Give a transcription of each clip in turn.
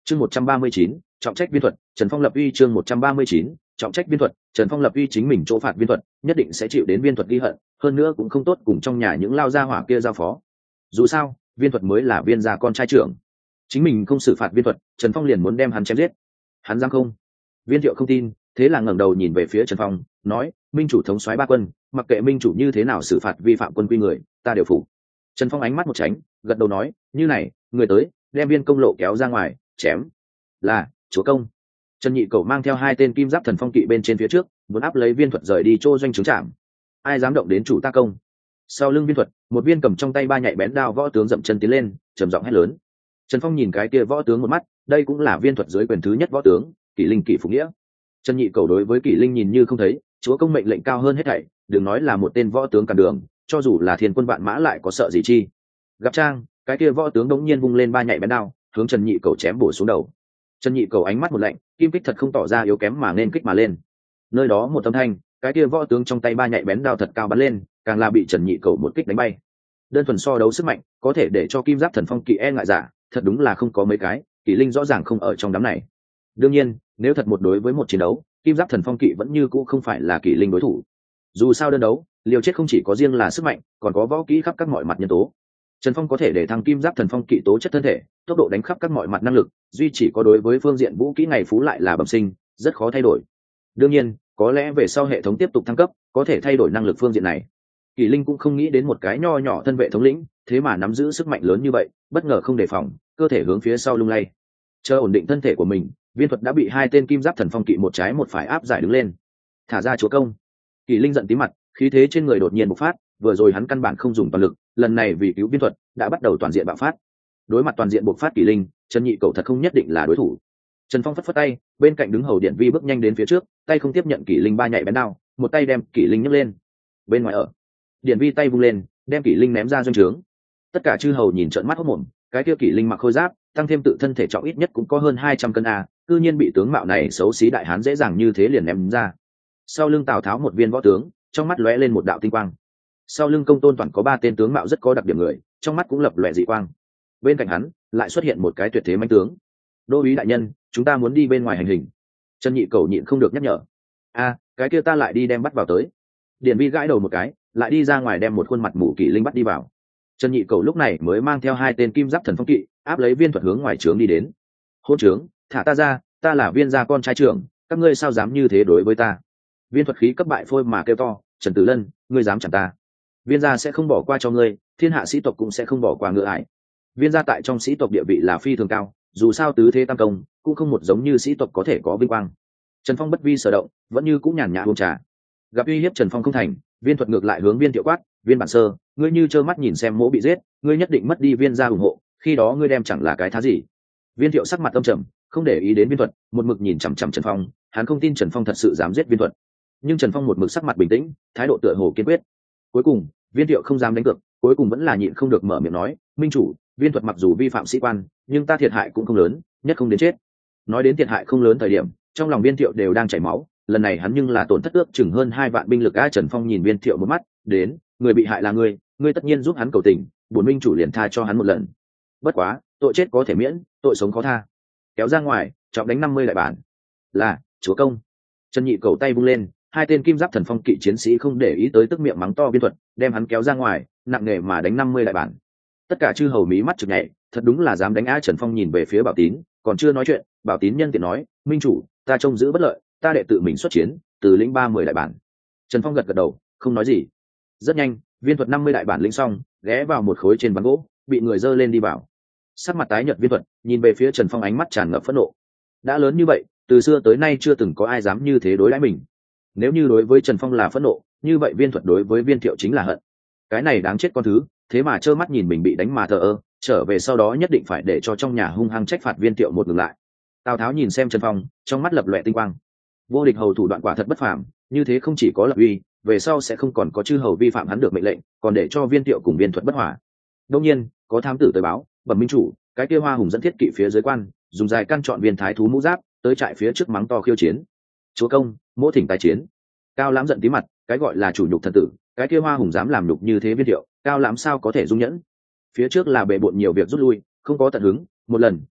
chương 139, trọng trách viên thuật, Trần Phong lập uy. chương 139, trọng trách viên thuật, Trần Phong lập uy. Chính mình chỗ phạt viên thuật nhất định sẽ chịu đến viên thuật ghi hận, hơn nữa cũng không tốt cùng trong nhà những lao gia hỏa kia giao phó. Dù sao viên thuật mới là viên gia con trai trưởng, chính mình không xử phạt viên thuật, Trần Phong liền muốn đem hắn chém giết. Hắn dám không? Viên Thiệu không tin, thế là ngẩng đầu nhìn về phía Trần Phong, nói: minh chủ thống soái ba quân, mặc kệ minh chủ như thế nào xử phạt vi phạm quân quy người, ta đều phục. Trần Phong ánh mắt một tránh, gật đầu nói: như này, người tới, đem Viên Công Lộ kéo ra ngoài, chém. Là, chúa công. Trần Nhị Cầu mang theo 2 tên kim giáp thần phong kỵ bên trên phía trước, muốn áp lấy viên thuật rời đi chỗ doanh trướng trạm. Ai dám động đến chủ ta công? Sau lưng viên thuật, một viên cầm trong tay 3 nhạy bén đao võ tướng dậm chân tiến lên, trầm giọng hét lớn. Trần Phong nhìn cái kia võ tướng một mắt, đây cũng là viên thuật dưới quyền thứ nhất võ tướng, Kỷ Linh Kỷ Phục Nghĩa. Trần Nhị Cầu đối với Kỷ Linh nhìn như không thấy, chúa công mệnh lệnh cao hơn hết thảy, đừng nói là một tên võ tướng cản đường, cho dù là thiên quân vạn mã lại có sợ gì chi. Gặp trang, cái kia võ tướng đống nhiên vung lên 3 nhạy bén đao, hướng Trần Nhị Cầu chém bổ xuống đầu. Trần Nhị Cầu ánh mắt một lạnh, kim kích thật không tỏ ra yếu kém mà nên kích mà lên. Nơi đó một âm thanh, cái kia võ tướng trong tay 3 nhạy bén đao thật cao bắn lên, càng là bị Trần Nhị Cầu một kích đánh bay. Đơn thuần so đấu sức mạnh, có thể để cho kim giáp thần phong kỵ e ngại giả, thật đúng là không có mấy cái, Kỷ Linh rõ ràng không ở trong đám này. Đương nhiên, nếu thật một đối với một chiến đấu, kim giáp thần phong kỵ vẫn như cũ không phải là Kỷ Linh đối thủ. Dù sao đơn đấu, liều chết không chỉ có riêng là sức mạnh, còn có võ kỹ khắp các mọi mặt nhân tố. Trần Phong có thể để thăng kim giáp thần phong kỵ tố chất thân thể, tốc độ đánh khắp các mọi mặt năng lực, duy chỉ có đối với phương diện vũ kỹ ngày phú lại là bẩm sinh, rất khó thay đổi. Đương nhiên, có lẽ về sau hệ thống tiếp tục thăng cấp, có thể thay đổi năng lực phương diện này. Kỷ Linh cũng không nghĩ đến một cái nho nhỏ thân vệ thống lĩnh, thế mà nắm giữ sức mạnh lớn như vậy, bất ngờ không đề phòng, cơ thể hướng phía sau lung lay. Chờ ổn định thân thể của mình, viên thuật đã bị 2 tên kim giáp thần phong kỵ một trái một phải áp giải đứng lên. Thả ra chúa công. Kỷ Linh giận tí mặt, khí thế trên người đột nhiên bộc phát, vừa rồi hắn căn bản không dùng toàn lực, lần này vì cứu viên thuật, đã bắt đầu toàn diện bạo phát. Đối mặt toàn diện bộc phát Kỷ Linh, Trần Nhị Cầu thật không nhất định là đối thủ. Trần Phong phất phất tay, bên cạnh đứng hầu điện vi bước nhanh đến phía trước, tay không tiếp nhận Kỷ Linh 3 nhạy bén đao, một tay đem Kỷ Linh nhấc lên. Bên ngoài ở, điện vi tay vung lên, đem Kỷ Linh ném ra doanh trướng. Tất cả chư hầu nhìn trợn mắt hốt mồm, cái kia Kỷ Linh mặc khôi giáp, tăng thêm tự thân thể trọng ít nhất cũng có hơn 200 cân a, cư nhiên bị tướng mạo này xấu xí đại hán dễ dàng như thế liền ném ra. Sau lưng Tào Tháo một viên võ tướng, trong mắt lóe lên một đạo tinh quang. Sau lưng Công Tôn toàn có 3 tên tướng mạo rất có đặc điểm người, trong mắt cũng lập lòe dị quang. Bên cạnh hắn lại xuất hiện một cái tuyệt thế mãnh tướng. Đô úy đại nhân, chúng ta muốn đi bên ngoài hành hình. Trần Nhị Cầu nhịn không được nhắc nhở. Cái kia ta lại đi đem bắt vào tới. Điển vi gãi đầu một cái, lại đi ra ngoài đem một khuôn mặt mù Kỷ Linh bắt đi vào. Trần Nhị Cầu lúc này mới mang theo 2 tên kim giáp thần phong kỵ, áp lấy viên thuật hướng ngoài trướng đi đến. Hôn trướng, thả ta ra, ta là viên gia con trai trưởng, các ngươi sao dám như thế đối với ta? Viên thuật khí cấp bại phôi mà kêu to, Trần Tử Lân, ngươi dám chặn ta? Viên gia sẽ không bỏ qua cho ngươi, thiên hạ sĩ tộc cũng sẽ không bỏ qua ngựa ải. Viên gia tại trong sĩ tộc địa vị là phi thường cao, dù sao tứ thế tam công cũng không một giống như sĩ tộc có thể có vinh quang. Trần Phong bất vi sở động, vẫn như cũng nhàn nhã uống trà. Gặp uy hiếp Trần Phong không thành, viên thuật ngược lại hướng viên Thiệu quát, viên bản sơ, ngươi như trơ mắt nhìn xem mỗ bị giết, ngươi nhất định mất đi viên gia ủng hộ, khi đó ngươi đem chẳng là cái thá gì. Viên Thiệu sắc mặt âm trầm, không để ý đến viên thuật, một mực nhìn chằm chằm Trần Phong, hắn không tin Trần Phong thật sự dám giết viên thuật. Nhưng Trần Phong một mực sắc mặt bình tĩnh, thái độ tựa hồ kiên quyết. Cuối cùng viên Thiệu không dám đánh cược, cuối cùng vẫn là nhịn không được mở miệng nói, minh chủ, viên thuật mặc dù vi phạm sĩ quan, nhưng ta thiệt hại cũng không lớn, nhất không đến chết. Nói đến thiệt hại không lớn thời điểm, trong lòng viên Thiệu đều đang chảy máu, lần này hắn nhưng là tổn thất ước chừng hơn 2 vạn binh lực. Trần Phong nhìn viên Thiệu một mắt, đến, người bị hại là ngươi tất nhiên giúp hắn cầu tình, bổn minh chủ liền tha cho hắn một lần. Bất quá, tội chết có thể miễn, tội sống khó tha. Kéo ra ngoài, trọng đánh 50 đại bản. Là, chúa công. Trần Nhị Cầu tay vung lên, 2 tên kim giáp thần phong kỵ chiến sĩ không để ý tới tức miệng mắng to viên thuật, đem hắn kéo ra ngoài, nặng nề mà đánh 50 đại bản. Tất cả chư hầu mí mắt chực nhảy, thật đúng là dám đánh. Trần Phong nhìn về phía Bảo Tín, còn chưa nói chuyện, Bảo Tín nhân tiện nói, minh chủ, ta trông giữ bất lợi, ta đệ tự mình xuất chiến, từ lĩnh 30 đại bản. Trần Phong gật gật đầu, không nói gì. Rất nhanh, viên thuật 50 đại bản lĩnh xong, ghé vào một khối trên ván gỗ, bị người dơ lên đi vào. Sắc mặt tái nhợt viên thuật, nhìn về phía Trần Phong ánh mắt tràn ngập phẫn nộ. Đã lớn như vậy, từ xưa tới nay chưa từng có ai dám như thế đối đãi mình. Nếu như đối với Trần Phong là phẫn nộ, như vậy viên thuật đối với viên Thiệu chính là hận. Cái này đáng chết con thứ, thế mà trơ mắt nhìn mình bị đánh mà thờ ơ, trở về sau đó nhất định phải để cho trong nhà hung hăng trách phạt viên Thiệu một ngừng lại. Tào Tháo nhìn xem Trần Phong, trong mắt lập lòe tinh quang. Vô địch hầu thủ đoạn quả thật bất phàm, như thế không chỉ có lập uy, về sau sẽ không còn có chư hầu vi phạm hắn được mệnh lệnh, còn để cho viên Thiệu cùng viên thuật bất hòa. Đương nhiên, có thám tử tới báo, bẩm minh chủ, cái kia Hoa Hùng dẫn thiết kỵ phía dưới quan, dùng dài căn chọn viên thái thú mũ giáp, tới trại phía trước mắng to khiêu chiến. Chúa công, mỗ thỉnh tài chiến. Cao Lãm giận tí mặt, cái gọi là chủ nhục thần tử, cái kia Hoa Hùng dám làm nhục như thế viên Thiệu, Cao Lãm sao có thể dung nhẫn. Phía trước là bệ bội nhiều việc rút lui, không có tận hứng, một lần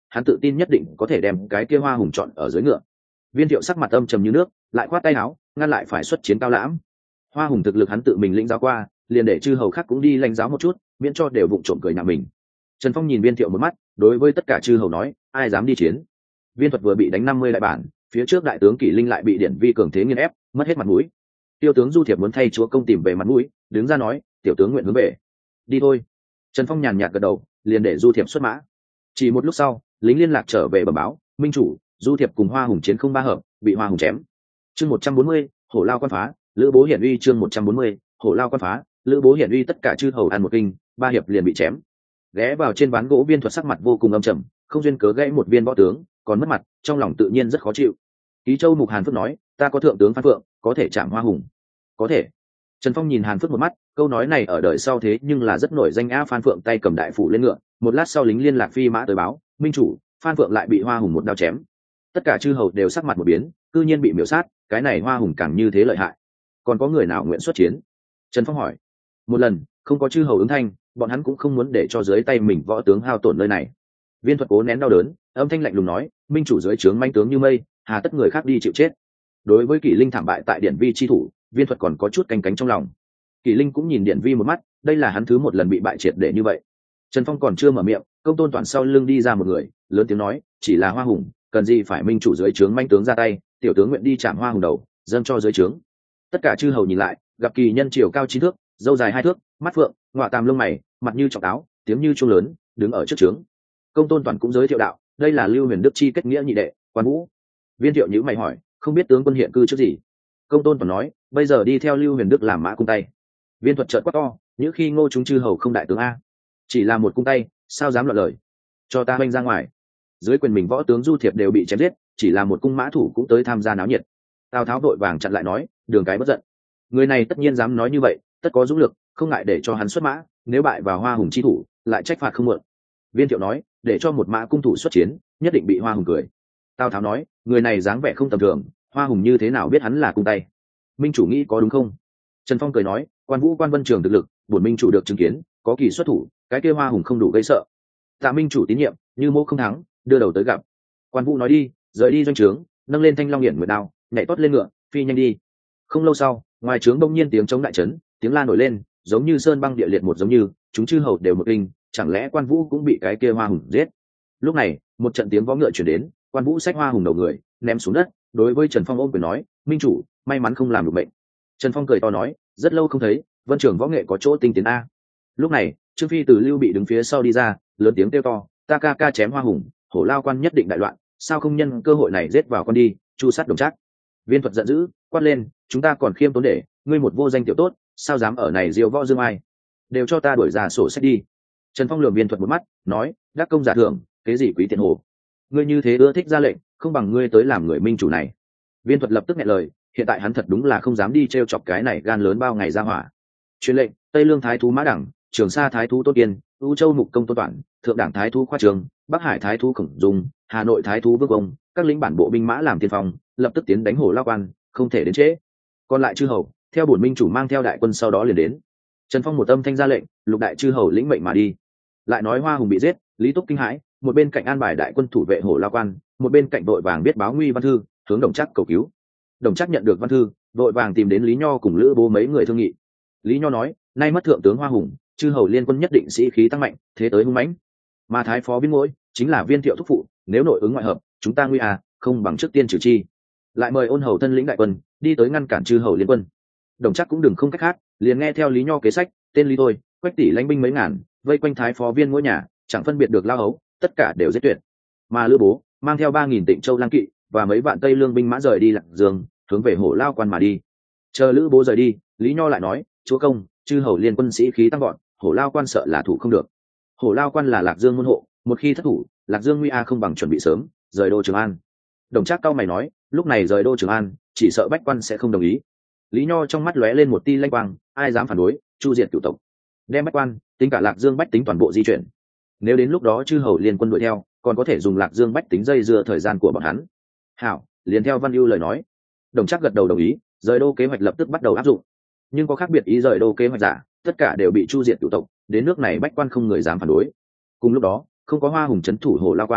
hắn tự tin nhất định có thể đem cái kia Hoa Hùng chọn ở dưới ngựa. Viên Thiệu sắc mặt âm trầm như nước, lại khoát tay áo ngăn lại phải xuất chiến Cao Lãm. Hoa Hùng thực lực hắn tự mình lĩnh giáo qua, liền để chư hầu khác cũng đi lãnh giáo một chút, miễn cho đều vụng trộm cười nhà mình. Trần Phong nhìn Viên Thiệu một mắt, đối với tất cả chư hầu nói, ai dám đi chiến. Viên Thuật vừa bị đánh 50 đại bản, phía trước đại tướng Kỷ Linh lại bị Điển Vi cường thế nghiền ép, mất hết mặt mũi. Tiêu tướng Du Thiệp muốn thay chúa công tìm về mặt mũi, đứng ra nói, tiểu tướng nguyện hướng về. Đi thôi. Trần Phong nhàn nhạt gật đầu, liền để Du Thiệp xuất mã. Chỉ một lúc sau, lính liên lạc trở về bẩm báo, minh chủ, Du Thiệp cùng Hoa Hùng chiến không ba hợp, bị Hoa Hùng chém. Chương 140, Hổ Lao quan phá, Lữ Bố hiển uy. Chương 140, Hổ Lao quan phá, Lữ Bố hiển uy. Tất cả chư hầu ăn một kinh, ba hiệp liền bị chém. Ghé vào trên ván gỗ, Viên Thuật sắc mặt vô cùng âm trầm, không duyên cớ gãy một viên võ tướng, còn mất mặt, trong lòng tự nhiên rất khó chịu. Ký Châu Mục Hàn Phước nói, ta có thượng tướng Phan Phượng, có thể chạm Hoa Hùng. Có thể. Trần Phong nhìn Hàn Phước một mắt, câu nói này ở đời sau thế nhưng là rất nổi danh. Phan Phượng tay cầm đại phủ lên ngựa, một lát sau lính liên lạc phi mã tới báo, minh chủ, Phan Phượng lại bị Hoa Hùng một đao chém. Tất cả chư hầu đều sắc mặt một biến, cư nhiên bị miểu sát, cái này Hoa Hùng càng như thế lợi hại. Còn có người nào nguyện xuất chiến? Trần Phong hỏi. Một lần, không có chư hầu ứng thanh, bọn hắn cũng không muốn để cho dưới tay mình võ tướng hao tổn nơi này. Viên Thuật cố nén đau đớn, âm thanh lạnh lùng nói, minh chủ dưới trướng manh tướng như mây, hà tất người khác đi chịu chết. Đối với Kỷ Linh thảm bại tại Điển Vi chi thủ, Viên Thuật còn có chút canh cánh trong lòng. Kỷ Linh cũng nhìn Điển Vi một mắt, đây là hắn thứ một lần bị bại triệt để như vậy. Trần Phong còn chưa mở miệng, Công Tôn Toàn sau lưng đi ra một người, lớn tiếng nói, chỉ là Hoa Hùng, cần gì phải minh chủ dưới trướng manh tướng ra tay, tiểu tướng nguyện đi chạm Hoa Hùng đầu, dâng cho dưới trướng. Tất cả chư hầu nhìn lại, gặp kỳ nhân chiều cao 9 thước, râu dài 2 thước, mắt phượng, ngọa tàm lông mày, mặt như trọng áo, tiếng như chuông lớn, đứng ở trước trướng. Công Tôn Toàn cũng giới thiệu đạo, đây là Lưu Huyền Đức chi kết nghĩa nhị đệ, Quan Vũ. Viên Thiệu nhíu mày hỏi, không biết tướng quân hiện cư trước gì? Công Tôn Toàn nói, bây giờ đi theo Lưu Huyền Đức làm mã cung tay. Viên Thuật trợn quát to, những khi Ngô chúng chư hầu không đại tướng a, chỉ là một cung tay, sao dám loạn lời? Cho ta bênh ra ngoài. Dưới quyền mình võ tướng Du Thiệp đều bị chém giết, chỉ là một cung mã thủ cũng tới tham gia náo nhiệt. Tào Tháo vội vàng chặn lại nói, Đường cái bất giận. Người này tất nhiên dám nói như vậy, tất có dũng lực, không ngại để cho hắn xuất mã, nếu bại vào Hoa Hùng chi thủ, lại trách phạt không muộn. Viên Thiệu nói, để cho một mã cung thủ xuất chiến, nhất định bị Hoa Hùng cười. Tào Tháo nói, người này dáng vẻ không tầm thường, Hoa Hùng như thế nào biết hắn là cung tay? Minh chủ nghĩ có đúng không? Trần Phong cười nói, Quan Vũ Quan Vân Trường thực lực, bổn minh chủ được chứng kiến, có kỳ xuất thủ, cái kia Hoa Hùng không đủ gây sợ. Tạ minh chủ tín nhiệm, như mô không thắng, đưa đầu tới gặp. Quan Vũ nói đi, rời đi doanh trướng, nâng lên thanh long hiển nguyệt đao, nhảy tót lên ngựa, phi nhanh đi. Không lâu sau, ngoài trướng bỗng nhiên tiếng chống đại trấn, tiếng la nổi lên, giống như sơn băng địa liệt một giống như, chúng chư hầu đều một kinh, chẳng lẽ Quan Vũ cũng bị cái kia Hoa Hùng giết? Lúc này, một trận tiếng võ ngựa chuyển đến, Quan Vũ xách Hoa Hùng đầu người, ném xuống đất, đối với Trần Phong ôm quyền nói, minh chủ, may mắn không làm được bệnh. Trần Phong cười to nói, rất lâu không thấy, Vân Trường võ nghệ có chỗ tinh tiến a. Lúc này, Trương Phi từ Lưu Bị đứng phía sau đi ra, lớn tiếng kêu to, ta ca ca chém Hoa Hùng, Hổ Lao quan nhất định đại loạn, sao không nhân cơ hội này giết vào con đi, chu sát Đồng Trác. Viên Thuật giận dữ, quát lên, chúng ta còn khiêm tốn để, ngươi một vô danh tiểu tốt, sao dám ở này diêu võ dương ai? Đều cho ta đuổi ra sổ sách đi. Trần Phong lườm Viên Thuật một mắt, nói, đắc công giả thưởng, cái gì quý tiền hồ? Ngươi như thế ưa thích ra lệnh, không bằng ngươi tới làm người minh chủ này. Viên Thuật lập tức nghe lời, hiện tại hắn thật đúng là không dám đi trêu chọc cái này gan lớn bao ngày ra hỏa. Truyền lệnh, Tây Lương thái thú Mã Đẳng, Trường Sa thái thú Tôn Kiên, U Châu Mục Công Tôn Toản, Thượng Đảng thái thú Khoa Trường, Bắc Hải thái thú Khổng Dung, Hà Nội thái thú Vương Công, các lính bản bộ binh mã làm tiên phong, lập tức tiến đánh Hổ Lao quan, không thể đến trễ. Còn lại chư hầu, theo bổn minh chủ mang theo đại quân sau đó liền đến. Trần Phong một âm thanh ra lệnh, lục đại chư hầu lĩnh mệnh mà đi. Lại nói Hoa Hùng bị giết, Lý Túc kinh hãi, một bên cạnh an bài đại quân thủ vệ Hổ Lao quan, một bên cạnh đội vàng biết báo nguy văn thư, hướng Đồng Trác cầu cứu. Đồng Trác nhận được văn thư, đội vàng tìm đến Lý Nho cùng Lữ Bố mấy người thương nghị. Lý Nho nói, nay mất thượng tướng Hoa Hùng, chư hầu liên quân nhất định sĩ khí tăng mạnh, thế tới hung mãnh. Mà thái phó Viên Ngỗi chính là Viên Thiệu thúc phụ, nếu nội ứng ngoại hợp, chúng ta nguy không bằng trước tiên trừ chi. Lại mời Ôn hầu thân lĩnh đại quân đi tới ngăn cản chư hầu liên quân. Đồng Trác cũng đừng không cách khác, liền nghe theo Lý Nho kế sách, tên Lý thôi, quách tỷ lãnh binh mấy ngàn, vây quanh thái phó Viên Ngỗi nhà, chẳng phân biệt được lao hấu, tất cả đều giết tuyệt. Mà Lữ Bố mang theo 3000 Tịnh Châu lang kỵ và mấy vạn Tây Lương binh mã rời đi Lạc Dương, hướng về Hổ Lao quan mà đi. Chờ Lữ Bố rời đi, Lý Nho lại nói, chúa công, chư hầu liên quân sĩ khí tăng vọt, Hổ Lao quan sợ là thủ không được. Hổ Lao quan là Lạc Dương môn hộ, một khi thất thủ, Lạc Dương nguy không bằng chuẩn bị sớm, rời đô Trường An. Đồng Trác cao mày nói, lúc này rời đô Trường An, chỉ sợ bách quan sẽ không đồng ý. Lý Nho trong mắt lóe lên một tia lanh quang, ai dám phản đối, chu diệt cửu tộc, đem bách quan, tính cả Lạc Dương bách tính toàn bộ di chuyển. Nếu đến lúc đó chư hầu liên quân đuổi theo, còn có thể dùng Lạc Dương bách tính dây dưa thời gian của bọn hắn. Hảo, liền theo Văn Ưu lời nói. Đồng Trác gật đầu đồng ý, rời đô kế hoạch lập tức bắt đầu áp dụng. Nhưng có khác biệt ý rời đô kế hoạch giả, tất cả đều bị chu diệt cửu tộc, đến nước này bách quan không người dám phản đối. Cùng lúc đó, không có Hoa Hùng trấn thủ Hổ Lao quan,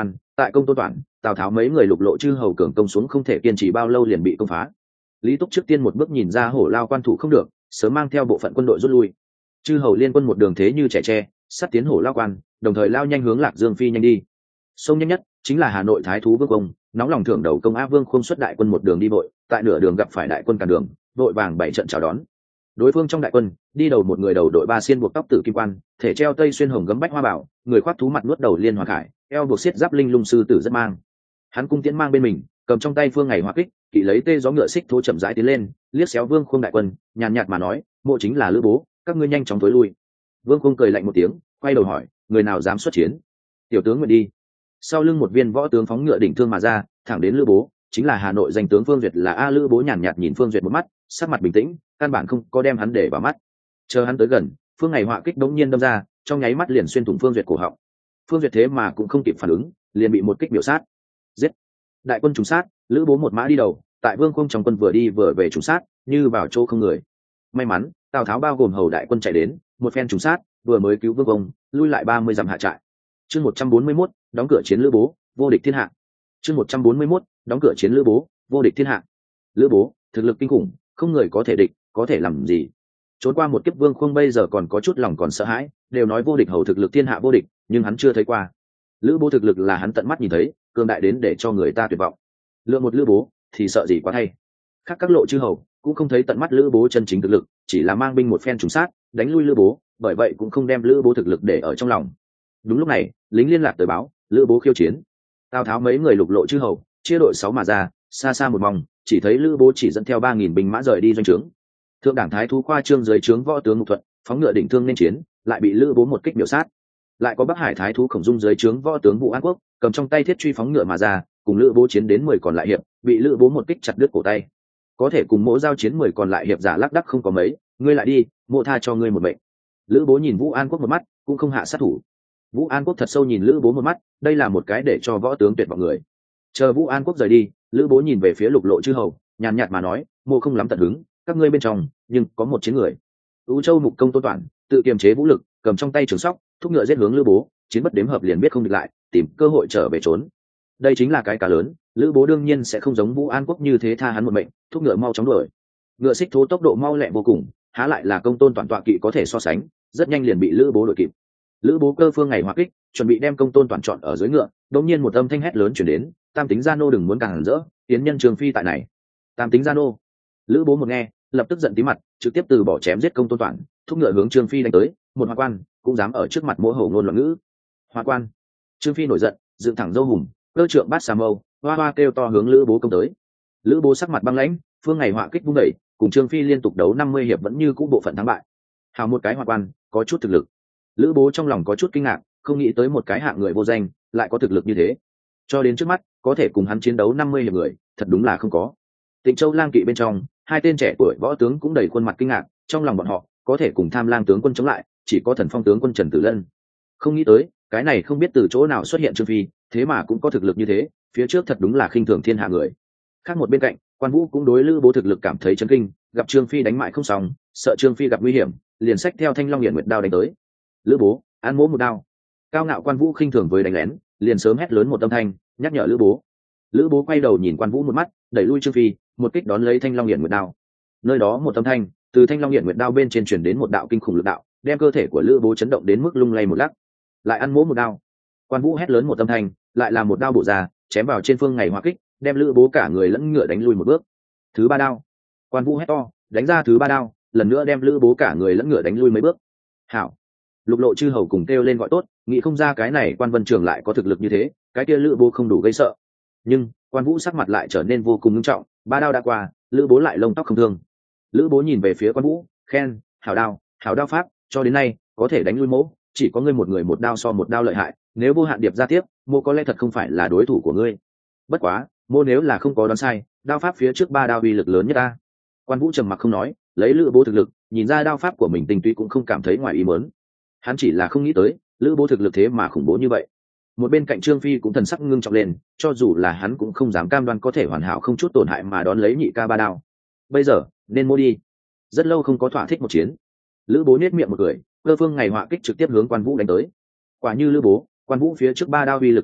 tại công tôn toản, Tào Tháo mấy người lục lộ chư hầu cường công xuống không thể kiên trì bao lâu liền bị công phá. Lý Túc trước tiên một bước nhìn ra Hổ Lao quan thủ không được, sớm mang theo bộ phận quân đội rút lui. Chư hầu liên quân một đường thế như trẻ tre, sát tiến Hổ Lao quan, đồng thời lao nhanh hướng Lạc Dương phi nhanh đi. Sông nhanh nhất chính là Hà Nội Thái thú Vương Công, nóng lòng thưởng đầu công Á Vương Khôn xuất đại quân một đường đi vội, tại nửa đường gặp phải đại quân cản đường, vội vàng bảy trận chào đón. Đối phương trong đại quân, đi đầu một người đầu đội ba xiên buộc tóc tử kim quan, thể treo tây xuyên hồng gấm bách hoa bảo, người khoác thú mặt nuốt đầu liên hoa khải, eo buộc xiết giáp linh lung sư tử rất mang. Hắn cung tiễn mang bên mình, cầm trong tay phương ngày hoa kích, kỵ lấy tê gió ngựa xích thố chậm rãi tiến lên, liếc xéo Vương Khôn đại quân, nhàn nhạt mà nói, mộ chính là Lữ Bố, các ngươi nhanh chóng tối lui. Vương Khôn cười lạnh một tiếng, quay đầu hỏi, người nào dám xuất chiến? Tiểu tướng nguyện đi. Sau lưng một viên võ tướng phóng ngựa đỉnh thương mà ra, thẳng đến Lữ Bố, chính là Hà Nội danh tướng Phương Duyệt. Là Lữ Bố nhàn nhạt nhìn Phương Duyệt một mắt, sắc mặt bình tĩnh, căn bản không có đem hắn để vào mắt. Chờ hắn tới gần, phương ngày họa kích đống nhiên đâm ra, trong nháy mắt liền xuyên thủng Phương Duyệt cổ họng. Phương Duyệt thế mà cũng không kịp phản ứng, liền bị một kích biểu sát. Giết! Đại quân trùng sát, Lữ Bố một mã đi đầu, tại Vương Khung trong quân vừa đi vừa về trùng sát, như vào chỗ không người. May mắn, Tào Tháo bao gồm hầu đại quân chạy đến, một phen trùng sát, vừa mới cứu Vương Khung, lui lại 30 dặm hạ trại. Chương 141, đóng cửa chiến Lữ Bố, vô địch thiên hạ. Chương 141, đóng cửa chiến Lữ Bố, vô địch thiên hạ. Lữ Bố, thực lực kinh khủng, không người có thể địch, có thể làm gì? Trốn qua một kiếp Vương Khung bây giờ còn có chút lòng còn sợ hãi, đều nói vô địch hầu thực lực thiên hạ vô địch, nhưng hắn chưa thấy qua. Lữ Bố thực lực là hắn tận mắt nhìn thấy, cường đại đến để cho người ta tuyệt vọng. Lượng một Lữ Bố thì sợ gì quá thay. Khác các lộ chư hầu cũng không thấy tận mắt Lữ Bố chân chính thực lực, chỉ là mang binh một phen trùng sát, đánh lui Lữ Bố, bởi vậy cũng không đem Lữ Bố thực lực để ở trong lòng. Đúng lúc này, lính liên lạc tới báo, Lữ Bố khiêu chiến. Tào Tháo mấy người lục lộ chư hầu, chia đội 6 mà ra, xa xa một vòng, chỉ thấy Lữ Bố chỉ dẫn theo 3000 binh mã rời đi doanh trướng. Thượng đảng thái thú khoa trương dưới trướng võ tướng Mục Thuận, phóng ngựa đỉnh thương nên chiến, lại bị Lữ Bố một kích biểu sát. Lại có Bắc Hải thái thú Khổng Dung dưới trướng võ tướng Vũ An Quốc, cầm trong tay thiết truy phóng ngựa mà ra, cùng Lữ Bố chiến đến 10 còn lại hiệp, bị Lữ Bố một kích chặt đứt cổ tay. Có thể cùng Mỗ giao chiến 10 còn lại hiệp giả lác đác không có mấy, ngươi lại đi, Mỗ tha cho ngươi một mệnh. Lữ Bố nhìn Vũ An Quốc một mắt, cũng không hạ sát thủ. Vũ An Quốc thật sâu nhìn Lữ Bố một mắt, đây là một cái để cho võ tướng tuyệt vọng người. Chờ Vũ An Quốc rời đi, Lữ Bố nhìn về phía lục lộ chư hầu, nhàn nhạt mà nói, Mỗ không lắm tận hứng, các ngươi bên trong, nhưng có một chiến người. U Châu Mục Công Tôn Toản tự kiềm chế vũ lực, cầm trong tay trường sóc, thúc ngựa giết hướng Lữ Bố, chiến bất đếm hợp liền biết không địch lại, tìm cơ hội trở về trốn. Đây chính là cái cá lớn, Lữ Bố đương nhiên sẽ không giống Vũ An Quốc như thế tha hắn một mệnh, thúc ngựa mau chóng đuổi. Ngựa xích thố tốc độ mau lẹ vô cùng, há lại là Công Tôn Toản tọa kỵ có thể so sánh, rất nhanh liền bị Lữ Bố đuổi kịp. Lữ Bố cơ phương ngày hóa kích, chuẩn bị đem Công Tôn Toản chọn ở dưới ngựa, đột nhiên một âm thanh hét lớn truyền đến, Tam tính gia nô đừng muốn càng rỡ, tiến nhân Trường Phi tại này. Tam tính gia nô. Lữ Bố một nghe, lập tức giận tí mặt, trực tiếp từ bỏ chém giết Công Tôn Toản, thúc ngựa hướng Trương Phi đánh tới. Một hoa quan cũng dám ở trước mặt Mỗ hầu ngôn loạn ngữ. Hoa quan. Trương Phi nổi giận, dựng thẳng râu hùng, cơ trượng bát xà mâu, hoa hoa kêu to hướng Lữ Bố công tới. Lữ Bố sắc mặt băng lãnh, phương ngày họa kích vung đẩy, cùng Trương Phi liên tục đấu 50 hiệp vẫn như cũ bộ phận thắng bại. Hào một cái hoa quan, có chút thực lực. Lữ Bố trong lòng có chút kinh ngạc, không nghĩ tới một cái hạng người vô danh lại có thực lực như thế. Cho đến trước mắt, có thể cùng hắn chiến đấu 50 hiệp người, thật đúng là không có. Tịnh Châu lang kỵ bên trong, hai tên trẻ tuổi võ tướng cũng đầy khuôn mặt kinh ngạc, trong lòng bọn họ có thể cùng Tham Lang tướng quân chống lại, chỉ có Thần Phong tướng quân Trần Tử Lân. Không nghĩ tới, cái này không biết từ chỗ nào xuất hiện Trương Phi, thế mà cũng có thực lực như thế, phía trước thật đúng là khinh thường thiên hạ người. Khác một bên cạnh, Quan Vũ cũng đối Lữ Bố thực lực cảm thấy chấn kinh, gặp Trương Phi đánh mại không xong, sợ Trương Phi gặp nguy hiểm, liền xách theo Thanh Long Hiển Nguyệt đao đánh tới. Lữ Bố, ăn Mỗ một đao. Cao ngạo Quan Vũ khinh thường với đánh lén, liền sớm hét lớn một âm thanh, nhắc nhở Lữ Bố. Lữ Bố quay đầu nhìn Quan Vũ một mắt, đẩy lui Trương Phi, một kích đón lấy Thanh Long Hiển Nguyệt đao. Nơi đó một âm thanh, từ Thanh Long Hiển Nguyệt đao bên trên truyền đến một đạo kinh khủng lực đạo, đem cơ thể của Lữ Bố chấn động đến mức lung lay một lắc. Lại ăn Mỗ một đao. Quan Vũ hét lớn một âm thanh, lại là một đao bổ ra, chém vào trên phương ngày hóa kích, đem Lữ Bố cả người lẫn ngựa đánh lui một bước. Thứ ba đao. Quan Vũ hét to, đánh ra thứ ba đao, lần nữa đem Lữ Bố cả người lẫn ngựa đánh lui mấy bước. Hảo. Lục lộ chư hầu cùng kêu lên gọi tốt, nghĩ không ra cái này Quan Vân Trường lại có thực lực như thế, cái kia Lữ Bố không đủ gây sợ. Nhưng Quan Vũ sắc mặt lại trở nên vô cùng nghiêm trọng, ba đao đã qua, Lữ Bố lại lông tóc không thương. Lữ Bố nhìn về phía Quan Vũ, khen, hảo đao pháp, cho đến nay có thể đánh lui Mỗ, chỉ có ngươi một người một đao so một đao lợi hại, nếu vô hạn điệp ra tiếp, Mỗ có lẽ thật không phải là đối thủ của ngươi. Bất quá, Mỗ nếu là không có đoán sai, đao pháp phía trước ba đao uy lực lớn nhất ta. Quan Vũ trầm mặc không nói, lấy Lữ Bố thực lực, nhìn ra đao pháp của mình tinh túy cũng không cảm thấy ngoài ý muốn. Hắn chỉ là không nghĩ tới, Lữ Bố thực lực thế mà khủng bố như vậy. Một bên cạnh Trương Phi cũng thần sắc ngưng trọng lên, cho dù là hắn cũng không dám cam đoan có thể hoàn hảo không chút tổn hại mà đón lấy nhị ca ba đao. Bây giờ, nên Mỗ đi. Rất lâu không có thỏa thích một chiến. Lữ Bố nhếch miệng một cười, cơ phương ngày họa kích trực tiếp hướng Quan Vũ đánh tới. Quả như Lữ Bố, Quan Vũ phía trước ba đao uy lực lớn nhất,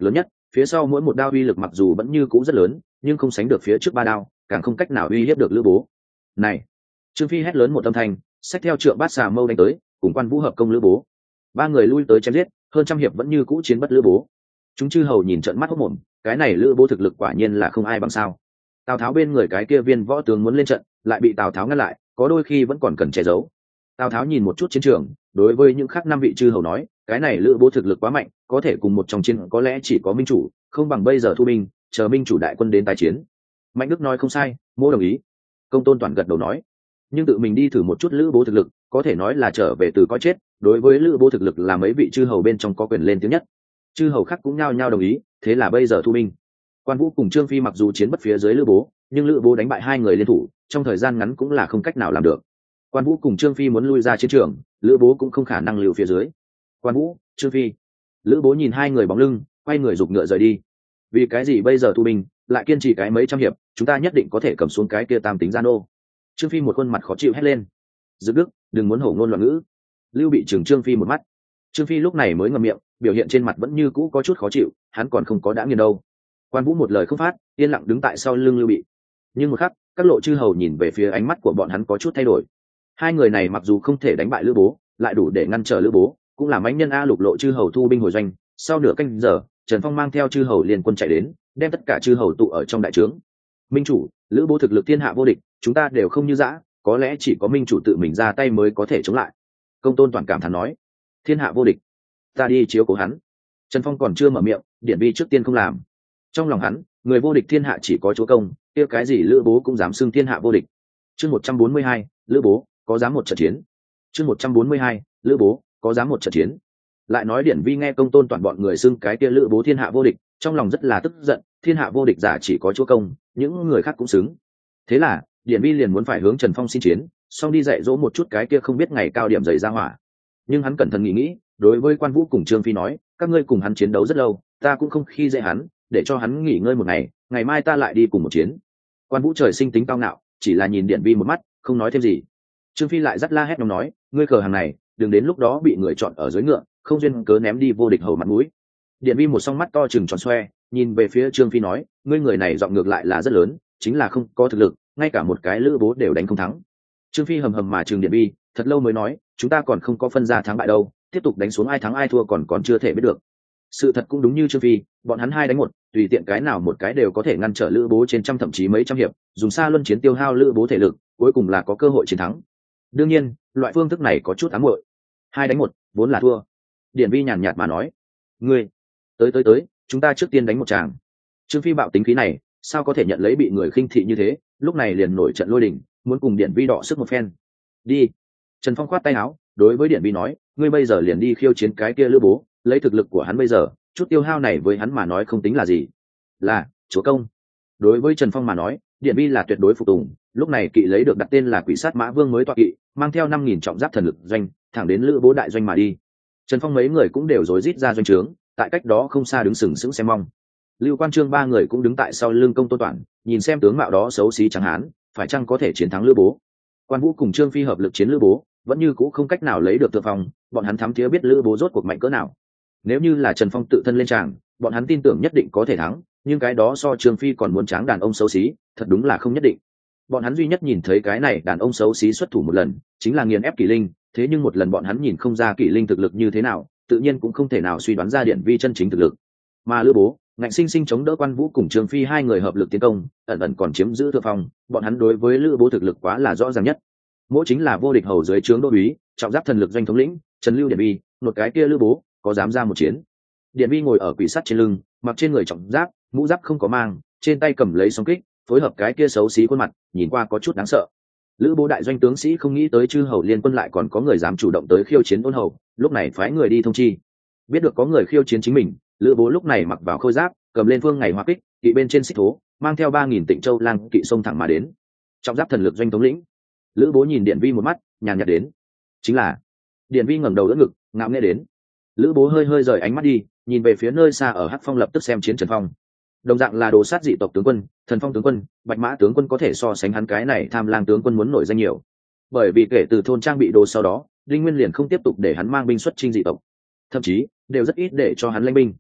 phía sau mỗi một đao uy lực mặc dù vẫn như cũ rất lớn, nhưng không sánh được phía trước ba đao, càng không cách nào uy hiếp được lữ bố. Này! Trương Phi hét lớn một âm thanh, xách theo trượng bát xà mâu đánh tới, cùng Quan Vũ hợp công lữ bố. Ba người lui tới chém giết, hơn trăm hiệp vẫn như cũ chiến bất lữ bố. Chúng chư hầu nhìn trợn mắt hốt mồm, cái này lữ bố thực lực quả nhiên là không ai bằng sao. Tào Tháo bên người cái kia viên võ tướng muốn lên trận, lại bị Tào Tháo ngăn lại, có đôi khi vẫn còn cần che giấu. Tào Tháo nhìn một chút chiến trường, đối với những khác năm vị chư hầu nói, cái này lữ bố thực lực quá mạnh, có thể cùng một trong chiến có lẽ chỉ có minh chủ, không bằng bây giờ thu binh, chờ minh chủ đại quân đến tái chiến. Mạnh Đức nói không sai, Mỗ đồng ý. Công Tôn Toàn gật đầu nói, nhưng tự mình đi thử một chút lữ bố thực lực, có thể nói là trở về từ coi chết. Đối với lữ bố thực lực là mấy vị chư hầu bên trong có quyền lên tiếng nhất. Chư hầu khác cũng nhao nhao đồng ý, thế là bây giờ thu binh. Quan Vũ cùng Trương Phi mặc dù chiến bất phía dưới lữ bố, nhưng lữ bố đánh bại hai người liên thủ, trong thời gian ngắn cũng là không cách nào làm được. Quan Vũ cùng Trương Phi muốn lui ra chiến trường, lữ bố cũng không khả năng lưu phía dưới. Quan Vũ, Trương Phi, lữ bố nhìn hai người bóng lưng, quay người giục ngựa rời đi. Vì cái gì bây giờ thu binh, lại kiên trì cái mấy trăm hiệp, chúng ta nhất định có thể cầm xuống cái kia tam tính gian ô. Trương Phi một khuôn mặt khó chịu hét lên. Dực Đức, đừng muốn hổ ngôn loạn ngữ. Lưu Bị trừng Trương Phi một mắt. Trương Phi lúc này mới ngậm miệng, biểu hiện trên mặt vẫn như cũ có chút khó chịu, hắn còn không có đã nghiền đâu. Quan Vũ một lời không phát, yên lặng đứng tại sau lưng Lưu Bị. Nhưng một khắc, các lộ chư hầu nhìn về phía ánh mắt của bọn hắn có chút thay đổi. Hai người này mặc dù không thể đánh bại lữ bố, lại đủ để ngăn trở lữ bố, cũng là mãnh nhân a. Lục lộ chư hầu thu binh hồi doanh. Sau nửa canh giờ, Trần Phong mang theo chư hầu liên quân chạy đến, đem tất cả chư hầu tụ ở trong đại trướng. Minh chủ, lữ bố thực lực thiên hạ vô địch, chúng ta đều không như dã, có lẽ chỉ có minh chủ tự mình ra tay mới có thể chống lại. Công Tôn Toàn cảm thán nói, thiên hạ vô địch, ta đi chiếu cố hắn. Trần Phong còn chưa mở miệng, Điển Vi trước tiên không làm. Trong lòng hắn, người vô địch thiên hạ chỉ có chúa công, kia cái gì lữ bố cũng dám xưng thiên hạ vô địch. Chương 142, lữ bố có dám một trận chiến. Chương 142, lữ bố có dám một trận chiến. Lại nói Điển Vi nghe Công Tôn Toàn bọn người xưng cái kia lữ bố thiên hạ vô địch, trong lòng rất là tức giận, thiên hạ vô địch giả chỉ có chúa công, những người khác cũng xứng. Thế là Điển Vi liền muốn phải hướng Trần Phong xin chiến, xong đi dạy dỗ một chút cái kia không biết ngày cao điểm dày ra hỏa. Nhưng hắn cẩn thận nghĩ, đối với Quan Vũ cùng Trương Phi nói, các ngươi cùng hắn chiến đấu rất lâu, ta cũng không khi dễ hắn, để cho hắn nghỉ ngơi một ngày, ngày mai ta lại đi cùng một chiến. Quan Vũ trời sinh tính cao ngạo, chỉ là nhìn Điển Vi một mắt, không nói thêm gì. Trương Phi lại dắt la hét nhóm nói, ngươi cờ hàng này, đừng đến lúc đó bị người chọn ở dưới ngựa, không duyên cớ ném đi vô địch hầu mặt mũi. Điển Vi một song mắt to trừng tròn xoe, nhìn về phía Trương Phi nói, ngươi người này giọng ngược lại là rất lớn, chính là không có thực lực, ngay cả một cái lữ bố đều đánh không thắng. Trương Phi hầm hầm mà trừng Điển Vi, thật lâu mới nói, chúng ta còn không có phân ra thắng bại đâu, tiếp tục đánh xuống ai thắng ai thua còn chưa thể biết được. Sự thật cũng đúng như Trương Phi, bọn hắn hai đánh một, tùy tiện cái nào một cái đều có thể ngăn trở lữ bố trên trăm thậm chí mấy trăm hiệp, dùng xa luân chiến tiêu hao lữ bố thể lực, cuối cùng là có cơ hội chiến thắng. Đương nhiên, loại phương thức này có chút ám muội. Hai đánh một, vốn là thua. Điển Vi nhàn nhạt mà nói, ngươi, tới, chúng ta trước tiên đánh một tràng. Trương Phi bạo tính khí này, sao có thể nhận lấy bị người khinh thị như thế, lúc này liền nổi trận lôi đình, muốn cùng Điển Vi đọ sức một phen. Đi. Trần Phong khoát tay áo, đối với Điển Vi nói, ngươi bây giờ liền đi khiêu chiến cái kia lữ bố, lấy thực lực của hắn bây giờ, chút tiêu hao này với hắn mà nói không tính là gì. Là, chúa công. Đối với Trần Phong mà nói, Điển Vi là tuyệt đối phục tùng, lúc này kỵ lấy được đặt tên là Quỷ Sát Mã Vương mới tọa kỵ, mang theo 5.000 trọng giáp thần lực doanh, thẳng đến lữ bố đại doanh mà đi. Trần Phong mấy người cũng đều rối rít ra doanh trướng, tại cách đó không xa đứng sừng sững xem mong. Lưu Quan Trương ba người cũng đứng tại sau lưng Công Tôn Toản, nhìn xem tướng mạo đó xấu xí trắng hán, phải chăng có thể chiến thắng lữ bố. Quan Vũ cùng Trương Phi hợp lực chiến lữ bố, vẫn như cũ không cách nào lấy được thượng phong, bọn hắn thám thía biết lữ bố rốt cuộc mạnh cỡ nào. Nếu như là Trần Phong tự thân lên tràng, bọn hắn tin tưởng nhất định có thể thắng, nhưng cái đó so Trương Phi còn muốn tráng đàn ông xấu xí, thật đúng là không nhất định. Bọn hắn duy nhất nhìn thấy cái này đàn ông xấu xí xuất thủ một lần, chính là nghiền ép Kỷ Linh, thế nhưng một lần bọn hắn nhìn không ra Kỷ Linh thực lực như thế nào, tự nhiên cũng không thể nào suy đoán ra Điển Vi chân chính thực lực. Mà lữ bố, ngạnh sinh sinh chống đỡ Quan Vũ cùng Trương Phi hai người hợp lực tiến công, ẩn ẩn còn chiếm giữ thượng phong, bọn hắn đối với lữ bố thực lực quá là rõ ràng nhất. Mỗi chính là vô địch hầu dưới trướng đô úy, trọng giáp thần lực doanh thống lĩnh, Trần Lưu Điển Vi, một cái kia lữ bố, có dám ra một chiến. Điển Vi ngồi ở quỷ sắt trên lưng, mặc trên người trọng giáp, mũ giáp không có mang, trên tay cầm lấy song kích, phối hợp cái kia xấu xí khuôn mặt, nhìn qua có chút đáng sợ. Lữ bố đại doanh tướng sĩ không nghĩ tới chư hầu liên quân lại còn có người dám chủ động tới khiêu chiến ôn hầu, lúc này phái người đi thông chi. Biết được có người khiêu chiến chính mình, lữ bố lúc này mặc vào khôi giáp, cầm lên phương ngày hoa kích, kỵ bên trên xích thố, mang theo 3.000 Tịnh Châu lang kỵ xông thẳng mà đến. Trọng giáp thần lực doanh thống lĩnh. Lữ bố nhìn Điển Vi một mắt, nhàn nhạt đến, chính là. Điển Vi ngẩng đầu đỡ ngực, ngạo nghễ đến. Lữ bố hơi hơi rời ánh mắt đi, nhìn về phía nơi xa ở Hắc Phong lập tức xem chiến Trần Phong. Đồng dạng là đồ sát dị tộc tướng quân, Thần Phong tướng quân, Bạch Mã tướng quân có thể so sánh hắn cái này Tham Lang tướng quân muốn nổi danh nhiều. Bởi vì kể từ thôn trang bị đồ sau đó, Linh Nguyên liền không tiếp tục để hắn mang binh xuất chinh dị tộc, thậm chí đều rất ít để cho hắn lãnh binh.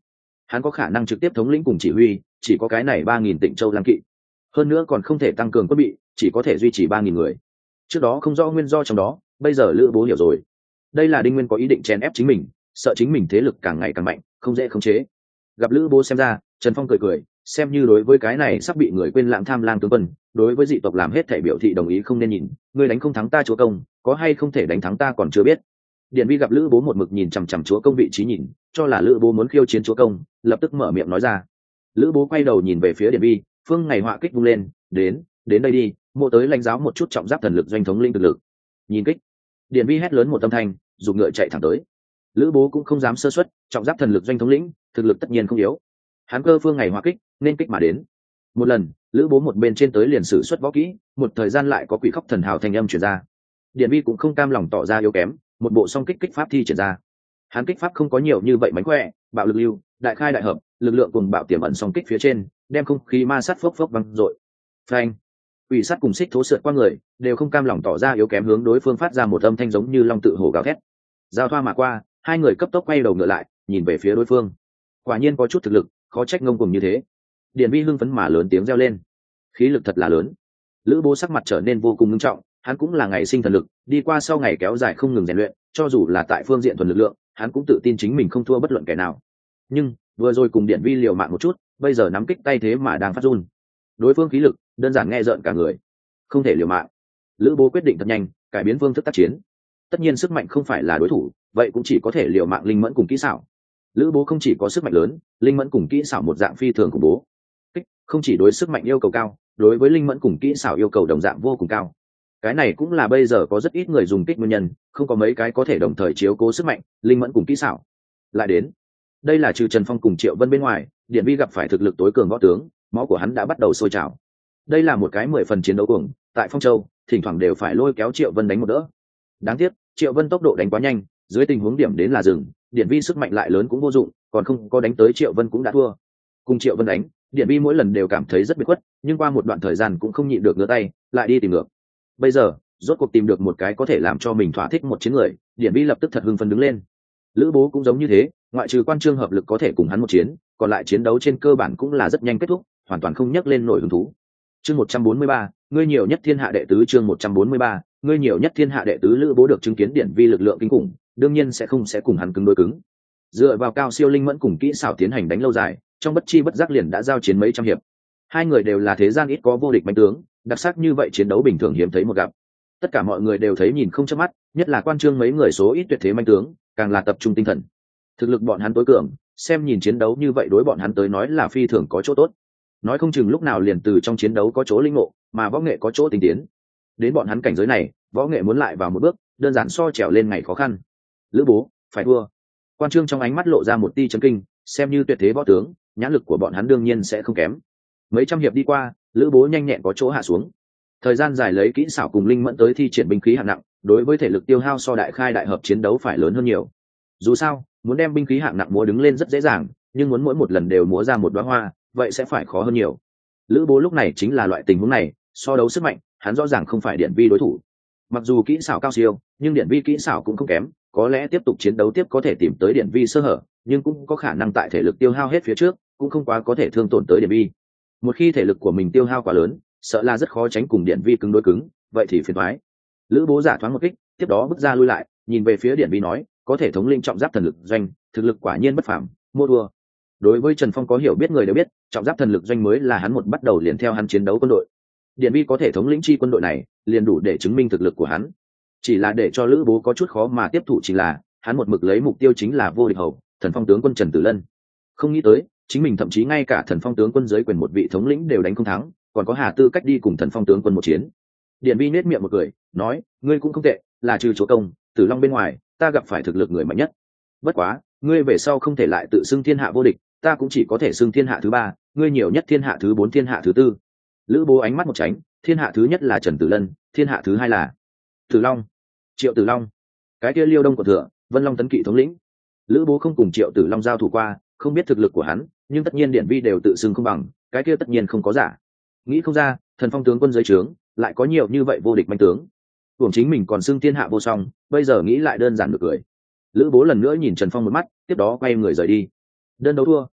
hắn có khả năng trực tiếp thống lĩnh cùng chỉ huy, chỉ có cái này 3.000 Tịnh Châu lang kỵ, hơn nữa còn không thể tăng cường quân bị, chỉ có thể duy trì 3.000 người. Trước đó không rõ nguyên do trong đó, bây giờ Lữ Bố hiểu rồi. Đây là Đinh Nguyên có ý định chèn ép chính mình, sợ chính mình thế lực càng ngày càng mạnh, không dễ khống chế. Gặp Lữ Bố xem ra, Trần Phong cười cười, xem như đối với cái này sắp bị người quên lãng tham lang tướng quân, đối với dị tộc làm hết thể biểu thị đồng ý không nên nhìn, ngươi đánh không thắng ta chúa công, có hay không thể đánh thắng ta còn chưa biết. Điện Vi gặp Lữ Bố một mực nhìn chằm chằm chúa công vị trí nhìn, cho là Lữ Bố muốn khiêu chiến chúa công, lập tức mở miệng nói ra. Lữ Bố quay đầu nhìn về phía Điện Vi, phương ngày họa kích vung lên, đến đây đi, mộ tới lãnh giáo một chút trọng giáp thần lực doanh thống linh thực lực. Nhìn kích. Điện Vi hét lớn một âm thanh, dùng ngựa chạy thẳng tới. Lữ Bố cũng không dám sơ suất, trọng giáp thần lực doanh thống lĩnh, thực lực tất nhiên không yếu. Hắn cơ phương ngày họa kích, nên kích mà đến. Một lần, Lữ Bố một bên trên tới liền sử xuất võ kỹ, một thời gian lại có quỷ khóc thần hào thanh âm truyền ra. Điện Vi cũng không cam lòng tỏ ra yếu kém, một bộ song kích kích pháp thi triển ra. Hắn kích pháp không có nhiều như vậy mánh khỏe, bạo lực lưu, đại khai đại hợp, lực lượng cùng bạo tiềm ẩn song kích phía trên, đem không khí ma sát phốc phốc văng dội. Phanh! Quỷ sát cùng xích thố sượt qua người, đều không cam lòng tỏ ra yếu kém hướng đối phương phát ra một âm thanh giống như long tự hổ gào thét. Giao thoa mà qua, hai người cấp tốc quay đầu ngựa lại, nhìn về phía đối phương. Quả nhiên có chút thực lực, khó trách ngông cuồng như thế. Điện Vi hưng phấn mà lớn tiếng reo lên. Khí lực thật là lớn. Lữ Bố sắc mặt trở nên vô cùng nghiêm trọng, hắn cũng là ngày sinh thần lực, đi qua sau ngày kéo dài không ngừng rèn luyện, cho dù là tại phương diện thuần lực lượng, hắn cũng tự tin chính mình không thua bất luận kẻ nào. Nhưng vừa rồi cùng Điện Vi liều mạng một chút, bây giờ nắm kích tay thế mà đang phát run. Đối phương khí lực, đơn giản nghe rợn cả người. Không thể liều mạng. Lữ Bố quyết định thật nhanh, cải biến phương thức tác chiến. Tất nhiên sức mạnh không phải là đối thủ, vậy cũng chỉ có thể liều mạng linh mẫn cùng kỹ xảo. Lữ Bố không chỉ có sức mạnh lớn, linh mẫn cùng kỹ xảo một dạng phi thường của bố. Kích không chỉ đối sức mạnh yêu cầu cao, đối với linh mẫn cùng kỹ xảo yêu cầu đồng dạng vô cùng cao. Cái này cũng là bây giờ có rất ít người dùng kích nguyên nhân, không có mấy cái có thể đồng thời chiếu cố sức mạnh, linh mẫn cùng kỹ xảo. Lại đến, đây là trừ Trần Phong cùng Triệu Vân bên ngoài, Điện Vi gặp phải thực lực tối cường võ tướng, máu của hắn đã bắt đầu sôi trào. Đây là một cái 10 phần chiến đấu cuồng, tại Phong Châu, thỉnh thoảng đều phải lôi kéo Triệu Vân đánh một đỡ. Đáng tiếc, Triệu Vân tốc độ đánh quá nhanh, dưới tình huống điểm đến là dừng, Điện Vi sức mạnh lại lớn cũng vô dụng, còn không có đánh tới Triệu Vân cũng đã thua. Cùng Triệu Vân đánh, Điện Vi mỗi lần đều cảm thấy rất biệt khuất, nhưng qua một đoạn thời gian cũng không nhịn được ngửa tay, lại đi tìm ngược. Bây giờ, rốt cuộc tìm được một cái có thể làm cho mình thỏa thích một chiến người, Điện Vi lập tức thật hưng phấn đứng lên. Lữ Bố cũng giống như thế, ngoại trừ Quan Trương hợp lực có thể cùng hắn một chiến, còn lại chiến đấu trên cơ bản cũng là rất nhanh kết thúc, hoàn toàn không nhắc lên nổi hứng thú. Chương 143, ngươi nhiều nhất thiên hạ đệ tứ. Chương 143, ngươi nhiều nhất thiên hạ đệ tứ. Lữ Bố được chứng kiến Điện Vi lực lượng kinh khủng, đương nhiên sẽ cùng hắn cứng đối cứng. Dựa vào cao siêu linh mẫn cùng kỹ xảo tiến hành đánh lâu dài, trong bất chi bất giác liền đã giao chiến mấy trăm hiệp. Hai người đều là thế gian ít có vô địch mạnh tướng, đặc sắc như vậy chiến đấu bình thường hiếm thấy một gặp. Tất cả mọi người đều thấy nhìn không chớp mắt, nhất là Quan Trương mấy người số ít tuyệt thế mạnh tướng, càng là tập trung tinh thần. Thực lực bọn hắn tối cường, xem nhìn chiến đấu như vậy đối bọn hắn tới nói là phi thường có chỗ tốt. Nói không chừng lúc nào liền từ trong chiến đấu có chỗ linh ngộ, mà võ nghệ có chỗ tinh tiến. Đến bọn hắn cảnh giới này, võ nghệ muốn lại vào một bước, đơn giản so trèo lên ngày khó khăn. Lữ Bố, phải thua. Quan Trương trong ánh mắt lộ ra một tia chấn kinh, xem như tuyệt thế võ tướng, nhãn lực của bọn hắn đương nhiên sẽ không kém. Mấy trăm hiệp đi qua, Lữ Bố nhanh nhẹn có chỗ hạ xuống. Thời gian dài lấy kỹ xảo cùng linh mẫn tới thi triển binh khí hạng nặng, đối với thể lực tiêu hao so đại khai đại hợp chiến đấu phải lớn hơn nhiều. Dù sao, muốn đem binh khí hạng nặng múa đứng lên rất dễ dàng, nhưng muốn mỗi một lần đều múa ra một đóa hoa, vậy sẽ phải khó hơn nhiều. Lữ Bố lúc này chính là loại tình huống này, so đấu sức mạnh, hắn rõ ràng không phải Điện Vi đối thủ. Mặc dù kỹ xảo cao siêu, nhưng Điện Vi kỹ xảo cũng không kém, có lẽ tiếp tục chiến đấu tiếp có thể tìm tới Điện Vi sơ hở, nhưng cũng có khả năng tại thể lực tiêu hao hết phía trước, cũng không quá có thể thương tổn tới Điện Vi. Một khi thể lực của mình tiêu hao quá lớn, sợ là rất khó tránh cùng Điện Vi cứng đối cứng, vậy thì phiền toái. Lữ Bố giả thoáng một kích, tiếp đó bước ra lui lại, nhìn về phía Điện Vi nói, có thể thống lĩnh trọng giáp thần lực doanh, thực lực quả nhiên bất phàm, mua đua. Đối với Trần Phong có hiểu biết người đều biết, trọng giáp thần lực doanh mới là hắn một bắt đầu liền theo hắn chiến đấu quân đội. Điện Vi có thể thống lĩnh chi quân đội này, liền đủ để chứng minh thực lực của hắn. Chỉ là để cho Lữ Bố có chút khó mà tiếp thụ chính là, hắn một mực lấy mục tiêu chính là vô địch hầu, Thần Phong tướng quân Trần Tử Lân. Không nghĩ tới, chính mình thậm chí ngay cả Thần Phong tướng quân dưới quyền một vị thống lĩnh đều đánh không thắng, còn có hà tư cách đi cùng Thần Phong tướng quân một chiến. Điện Vi nét miệng một cười, nói, ngươi cũng không tệ, là trừ chúa công, Tử Long bên ngoài, ta gặp phải thực lực người mạnh nhất. Bất quá, ngươi về sau không thể lại tự xưng thiên hạ vô địch, ta cũng chỉ có thể xưng thiên hạ thứ ba, ngươi nhiều nhất thiên hạ thứ bốn, thiên hạ thứ tư. Lữ Bố ánh mắt một tránh, thiên hạ thứ nhất là Trần Tử Lân, thiên hạ thứ hai là Tử Long, Triệu Tử Long. Cái kia Liêu Đông của Thừa, Vân Long tấn kỵ thống lĩnh. Lữ Bố không cùng Triệu Tử Long giao thủ qua, không biết thực lực của hắn, nhưng tất nhiên Điện Vi đều tự xưng không bằng, cái kia tất nhiên không có giả. Nghĩ không ra, Thần Phong tướng quân dưới trướng lại có nhiều như vậy vô địch manh tướng. Tưởng chính mình còn xưng thiên hạ vô song, bây giờ nghĩ lại đơn giản được cười. Lữ Bố lần nữa nhìn Trần Phong một mắt, tiếp đó quay người rời đi. Đơn đấu thua,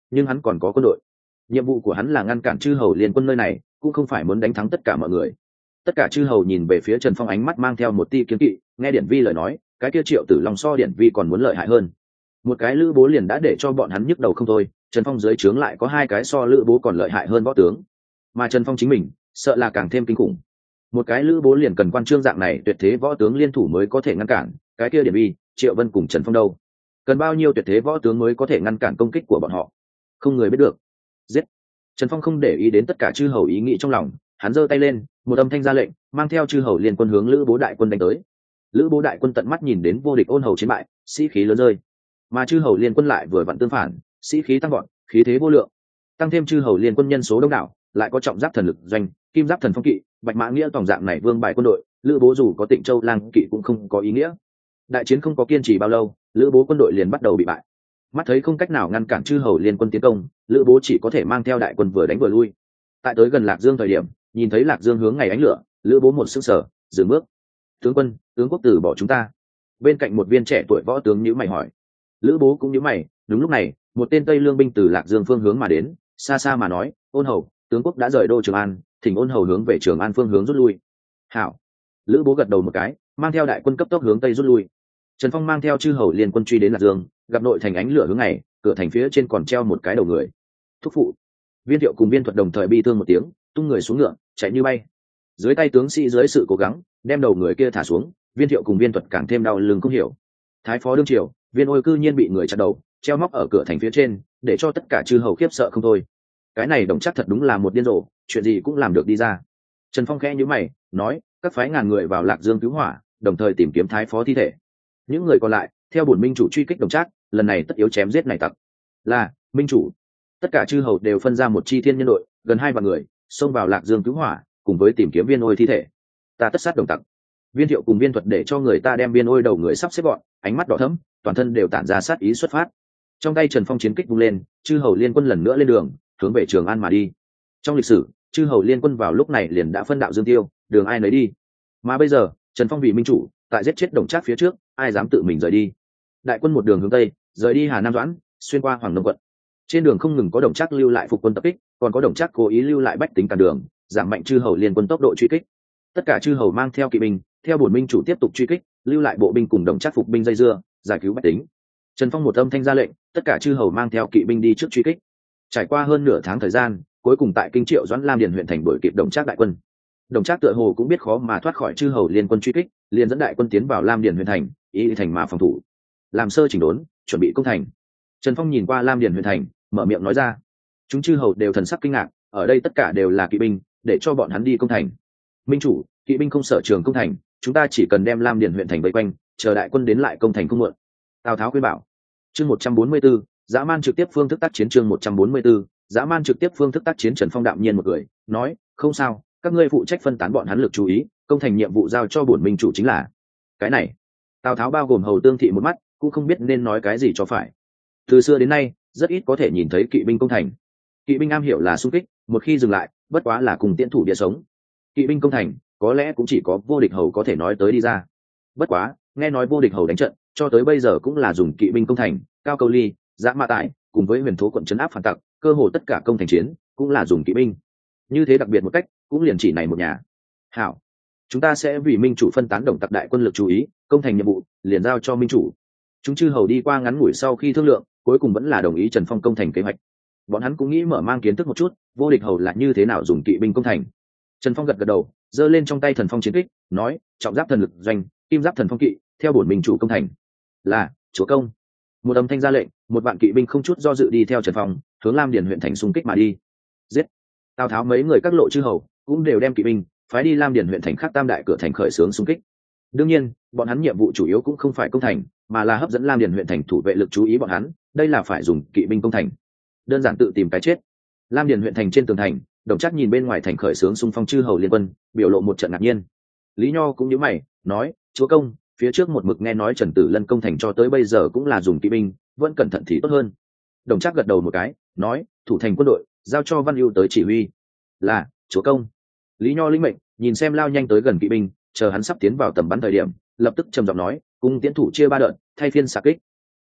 nhưng hắn còn có quân đội. Nhiệm vụ của hắn là ngăn cản chư hầu liên quân nơi này, cũng không phải muốn đánh thắng tất cả mọi người. Tất cả chư hầu nhìn về phía Trần Phong, ánh mắt mang theo một tia kiêng kỵ. Nghe Điển Vi lời nói, cái kia Triệu Tử Long so Điển Vi còn muốn lợi hại hơn. Một cái Lữ Bố liền đã để cho bọn hắn nhức đầu không thôi, Trần Phong dưới trướng lại có hai cái so Lữ Bố còn lợi hại hơn võ tướng, mà Trần Phong chính mình sợ là càng thêm kinh khủng. Một cái Lữ Bố liền cần quan trương dạng này tuyệt thế võ tướng liên thủ mới có thể ngăn cản, cái kia Điển Vi, Triệu Vân cùng Trần Phong đâu, cần bao nhiêu tuyệt thế võ tướng mới có thể ngăn cản công kích của bọn họ? Không người biết được. Giết! Trần Phong không để ý đến tất cả chư hầu ý nghĩ trong lòng, hắn giơ tay lên, một âm thanh ra lệnh, mang theo chư hầu liên quân hướng Lữ Bố đại quân đánh tới. Lữ Bố đại quân tận mắt nhìn đến vô địch Ôn Hầu chiến bại, sĩ khí lớn rơi, mà chư hầu liên quân lại vừa vặn tương phản, sĩ khí tăng vọt, khí thế vô lượng. Tăng thêm chư hầu liên quân nhân số đông đảo, lại có trọng giáp thần lực doanh, kim giáp thần phong kỵ, bạch mã nghĩa tổng dạng này vương bài quân đội, Lữ Bố dù có Tịnh Châu lang kỵ cũng không có ý nghĩa. Đại chiến không có kiên trì bao lâu, Lữ Bố quân đội liền bắt đầu bị bại. Mắt thấy không cách nào ngăn cản chư hầu liên quân tiến công, Lữ Bố chỉ có thể mang theo đại quân vừa đánh vừa lui. Tại tới gần Lạc Dương thời điểm, nhìn thấy Lạc Dương hướng ngày ánh lửa, Lữ Bố một sững sờ, dừng bước. Tướng quân, tướng quốc từ bỏ chúng ta. Bên cạnh một viên trẻ tuổi võ tướng nhíu mày hỏi. Lữ Bố cũng nhíu mày. Đúng lúc này, một tên Tây Lương binh từ Lạc Dương phương hướng mà đến, xa xa mà nói, Ôn Hầu, tướng quốc đã rời đô Trường An, thỉnh Ôn Hầu hướng về Trường An phương hướng rút lui. Hảo. Lữ Bố gật đầu một cái, mang theo đại quân cấp tốc hướng tây rút lui. Trần Phong mang theo chư hầu liên quân truy đến Lạc Dương, gặp nội thành ánh lửa hướng ngày, cửa thành phía trên còn treo một cái đầu người. Thúc phụ. Viên Thiệu cùng Viên Thuật đồng thời bi thương một tiếng, tung người xuống ngựa, chạy như bay. Dưới tay tướng sĩ dưới sự cố gắng, đem đầu người kia thả xuống, Viên Thiệu cùng Viên Thuật càng thêm đau lưng không hiểu. Thái phó đương triều, Viên Ôi cư nhiên bị người chặt đầu, treo móc ở cửa thành phía trên, để cho tất cả chư hầu khiếp sợ không thôi. Cái này Đồng Trác thật đúng là một điên rồ, chuyện gì cũng làm được đi ra. Trần Phong khẽ nhíu mày, nói, các phái ngàn người vào Lạc Dương cứu hỏa, đồng thời tìm kiếm thái phó thi thể. Những người còn lại theo bổn minh chủ truy kích Đồng Trác, lần này tất yếu chém giết này tặc. Là minh chủ. Tất cả chư hầu đều phân ra một chi thiên nhân đội, gần 2 vạn người, xông vào Lạc Dương cứu hỏa, cùng với tìm kiếm Viên Ôi thi thể. Ta tất sát Đồng tặc. Viên Thiệu cùng Viên Thuật để cho người ta đem Viên Ôi đầu người sắp xếp gọn, ánh mắt đỏ thẫm, toàn thân đều tản ra sát ý xuất phát. Trong tay Trần Phong chiến kích vung lên, chư hầu liên quân lần nữa lên đường, hướng về Trường An mà đi. Trong lịch sử, chư hầu liên quân vào lúc này liền đã phân đạo dương tiêu, đường ai nấy đi. Mà bây giờ, Trần Phong vì minh chủ, tại giết chết Đồng Trác phía trước, ai dám tự mình rời đi? Đại quân một đường hướng tây, rời đi Hà Nam Doãn, xuyên qua Hoàng Đông quận. Trên đường không ngừng có Đồng Trác lưu lại phục quân tập kích, còn có Đồng Trác cố ý lưu lại bách tính cản đường, giảm mạnh chư hầu liên quân tốc độ truy kích. Tất cả chư hầu mang theo kỵ binh, theo bổn minh chủ tiếp tục truy kích, lưu lại bộ binh cùng Đồng Trác phục binh dây dưa, giải cứu bách tính. Trần Phong một âm thanh ra lệnh, tất cả chư hầu mang theo kỵ binh đi trước truy kích. Trải qua hơn nửa tháng thời gian, cuối cùng tại Kinh Triệu Doãn Lam Điền huyện thành đuổi kịp Đồng Trác đại quân. Đồng Trác tựa hồ cũng biết khó mà thoát khỏi chư hầu liên quân truy kích, liền dẫn đại quân tiến vào Lam Điền huyện thành, ý thành mà phòng thủ, làm sơ chỉnh đốn, chuẩn bị công thành. Trần Phong nhìn qua Lam Điền huyện thành, mở miệng nói ra. Chúng chư hầu đều thần sắc kinh ngạc, ở đây tất cả đều là kỵ binh, để cho bọn hắn đi công thành. Minh chủ, kỵ binh không sở trường công thành, chúng ta chỉ cần đem Lam Điền huyện thành vây quanh, chờ đại quân đến lại công thành không muộn. Tào Tháo khuyên bảo. Chương 144, dã man trực tiếp phương thức tác chiến. Chương 144, dã man trực tiếp phương thức tác chiến. Trần Phong đạm nhiên một cười, nói, không sao, các ngươi phụ trách phân tán bọn hắn lực chú ý, công thành nhiệm vụ giao cho bổn minh chủ chính là. Cái này, Tào Tháo bao gồm hầu Tương Thị một mắt, cũng không biết nên nói cái gì cho phải. Từ xưa đến nay, rất ít có thể nhìn thấy kỵ binh công thành. Kỵ binh am hiểu là xung kích, một khi dừng lại, bất quá là cùng tiễn thủ địa sống. Kỵ binh công thành, có lẽ cũng chỉ có vô địch hầu có thể nói tới đi ra. Bất quá, nghe nói vô địch hầu đánh trận, cho tới bây giờ cũng là dùng kỵ binh công thành, Cao Câu Ly, Dã Mã Tại, cùng với Huyền Thố quận trấn áp phản tặc, cơ hồ tất cả công thành chiến cũng là dùng kỵ binh. Như thế đặc biệt một cách, cũng liền chỉ này một nhà. Hảo, chúng ta sẽ vì minh chủ phân tán Đồng tặc đại quân lực chú ý, công thành nhiệm vụ liền giao cho minh chủ. Chúng chư hầu đi qua ngắn ngủi sau khi thương lượng, cuối cùng vẫn là đồng ý Trần Phong công thành kế hoạch. Bọn hắn cũng nghĩ mở mang kiến thức một chút, vô địch hầu là như thế nào dùng kỵ binh công thành. Trần Phong gật gật đầu, giơ lên trong tay thần phong chiến kích, nói, trọng giáp thần lực doanh, kim giáp thần phong kỵ, theo bổn minh chủ công thành. Là, chúa công. Một âm thanh ra lệnh, một vạn kỵ binh không chút do dự đi theo Trần Phong, hướng Lam Điền huyện thành xung kích mà đi. Giết! Tào Tháo mấy người các lộ chư hầu cũng đều đem kỵ binh phái đi Lam Điền huyện thành khác tam đại cửa thành khởi xướng xung kích. Đương nhiên, bọn hắn nhiệm vụ chủ yếu cũng không phải công thành, mà là hấp dẫn Lam Điền huyện thành thủ vệ lực chú ý bọn hắn, đây là phải dùng kỵ binh công thành. Đơn giản tự tìm cái chết. Lam Điền huyện thành trên tường thành, Đồng Trác nhìn bên ngoài thành khởi xướng xung phong chư hầu liên quân, biểu lộ một trận ngạc nhiên. Lý Nho cũng nhíu mày, nói, chúa công, phía trước một mực nghe nói Trần Tử Lân công thành cho tới bây giờ cũng là dùng kỵ binh, vẫn cẩn thận thì tốt hơn. Đồng Trác gật đầu một cái, nói, thủ thành quân đội giao cho Văn Ưu tới chỉ huy. Là, chúa công. Lý Nho lĩnh mệnh, nhìn xem lao nhanh tới gần kỵ binh, chờ hắn sắp tiến vào tầm bắn thời điểm, lập tức trầm giọng nói, cung tiễn thủ chia 3 đợt, thay phiên xạ kích.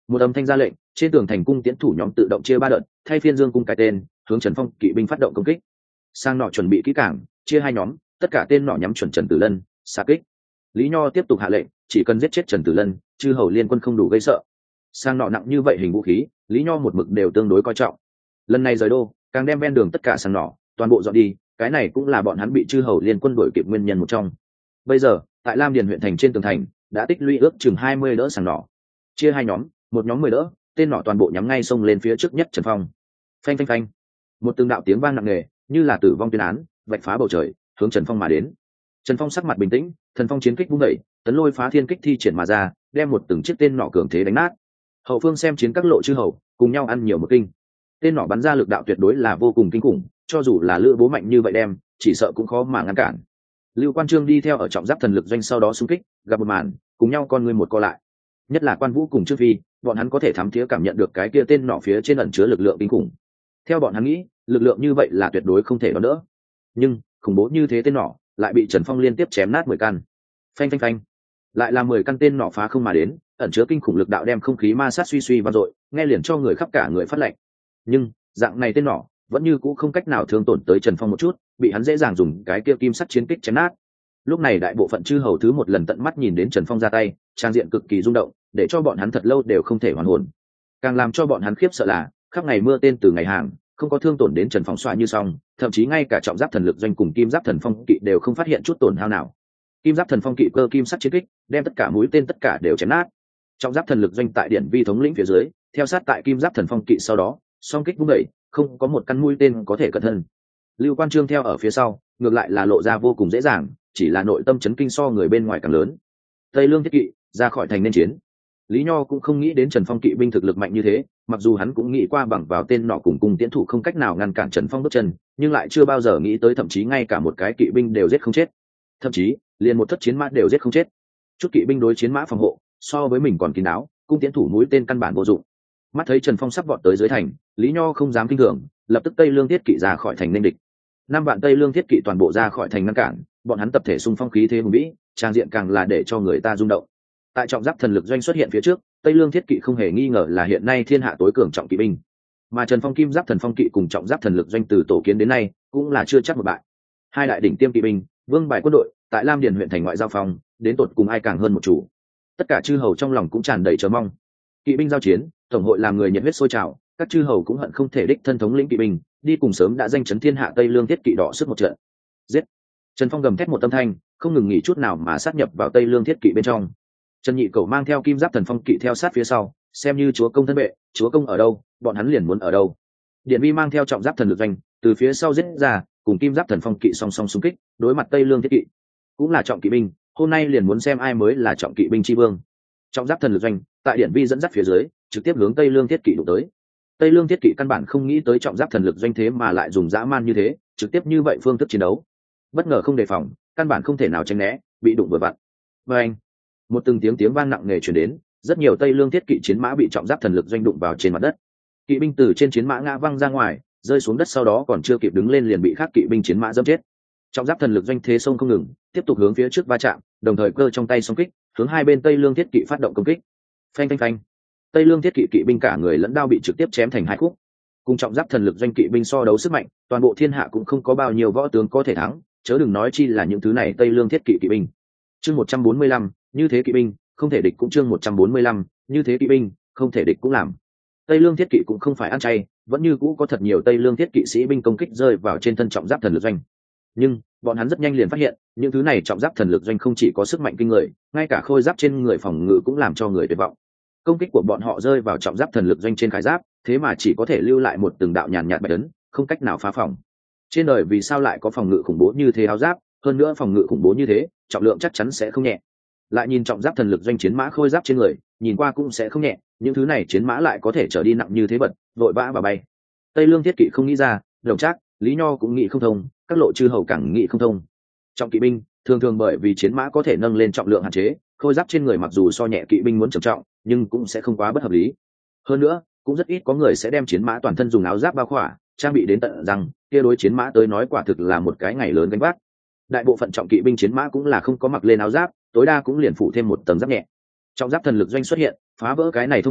Một âm thanh ra lệnh, trên tường thành cung tiến thủ nhóm tự động chia ba đợt, thay phiên dương cung cái tên, hướng Trần Phong kỵ binh phát động công kích. Sang nọ chuẩn bị kỹ càng, chia hai nhóm, tất cả tên nọ nhắm chuẩn Trần Tử Lân, xạ kích. Lý Nho tiếp tục hạ lệnh, chỉ cần giết chết Trần Tử Lân, chư hầu liên quân không đủ gây sợ. Sang nọ nặng như vậy hình vũ khí, Lý Nho một mực đều tương đối coi trọng. Lần này rời đô, càng đem ven đường tất cả sang nọ toàn bộ dọn đi, cái này cũng là bọn hắn bị chư hầu liên quân đuổi kịp nguyên nhân một trong. Bây giờ, tại Lam Điền huyện thành trên tường thành, đã tích lũy ước chừng 20 đỡ sàng nỏ, chia hai nhóm, một nhóm 10 đỡ, tên nỏ toàn bộ nhắm ngay xông lên phía trước nhất Trần Phong. Phanh phanh phanh, một từng đạo tiếng vang nặng nề, như là tử vong tuyên án, vạch phá bầu trời, hướng Trần Phong mà đến. Trần Phong sắc mặt bình tĩnh, thần phong chiến kích vung dậy, tấn lôi phá thiên kích thi triển mà ra, đem một từng chiếc tên nỏ cường thế đánh nát. Hậu phương xem chiến các lộ chư hầu, cùng nhau ăn nhiều một kinh. Tên nỏ bắn ra lực đạo tuyệt đối là vô cùng kinh khủng, cho dù là lữ bố mạnh như vậy đem, chỉ sợ cũng khó mà ngăn cản. Lưu Quan Trương đi theo ở trọng giáp thần lực doanh sau đó xung kích, gặp một màn, cùng nhau con người một co lại. Nhất là Quan Vũ cùng Trương Phi, bọn hắn có thể thám thía cảm nhận được cái kia tên nỏ phía trên ẩn chứa lực lượng kinh khủng. Theo bọn hắn nghĩ, lực lượng như vậy là tuyệt đối không thể đón đỡ. Nhưng, khủng bố như thế tên nỏ, lại bị Trần Phong liên tiếp chém nát 10 căn. Phanh phanh phanh. Lại là 10 căn tên nỏ phá không mà đến, ẩn chứa kinh khủng lực đạo đem không khí ma sát suy suy vang dội, nghe liền cho người khắp cả người phát lạnh. Nhưng, dạng này tên nỏ, vẫn như cũ không cách nào thương tổn tới Trần Phong một chút, bị hắn dễ dàng dùng cái kia kim sắt chiến kích chém nát. Lúc này đại bộ phận chư hầu thứ một lần tận mắt nhìn đến Trần Phong ra tay, trang diện cực kỳ rung động, để cho bọn hắn thật lâu đều không thể hoàn hồn. Càng làm cho bọn hắn khiếp sợ là, khắp ngày mưa tên từ ngày hàng, không có thương tổn đến Trần Phong xoa như xong, thậm chí ngay cả trọng giáp thần lực doanh cùng kim giáp thần phong kỵ đều không phát hiện chút tổn hao nào. Kim giáp thần phong kỵ cơ kim sắt chiến kích, đem tất cả mũi tên tất cả đều chém nát. Trọng giáp thần lực doanh tại điển vi thống lĩnh phía dưới, theo sát tại kim giáp thần phong kỵ sau đó, song kích vung đẩy, không có một căn mũi tên có thể cận thân. Lưu Quan Trương theo ở phía sau, ngược lại là lộ ra vô cùng dễ dàng, chỉ là nội tâm chấn kinh so người bên ngoài càng lớn. Tây Lương thiết kỵ ra khỏi thành nên chiến. Lý Nho cũng không nghĩ đến Trần Phong kỵ binh thực lực mạnh như thế, mặc dù hắn cũng nghĩ qua bằng vào tên nọ cùng cung tiễn thủ không cách nào ngăn cản Trần Phong bước chân, nhưng lại chưa bao giờ nghĩ tới thậm chí ngay cả một cái kỵ binh đều giết không chết, thậm chí liền một thất chiến mã đều giết không chết. Chút kỵ binh đối chiến mã phòng hộ, so với mình còn kín đáo, cung tiễn thủ mũi tên căn bản vô dụng. Mắt thấy Trần Phong sắp vọt tới dưới thành, Lý Nho không dám kinh thường, lập tức Tây Lương thiết kỵ ra khỏi thành nên địch. 5 vạn Tây Lương thiết kỵ toàn bộ ra khỏi thành ngăn cản, bọn hắn tập thể xung phong khí thế hùng vĩ, trang diện càng là để cho người ta rung động. Tại trọng giáp thần lực doanh xuất hiện phía trước, Tây Lương thiết kỵ không hề nghi ngờ là hiện nay thiên hạ tối cường trọng kỵ binh, mà Trần Phong kim giáp thần phong kỵ cùng trọng giáp thần lực doanh từ tổ kiến đến nay cũng là chưa chắc một bại. Hai đại đỉnh tiêm kỵ binh, vương bài quân đội, tại Lam Điền huyện thành ngoại giao phòng, đến tột cùng ai càng hơn một chủ. Tất cả chư hầu trong lòng cũng tràn đầy chờ mong. Kỵ binh giao chiến, tổng hội làm người nhiệt huyết sôi trào, các chư hầu cũng hận không thể đích thân thống lĩnh kỵ binh, đi cùng sớm đã danh chấn thiên hạ Tây Lương thiết kỵ đỏ sức một trận. Giết! Trần Phong gầm thét một âm thanh, không ngừng nghỉ chút nào mà sát nhập vào Tây Lương thiết kỵ bên trong. Trần Nhị Cẩu mang theo kim giáp thần phong kỵ theo sát phía sau, xem như chúa công thân vệ, chúa công ở đâu, bọn hắn liền muốn ở đâu. Điện Vi mang theo trọng giáp thần lực doanh, từ phía sau giết ra, cùng kim giáp thần phong kỵ song song xung kích, đối mặt Tây Lương thiết kỵ, cũng là trọng kỵ binh, hôm nay liền muốn xem ai mới là trọng kỵ binh chi vương. Trọng giáp thần lực doanh, tại Điện Vi dẫn dắt phía dưới, trực tiếp hướng Tây Lương thiết kỵ đụng tới. Tây Lương thiết kỵ căn bản không nghĩ tới trọng giáp thần lực doanh thế mà lại dùng dã man như thế, trực tiếp như vậy phương thức chiến đấu. Bất ngờ không đề phòng, căn bản không thể nào tránh né, bị đụng vừa vặn. Và anh, một từng tiếng vang nặng nề truyền đến, rất nhiều Tây Lương thiết kỵ chiến mã bị trọng giáp thần lực doanh đụng vào trên mặt đất. Kỵ binh từ trên chiến mã ngã văng ra ngoài, rơi xuống đất sau đó còn chưa kịp đứng lên liền bị khác kỵ binh chiến mã dẫm chết. Trọng giáp thần lực doanh thế sông không ngừng, tiếp tục hướng phía trước va chạm, đồng thời cơ trong tay song kích, hướng hai bên Tây Lương thiết kỵ phát động công kích. Phanh phanh phanh. Tây Lương thiết kỵ kỵ binh cả người lẫn đao bị trực tiếp chém thành hai khúc. Cùng trọng giáp thần lực doanh kỵ binh so đấu sức mạnh, toàn bộ thiên hạ cũng không có bao nhiêu võ tướng có thể thắng, chớ đừng nói chi là những thứ này Tây Lương thiết kỵ kỵ binh. Chương 145, như thế kỵ binh, không thể địch cũng chương 145, như thế kỵ binh, không thể địch cũng làm. Tây Lương thiết kỵ cũng không phải ăn chay, vẫn như cũ có thật nhiều Tây Lương thiết kỵ sĩ binh công kích rơi vào trên thân trọng giáp thần lực doanh. Nhưng bọn hắn rất nhanh liền phát hiện, những thứ này trọng giáp thần lực doanh không chỉ có sức mạnh kinh người, ngay cả khôi giáp trên người phòng ngự cũng làm cho người tuyệt vọng. Công kích của bọn họ rơi vào trọng giáp thần lực doanh trên khải giáp, thế mà chỉ có thể lưu lại một từng đạo nhàn nhạt bạch ấn, không cách nào phá phòng. Trên đời vì sao lại có phòng ngự khủng bố như thế áo giáp, hơn nữa phòng ngự khủng bố như thế, trọng lượng chắc chắn sẽ không nhẹ. Lại nhìn trọng giáp thần lực doanh chiến mã khôi giáp trên người, nhìn qua cũng sẽ không nhẹ, những thứ này chiến mã lại có thể trở đi nặng như thế vật, vội vã và bay. Tây Lương thiết kỵ không nghĩ ra, Đồng Trác, Lý Nho cũng nghĩ không thông, các lộ chư hầu càng nghĩ không thông. Trọng kỵ binh thường thường bởi vì chiến mã có thể nâng lên trọng lượng hạn chế, khôi giáp trên người mặc dù so nhẹ kỵ binh muốn trầm trọng, nhưng cũng sẽ không quá bất hợp lý. Hơn nữa, cũng rất ít có người sẽ đem chiến mã toàn thân dùng áo giáp bao khỏa, trang bị đến tận răng, kia đối chiến mã tới nói quả thực là một cái ngày lớn gánh vác. Đại bộ phận trọng kỵ binh chiến mã cũng là không có mặc lên áo giáp, tối đa cũng liền phủ thêm một tầng giáp nhẹ. Trọng giáp thần lực doanh xuất hiện, phá vỡ cái này thông thường,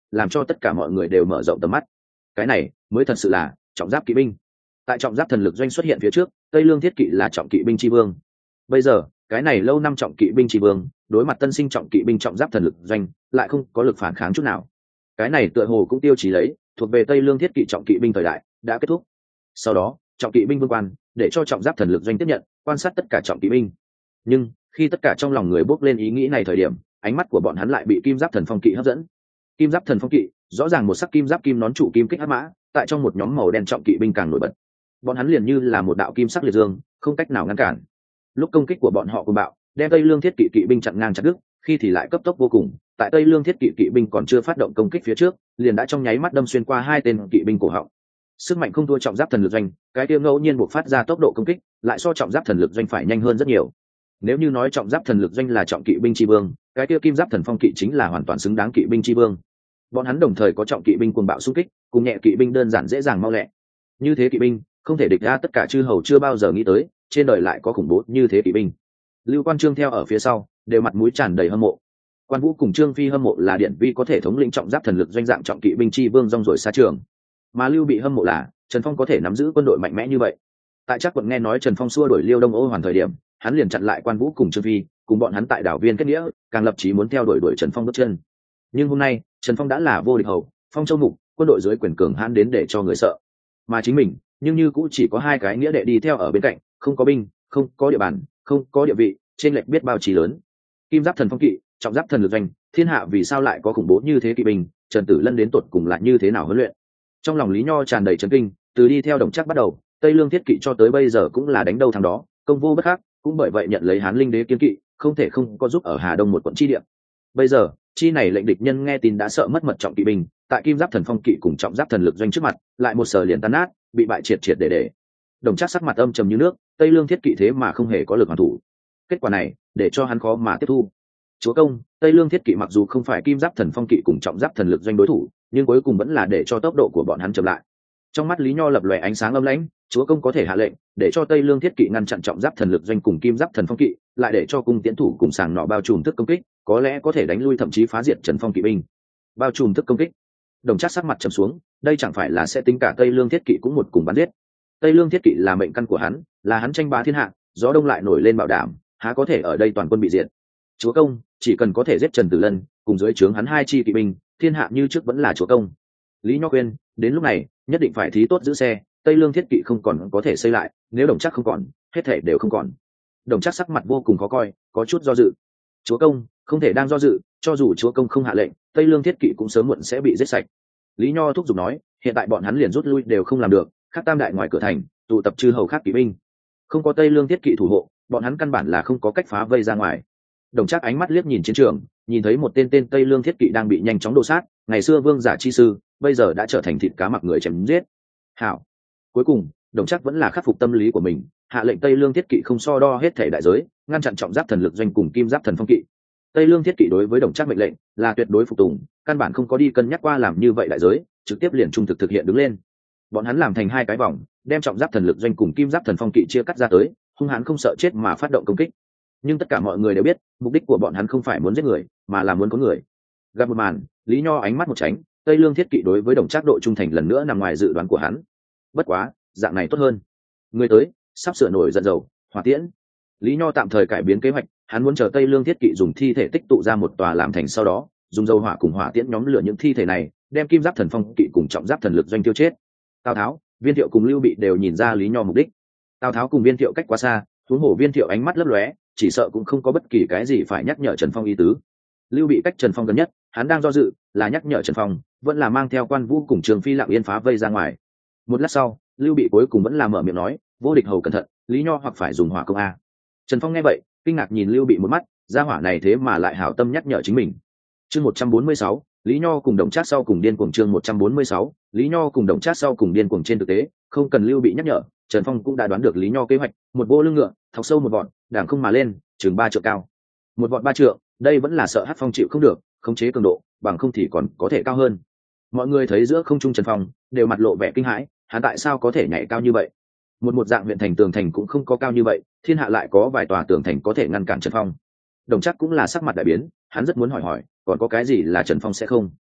làm cho tất cả mọi người đều mở rộng tầm mắt. Cái này mới thật sự là trọng giáp kỵ binh. Tại trọng giáp thần lực doanh xuất hiện phía trước, Tây Lương Thiết Kỵ là trọng kỵ binh tri vương. Bây giờ cái này lâu năm trọng kỵ binh tri vương đối mặt tân sinh trọng kỵ binh trọng giáp thần lực doanh lại không có lực phản kháng chút nào. Cái này tựa hồ cũng tiêu chí lấy thuộc về Tây Lương Thiết Kỵ trọng kỵ binh thời đại đã kết thúc. Sau đó trọng kỵ binh vương quan để cho trọng giáp thần lực doanh tiếp nhận quan sát tất cả trọng kỵ binh. Nhưng khi tất cả trong lòng người bốc lên ý nghĩ này thời điểm, ánh mắt của bọn hắn lại bị kim giáp thần phong kỵ hấp dẫn. Kim giáp thần phong kỵ rõ ràng một sắc kim giáp kim nón trụ kim kích hắc mã, tại trong một nhóm màu đen trọng kỵ binh càng nổi bật. Bọn hắn liền như là một đạo kim sắc liệt dương, không cách nào ngăn cản. Lúc công kích của bọn họ cuồng bạo, đem Tây Lương Thiết Kỵ kỵ binh chặn ngang chặt đứt, khi thì lại cấp tốc vô cùng. Tại Tây Lương Thiết Kỵ kỵ binh còn chưa phát động công kích phía trước, liền đã trong nháy mắt đâm xuyên qua hai tên kỵ binh cổ họng. Sức mạnh không thua trọng giáp thần lực doanh, cái tiêu ngẫu nhiên buộc phát ra tốc độ công kích, lại so trọng giáp thần lực doanh phải nhanh hơn rất nhiều. Nếu như nói trọng giáp thần lực doanh là trọng kỵ binh tri vương, cái tiêu kim giáp thần phong kỵ chính là hoàn toàn xứng đáng kỵ binh tri vương. Bọn hắn đồng thời có trọng kỵ binh cuồng bạo xung kích, cùng nhẹ kỵ binh đơn giản dễ dàng mau lẹ. Như thế kỵ binh không thể địch ra, tất cả chư hầu chưa bao giờ nghĩ tới trên đời lại có khủng bố như thế kỵ binh. Lưu Quan Trương theo ở phía sau đều mặt mũi tràn đầy hâm mộ. Quan Vũ cùng Trương Phi hâm mộ là Điện Vi có thể thống lĩnh trọng giáp thần lực doanh dạng trọng kỵ binh tri vương rong rồi xa trường, mà Lưu bị hâm mộ là Trần Phong có thể nắm giữ quân đội mạnh mẽ như vậy. Tại Trác Quận nghe nói Trần Phong xua đuổi Liêu Đông Ô Hoàn thời điểm, hắn liền chặn lại Quan Vũ cùng Trương Phi, cùng bọn hắn tại đảo Viên kết nghĩa, càng lập chí muốn theo đuổi Trần Phong bước chân. Nhưng hôm nay Trần Phong đã là vô địch hầu, phong châu mục, quân đội dưới quyền cường hãn đến để cho người sợ, mà chính mình nhưng như cũng chỉ có hai cái nghĩa đệ đi theo ở bên cạnh, không có binh, không có địa bàn, không có địa vị, trên lệch biết bao chí lớn. Kim giáp thần phong kỵ, trọng giáp thần lực doanh, thiên hạ vì sao lại có khủng bố như thế kỵ binh? Trần Tử Lân đến tột cùng là như thế nào huấn luyện? Trong lòng Lý Nho tràn đầy chấn kinh, từ đi theo Đồng Trác bắt đầu, Tây Lương Thiết Kỵ cho tới bây giờ cũng là đánh đâu thắng đó, công vô bất khắc, cũng bởi vậy nhận lấy Hán Linh Đế kiên kỵ, không thể không có giúp ở Hà Đông một quận chi địa. Bây giờ chi này lệnh địch nhân nghe tin đã sợ mất mật trọng kỵ binh, tại kim giáp thần phong kỵ cùng trọng giáp thần lực doanh trước mặt lại một sở liền tan nát, bị bại triệt triệt để. Đồng Trác sắc mặt âm trầm như nước, Tây Lương Thiết Kỵ thế mà không hề có lực hoàn thủ. Kết quả này để cho hắn khó mà tiếp thu. Chúa công, Tây Lương Thiết Kỵ mặc dù không phải kim giáp thần phong kỵ cùng trọng giáp thần lực doanh đối thủ, nhưng cuối cùng vẫn là để cho tốc độ của bọn hắn chậm lại. Trong mắt Lý Nho lập lòe ánh sáng âm lãnh, chúa công có thể hạ lệnh để cho Tây Lương Thiết Kỵ ngăn chặn trọng giáp thần lực doanh cùng kim giáp thần phong kỵ, lại để cho cung tiến thủ cùng sàng nọ bao trùm thức công kích, có lẽ có thể đánh lui thậm chí phá diệt Trần Phong kỵ binh. Bao trùm thức công kích. Đồng Trác sắc mặt trầm xuống, đây chẳng phải là sẽ tính cả Tây Lương Thiết Kỵ cũng một cùng bắn giết. Tây Lương Thiết Kỵ là mệnh căn của hắn, là hắn tranh bá thiên hạ, gió đông lại nổi lên bảo đảm, há có thể ở đây toàn quân bị diệt. Chúa công, chỉ cần có thể giết Trần Tử Lân cùng dưới trướng hắn hai chi kỵ binh, thiên hạ như trước vẫn là chúa công. Lý Nho khuyên, đến lúc này nhất định phải thí tốt giữ xe, Tây Lương Thiết Kỵ không còn có thể xây lại, nếu Đồng Trác không còn, hết thể đều không còn. Đồng Trác sắc mặt vô cùng khó coi, có chút do dự. Chúa công, không thể đang do dự, cho dù chúa công không hạ lệnh, Tây Lương Thiết Kỵ cũng sớm muộn sẽ bị giết sạch. Lý Nho thúc giục nói, hiện tại bọn hắn liền rút lui đều không làm được, khác tam đại ngoài cửa thành tụ tập chư hầu khác kỵ binh, không có Tây Lương Thiết Kỵ thủ hộ, bọn hắn căn bản là không có cách phá vây ra ngoài. Đồng Trác ánh mắt liếc nhìn chiến trường, nhìn thấy một tên Tây Lương Thiết Kỵ đang bị nhanh chóng đổ sát, ngày xưa vương giả chi sư, bây giờ đã trở thành thịt cá mặc người chém giết. Hảo. Cuối cùng, Đồng Trác vẫn là khắc phục tâm lý của mình, hạ lệnh Tây Lương Thiết Kỵ không so đo hết thể đại giới, ngăn chặn trọng giáp thần lực doanh cùng kim giáp thần phong kỵ. Tây Lương Thiết Kỵ đối với Đồng Trác mệnh lệnh là tuyệt đối phục tùng, căn bản không có đi cân nhắc qua làm như vậy đại giới, trực tiếp liền trung thực thực hiện đứng lên. Bọn hắn làm thành hai cái vòng, đem trọng giáp thần lực doanh cùng kim giáp thần phong kỵ chia cắt ra tới, hung hãn không sợ chết mà phát động công kích. Nhưng tất cả mọi người đều biết, mục đích của bọn hắn không phải muốn giết người, mà là muốn có người. Gặp một màn, Lý Nho ánh mắt một tránh, Tây Lương Thiết Kỵ đối với Đồng Trác độ trung thành lần nữa nằm ngoài dự đoán của hắn. Bất quá, dạng này tốt hơn. Người tới, sắp sửa nổi giận dầu, hỏa tiễn. Lý Nho tạm thời cải biến kế hoạch, hắn muốn chờ Tây Lương Thiết Kỵ dùng thi thể tích tụ ra một tòa làm thành, sau đó dùng dầu hỏa cùng hỏa tiễn nhóm lửa những thi thể này, đem kim giáp thần phong kỵ cùng trọng giáp thần lực doanh tiêu chết. Tào Tháo, Viên Thiệu cùng Lưu Bị đều nhìn ra Lý Nho mục đích. Tào Tháo cùng Viên Thiệu cách quá xa, huống hồ Viên Thiệu ánh mắt lấp lóe, chỉ sợ cũng không có bất kỳ cái gì phải nhắc nhở Trần Phong ý tứ. Lưu Bị cách Trần Phong gần nhất, hắn đang do dự, là nhắc nhở Trần Phong, vẫn là mang theo Quan Vũ cùng Trường Phi lặng yên phá vây ra ngoài. Một lát sau, Lưu Bị cuối cùng vẫn là mở miệng nói, vô địch hầu cẩn thận, Lý Nho hoặc phải dùng hỏa công a. Trần Phong nghe vậy, kinh ngạc nhìn Lưu Bị một mắt, gia hỏa này thế mà lại hảo tâm nhắc nhở chính mình. Chương 146, Lý Nho cùng Đồng Trác sau cùng điên cuồng. Chương 146, Lý Nho cùng Đồng Trác sau cùng điên cuồng. Trên thực tế, không cần Lưu Bị nhắc nhở, Trần Phong cũng đã đoán được Lý Nho kế hoạch, một vô lưng ngựa, thọc sâu một vọt, đảng không mà lên, chừng 3 trượng cao. Một vọt 3 trượng, đây vẫn là sợ Hắc Phong chịu không được, khống chế cường độ, bằng không thì còn có thể cao hơn. Mọi người thấy giữa không trung Trần Phong, đều mặt lộ vẻ kinh hãi, hắn tại sao có thể nhảy cao như vậy? Một dạng huyện thành tường thành cũng không có cao như vậy, thiên hạ lại có vài tòa tường thành có thể ngăn cản Trần Phong. Đồng Trác cũng là sắc mặt đại biến, hắn rất muốn hỏi, còn có cái gì là Trần Phong sẽ không?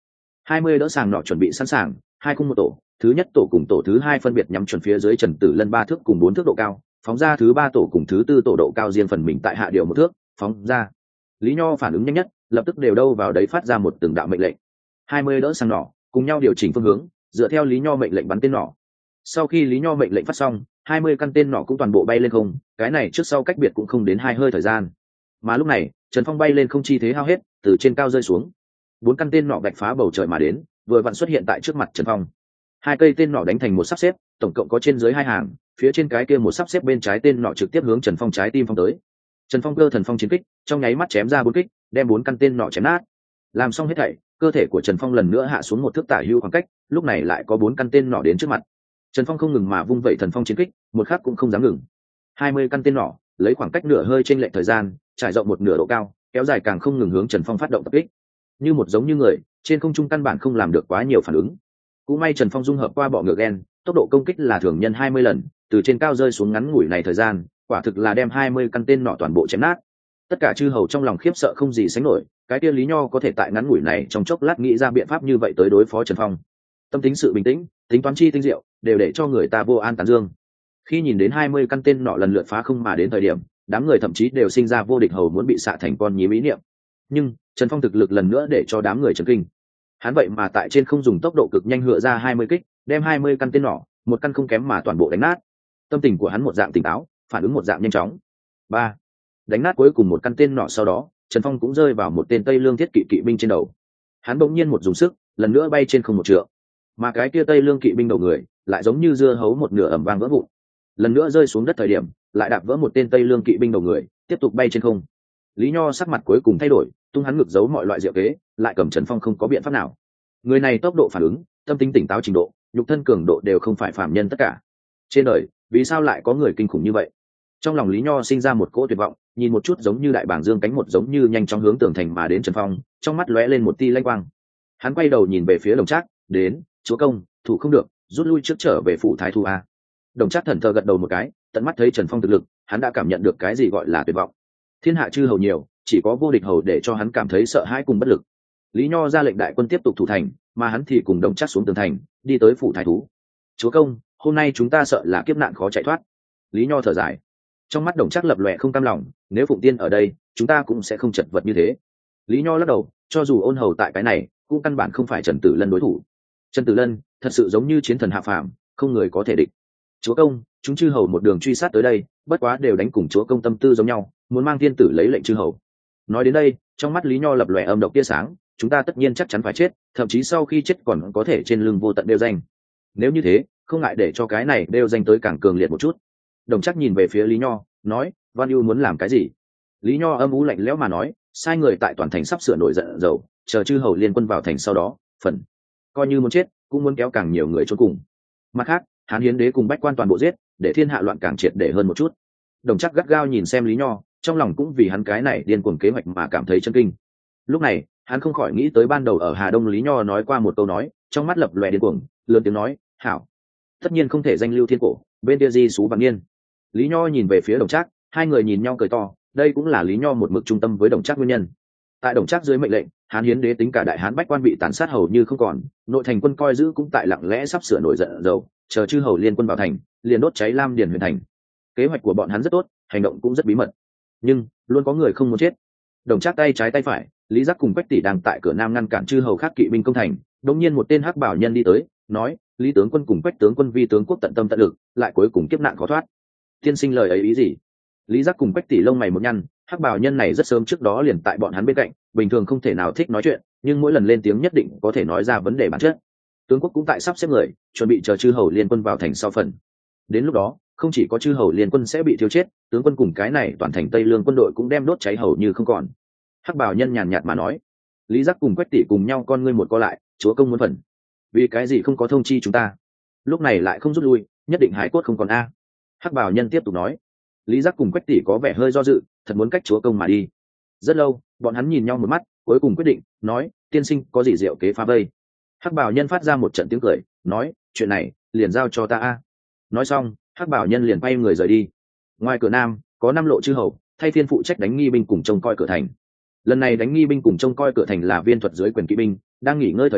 20 đỡ sàng nọ chuẩn bị sẵn sàng, hai khung một tổ, thứ nhất tổ cùng tổ thứ hai phân biệt nhắm chuẩn phía dưới Trần Tử Lân 3 thước cùng 4 thước độ cao, phóng ra thứ ba tổ cùng thứ tư tổ độ cao riêng phần mình tại hạ điều 1 thước, phóng ra. Lý Nho phản ứng nhanh nhất, lập tức đều đâu vào đấy phát ra một từng đạo mệnh lệnh. 20 đỡ sàng nỏ, cùng nhau điều chỉnh phương hướng, dựa theo Lý Nho mệnh lệnh bắn tên nỏ. Sau khi Lý Nho mệnh lệnh phát xong, 20 căn tên nỏ cũng toàn bộ bay lên không, cái này trước sau cách biệt cũng không đến 2 hơi thời gian. Mà lúc này, Trần Phong bay lên không chi thế hao hết, từ trên cao rơi xuống. 4 căn tên nỏ vạch phá bầu trời mà đến, vừa vặn xuất hiện tại trước mặt Trần Phong. 2 cây tên nỏ đánh thành một sắp xếp, tổng cộng có trên dưới 2 hàng, phía trên cái kia một sắp xếp bên trái tên nỏ trực tiếp hướng Trần Phong trái tim phong tới. Trần Phong cơ thần phong chiến kích, trong nháy mắt chém ra 4 kích, đem 4 căn tên nỏ chém nát. Làm xong hết thảy, cơ thể của Trần Phong lần nữa hạ xuống 1 thước tả hữu khoảng cách, lúc này lại có 4 căn tên nỏ đến trước mặt. Trần Phong không ngừng mà vung vẩy thần phong chiến kích, một khắc cũng không dám ngừng. 20 căn tên nỏ, lấy khoảng cách nửa hơi chênh lệch thời gian, trải rộng một nửa độ cao, kéo dài càng không ngừng hướng Trần Phong phát động tập kích. Như một giống như người, trên không trung căn bản không làm được quá nhiều phản ứng. Cũng may Trần Phong dung hợp qua bọ ngựa gen, tốc độ công kích là thường nhân 20 lần, từ trên cao rơi xuống ngắn ngủi này thời gian, quả thực là đem 20 căn tên nỏ toàn bộ chém nát. Tất cả chư hầu trong lòng khiếp sợ không gì sánh nổi, cái kia Lý Nho có thể tại ngắn ngủi này trong chốc lát nghĩ ra biện pháp như vậy tới đối phó Trần Phong. Tâm tính sự bình tĩnh, tính toán chi tinh diệu, đều để cho người ta vô an tán dương. Khi nhìn đến 20 căn tên nọ lần lượt phá không mà đến thời điểm, đám người thậm chí đều sinh ra vô địch hầu muốn bị xạ thành con nhím ý niệm. Nhưng Trần Phong thực lực lần nữa để cho đám người chấn kinh. Hắn vậy mà tại trên không dùng tốc độ cực nhanh hựa ra 20 kích, đem 20 căn tên nỏ, một căn không kém mà toàn bộ đánh nát. Tâm tình của hắn một dạng tỉnh táo, phản ứng một dạng nhanh chóng. 3. Đánh nát cuối cùng một căn tên nỏ sau đó, Trần Phong cũng rơi vào một tên Tây Lương thiết kỵ kỵ binh trên đầu. Hắn bỗng nhiên một dùng sức, lần nữa bay trên không một trượng. Mà cái kia Tây Lương kỵ binh đầu người, lại giống như dưa hấu một nửa ầm vang vỡ vụn. Lần nữa rơi xuống đất thời điểm, lại đạp vỡ một tên Tây Lương kỵ binh đầu người, tiếp tục bay trên không. Lý Nho sắc mặt cuối cùng thay đổi, tung hắn ngực giấu mọi loại diệu kế, lại cầm Trần Phong không có biện pháp nào. Người này tốc độ phản ứng, tâm tính tỉnh táo trình độ, nhục thân cường độ đều không phải phàm nhân tất cả. Trên đời, vì sao lại có người kinh khủng như vậy? Trong lòng Lý Nho sinh ra một cỗ tuyệt vọng, nhìn một chút giống như đại bảng dương cánh một giống như nhanh chóng hướng tường thành mà đến Trần Phong, trong mắt lóe lên một tia lanh quang. Hắn quay đầu nhìn về phía Đồng Trác, đến, chúa công, thủ không được, rút lui trước trở về phủ thái thu a. Đồng Trác thần thờ gật đầu một cái, tận mắt thấy Trần Phong thực lực, hắn đã cảm nhận được cái gì gọi là tuyệt vọng. Thiên hạ chư hầu nhiều, chỉ có vô địch hầu để cho hắn cảm thấy sợ hãi cùng bất lực. Lý Nho ra lệnh đại quân tiếp tục thủ thành, mà hắn thì cùng Đồng Trác xuống tường thành, đi tới phủ thái thú. Chúa công, hôm nay chúng ta sợ là kiếp nạn khó chạy thoát. Lý Nho thở dài, trong mắt Đồng Trác lập lòe không cam lòng, nếu Phụng Tiên ở đây, chúng ta cũng sẽ không chật vật như thế. Lý Nho lắc đầu, cho dù ôn hầu tại cái này, cũng căn bản không phải Trần Tử Lân đối thủ. Trần Tử Lân thật sự giống như chiến thần hạ phàm, không người có thể địch. Chúa công, chúng chư hầu một đường truy sát tới đây, bất quá đều đánh cùng chúa công tâm tư giống nhau, muốn mang thiên tử lấy lệnh chư hầu. Nói đến đây, trong mắt Lý Nho lập lòe âm độc tia sáng, chúng ta tất nhiên chắc chắn phải chết, thậm chí sau khi chết còn có thể trên lưng vô tận đeo danh. Nếu như thế, không ngại để cho cái này đeo danh tới càng cường liệt một chút. Đồng Trác nhìn về phía Lý Nho, nói, Văn Ưu muốn làm cái gì? Lý Nho âm u lạnh lẽo mà nói, sai người tại toàn thành sắp sửa nổi giận dầu, chờ chư hầu liên quân vào thành sau đó, phần coi như muốn chết, cũng muốn kéo càng nhiều người chôn cùng. Mặt khác, Hán Hiến đế cùng bách quan toàn bộ giết, để thiên hạ loạn càng triệt để hơn một chút. Đồng Trác gắt gao nhìn xem Lý Nho, trong lòng cũng vì hắn cái này điên cuồng kế hoạch mà cảm thấy chấn kinh. Lúc này, hắn không khỏi nghĩ tới ban đầu ở Hà Đông Lý Nho nói qua một câu nói, trong mắt lập lòe điên cuồng, lớn tiếng nói, hảo, tất nhiên không thể danh lưu thiên cổ, bên kia di xú bằng niên. Lý Nho nhìn về phía Đồng Trác, hai người nhìn nhau cười to, đây cũng là Lý Nho một mực trung tâm với Đồng Trác nguyên nhân. Tại Đồng Trác dưới mệnh lệnh, Hán Hiến đế tính cả đại Hán bách quan bị tàn sát hầu như không còn, nội thành quân coi giữ cũng tại lặng lẽ sắp sửa nổi giận dầu, chờ chư hầu liên quân vào thành, liền đốt cháy Lam Điền huyền thành. Kế hoạch của bọn hắn rất tốt, hành động cũng rất bí mật, nhưng luôn có người không muốn chết. Đồng Trác tay trái tay phải, Lý Giác cùng Quách Tỷ đang tại cửa nam ngăn cản chư hầu khác kỵ binh công thành, đột nhiên một tên hắc bảo nhân đi tới, nói, Lý tướng quân cùng Quách tướng quân vi tướng quốc tận tâm tận lực, lại cuối cùng kiếp nạn khó thoát. Tiên sinh lời ấy ý gì? Lý Giác cùng Quách Tỷ lông mày một nhăn, hắc bảo nhân này rất sớm trước đó liền tại bọn hắn bên cạnh, bình thường không thể nào thích nói chuyện, nhưng mỗi lần lên tiếng nhất định có thể nói ra vấn đề bản chất. Tướng quốc cũng tại sắp xếp người, chuẩn bị chờ chư hầu liên quân vào thành sau phần. Đến lúc đó, không chỉ có chư hầu liên quân sẽ bị thiêu chết, tướng quân cùng cái này toàn thành Tây Lương quân đội cũng đem đốt cháy hầu như không còn. Hắc bảo nhân nhàn nhạt mà nói. Lý Giác cùng Quách Tỷ cùng nhau con ngươi một co lại, chúa công muốn phần. Vì cái gì không có thông chi chúng ta? Lúc này lại không rút lui, nhất định hải cốt không còn a. Hắc bảo nhân tiếp tục nói. Lý Giác cùng Quách Tỷ có vẻ hơi do dự, thật muốn cách chúa công mà đi. Rất lâu, bọn hắn nhìn nhau một mắt, cuối cùng quyết định, nói, tiên sinh có gì diệu kế phá vây. Hắc bảo nhân phát ra một trận tiếng cười, nói, chuyện này liền giao cho ta a. Nói xong, Hắc bảo nhân liền quay người rời đi. Ngoài cửa nam, có 5 lộ chư hầu, thay phiên phụ trách đánh nghi binh cùng trông coi cửa thành. Lần này đánh nghi binh cùng trông coi cửa thành là viên thuật dưới quyền kỵ binh, đang nghỉ ngơi thời điểm,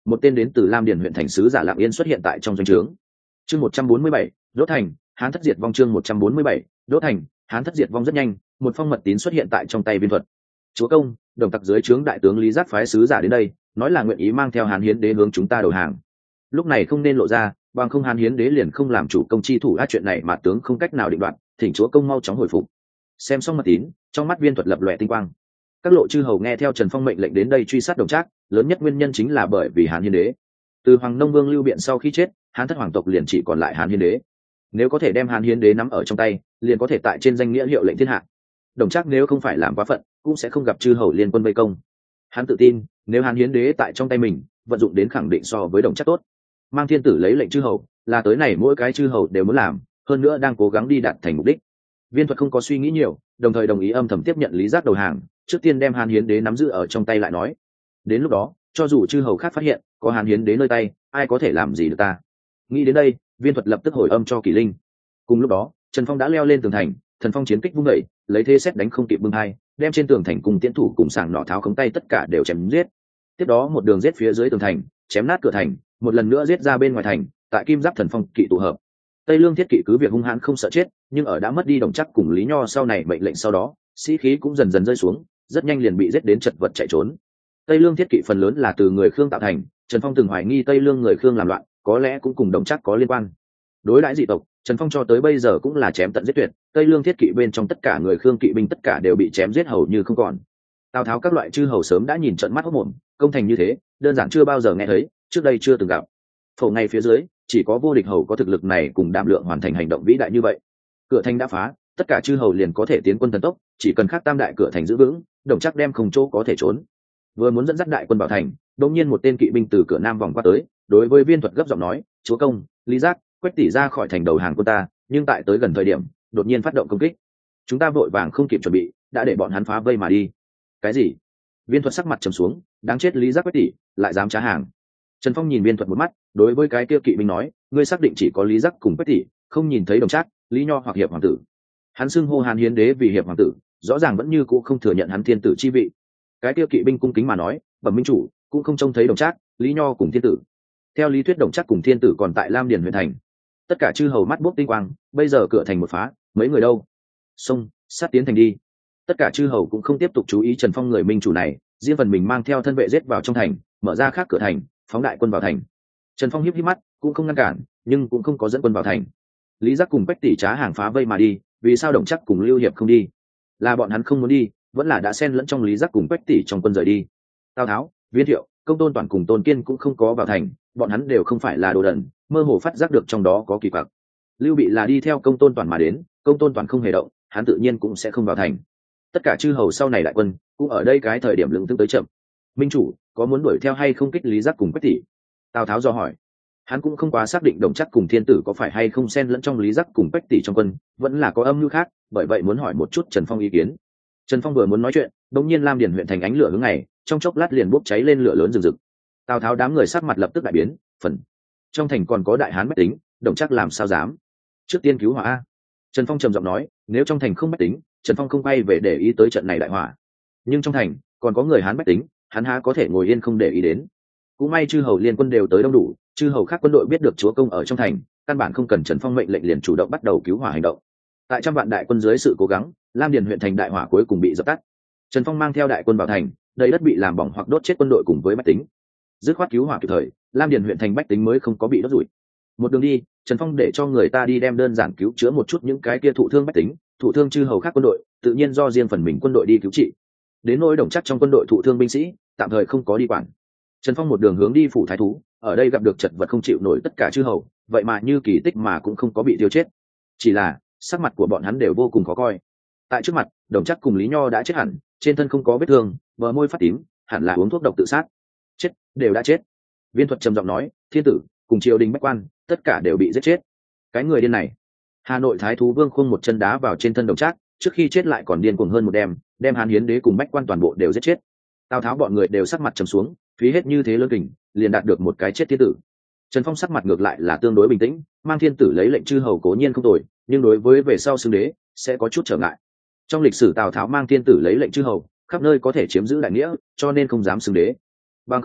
một tên đến từ Lam Điền huyện thành sứ giả lặng yên xuất hiện tại trong doanh trướng. Chương 147, đốt thành, Hán thất diệt vong. Chương 147, đốt thành, Hán thất diệt vong. Rất nhanh, một phong mật tín xuất hiện tại trong tay Viên Thuật. Chúa công, Đồng Tặc dưới trướng đại tướng Lý Giác phái sứ giả đến đây, nói là nguyện ý mang theo Hán Hiến Đế hướng chúng ta đầu hàng. Lúc này không nên lộ ra, bằng không Hán Hiến Đế liền không làm chủ công chi thủ ác chuyện này mà tướng không cách nào định đoạt, thỉnh chúa công mau chóng hồi phục. Xem xong mật tín, trong mắt Viên Thuật lập lòe tinh quang. Các lộ chư hầu nghe theo Trần Phong mệnh lệnh đến đây truy sát Đồng Trác, lớn nhất nguyên nhân chính là bởi vì Hán Hiến Đế. Từ Hoàng Nông Vương Lưu Biện sau khi chết, Hán thất hoàng tộc liền chỉ còn lại Hán Hiến Đế. Nếu có thể đem Hán Hiến Đế nắm ở trong tay, liền có thể tại trên danh nghĩa hiệu lệnh thiên hạ. Đồng Trác nếu không phải làm quá phận, cũng sẽ không gặp chư hầu liên quân vây công. Hắn tự tin, nếu Hán Hiến Đế tại trong tay mình, vận dụng đến khẳng định so với Đồng Trác tốt. Mang thiên tử lấy lệnh chư hầu, là tới này mỗi cái chư hầu đều muốn làm, hơn nữa đang cố gắng đi đạt thành mục đích. Viên Thuật không có suy nghĩ nhiều, đồng thời đồng ý âm thầm tiếp nhận Lý Giác đầu hàng, trước tiên đem Hán Hiến Đế nắm giữ ở trong tay lại nói. Đến lúc đó, cho dù chư hầu khác phát hiện có Hán Hiến Đế nơi tay, ai có thể làm gì được ta? Nghĩ đến đây, Viên Thuật lập tức hồi âm cho Kỷ Linh. Cùng lúc đó, Trần Phong đã leo lên tường thành, thần phong chiến kích vung đẩy, lấy thế xét đánh không kịp bưng hai, đem trên tường thành cùng tiến thủ cùng sàng nỏ tháo khống tay tất cả đều chém giết. Tiếp đó một đường giết phía dưới tường thành, chém nát cửa thành, một lần nữa giết ra bên ngoài thành, tại Kim Giáp thần phong kỵ tụ hợp. Tây Lương thiết kỵ cứ việc hung hãn không sợ chết, nhưng ở đã mất đi Đồng Trác cùng Lý Nho sau này mệnh lệnh sau đó, sĩ khí cũng dần dần rơi xuống, rất nhanh liền bị giết đến chật vật chạy trốn. Tây Lương thiết kỵ phần lớn là từ người Khương tạo thành, Trần Phong từng hoài nghi Tây Lương người Khương làm loạn, có lẽ cũng cùng Đồng Trác có liên quan. Đối đãi dị tộc, Trần Phong cho tới bây giờ cũng là chém tận giết tuyệt, Tây Lương thiết kỵ bên trong tất cả người Khương kỵ binh tất cả đều bị chém giết hầu như không còn. Tào Tháo các loại chư hầu sớm đã nhìn trận mắt hốt mồm, công thành như thế, đơn giản chưa bao giờ nghe thấy, trước đây chưa từng gặp. Phổ ngay phía dưới, chỉ có vô địch hầu có thực lực này cùng đảm lượng hoàn thành hành động vĩ đại như vậy. Cửa thành đã phá, tất cả chư hầu liền có thể tiến quân thần tốc, chỉ cần khắc tam đại cửa thành giữ vững, Đồng Trác đem không chỗ có thể trốn. Vừa muốn dẫn dắt đại quân vào thành, đột nhiên một tên kỵ binh từ cửa nam vòng qua tới, đối với Viên Thuật gấp giọng nói: "Chúa công, Lý Giác, Quách tỷ ra khỏi thành đầu hàng của ta, nhưng tại tới gần thời điểm, đột nhiên phát động công kích. Chúng ta vội vàng không kịp chuẩn bị, đã để bọn hắn phá vây mà đi." "Cái gì?" Viên Thuật sắc mặt trầm xuống, đáng chết Lý Giác Quách tỷ, lại dám trá hàng. Trần Phong nhìn Viên Thuật một mắt, đối với cái kia kỵ binh nói: "Ngươi xác định chỉ có Lý Giác cùng Quách tỷ, không nhìn thấy Đồng Trác, Lý Nho hoặc Hiệp hoàng tử?" Hắn xưng hô Hán Hiến Đế vì Hiệp hoàng tử, rõ ràng vẫn như cũ không thừa nhận hắn thiên tử chi vị. Cái kia kỵ binh cung kính mà nói: "Bẩm minh chủ, cũng không trông thấy Đồng Trác, Lý Nho cùng thiên tử." Theo lý thuyết Đồng Trác cùng thiên tử còn tại Lam Điền huyện thành. Tất cả chư hầu mắt bốc tinh quang, bây giờ cửa thành một phá, mấy người đâu? Xông, sát tiến thành đi. Tất cả chư hầu cũng không tiếp tục chú ý Trần Phong người minh chủ này, riêng phần mình mang theo thân vệ giết vào trong thành, mở ra khác cửa thành, phóng đại quân vào thành. Trần Phong híp híp mắt, cũng không ngăn cản, nhưng cũng không có dẫn quân vào thành. Lý Giác cùng Quách tỷ trá hàng phá vây mà đi, vì sao Đồng Trác cùng Lưu Hiệp không đi? Là bọn hắn không muốn đi, vẫn là đã xen lẫn trong Lý Giác cùng Quách tỷ trong quân rời đi? Tào Tháo, Viên Thiệu, Công Tôn Toàn cùng Tôn Kiên cũng không có vào thành, bọn hắn đều không phải là đồ đần, mơ hồ phát giác được trong đó có kỳ quặc. Lưu Bị là đi theo Công Tôn Toàn mà đến, Công Tôn Toàn không hề động, hắn tự nhiên cũng sẽ không vào thành. Tất cả chư hầu sau này đại quân cũng ở đây cái thời điểm lững thững tới chậm. Minh chủ có muốn đuổi theo hay không kích Lý Giác cùng Quách tỷ? Tào Tháo dò hỏi. Hắn cũng không quá xác định Đồng Trác cùng thiên tử có phải hay không xen lẫn trong Lý Giác cùng Quách tỷ trong quân, vẫn là có âm mưu khác, bởi vậy muốn hỏi một chút Trần Phong ý kiến. Trần Phong vừa muốn nói chuyện, đột nhiên Lam Điền huyện thành ánh lửa hướng này, trong chốc lát liền bốc cháy lên lửa lớn rừng rực. Tào Tháo đám người sắc mặt lập tức đại biến, phần trong thành còn có đại hán bách tính, Đồng Trác làm sao dám? Trước tiên cứu hỏa a. Trần Phong trầm giọng nói, nếu trong thành không bách tính, Trần Phong không bay về để ý tới trận này đại hỏa. Nhưng trong thành còn có người hán bách tính, hắn há có thể ngồi yên không để ý đến. Cũng may chư hầu liên quân đều tới đông đủ, chư hầu khác quân đội biết được chúa công ở trong thành, căn bản không cần Trần Phong mệnh lệnh liền chủ động bắt đầu cứu hỏa hành động. Tại trăm vạn đại quân dưới sự cố gắng, Lam Điền huyện thành đại hỏa cuối cùng bị dập tắt. Trần Phong mang theo đại quân vào thành, đầy đất bị làm bỏng hoặc đốt chết quân đội cùng với bách tính. Dứt khoát cứu hỏa kịp thời, Lam Điền huyện thành bách tính mới không có bị đốt rủi. Một đường đi, Trần Phong để cho người ta đi đem đơn giản cứu chữa một chút những cái kia thụ thương bách tính, thụ thương chư hầu khác quân đội, tự nhiên do riêng phần mình quân đội đi cứu trị. Đến nỗi Đồng Trác trong quân đội thụ thương binh sĩ, tạm thời không có đi quản. Trần Phong một đường hướng đi phủ thái thú, ở đây gặp được chật vật không chịu nổi tất cả chư hầu, vậy mà như kỳ tích mà cũng không có bị tiêu chết. Chỉ là sắc mặt của bọn hắn đều vô cùng khó coi. Tại trước mặt, Đồng Trác cùng Lý Nho đã chết hẳn, trên thân không có vết thương, bờ môi phát tím, hẳn là uống thuốc độc tự sát. Chết, đều đã chết. Viên Thuật trầm giọng nói, thiên tử cùng triều đình bách quan, tất cả đều bị giết chết. Cái người điên này. Hà Nội thái thú Vương Khung một chân đá vào trên thân Đồng Trác, trước khi chết lại còn điên cuồng hơn một đem Hán Hiến Đế cùng bách quan toàn bộ đều giết chết. Tào Tháo bọn người đều sắc mặt trầm xuống, phí hết như thế lớn kình, liền đạt được một cái chết thiên tử. Trần Phong sắc mặt ngược lại là tương đối bình tĩnh, mang thiên tử lấy lệnh chư hầu cố nhiên không tồi, nhưng đối với về sau xưng đế sẽ có chút trở ngại. Trong lịch sử Tào Tháo mang thiên tử lấy lệnh chư hầu, khắp nơi có thể chiếm giữ đại nghĩa, cho nên không dám xưng đế. Bằng không,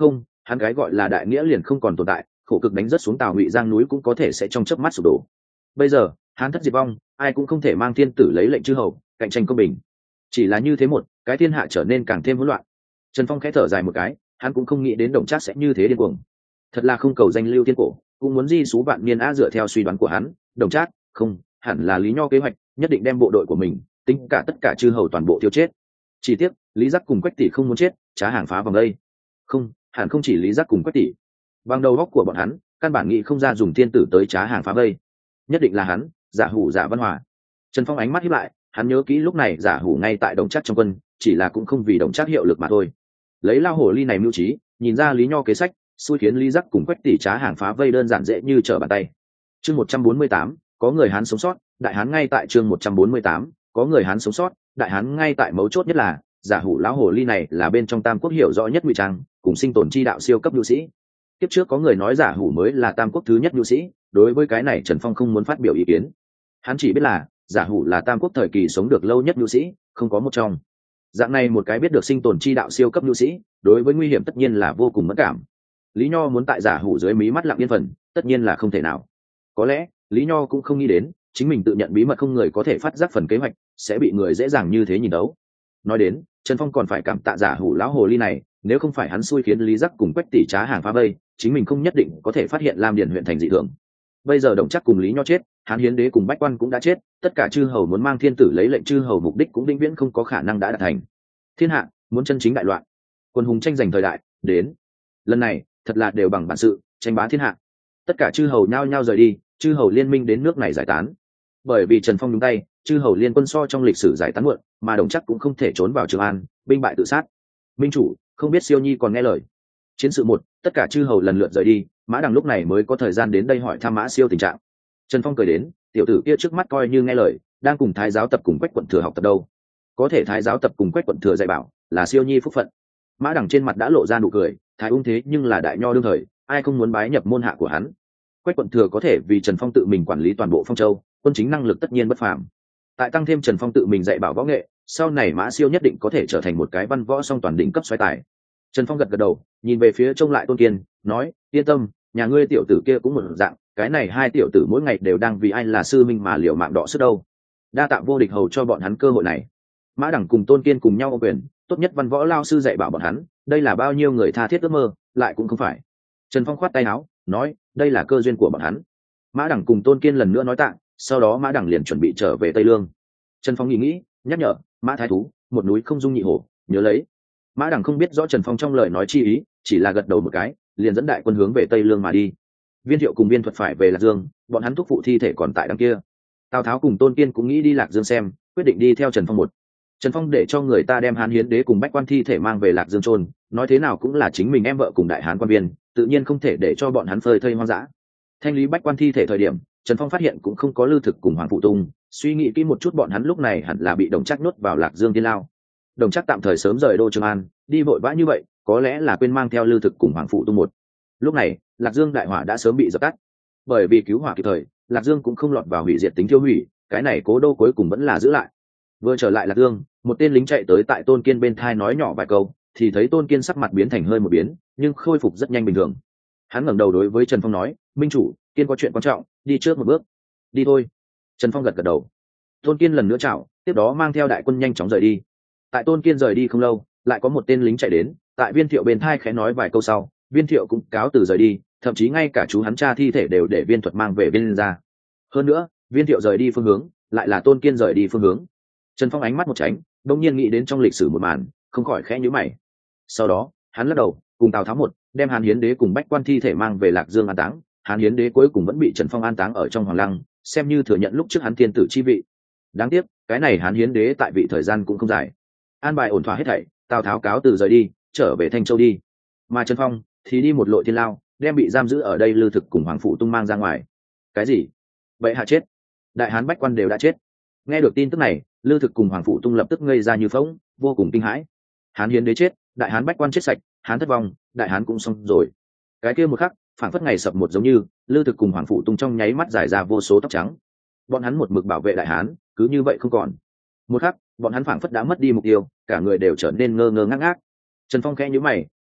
hắn cái gọi là đại nghĩa liền không còn tồn tại, khổ cực đánh rất xuống Tào Ngụy Giang núi cũng có thể sẽ trong chớp mắt sụp đổ. Bây giờ Hán thất diệt vong, ai cũng không thể mang thiên tử lấy lệnh chư hầu, cạnh tranh công bình. Chỉ là như thế một cái thiên hạ trở nên càng thêm hỗn loạn. Trần Phong khẽ thở dài một cái, hắn cũng không nghĩ đến Đồng Trác sẽ như thế điên cuồng. Thật là không cầu danh lưu thiên cổ, cũng muốn di xú vạn niên á. Dựa theo suy đoán của hắn, Đồng Trác không hẳn là Lý Nho kế hoạch, nhất định đem bộ đội của mình tính cả tất cả chư hầu toàn bộ tiêu chết. Chỉ tiếc Lý Giác cùng Quách Tỷ không muốn chết, trá hàng phá vòng đây. Không hẳn không chỉ Lý Giác cùng Quách Tỷ, bằng đầu góc của bọn hắn căn bản nghĩ không ra dùng thiên tử tới trá hàng phá vây, nhất định là hắn Giả Hủ Giả Văn Hòa. Trần Phong ánh mắt hiếp lại, hắn nhớ kỹ lúc này Giả Hủ ngay tại Đồng Trác trong quân, chỉ là cũng không vì Đồng Trác hiệu lực mà thôi. Lấy lao hổ ly này mưu trí, nhìn ra Lý Nho kế sách, xui khiến Lý Giác cùng Quách Tỷ trá hàng phá vây đơn giản dễ như trở bàn tay. Chương 148, có người Hán sống sót, đại Hán ngay tại chương 148, có người Hán sống sót, đại Hán ngay tại. Mấu chốt nhất là Giả Hủ lão hồ ly này là bên trong Tam Quốc hiểu rõ nhất ngụy trang cùng sinh tồn chi đạo siêu cấp nhu sĩ. Tiếp trước có người nói Giả Hủ mới là Tam Quốc thứ nhất nhu sĩ, đối với cái này Trần Phong không muốn phát biểu ý kiến. Hắn chỉ biết là Giả Hủ là Tam Quốc thời kỳ sống được lâu nhất nhu sĩ, không có một trong. Dạng này một cái biết được sinh tồn chi đạo siêu cấp nhu sĩ, đối với nguy hiểm tất nhiên là vô cùng mẫn cảm. Lý Nho muốn tại Giả Hủ dưới mí mắt lặng yên phần, tất nhiên là không thể nào. Có lẽ Lý Nho cũng không nghĩ đến chính mình tự nhận bí mật không người có thể phát giác phần kế hoạch sẽ bị người dễ dàng như thế nhìn đấu. Nói đến Trần Phong còn phải cảm tạ Giả Hủ lão hồ ly này, nếu không phải hắn xui khiến Lý Giác cùng Quách Tỷ trá hàng phá vây, chính mình không nhất định có thể phát hiện Lam Điền huyện thành dị thường. Bây giờ Đồng Trác cùng Lý Nho chết, Hán Hiến Đế cùng Bách Quan cũng đã chết, tất cả chư hầu muốn mang thiên tử lấy lệnh chư hầu mục đích cũng vĩnh viễn không có khả năng đã đạt thành. Thiên hạ muốn chân chính đại loạn, quân hùng tranh giành thời đại đến. Lần này thật là đều bằng bản sự tranh bá thiên hạ. Tất cả chư hầu nhao nhao rời đi, chư hầu liên minh đến nước này giải tán. Bởi vì Trần Phong nhúng tay, chư hầu liên quân so trong lịch sử giải tán muộn, mà Đồng Trác cũng không thể trốn vào Trường An, binh bại tự sát. Minh chủ không biết Siêu Nhi còn nghe lời. Chiến sự một, tất cả chư hầu lần lượt rời đi, Mã Đằng lúc này mới có thời gian đến đây hỏi thăm Mã Siêu tình trạng. Trần Phong cười đến, tiểu tử kia trước mắt coi như nghe lời, đang cùng Thái giáo tập cùng Quách quận thừa học tập đâu. Có thể Thái giáo tập cùng Quách quận thừa dạy bảo, là Siêu Nhi phúc phận. Mã Đằng trên mặt đã lộ ra nụ cười, Thái ung thế nhưng là đại nho đương thời, ai không muốn bái nhập môn hạ của hắn. Quách quận thừa có thể vì Trần Phong tự mình quản lý toàn bộ Phong Châu, quân chính năng lực tất nhiên bất phàm. Tại tăng thêm Trần Phong tự mình dạy bảo võ nghệ, sau này Mã Siêu nhất định có thể trở thành một cái văn võ song toàn đỉnh cấp xoáy tài. Trần Phong gật gật đầu, nhìn về phía trông lại Tôn Kiên, nói: yên tâm, nhà ngươi tiểu tử kia cũng một dạng, cái này hai tiểu tử mỗi ngày đều đang vì ai là sư minh mà liều mạng đọ sức đâu. Đa tạ vô địch hầu cho bọn hắn cơ hội này. Mã Đằng cùng Tôn Kiên cùng nhau ô quyền, tốt nhất văn võ lao sư dạy bảo bọn hắn, đây là bao nhiêu người tha thiết ước mơ, lại cũng không phải. Trần Phong khoát tay áo, nói: đây là cơ duyên của bọn hắn. Mã Đằng cùng Tôn Kiên lần nữa nói tạ, sau đó Mã Đằng liền chuẩn bị trở về Tây Lương. Trần Phong nghĩ nhắc nhở: Mã Thái Thú, một núi không dung nhị hổ, nhớ lấy. Mã Đằng không biết rõ Trần Phong trong lời nói chi ý, chỉ là gật đầu một cái, liền dẫn đại quân hướng về Tây Lương mà đi. Viên Thiệu cùng Viên Thuật phải về Lạc Dương, bọn hắn thúc phụ thi thể còn tại đằng kia. Tào Tháo cùng Tôn Kiên cũng nghĩ đi Lạc Dương xem, quyết định đi theo Trần Phong một. Trần Phong để cho người ta đem Hán Hiến Đế cùng Bách Quan thi thể mang về Lạc Dương chôn, nói thế nào cũng là chính mình em vợ cùng đại hán quan viên, tự nhiên không thể để cho bọn hắn phơi thây hoang dã. Thanh lý Bách Quan thi thể thời điểm, Trần Phong phát hiện cũng không có Lư Thực cùng Hoàng Phụ Tung, suy nghĩ kỹ một chút bọn hắn lúc này hẳn là bị Đồng Trác nhốt vào Lạc Dương Thiên Lao. Đồng Trác tạm thời sớm rời đô Trường An, đi vội vã như vậy, có lẽ là quên mang theo Lư Thực cùng Hoàng Phụ Tung một. Lúc này, Lạc Dương đại hỏa đã sớm bị dập tắt. Bởi vì cứu hỏa kịp thời, Lạc Dương cũng không lọt vào hủy diệt tính tiêu hủy, cái này cố đô cuối cùng vẫn là giữ lại. Vừa trở lại Lạc Dương, một tên lính chạy tới tại Tôn Kiên bên thai nói nhỏ vài câu, thì thấy Tôn Kiên sắc mặt biến thành hơi một biến, nhưng khôi phục rất nhanh bình thường. Hắn ngẩng đầu đối với Trần Phong nói: minh chủ, Kiên có chuyện quan trọng, đi trước một bước. Đi thôi. Trần Phong gật gật đầu. Tôn Kiên lần nữa chào, tiếp đó mang theo đại quân nhanh chóng rời đi. Tại Tôn Kiên rời đi không lâu, lại có một tên lính chạy đến, tại Viên Thiệu bên thai khẽ nói vài câu sau, Viên Thiệu cũng cáo từ rời đi, thậm chí ngay cả chú hắn cha thi thể đều để Viên Thuật mang về Viên ra. Hơn nữa, Viên Thiệu rời đi phương hướng, lại là Tôn Kiên rời đi phương hướng. Trần Phong ánh mắt một tránh, đông nhiên nghĩ đến trong lịch sử một màn, không khỏi khẽ nhíu mày. Sau đó, hắn lắc đầu, cùng Tào Tháo một, đem Hán Hiến Đế cùng Bách Quan thi thể mang về Lạc Dương an táng. Hán Hiến Đế cuối cùng vẫn bị Trần Phong an táng ở trong Hoàng Lăng, xem như thừa nhận lúc trước hắn thiên tử chi vị. Đáng tiếc, cái này Hán Hiến Đế tại vị thời gian cũng không dài. An bài ổn thỏa hết thảy, Tào Tháo cáo từ rời đi, trở về Thanh Châu đi. Mà Trần Phong thì đi một lộ thiên lao, đem bị giam giữ ở đây Lư Thực cùng Hoàng Phụ Tung mang ra ngoài. Cái gì? Bệ hạ chết? Đại hán Bách Quan đều đã chết? Nghe được tin tức này, Lư Thực cùng Hoàng Phụ Tung lập tức ngây ra như phỗng, vô cùng kinh hãi. Hán Hiến Đế chết, đại hán Bách Quan chết sạch, hán thất vong, đại hán cũng xong rồi. Cái kia một khắc, phản phất ngày sập một giống như, Lư Thực cùng Hoàng Phụ Tung trong nháy mắt giải ra vô số tóc trắng. Bọn hắn một mực bảo vệ đại hán, cứ như vậy không còn. Một khắc, bọn hắn phản phất đã mất đi mục tiêu, cả người đều trở nên ngơ ngơ ngác ngác. Trần Phong khẽ nhíu mày,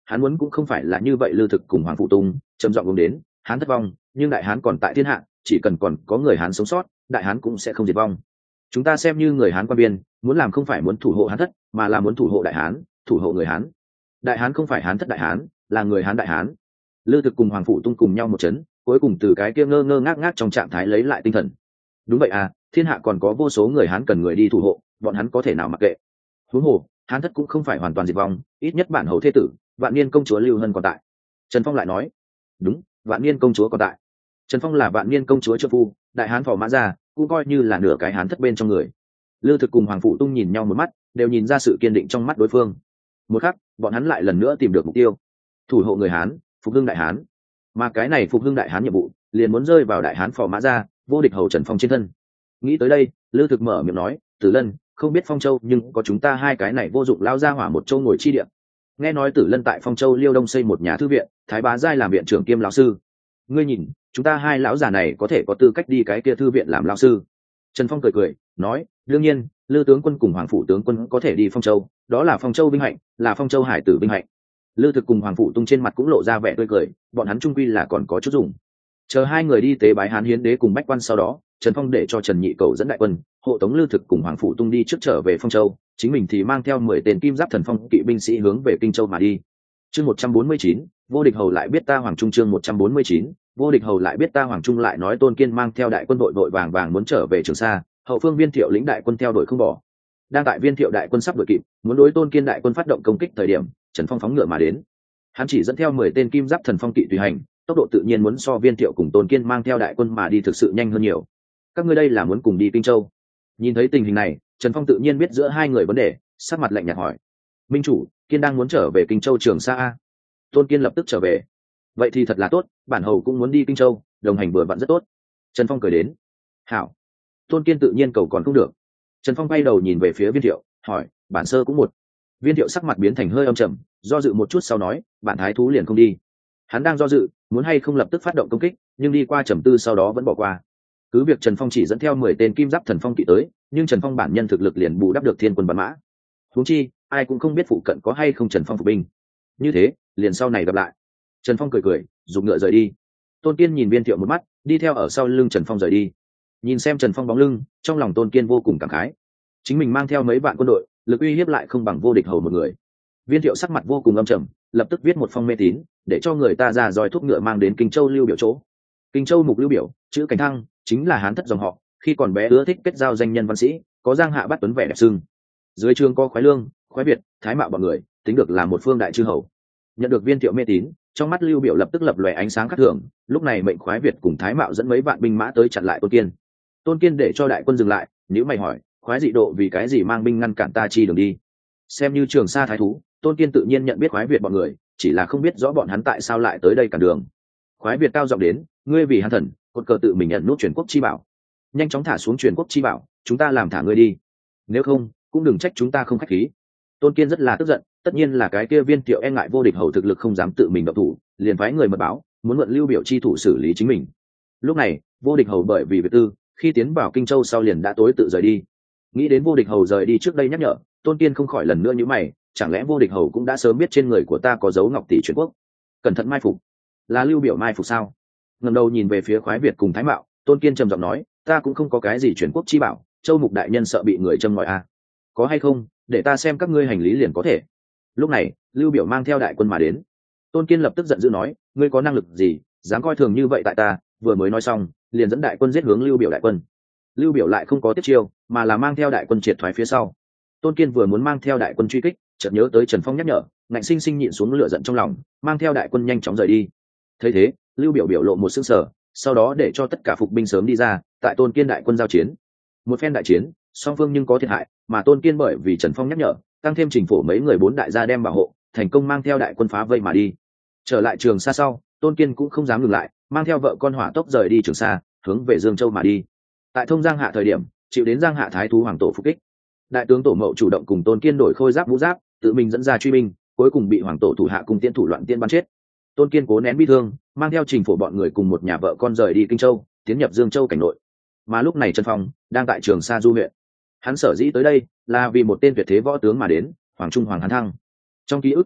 hắn muốn cũng không phải là như vậy. Lư Thực cùng Hoàng Phụ Tung trầm giọng uống đến, Hán thất vong, nhưng đại Hán còn tại thiên hạ, chỉ cần còn có người Hán sống sót, đại Hán cũng sẽ không diệt vong. Chúng ta xem như người Hán quan biên, muốn làm không phải muốn thủ hộ Hán thất, mà là muốn thủ hộ đại Hán, thủ hộ người Hán. Đại Hán không phải Hán thất đại Hán, là người Hán đại Hán. Lư Thực cùng Hoàng Phụ Tung cùng nhau một chấn, cuối cùng từ cái kia ngơ ngơ ngác ngác trong trạng thái lấy lại tinh thần. Đúng vậy à, thiên hạ còn có vô số người Hán cần người đi thủ hộ, bọn hắn có thể nào mặc kệ. Huống hồ Hán thất cũng không phải hoàn toàn diệt vong, ít nhất bản hầu thế tử Vạn Niên công chúa Lưu Hân còn tại. Trần Phong lại nói, đúng, Vạn Niên công chúa còn tại. Trần Phong là Vạn Niên công chúa trợ phu, đại Hán phò mã gia cũng coi như là nửa cái Hán thất bên trong người. Lư Thực cùng Hoàng Phụ Tung nhìn nhau một mắt, đều nhìn ra sự kiên định trong mắt đối phương. Một khắc, bọn hắn lại lần nữa tìm được mục tiêu, thủ hộ người Hán, phục hưng đại Hán. Mà cái này phục hưng đại Hán nhiệm vụ liền muốn rơi vào đại Hán phò mã gia vô địch hầu Trần Phong trên thân. Nghĩ tới đây, Lư Thực mở miệng nói, Tử Lân, không biết Phong Châu nhưng có chúng ta hai cái này vô dụng lao ra hỏa một châu ngồi chi địa. Nghe nói Tử Lân tại Phong Châu Liêu Đông xây một nhà thư viện, Thái Bá giai làm viện trưởng kiêm lão sư. Ngươi nhìn, chúng ta hai lão già này có thể có tư cách đi cái kia thư viện làm lão sư. Trần Phong cười cười nói, đương nhiên, Lư tướng quân cùng Hoàng phủ tướng quân có thể đi Phong Châu, đó là Phong Châu vinh hạnh, là Phong Châu hải tử vinh hạnh. Lư Thực cùng Hoàng Phụ Tung trên mặt cũng lộ ra vẻ tươi cười, bọn hắn trung quy là còn có chút dùng. Chờ hai người đi tế bái Hán hiến đế cùng bách quan sau đó, Trần Phong để cho Trần Nhị Cầu dẫn đại quân hộ tống Lư Thực cùng Hoàng Phụ Tung đi trước trở về Phong Châu, chính mình thì mang theo 10 tên kim giáp thần phong kỵ binh sĩ hướng về Kinh Châu mà đi. Chương 149, vô địch hầu lại biết ta Hoàng Trung. Chương 149, vô địch hầu lại biết ta Hoàng Trung. Lại nói Tôn Kiên mang theo đại quân vội vàng vàng muốn trở về Trường Sa, hậu phương Viên Thiệu lĩnh đại quân theo đuổi không bỏ. Đang tại Viên Thiệu đại quân sắp đuổi kịp, muốn đối Tôn Kiên đại quân phát động công kích thời điểm, Trần Phong phóng ngựa mà đến. Hắn chỉ dẫn theo 10 tên kim giáp thần phong kỵ tùy hành, tốc độ tự nhiên muốn so Viên Thiệu cùng Tôn Kiên mang theo đại quân mà đi thực sự nhanh hơn nhiều. Các ngươi đây là muốn cùng đi Kinh Châu? Nhìn thấy tình hình này, Trần Phong tự nhiên biết giữa hai người vấn đề, sắc mặt lạnh nhạt hỏi, minh chủ, Kiên đang muốn trở về Kinh Châu Trường Sa a? Tôn Kiên lập tức trở về. Vậy thì thật là tốt, bản hầu cũng muốn đi Kinh Châu, đồng hành vừa vặn rất tốt. Trần Phong cười đến. Hảo. Tôn Kiên tự nhiên cầu còn không được. Trần Phong bay đầu nhìn về phía Viên Thiệu, hỏi, bản sơ cũng một. Viên Thiệu sắc mặt biến thành hơi âm trầm, do dự một chút sau nói, bản thái thú liền không đi. Hắn đang do dự, muốn hay không lập tức phát động công kích, nhưng đi qua trầm tư sau đó vẫn bỏ qua. Cứ việc Trần Phong chỉ dẫn theo 10 tên kim giáp thần phong kỵ tới, nhưng Trần Phong bản nhân thực lực liền bù đắp được thiên quân bắn mã. Huống chi, ai cũng không biết phụ cận có hay không Trần Phong phục binh. Như thế, liền sau này gặp lại. Trần Phong cười cười, giục ngựa rời đi. Tôn Kiên nhìn Viên Thiệu một mắt, đi theo ở sau lưng Trần Phong rời đi. Nhìn xem Trần Phong bóng lưng, trong lòng Tôn Kiên vô cùng cảm khái. Chính mình mang theo mấy vạn quân đội, lực uy hiếp lại không bằng vô địch hầu một người. Viên Thiệu sắc mặt vô cùng âm trầm, lập tức viết một phong mê tín, để cho người ta ra dòi thuốc ngựa mang đến Kinh Châu Lưu Biểu chỗ. Kinh Châu mục Lưu Biểu, chữ Cảnh Thăng, chính là Hán thất dòng họ, khi còn bé ưa thích kết giao danh nhân văn sĩ, có giang hạ bắt tuấn vẻ đẹp sưng. Dưới trường có Khoái Lương, Khoái Việt, Thái Mạo bọn người, tính được là một phương đại chư hầu. Nhận được Viên Thiệu mê tín, trong mắt Lưu Biểu lập tức lập lòe ánh sáng khác thường, lúc này mệnh Khoái Việt cùng Thái Mạo dẫn mấy vạn binh mã tới chặn lại Tôn Kiên. Tôn Kiên để cho đại quân dừng lại, nếu mày hỏi, Khoái dị độ vì cái gì mang binh ngăn cản ta chi đường đi? Xem như Trường Sa thái thú, Tôn Kiên tự nhiên nhận biết Khoái Việt bọn người, chỉ là không biết rõ bọn hắn tại sao lại tới đây cản đường. Khoái Việt cao giọng đến, ngươi vì Hán thần, cột cờ tự mình nhận nút truyền quốc chi bảo, nhanh chóng thả xuống truyền quốc chi bảo, chúng ta làm thả ngươi đi. Nếu không, cũng đừng trách chúng ta không khách khí. Tôn Kiên rất là tức giận, tất nhiên là cái kia Viên Thiệu e ngại vô địch hầu thực lực không dám tự mình động thủ, liền phái người mật báo, muốn mượn Lưu Biểu chi thủ xử lý chính mình. Lúc này, vô địch hầu bởi vì việc tư, khi tiến vào Kinh Châu sau liền đã tối tự rời đi. Nghĩ đến vô địch hầu rời đi trước đây nhắc nhở, Tôn Kiên không khỏi lần nữa nhíu mày, chẳng lẽ vô địch hầu cũng đã sớm biết trên người của ta có dấu ngọc tỷ truyền quốc? Cẩn thận mai phục. Là Lưu Biểu mai phục sao? Ngẩng đầu nhìn về phía Khoái Việt cùng Thái Mạo, Tôn Kiên trầm giọng nói, ta cũng không có cái gì truyền quốc chi bảo, Châu mục đại nhân sợ bị người châm ngòi a. Có hay không, để ta xem các ngươi hành lý liền có thể. Lúc này, Lưu Biểu mang theo đại quân mà đến. Tôn Kiên lập tức giận dữ nói, ngươi có năng lực gì, dám coi thường như vậy tại ta? Vừa mới nói xong, liền dẫn đại quân giết hướng Lưu Biểu đại quân. Lưu Biểu lại không có tiếp chiêu, mà là mang theo đại quân triệt thoái phía sau. Tôn Kiên vừa muốn mang theo đại quân truy kích, chợt nhớ tới Trần Phong nhắc nhở, ngạnh sinh sinh nhịn xuống lửa giận trong lòng, mang theo đại quân nhanh chóng rời đi. Thấy thế, Lưu Biểu biểu lộ một sững sờ, sau đó để cho tất cả phục binh sớm đi ra, tại Tôn Kiên đại quân giao chiến. Một phen đại chiến, song phương nhưng có thiệt hại, mà Tôn Kiên bởi vì Trần Phong nhắc nhở, tăng thêm trình phổ mấy người 4 đại gia đem bảo hộ, thành công mang theo đại quân phá vây mà đi. Trở lại Trường Sa sau, Tôn Kiên cũng không dám ngừng lại, mang theo vợ con hỏa tốc rời đi Trường Sa, hướng về Dương Châu mà đi. Tại thông Giang Hạ thời điểm, chịu đến Giang Hạ thái thú hoàng tổ phục kích. Đại tướng Tổ Mậu chủ động cùng Tôn Kiên đổi khôi giáp mũ giáp, tự mình dẫn ra truy binh, cuối cùng bị hoàng tổ thủ hạ cùng tiên thủ loạn tiên bắn chết. Tôn Kiên cố nén bi thương, mang theo trình phổ bọn người cùng một nhà vợ con rời đi Kinh Châu, tiến nhập Dương Châu cảnh nội. Mà lúc này Trần Phong đang tại Trường Sa du huyện. Hắn sở dĩ tới đây là vì một tên tuyệt thế võ tướng mà đến, Hoàng Trung Hoàng Hán Thăng. Trong ký ức của hắn,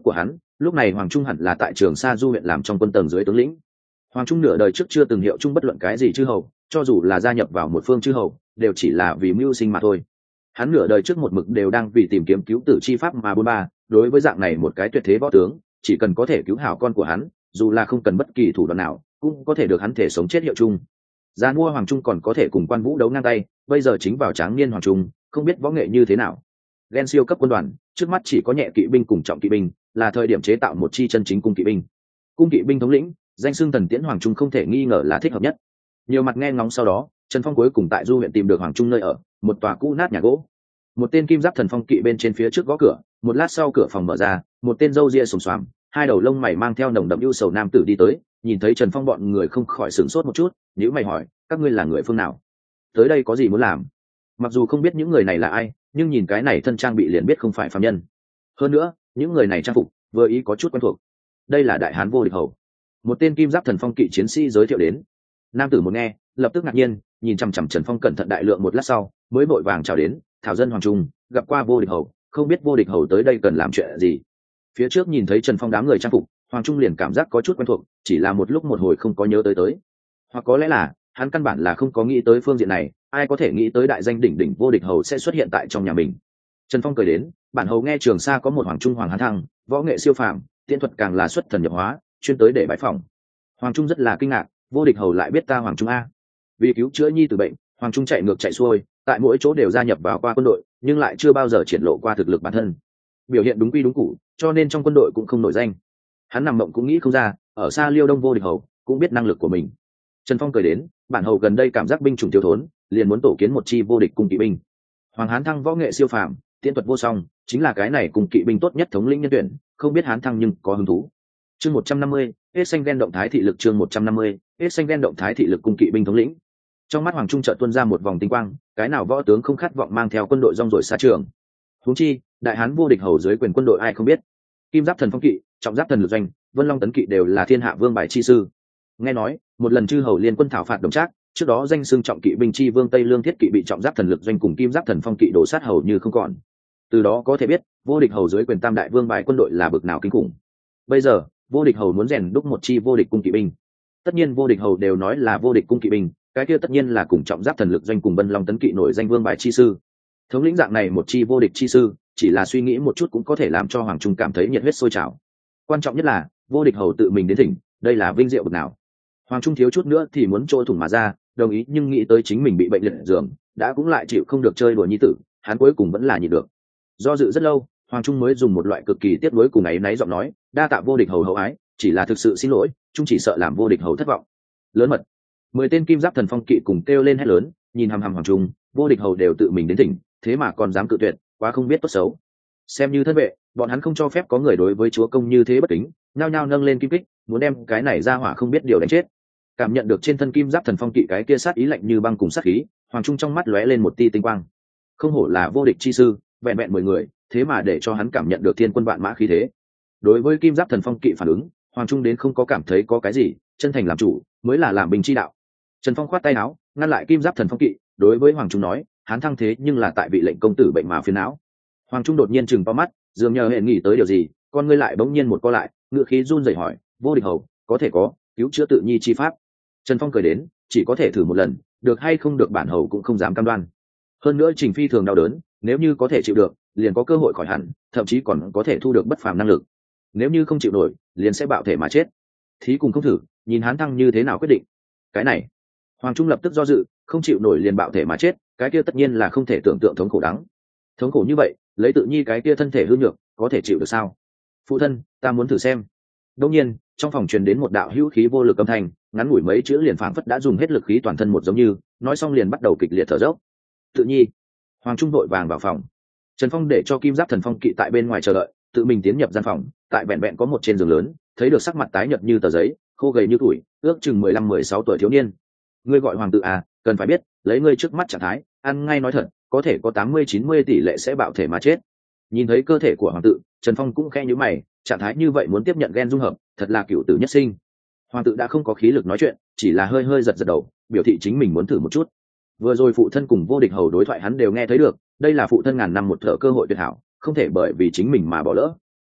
lúc này Hoàng Trung hẳn là tại Trường Sa Du huyện làm trong quân tầng dưới tướng lĩnh. Hoàng Trung nửa đời trước chưa từng hiệu chung bất luận cái gì chư hầu, cho dù là gia nhập vào một phương chư hầu đều chỉ là vì mưu sinh mà thôi. Hắn nửa đời trước một mực đều đang vì tìm kiếm cứu tử chi pháp mà bôn ba, đối với dạng này một cái tuyệt thế võ tướng, chỉ cần có thể cứu hảo con của hắn, dù là không cần bất kỳ thủ đoạn nào cũng có thể được hắn thể sống chết hiệu chung. Già mua Hoàng Trung còn có thể cùng Quan Vũ đấu ngang tay, bây giờ chính vào tráng niên Hoàng Trung, không biết võ nghệ như thế nào. Ghen siêu cấp quân đoàn, trước mắt chỉ có nhẹ kỵ binh cùng trọng kỵ binh, là thời điểm chế tạo một chi chân chính cung kỵ binh. Cung kỵ binh thống lĩnh, danh xưng Thần Tiễn Hoàng Trung không thể nghi ngờ là thích hợp nhất. Nhiều mặt nghe ngóng sau đó, Trần Phong cuối cùng tại Du huyện tìm được Hoàng Trung nơi ở, một tòa cũ nát nhà gỗ. Một tên kim giáp thần phong kỵ bên trên phía trước gõ cửa, một lát sau cửa phòng mở ra, một tên râu ria xồm xoàm, hai đầu lông mày mang theo nồng đậm ưu sầu nam tử đi tới, nhìn thấy Trần Phong bọn người không khỏi sửng sốt một chút, nhíu mày hỏi, các ngươi là người phương nào? Tới đây có gì muốn làm? Mặc dù không biết những người này là ai, nhưng nhìn cái này thân trang bị liền biết không phải phàm nhân. Hơn nữa, những người này trang phục vừa ý có chút quen thuộc. Đây là đại hán vô địch hầu. Một tên kim giáp thần phong kỵ chiến sĩ giới thiệu đến. Nam tử một nghe, lập tức ngạc nhiên, nhìn chằm chằm Trần Phong cẩn thận đại lượng một lát sau, mới vội vàng chào đến, thảo dân Hoàng Trung, gặp qua vô địch hầu, không biết vô địch hầu tới đây cần làm chuyện gì. Phía trước nhìn thấy Trần Phong đám người trang phục, Hoàng Trung liền cảm giác có chút quen thuộc, chỉ là một lúc một hồi không có nhớ tới, hoặc có lẽ là hắn căn bản là không có nghĩ tới phương diện này, ai có thể nghĩ tới đại danh đỉnh đỉnh vô địch hầu sẽ xuất hiện tại trong nhà mình. Trần Phong cười đến, bản hầu nghe Trường Sa có một Hoàng Trung Hoàng Hán Thăng, võ nghệ siêu phàm, tiên thuật càng là xuất thần nhập hóa, chuyên tới để bãi phòng. Hoàng Trung rất là kinh ngạc, vô địch hầu lại biết ta Hoàng Trung a? Vì cứu chữa nhi từ bệnh, Hoàng Trung chạy ngược chạy xuôi, tại mỗi chỗ đều gia nhập vào qua quân đội, nhưng lại chưa bao giờ triển lộ qua thực lực bản thân. Biểu hiện đúng quy đúng củ, cho nên trong quân đội cũng không nổi danh. Hắn nằm mộng cũng nghĩ không ra, ở xa Liêu Đông vô địch hầu cũng biết năng lực của mình. Trần Phong cười đến, bản hầu gần đây cảm giác binh chủng thiếu thốn, liền muốn tổ kiến một chi vô địch cung kỵ binh. Hoàng Hán Thăng võ nghệ siêu phàm, tiên thuật vô song, chính là cái này cung kỵ binh tốt nhất thống lĩnh nhân tuyển, không biết Hán Thăng nhưng có hứng thú. Chương 150, hết xanh đen động thái thị lực chương 150, hết xanh đen động thái thị lực cung kỵ binh thống lĩnh. Trong mắt Hoàng Trung chợt tuôn ra một vòng tinh quang, cái nào võ tướng không khát vọng mang theo quân đội rong ruổi xa trường. Huống chi, đại hán vô địch hầu dưới quyền quân đội ai không biết. Kim giáp thần phong kỵ, trọng giáp thần lực doanh, Vân Long tấn kỵ đều là thiên hạ vương bài chi sư. Nghe nói, một lần chư hầu liên quân thảo phạt Đồng Trác, trước đó danh xưng trọng kỵ binh chi vương Tây Lương thiết kỵ bị trọng giáp thần lực doanh cùng kim giáp thần phong kỵ đổ sát hầu như không còn. Từ đó có thể biết, vô địch hầu dưới quyền tam đại vương bài quân đội là bực nào kinh khủng. Bây giờ, vô địch hầu muốn rèn đúc một chi vô địch cung kỵ binh. Tất nhiên vô địch hầu đều nói là vô địch cung kỵ binh, cái kia tất nhiên là cùng trọng giáp thần lực doanh cùng Vân Long tấn kỵ nổi danh vương bài chi sư. Thống lĩnh dạng này một chi vô địch chi sư, chỉ là suy nghĩ một chút cũng có thể làm cho Hoàng Trung cảm thấy nhiệt huyết sôi trào. Quan trọng nhất là, vô địch hầu tự mình đến thỉnh, đây là vinh diệu bậc nào. Hoàng Trung thiếu chút nữa thì muốn trôi thủng mà ra, đồng ý nhưng nghĩ tới chính mình bị bệnh liệt giường, đã cũng lại chịu không được chơi đùa nhi tử, hắn cuối cùng vẫn là nhịn được. Do dự rất lâu, Hoàng Trung mới dùng một loại cực kỳ tiếc nuối cùng áy náy giọng nói, đa tạ vô địch hầu hậu ái, chỉ là thực sự xin lỗi, Trung chỉ sợ làm vô địch hầu thất vọng. Lớn mật. 10 tên kim giáp thần phong kỵ cùng kêu lên hét lớn, nhìn hằm hằm Hoàng Trung, vô địch hầu đều tự mình đến thỉnh, thế mà còn dám cự tuyệt, quá không biết tốt xấu. Xem như thân vệ, bọn hắn không cho phép có người đối với chúa công như thế bất kính, nhao nhao nâng lên kim kích, muốn đem cái này ra hỏa không biết điều đánh chết. Cảm nhận được trên thân kim giáp thần phong kỵ cái kia sát ý lạnh như băng cùng sát khí, Hoàng Trung trong mắt lóe lên một tia tinh quang. Không hổ là vô địch chi sư, vẹn vẹn 10 người, thế mà để cho hắn cảm nhận được thiên quân vạn mã khí thế. Đối với kim giáp thần phong kỵ phản ứng, Hoàng Trung đến không có cảm thấy có cái gì, chân thành làm chủ mới là làm binh chi đạo. Trần Phong khoát tay áo, ngăn lại kim giáp thần phong kỵ, đối với Hoàng Trung nói, hắn thăng thế nhưng là tại vị lệnh công tử bệnh mà phiền não. Hoàng Trung đột nhiên chừng to mắt, dường như hệ nghĩ tới điều gì, con ngươi lại bỗng nhiên một co lại, ngựa khí run rẩy hỏi, vô địch hầu, có thể có cứu chữa tự nhi chi pháp? Trần Phong cười đến, chỉ có thể thử một lần, được hay không được bản hầu cũng không dám cam đoan. Hơn nữa Trình Phi thường đau đớn, nếu như có thể chịu được, liền có cơ hội khỏi hẳn, thậm chí còn có thể thu được bất phàm năng lực. Nếu như không chịu nổi, liền sẽ bạo thể mà chết. Thí cùng không thử, nhìn hắn thăng như thế nào quyết định. Cái này, Hoàng Trung lập tức do dự, không chịu nổi liền bạo thể mà chết, cái kia tất nhiên là không thể tưởng tượng thống khổ đắng. Thống khổ như vậy, lấy tự nhi cái kia thân thể hư nhược, có thể chịu được sao? Phụ thân, ta muốn thử xem. Đương nhiên, trong phòng truyền đến một đạo hữu khí vô lực âm thanh, ngắn ngủi mấy chữ liền phảng phất đã dùng hết lực khí toàn thân một giống như, nói xong liền bắt đầu kịch liệt thở dốc. Tự nhi. Hoàng Trung vội vàng vào phòng. Trần Phong để cho kim giáp thần phong kỵ tại bên ngoài chờ đợi, tự mình tiến nhập gian phòng, tại vẹn vẹn có một trên giường lớn, thấy được sắc mặt tái nhợt như tờ giấy, khô gầy như tuổi, ước chừng 15-16 tuổi thiếu niên. Ngươi gọi hoàng tự à, cần phải biết, lấy ngươi trước mắt trạng thái, ăn ngay nói thật, có thể có 80-90 tỷ lệ sẽ bạo thể mà chết. Nhìn thấy cơ thể của hoàng tự, Trần Phong cũng khẽ nhíu mày, trạng thái như vậy muốn tiếp nhận gen dung hợp, thật là cựu tử nhất sinh. Hoàng tự đã không có khí lực nói chuyện, chỉ là hơi hơi giật giật đầu, biểu thị chính mình muốn thử một chút. Vừa rồi phụ thân cùng vô địch hầu đối thoại hắn đều nghe thấy được, đây là phụ thân ngàn năm một thở cơ hội tuyệt hảo, không thể bởi vì chính mình mà bỏ lỡ.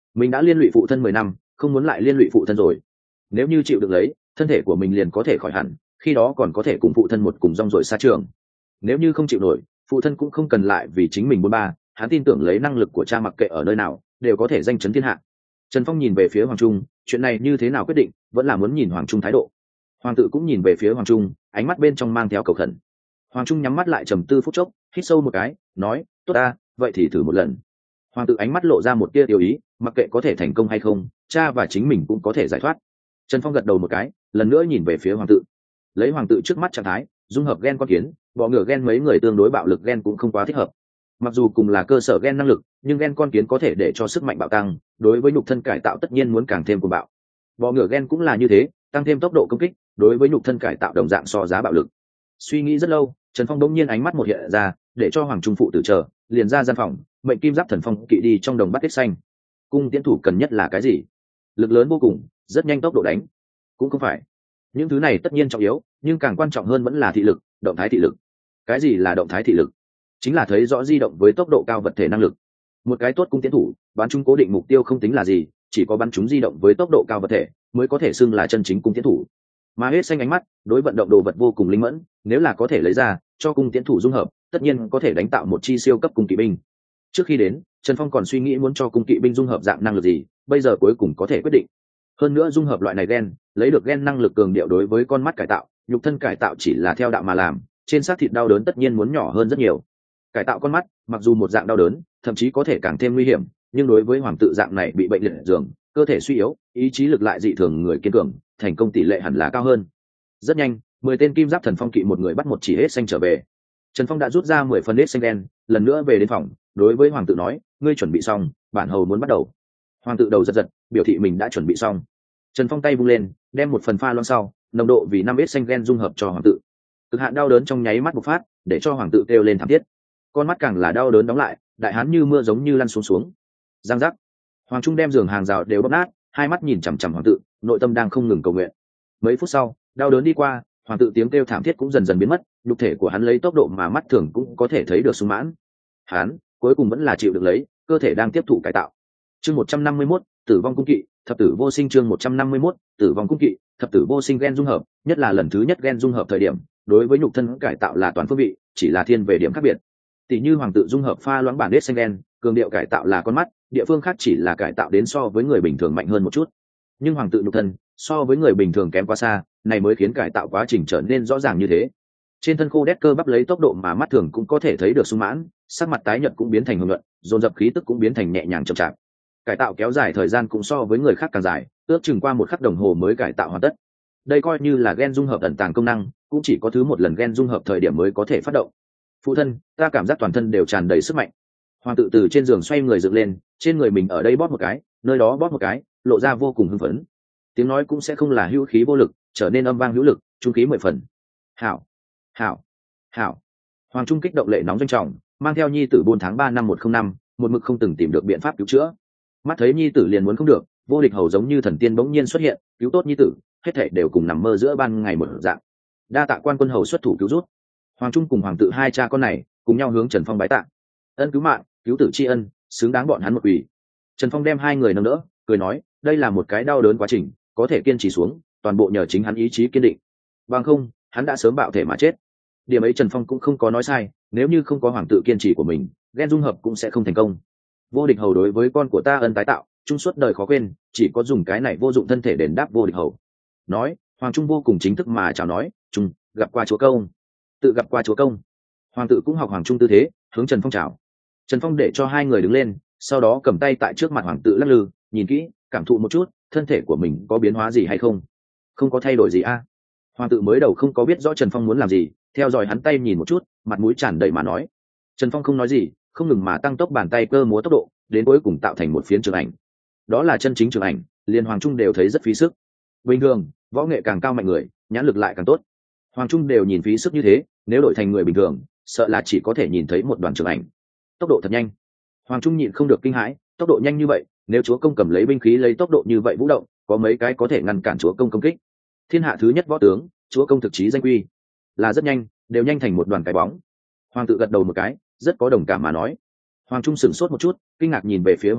Mình đã liên lụy phụ thân 10 năm, không muốn lại liên lụy phụ thân rồi. Nếu như chịu được lấy, thân thể của mình liền có thể khỏi hẳn, khi đó còn có thể cùng phụ thân một cùng rong ruổi xa trường. Nếu như không chịu nổi, phụ thân cũng không cần lại vì chính mình buôn ba, hắn tin tưởng lấy năng lực của cha mặc kệ ở nơi nào đều có thể danh chấn thiên hạ. Trần Phong nhìn về phía Hoàng Trung, chuyện này như thế nào quyết định, vẫn là muốn nhìn Hoàng Trung thái độ. Hoàng tự cũng nhìn về phía Hoàng Trung, ánh mắt bên trong mang theo cầu khẩn. Hoàng Trung nhắm mắt lại trầm tư phút chốc, hít sâu một cái, nói, tốt ta, vậy thì thử một lần. Hoàng tự ánh mắt lộ ra một tia tiêu ý, mặc kệ có thể thành công hay không, cha và chính mình cũng có thể giải thoát. Trần Phong gật đầu một cái, lần nữa nhìn về phía Hoàng tự. Lấy Hoàng tự trước mắt trạng thái, dung hợp gen con kiến, bọ ngựa gen mấy người tương đối bạo lực gen cũng không quá thích hợp. Mặc dù cùng là cơ sở gen năng lực, nhưng gen con kiến có thể để cho sức mạnh bạo tăng, đối với nhục thân cải tạo tất nhiên muốn càng thêm cuồng bạo. Bọ ngựa gen cũng là như thế, tăng thêm tốc độ công kích, đối với nhục thân cải tạo đồng dạng so giá bạo lực. Suy nghĩ rất lâu, Trần Phong đống nhiên ánh mắt một hiện ra, để cho Hoàng Trung phụ tử chờ, liền ra gian phòng, mệnh kim giáp thần phong kỵ đi trong đồng bắt tiết xanh. Cung tiễn thủ cần nhất là cái gì? Lực lớn vô cùng, rất nhanh tốc độ đánh. Cũng không phải. Những thứ này tất nhiên trọng yếu, nhưng càng quan trọng hơn vẫn là thị lực, động thái thị lực. Cái gì là động thái thị lực? Chính là thấy rõ di động với tốc độ cao vật thể năng lực. Một cái tốt cung tiễn thủ, bắn chúng cố định mục tiêu không tính là gì, chỉ có bắn chúng di động với tốc độ cao vật thể mới có thể xưng là chân chính cung tiễn thủ. Mà hết xanh ánh mắt, đối vận động đồ vật vô cùng linh mẫn, nếu là có thể lấy ra, cho cung tiễn thủ dung hợp, tất nhiên có thể đánh tạo một chi siêu cấp cung kỵ binh. Trước khi đến, Trần Phong còn suy nghĩ muốn cho cung kỵ binh dung hợp dạng năng lực gì, bây giờ cuối cùng có thể quyết định. Hơn nữa dung hợp loại này gen, lấy được gen năng lực cường điệu đối với con mắt cải tạo, nhục thân cải tạo chỉ là theo đạo mà làm, trên xác thịt đau đớn tất nhiên muốn nhỏ hơn rất nhiều. Cải tạo con mắt, mặc dù một dạng đau đớn, thậm chí có thể càng thêm nguy hiểm, nhưng đối với hoàng tự dạng này bị bệnh liệt giường, cơ thể suy yếu, ý chí lực lại dị thường người kiên cường, thành công tỷ lệ hẳn là cao hơn. Rất nhanh, 10 tên kim giáp thần phong kỵ một người bắt một chỉ hết xanh trở về. Trần Phong đã rút ra 10 phần hết xanh đen, lần nữa về đến phòng, đối với hoàng tự nói, ngươi chuẩn bị xong, bản hầu muốn bắt đầu. Hoàng tự đầu giật giật, biểu thị mình đã chuẩn bị xong. Trần Phong tay vung lên, đem một phần pha loãng sau, nồng độ vì 5 hết xanh đen dung hợp cho hoàng tự. Cực hạn đau đớn trong nháy mắt bộc phát, để cho hoàng tự kêu lên thảm thiết. Con mắt càng là đau đớn đóng lại, đại hán như mưa giống như lăn xuống xuống. Giang giác. Hoàng Trung đem giường hàng rào đều bóp nát, hai mắt nhìn chằm chằm hoàng tự, nội tâm đang không ngừng cầu nguyện. Mấy phút sau, đau đớn đi qua, hoàng tự tiếng kêu thảm thiết cũng dần dần biến mất, nhục thể của hắn lấy tốc độ mà mắt thường cũng có thể thấy được sung mãn. Hắn cuối cùng vẫn là chịu được lấy, cơ thể đang tiếp thụ cải tạo. Chương 151, tử vong cung kỵ, thập tử vô sinh. Chương 151, tử vong cung kỵ, thập tử vô sinh. Gen dung hợp, nhất là lần thứ nhất gen dung hợp thời điểm, đối với nhục thân cải tạo là toàn phương vị, chỉ là thiên về điểm khác biệt. Tỷ như hoàng tự dung hợp pha loãng bản đết xanh đen, cường điệu cải tạo là con mắt, địa phương khác chỉ là cải tạo đến so với người bình thường mạnh hơn một chút. Nhưng hoàng tự nhục thân so với người bình thường kém quá xa, này mới khiến cải tạo quá trình trở nên rõ ràng như thế. Trên thân khô đét cơ bắp lấy tốc độ mà mắt thường cũng có thể thấy được sung mãn, sắc mặt tái nhợt cũng biến thành hồng nhuận, dồn dập khí tức cũng biến thành nhẹ nhàng chậm chạp. Cải tạo kéo dài thời gian cũng so với người khác càng dài, ước chừng qua 1 khắc đồng hồ mới cải tạo hoàn tất. Đây coi như là gen dung hợp ẩn tàng công năng, cũng chỉ có thứ một lần gen dung hợp thời điểm mới có thể phát động. Phụ thân, ta cảm giác toàn thân đều tràn đầy sức mạnh. Hoàng tự từ trên giường xoay người dựng lên, trên người mình ở đây bóp một cái, nơi đó bóp một cái, lộ ra vô cùng hưng phấn. Tiếng nói cũng sẽ không là hữu khí vô lực, trở nên âm vang hữu lực, trung khí 10 phần. Hảo, hảo, hảo. Hoàng Trung kích động lệ nóng doanh trọng, mang theo nhi tử 4 tháng 3 năm 105, một mực không từng tìm được biện pháp cứu chữa. Mắt thấy nhi tử liền muốn không được, vô địch hầu giống như thần tiên bỗng nhiên xuất hiện, cứu tốt nhi tử, hết thảy đều cùng nằm mơ giữa ban ngày một dạng. Đa tạ quan quân hầu xuất thủ cứu rút. Hoàng Trung cùng hoàng tự hai cha con này cùng nhau hướng Trần Phong bái tạ. Ân cứu mạng, cứu tử tri ân, xứng đáng bọn hắn một quỳ. Trần Phong đem hai người nâng đỡ, cười nói, đây là một cái đau đớn quá trình, có thể kiên trì xuống, toàn bộ nhờ chính hắn ý chí kiên định. Bằng không, hắn đã sớm bạo thể mà chết. Điểm ấy Trần Phong cũng không có nói sai, nếu như không có hoàng tự kiên trì của mình, gen dung hợp cũng sẽ không thành công. Vô địch hầu đối với con của ta ân tái tạo, chung suốt đời khó quên, chỉ có dùng cái này vô dụng thân thể đền đáp vô địch hầu. Nói, Hoàng Trung vô cùng chính thức mà chào nói, Trung gặp qua chúa công. Tự gặp qua chúa công. Hoàng tự cũng học Hoàng Trung tư thế, hướng Trần Phong chào. Trần Phong để cho hai người đứng lên, sau đó cầm tay tại trước mặt hoàng tự lắc lư, nhìn kỹ, cảm thụ một chút, thân thể của mình có biến hóa gì hay không. Không có thay đổi gì a. Hoàng tự mới đầu không có biết rõ Trần Phong muốn làm gì, theo dõi hắn tay nhìn một chút, mặt mũi tràn đầy mà nói. Trần Phong không nói gì, không ngừng mà tăng tốc bàn tay cơ múa tốc độ, đến cuối cùng tạo thành một phiến trường ảnh. Đó là chân chính trường ảnh, liền Hoàng Trung đều thấy rất phí sức. Bình thường, võ nghệ càng cao mạnh người, nhãn lực lại càng tốt. Hoàng Trung đều nhìn phí sức như thế, nếu đổi thành người bình thường, sợ là chỉ có thể nhìn thấy một đoàn trường ảnh. Tốc độ thật nhanh. Hoàng Trung nhịn không được kinh hãi, tốc độ nhanh như vậy, nếu chúa công cầm lấy binh khí lấy tốc độ như vậy vũ động, có mấy cái có thể ngăn cản chúa công công kích. Thiên hạ thứ nhất võ tướng, chúa công thực chí danh quy, là rất nhanh, đều nhanh thành một đoàn cái bóng. Hoàng tự gật đầu một cái, rất có đồng cảm mà nói. Hoàng Trung sửng sốt một chút, kinh ngạc nhìn về phía hoàng tự,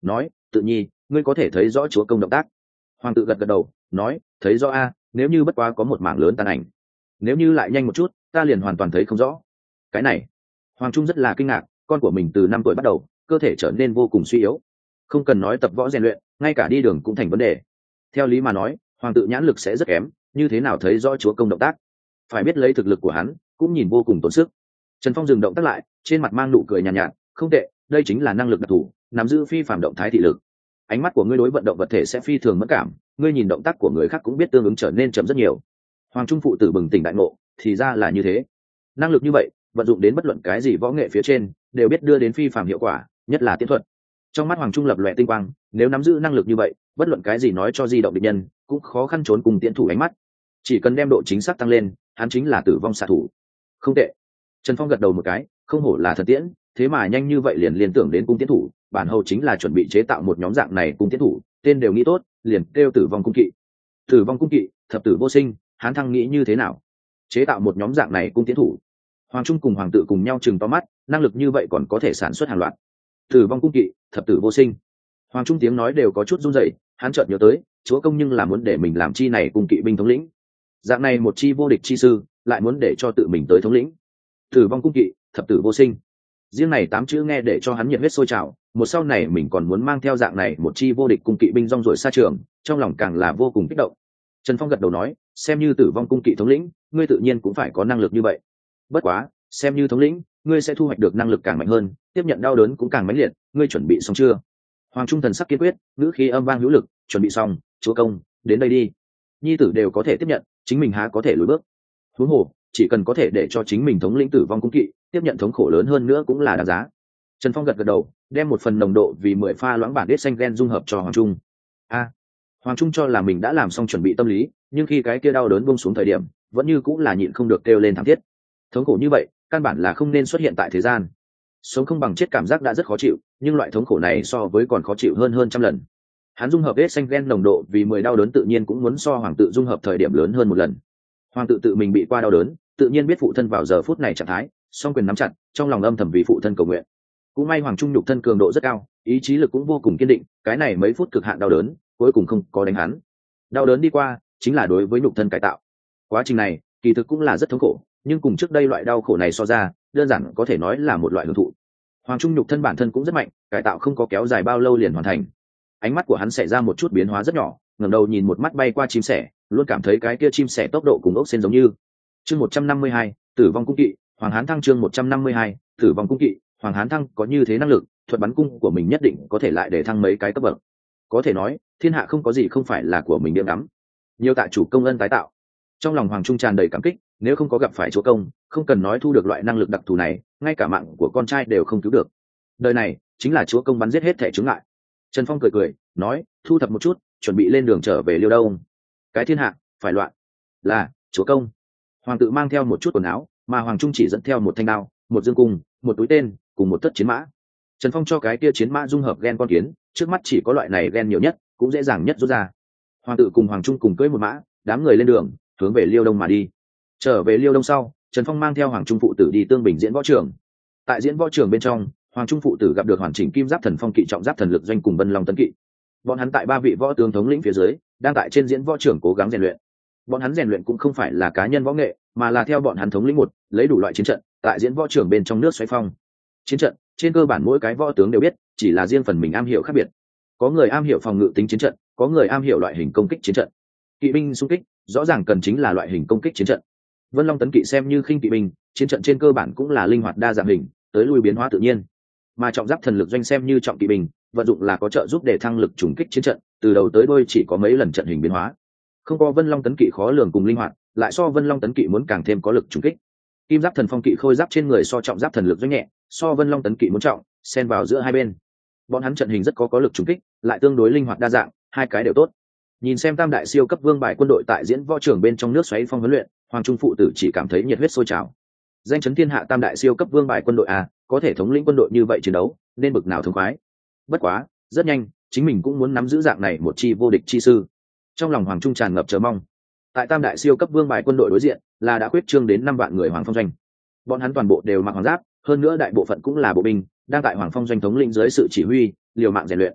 nói tự nhi ngươi có thể thấy rõ chúa công động tác. Hoàng tự gật gật đầu nói thấy rõ a, nếu như bất quá có một mảng lớn tàn ảnh, nếu như lại nhanh một chút ta liền hoàn toàn thấy không rõ. Cái này Hoàng Trung rất là kinh ngạc, con của mình từ 5 tuổi bắt đầu cơ thể trở nên vô cùng suy yếu, không cần nói tập võ rèn luyện, ngay cả đi đường cũng thành vấn đề. Theo lý mà nói hoàng tự nhãn lực sẽ rất kém, như thế nào thấy rõ chúa công động tác. Phải biết lấy thực lực của hắn cũng nhìn vô cùng tốn sức. Trần Phong dừng động tác lại, trên mặt mang nụ cười nhàn nhạt, không tệ, đây chính là năng lực đặc thù, nắm giữ phi phàm động thái thị lực. Ánh mắt của ngươi đối vận động vật thể sẽ phi thường mẫn cảm, ngươi nhìn động tác của người khác cũng biết tương ứng trở nên chậm rất nhiều. Hoàng Trung phụ tử bừng tỉnh đại ngộ, thì ra là như thế. Năng lực như vậy vận dụng đến bất luận cái gì võ nghệ phía trên đều biết đưa đến phi phàm hiệu quả, nhất là tiễn thuật. Trong mắt Hoàng Trung lập lòe tinh quang, nếu nắm giữ năng lực như vậy bất luận cái gì nói cho di động địch nhân cũng khó khăn trốn cùng tiễn thủ ánh mắt. Chỉ cần đem độ chính xác tăng lên, hắn chính là tử vong xạ thủ. Không tệ. Trần Phong gật đầu một cái, không hổ là thần tiễn, thế mà nhanh như vậy liền liên tưởng đến cung tiễn thủ, bản hầu chính là chuẩn bị chế tạo một nhóm dạng này cung tiễn thủ, tên đều nghĩ tốt, liền kêu tử vong cung kỵ. Tử vong cung kỵ, thập tử vô sinh, hắn thăng nghĩ như thế nào? Chế tạo một nhóm dạng này cung tiễn thủ. Hoàng Trung cùng hoàng tự cùng nhau chừng to mắt, năng lực như vậy còn có thể sản xuất hàng loạt. Tử vong cung kỵ, thập tử vô sinh. Hoàng Trung tiếng nói đều có chút run rẩy, hắn chợt nhớ tới, chúa công nhưng là muốn để mình làm chi này cung kỵ binh thống lĩnh. Dạng này một chi vô địch chi sư, lại muốn để cho tự mình tới thống lĩnh. Tử vong cung kỵ, thập tử vô sinh. Riêng này 8 chữ nghe để cho hắn nhiệt huyết sôi trào, một sau này mình còn muốn mang theo dạng này một chi vô địch cung kỵ binh rong ruổi xa trường, trong lòng càng là vô cùng kích động. Trần Phong gật đầu nói, xem như tử vong cung kỵ thống lĩnh, ngươi tự nhiên cũng phải có năng lực như vậy. Bất quá, xem như thống lĩnh, ngươi sẽ thu hoạch được năng lực càng mạnh hơn, tiếp nhận đau đớn cũng càng mãnh liệt, ngươi chuẩn bị xong chưa? Hoàng Trung thần sắc kiên quyết, ngữ khí âm vang hữu lực, chuẩn bị xong, chúa công, đến đây đi. Nhi tử đều có thể tiếp nhận, chính mình há có thể lùi bước. Huống hồ, chỉ cần có thể để cho chính mình thống lĩnh tử vong cung kỵ, tiếp nhận thống khổ lớn hơn nữa cũng là đáng giá. Trần Phong gật gật đầu, đem một phần nồng độ vì 10 pha loãng bản đết xanh gen dung hợp cho Hoàng Trung. Hoàng Trung cho là mình đã làm xong chuẩn bị tâm lý, nhưng khi cái kia đau đớn buông xuống thời điểm, vẫn như cũng là nhịn không được kêu lên thảm thiết. Thống khổ như vậy, căn bản là không nên xuất hiện tại thế gian. Sống không bằng chết cảm giác đã rất khó chịu, nhưng loại thống khổ này so với còn khó chịu hơn trăm lần. Hắn dung hợp hết xanh gen nồng độ vì 10 đau đớn tự nhiên cũng muốn so hoàng tự dung hợp thời điểm lớn hơn một lần. Hoàng tự tự mình bị qua đau đớn, tự nhiên biết phụ thân vào giờ phút này trạng thái, song quyền nắm chặt, trong lòng âm thầm vì phụ thân cầu nguyện. Cũng may Hoàng Trung nhục thân cường độ rất cao, ý chí lực cũng vô cùng kiên định, cái này mấy phút cực hạn đau đớn, cuối cùng không có đánh hắn. Đau đớn đi qua, chính là đối với nhục thân cải tạo. Quá trình này, kỳ thực cũng là rất thống khổ, nhưng cùng trước đây loại đau khổ này so ra, đơn giản có thể nói là một loại hưởng thụ. Hoàng Trung nhục thân bản thân cũng rất mạnh, cải tạo không có kéo dài bao lâu liền hoàn thành. Ánh mắt của hắn xảy ra một chút biến hóa rất nhỏ, ngẩng đầu nhìn một mắt bay qua chim sẻ, luôn cảm thấy cái kia chim sẻ tốc độ cùng ốc sên giống như. Chương 152, Tử vong cung kỵ, Hoàng Hán Thăng chương 152, Tử vong cung kỵ, Hoàng Hán Thăng có như thế năng lực, thuật bắn cung của mình nhất định có thể lại để thăng mấy cái cấp bậc. Có thể nói, thiên hạ không có gì không phải là của mình điểm đắm. Nhiều tạ chủ công ân tái tạo. Trong lòng Hoàng Trung tràn đầy cảm kích, nếu không có gặp phải chúa công, không cần nói thu được loại năng lực đặc thù này, ngay cả mạng của con trai đều không cứu được. Đời này chính là chúa công bắn giết hết thể chướng ngại. Trần Phong cười nói, thu thập một chút, chuẩn bị lên đường trở về Liêu Đông. Cái thiên hạ phải loạn. Là chúa công. Hoàng tự mang theo một chút quần áo, mà Hoàng Trung chỉ dẫn theo một thanh đao, một dương cung, một túi tên, cùng một tất chiến mã. Trần Phong cho cái kia chiến mã dung hợp gen con kiến, trước mắt chỉ có loại này gen nhiều nhất, cũng dễ dàng nhất rút ra. Hoàng tự cùng Hoàng Trung cùng cưỡi một mã, đám người lên đường, hướng về Liêu Đông mà đi. Trở về Liêu Đông sau, Trần Phong mang theo Hoàng Trung phụ tử đi Tương Bình diễn võ trường. Tại diễn võ trường bên trong, Hoàng Trung phụ tử gặp được hoàn chỉnh kim giáp thần phong kỵ trọng giáp thần lực doanh cùng Vân Long tấn kỵ. Bọn hắn tại 3 vị võ tướng thống lĩnh phía dưới, đang tại trên diễn võ trường cố gắng rèn luyện. Bọn hắn rèn luyện cũng không phải là cá nhân võ nghệ, mà là theo bọn hắn thống lĩnh một, lấy đủ loại chiến trận, tại diễn võ trường bên trong nước xoáy phong. Chiến trận, trên cơ bản mỗi cái võ tướng đều biết, chỉ là riêng phần mình am hiểu khác biệt. Có người am hiểu phòng ngự tính chiến trận, có người am hiểu loại hình công kích chiến trận. Kỵ binh xung kích, rõ ràng cần chính là loại hình công kích chiến trận. Vân Long tấn kỵ xem như khinh kỵ binh, chiến trận trên cơ bản cũng là linh hoạt đa dạng hình, tới lui biến hóa tự nhiên. Mà trọng giáp thần lực doanh xem như trọng kỵ binh, vận dụng là có trợ giúp để thăng lực trùng kích chiến trận, từ đầu tới đuôi chỉ có mấy lần trận hình biến hóa. Không có Vân Long tấn kỵ khó lường cùng linh hoạt, lại so Vân Long tấn kỵ muốn càng thêm có lực trùng kích. Kim giáp thần phong kỵ khôi giáp trên người so trọng giáp thần lực doanh nhẹ, so Vân Long tấn kỵ muốn trọng, xen vào giữa hai bên. Bọn hắn trận hình rất có lực trùng kích, lại tương đối linh hoạt đa dạng, hai cái đều tốt. Nhìn xem tam đại siêu cấp vương bài quân đội tại diễn võ trường bên trong nước xoáy phong huấn luyện, Hoàng Trung phụ tử chỉ cảm thấy nhiệt huyết sôi trào. Danh chấn thiên hạ tam đại siêu cấp vương bài quân đội a, có thể thống lĩnh quân đội như vậy chiến đấu, nên bực nào thống khoái. Bất quá, rất nhanh, chính mình cũng muốn nắm giữ dạng này một chi vô địch chi sư. Trong lòng Hoàng Trung tràn ngập chờ mong. Tại tam đại siêu cấp vương bài quân đội đối diện, là đã khuyết trương đến 5 vạn người Hoàng Phong doanh. Bọn hắn toàn bộ đều mặc hoàng giáp, hơn nữa đại bộ phận cũng là bộ binh, đang tại Hoàng Phong doanh thống lĩnh dưới sự chỉ huy, liều mạng rèn luyện.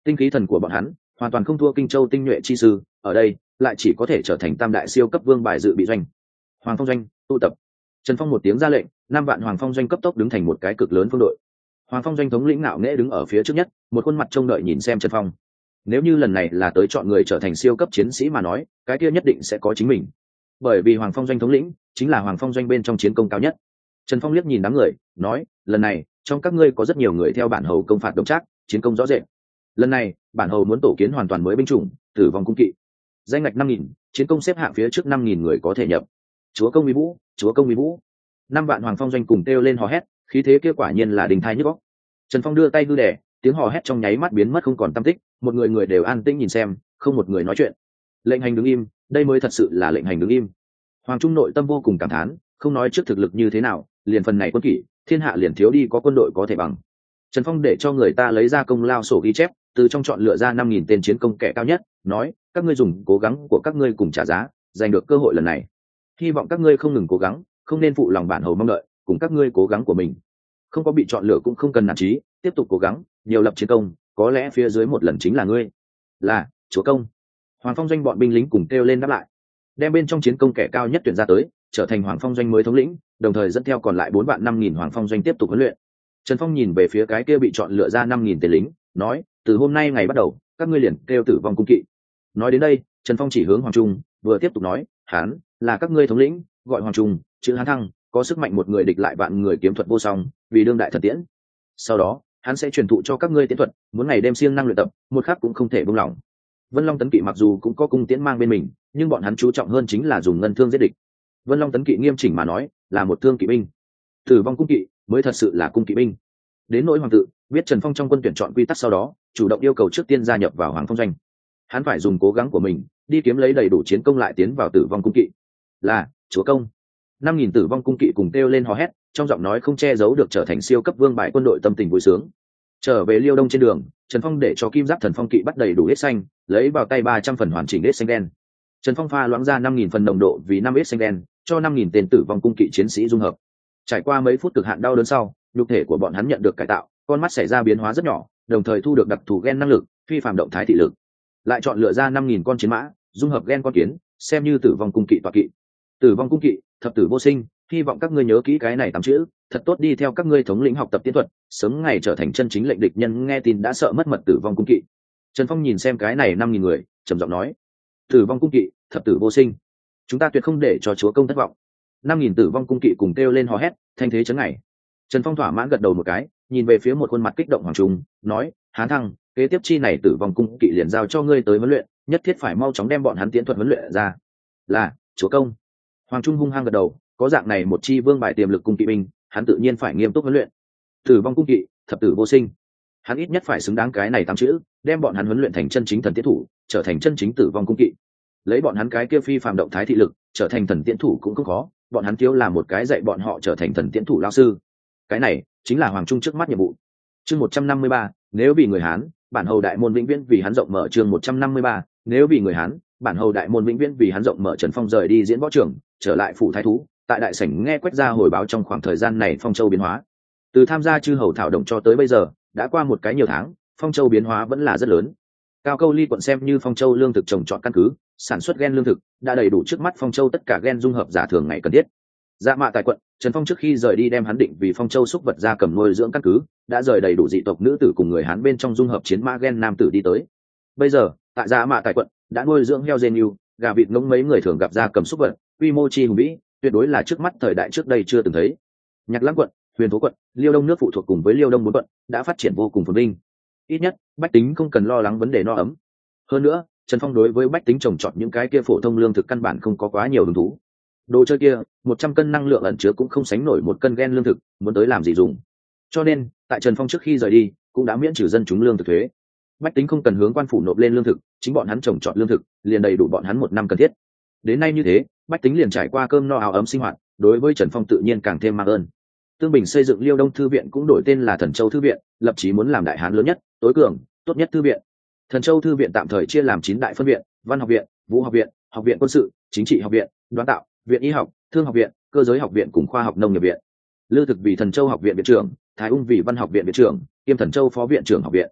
Tinh khí thần của bọn hắn hoàn toàn không thua Kinh Châu tinh nhuệ chi sư, ở đây lại chỉ có thể trở thành tam đại siêu cấp vương bài dự bị doanh. Hoàng Phong doanh tụ tập. Trần Phong một tiếng ra lệnh, 5 vạn Hoàng Phong doanh cấp tốc đứng thành một cái cực lớn phương đội. Hoàng Phong doanh thống lĩnh ngạo nghễ đứng ở phía trước nhất, một khuôn mặt trông đợi nhìn xem Trần Phong. Nếu như lần này là tới chọn người trở thành siêu cấp chiến sĩ mà nói, cái kia nhất định sẽ có chính mình. Bởi vì Hoàng Phong doanh thống lĩnh chính là Hoàng Phong doanh bên trong chiến công cao nhất. Trần Phong liếc nhìn đám người, nói, lần này trong các ngươi có rất nhiều người theo bản hầu công phạt Đông Trác, chiến công rõ rệt. Lần này bản hầu muốn tổ kiến hoàn toàn mới binh chủng, Tử vong cung kỵ. Danh ngạch 5.000, chiến công xếp hạng phía trước 5.000 người có thể nhập. Chúa công uy vũ, chúa công uy vũ. 5 vạn Hoàng Phong doanh cùng kêu lên hò hét, khí thế kia quả nhiên là đình thai nhức óc. Trần Phong đưa tay hư đẻ, tiếng hò hét trong nháy mắt biến mất không còn tăm tích, một người đều an tĩnh nhìn xem, không một người nói chuyện. Lệnh hành đứng im, đây mới thật sự là lệnh hành đứng im. Hoàng Trung nội tâm vô cùng cảm thán, không nói trước thực lực như thế nào, liền phần này quân kỷ, thiên hạ liền thiếu đi có quân đội có thể bằng. Trần Phong để cho người ta lấy ra công lao sổ ghi chép, từ trong chọn lựa ra 5.000 tên chiến công kẻ cao nhất, nói, các ngươi dùng cố gắng của các ngươi cùng trả giá, giành được cơ hội lần này. Hy vọng các ngươi không ngừng cố gắng, không nên phụ lòng bản hầu mong đợi, cùng các ngươi cố gắng của mình. Không có bị chọn lựa cũng không cần nản chí, tiếp tục cố gắng, nhiều lập chiến công, có lẽ phía dưới một lần chính là ngươi. Là, chúa công. Hoàng Phong doanh bọn binh lính cùng kêu lên đáp lại, đem bên trong chiến công kẻ cao nhất tuyển ra tới, trở thành Hoàng Phong doanh mới thống lĩnh, đồng thời dẫn theo còn lại 4 vạn 5.000 Hoàng Phong doanh tiếp tục huấn luyện. Trần Phong nhìn về phía cái kia bị chọn lựa ra 5.000 tên lính, nói, từ hôm nay ngày bắt đầu, các ngươi liền kêu Tử vong cung kỵ. Nói đến đây, Trần Phong chỉ hướng Hoàng Trung, vừa tiếp tục nói, hắn là các ngươi thống lĩnh, gọi Hoàng Trung, chữ Hán Thăng, có sức mạnh một người địch lại vạn người, kiếm thuật vô song, vì đương đại thần tiễn. Sau đó, hắn sẽ truyền thụ cho các ngươi tiễn thuật, muốn ngày đêm siêng năng luyện tập, một khắc cũng không thể buông lỏng. Vân Long tấn kỵ mặc dù cũng có cung tiễn mang bên mình, nhưng bọn hắn chú trọng hơn chính là dùng ngân thương giết địch. Vân Long tấn kỵ nghiêm chỉnh mà nói, là một thương kỵ binh. Tử vong cung kỵ mới thật sự là cung kỵ binh. Đến nỗi hoàng tự, biết Trần Phong trong quân tuyển chọn quy tắc sau đó, chủ động yêu cầu trước tiên gia nhập vào Hoàng Phong doanh. Hắn phải dùng cố gắng của mình, đi kiếm lấy đầy đủ chiến công lại tiến vào Tử vong cung kỵ. Là, chúa công. 5.000 Tử vong cung kỵ cùng kêu lên hò hét, trong giọng nói không che giấu được trở thành siêu cấp vương bại quân đội tâm tình vui sướng. Trở về Liêu Đông trên đường, Trần Phong để cho Kim Giáp Thần Phong kỵ bắt đầy đủ hết xanh, lấy vào tay 300 phần hoàn chỉnh hết xanh đen. Trần Phong pha loãng ra 5.000 phần nồng độ vì 5 hết xanh đen, cho 5.000 tên Tử vong cung kỵ chiến sĩ dung hợp. Trải qua mấy phút cực hạn đau đớn sau, nhục thể của bọn hắn nhận được cải tạo, con mắt xảy ra biến hóa rất nhỏ, đồng thời thu được đặc thù gen năng lực, phi phàm động thái thị lực. Lại chọn lựa ra 5.000 con chiến mã, dung hợp gen con kiến, xem như Tử vong cung kỵ tọa kỵ. Tử vong cung kỵ, thập tử vô sinh, hy vọng các ngươi nhớ kỹ cái này 8 chữ, thật tốt đi theo các ngươi thống lĩnh học tập tiến thuật, sớm ngày trở thành chân chính lệnh địch nhân nghe tin đã sợ mất mật Tử vong cung kỵ. Trần Phong nhìn xem cái này 5.000 người, trầm giọng nói: Tử vong cung kỵ, thập tử vô sinh, chúng ta tuyệt không để cho chúa công thất vọng. 5.000 Tử vong cung kỵ cùng kêu lên hò hét, thanh thế chấn ngày. Trần Phong thỏa mãn gật đầu một cái, nhìn về phía một khuôn mặt kích động Hoàng Trung, nói: Hán Thăng, kế tiếp chi này Tử vong cung kỵ liền giao cho ngươi tới huấn luyện, nhất thiết phải mau chóng đem bọn hắn tiến thuật huấn luyện ra. Là, chúa công. Hoàng Trung hung hăng gật đầu, có dạng này một chi vương bài tiềm lực cung kỵ binh, hắn tự nhiên phải nghiêm túc huấn luyện. Tử vong cung kỵ, thập tử vô sinh, hắn ít nhất phải xứng đáng cái này 8 chữ, đem bọn hắn huấn luyện thành chân chính thần tiễn thủ, trở thành chân chính Tử vong cung kỵ. Lấy bọn hắn cái kia phi phàm động thái thị lực, trở thành thần tiễn thủ cũng không khó, bọn hắn thiếu là một cái dạy bọn họ trở thành thần tiễn thủ lão sư. Cái này chính là Hoàng Trung trước mắt nhiệm vụ. Chương 153, nếu vì người Hán, bản hầu đại môn vĩnh viễn vì hắn rộng mở. Chương 153, nếu vì người Hán, bản hầu đại môn vĩnh viễn vì hắn rộng mở. Trần Phong rời đi diễn võ trường, trở lại phủ thái thú, tại đại sảnh nghe Quách gia hồi báo trong khoảng thời gian này Phong Châu biến hóa. Từ tham gia chư hầu thảo động cho tới bây giờ, đã qua một cái nhiều tháng, Phong Châu biến hóa vẫn là rất lớn. Cao Câu Ly quận xem như Phong Châu lương thực trồng trọt căn cứ, sản xuất gen lương thực đã đầy đủ trước mắt Phong Châu tất cả gen dung hợp giả thường ngày cần thiết. Dạ Mạ tại quận, Trần Phong trước khi rời đi đem hắn định vì Phong Châu xúc vật gia cầm nuôi dưỡng căn cứ, đã rời đầy đủ dị tộc nữ tử cùng người Hán bên trong dung hợp chiến mã gen nam tử đi tới. Bây giờ, tại Dạ Mạ tại quận đã nuôi dưỡng heo gen yêu, gà vịt ngỗng mấy người thường gặp gia cầm xúc vật, quy mô chi hùng vĩ, tuyệt đối là trước mắt thời đại trước đây chưa từng thấy. Nhạc Lãng quận, Huyền Thố quận, Liêu Đông nước phụ thuộc cùng với Liêu Đông 4 quận đã phát triển vô cùng phồn vinh. Ít nhất, bách tính không cần lo lắng vấn đề no ấm. Hơn nữa, Trần Phong đối với bách tính trồng trọt những cái kia phổ thông lương thực căn bản không có quá nhiều hứng thú. Đồ chơi kia, 100 cân năng lượng ẩn chứa cũng không sánh nổi 1 cân gen lương thực, muốn tới làm gì dùng. Cho nên, tại Trần Phong trước khi rời đi, cũng đã miễn trừ dân chúng lương thực thuế. Bách tính không cần hướng quan phủ nộp lên lương thực, chính bọn hắn trồng trọt lương thực, liền đầy đủ bọn hắn 1 năm cần thiết. Đến nay như thế, bách tính liền trải qua cơm no áo ấm sinh hoạt, đối với Trần Phong tự nhiên càng thêm mang ơn. Tương Bình xây dựng Liêu Đông thư viện cũng đổi tên là Thần Châu thư viện, lập chí muốn làm đại hán lớn nhất, tối cường, tốt nhất thư viện. Thần Châu thư viện tạm thời chia làm 9 đại phân viện: Văn học viện, Vũ học viện, Học viện quân sự, Chính trị học viện, Đoán tạo, Viện y học, Thương học viện, Cơ giới học viện cùng Khoa học nông nghiệp viện. Lư Thực vì Thần Châu học viện viện trưởng, Thái Ung vì Văn học viện viện trưởng, kiêm Thần Châu phó viện trưởng học viện.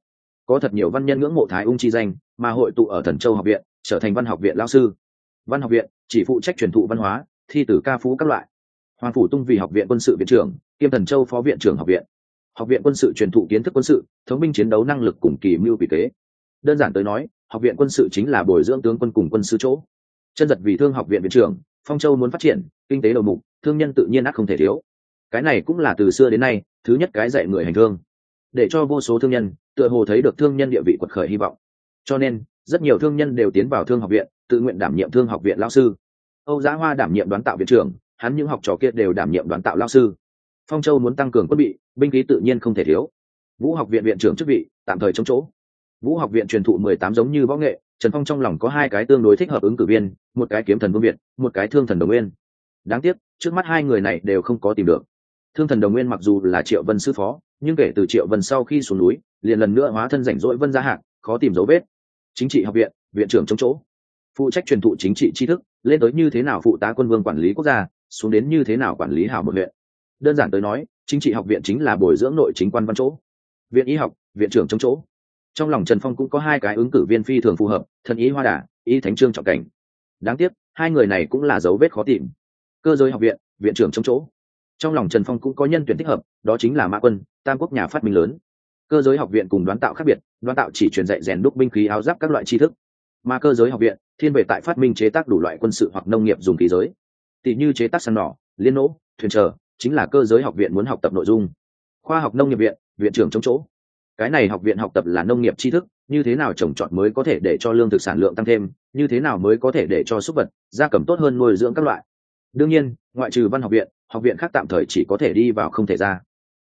có thật nhiều văn nhân ngưỡng mộ Thái Ung chi danh mà hội tụ ở Thần Châu học viện, trở thành văn học viện lão sư. Văn học viện chỉ phụ trách truyền thụ văn hóa, thi tử ca phú các loại. Hoàng Phủ Tung vì học viện quân sự viện trưởng, kiêm Thần Châu phó viện trưởng học viện. Học viện quân sự truyền thụ kiến thức quân sự, thống binh chiến đấu năng lực cùng kỳ mưu vị kế. Đơn giản tới nói, học viện quân sự chính là bồi dưỡng tướng quân cùng quân sư chỗ. Chân Giật vì Thương học viện viện trưởng, Phong Châu muốn phát triển kinh tế đầu mục, thương nhân tự nhiên ắt không thể thiếu. Cái này cũng là từ xưa đến nay thứ nhất cái dạy người hành thương, để cho vô số thương nhân tựa hồ thấy được thương nhân địa vị quật khởi hy vọng. Cho nên rất nhiều thương nhân đều tiến vào Thương học viện, tự nguyện đảm nhiệm Thương học viện lão sư. Âu Giá Hoa đảm nhiệm đoán tạo viện trưởng, hắn những học trò kia đều đảm nhiệm đoán tạo lão sư. Phong Châu muốn tăng cường quân bị, binh khí tự nhiên không thể thiếu. Vũ học viện viện trưởng chức vị tạm thời chống chỗ. Vũ học viện truyền thụ 18 giống như võ nghệ, Trần Phong trong lòng có hai cái tương đối thích hợp ứng cử viên, một cái Kiếm Thần Vương Việt, một cái Thương Thần Đồng Nguyên. Đáng tiếc, trước mắt hai người này đều không có tìm được. Thương Thần Đồng Nguyên mặc dù là Triệu Vân sư phó, nhưng kể từ Triệu Vân sau khi xuống núi, liền lần nữa hóa thân rảnh rỗi Vân gia hạng, khó tìm dấu vết. Chính trị học viện, viện trưởng chống chỗ, phụ trách truyền thụ chính trị tri thức, lên tới như thế nào phụ tá quân vương quản lý quốc gia, xuống đến như thế nào quản lý hảo một huyện. Đơn giản tới nói, chính trị học viện chính là bồi dưỡng nội chính quan văn chỗ. Viện y học, viện trưởng chống chỗ. Trong lòng Trần Phong cũng có hai cái ứng cử viên phi thường phù hợp, Thần Y Hoa Đà, Y Thánh Trương Trọng Cảnh. Đáng tiếc, hai người này cũng là dấu vết khó tìm. Cơ giới học viện, viện trưởng chống chỗ. Trong lòng Trần Phong cũng có nhân tuyển thích hợp, đó chính là Mã Quân, Tam Quốc nhà phát minh lớn. Cơ giới học viện cùng đoán tạo khác biệt, đoán tạo chỉ truyền dạy rèn đúc binh khí áo giáp các loại tri thức, mà cơ giới học viện thiên về tại phát minh chế tác đủ loại quân sự hoặc nông nghiệp dùng khí giới, tỷ như chế tác săn nỏ, liên nỗ, thuyền chờ, chính là cơ giới học viện muốn học tập nội dung. Khoa học nông nghiệp viện, viện trưởng chống chỗ. Cái này học viện học tập là nông nghiệp tri thức, như thế nào trồng trọt mới có thể để cho lương thực sản lượng tăng thêm, như thế nào mới có thể để cho súc vật, gia cầm tốt hơn nuôi dưỡng các loại. Đương nhiên, ngoại trừ văn học viện khác tạm thời chỉ có thể đi vào không thể ra.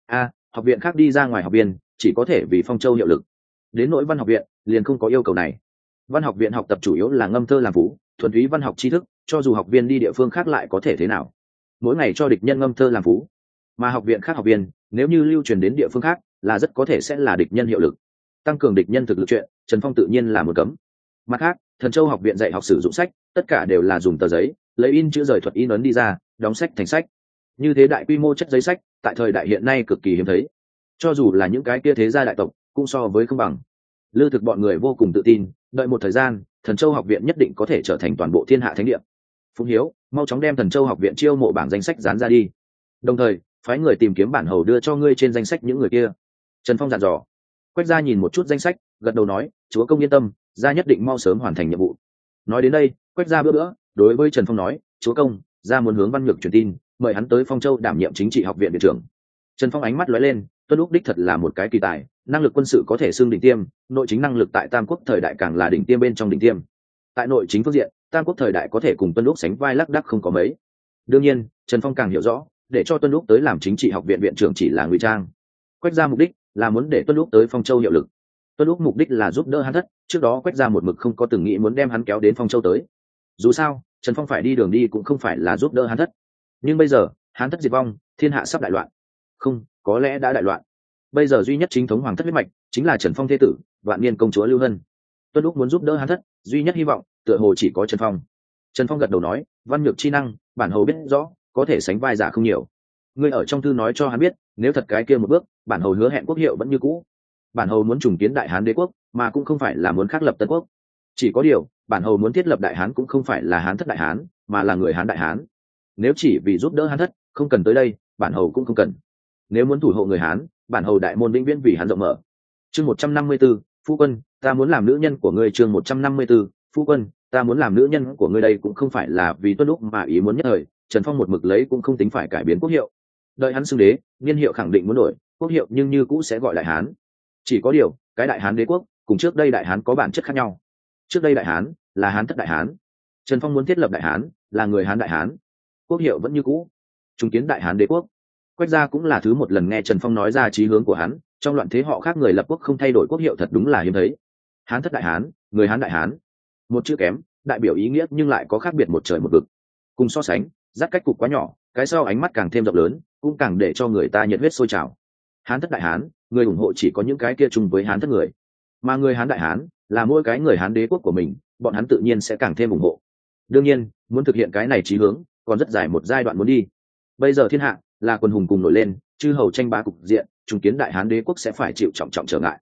Học viện khác đi ra ngoài học viên, chỉ có thể vì Phong Châu hiệu lực. Đến nỗi văn học viện, liền không có yêu cầu này. Văn học viện học tập chủ yếu là ngâm thơ làm phú, thuần túy văn học tri thức, cho dù học viên đi địa phương khác lại có thể thế nào. Mỗi ngày cho địch nhân ngâm thơ làm phú. Mà học viện khác học viên, nếu như lưu truyền đến địa phương khác, là rất có thể sẽ là địch nhân hiệu lực. Tăng cường địch nhân thực lực chuyện, Trần Phong tự nhiên là một cấm. Mặt khác, Thần Châu học viện dạy học sử dụng sách, tất cả đều là dùng tờ giấy, lấy in chữ rời thuật in ấn đi ra, đóng sách thành sách. Như thế đại quy mô chất giấy sách, tại thời đại hiện nay cực kỳ hiếm thấy. Cho dù là những cái kia thế gia đại tộc, cũng so với không bằng. Lư Thực bọn người vô cùng tự tin, đợi một thời gian, Thần Châu học viện nhất định có thể trở thành toàn bộ thiên hạ thánh địa. Phùng Hiếu, mau chóng đem Thần Châu học viện chiêu mộ bảng danh sách dán ra đi. Đồng thời, phái người tìm kiếm bản hầu đưa cho ngươi trên danh sách những người kia. Trần Phong dặn dò. Quách gia nhìn một chút danh sách, gật đầu nói, chúa công yên tâm, gia nhất định mau sớm hoàn thành nhiệm vụ. Nói đến đây, Quách gia bữa đối với Trần Phong nói, chúa công, gia muốn hướng Văn Nhược truyền tin, mời hắn tới Phong Châu đảm nhiệm chính trị học viện viện trưởng. Trần Phong ánh mắt lóe lên, Tuân Úc đích thật là một cái kỳ tài, năng lực quân sự có thể xưng đỉnh tiêm, nội chính năng lực tại Tam Quốc thời đại càng là đỉnh tiêm bên trong đỉnh tiêm. Tại nội chính phương diện, Tam Quốc thời đại có thể cùng Tuân Úc sánh vai lác đác không có mấy. Đương nhiên, Trần Phong càng hiểu rõ, để cho Tuân Úc tới làm chính trị học viện viện trưởng chỉ là ngụy trang. Quách gia mục đích là muốn để Tuân Úc tới Phong Châu hiệu lực. Tuân Úc mục đích là giúp đỡ hắn thất, trước đó Quách gia một mực không có từng nghĩ muốn đem hắn kéo đến Phong Châu tới. Dù sao, Trần Phong phải đi đường đi cũng không phải là giúp đỡ hắn thất. Nhưng bây giờ, hắn thất diệt vong, thiên hạ sắp đại loạn. Không, có lẽ đã đại loạn. Bây giờ duy nhất chính thống hoàng thất huyết mạch chính là Trần Phong thế tử, Vạn Niên công chúa Lưu Hân. Tuân Úc muốn giúp đỡ hắn thất, duy nhất hy vọng, tựa hồ chỉ có Trần Phong. Trần Phong gật đầu nói, Văn Nhược chi năng, bản hầu biết rõ, có thể sánh vai giả không nhiều. Ngươi ở trong thư nói cho hắn biết, nếu thật cái kia một bước, bản hầu hứa hẹn quốc hiệu vẫn như cũ. Bản hầu muốn trùng kiến Đại Hán đế quốc, mà cũng không phải là muốn khắc lập Tân quốc. Chỉ có điều, bản hầu muốn thiết lập Đại Hán cũng không phải là Hán thất Đại Hán, mà là người Hán Đại Hán. Nếu chỉ vì giúp đỡ Hán thất, không cần tới đây, bản hầu cũng không cần. Nếu muốn thủ hộ người Hán, bản hầu đại môn vĩnh viễn vì Hán rộng mở. Chương 154, phu quân, ta muốn làm nữ nhân của ngươi. Chương 154, phu quân, ta muốn làm nữ nhân của ngươi. Đây cũng không phải là vì Tuân Úc mà ý muốn nhất thời, Trần Phong một mực lấy cũng không tính phải cải biến quốc hiệu. Đợi hắn xưng đế, niên hiệu khẳng định muốn đổi, quốc hiệu nhưng như cũ sẽ gọi Đại Hán. Chỉ có điều, cái Đại Hán đế quốc cùng trước đây Đại Hán có bản chất khác nhau. Trước đây Đại Hán là Hán thất Đại Hán, Trần Phong muốn thiết lập Đại Hán là người Hán Đại Hán, quốc hiệu vẫn như cũ, trùng kiến Đại Hán đế quốc. Quách gia cũng là thứ một lần nghe Trần Phong nói ra chí hướng của hắn, trong loạn thế họ khác người lập quốc không thay đổi quốc hiệu thật đúng là hiếm thấy. Hán thất Đại Hán, người Hán Đại Hán, một chữ kém, đại biểu ý nghĩa nhưng lại có khác biệt một trời một vực. Cùng so sánh, dắt cách cục quá nhỏ, cái sau ánh mắt càng thêm rộng lớn, cũng càng để cho người ta nhiệt huyết sôi trào. Hán thất Đại Hán, người ủng hộ chỉ có những cái kia chung với Hán thất người, mà người Hán Đại Hán là mỗi cái người Hán đế quốc của mình, bọn hắn tự nhiên sẽ càng thêm ủng hộ. Đương nhiên, muốn thực hiện cái này chí hướng, còn rất dài một giai đoạn muốn đi. Bây giờ thiên hạ là quần hùng cùng nổi lên, chư hầu tranh bá cục diện, trùng kiến Đại Hán đế quốc sẽ phải chịu trọng trọng trở ngại.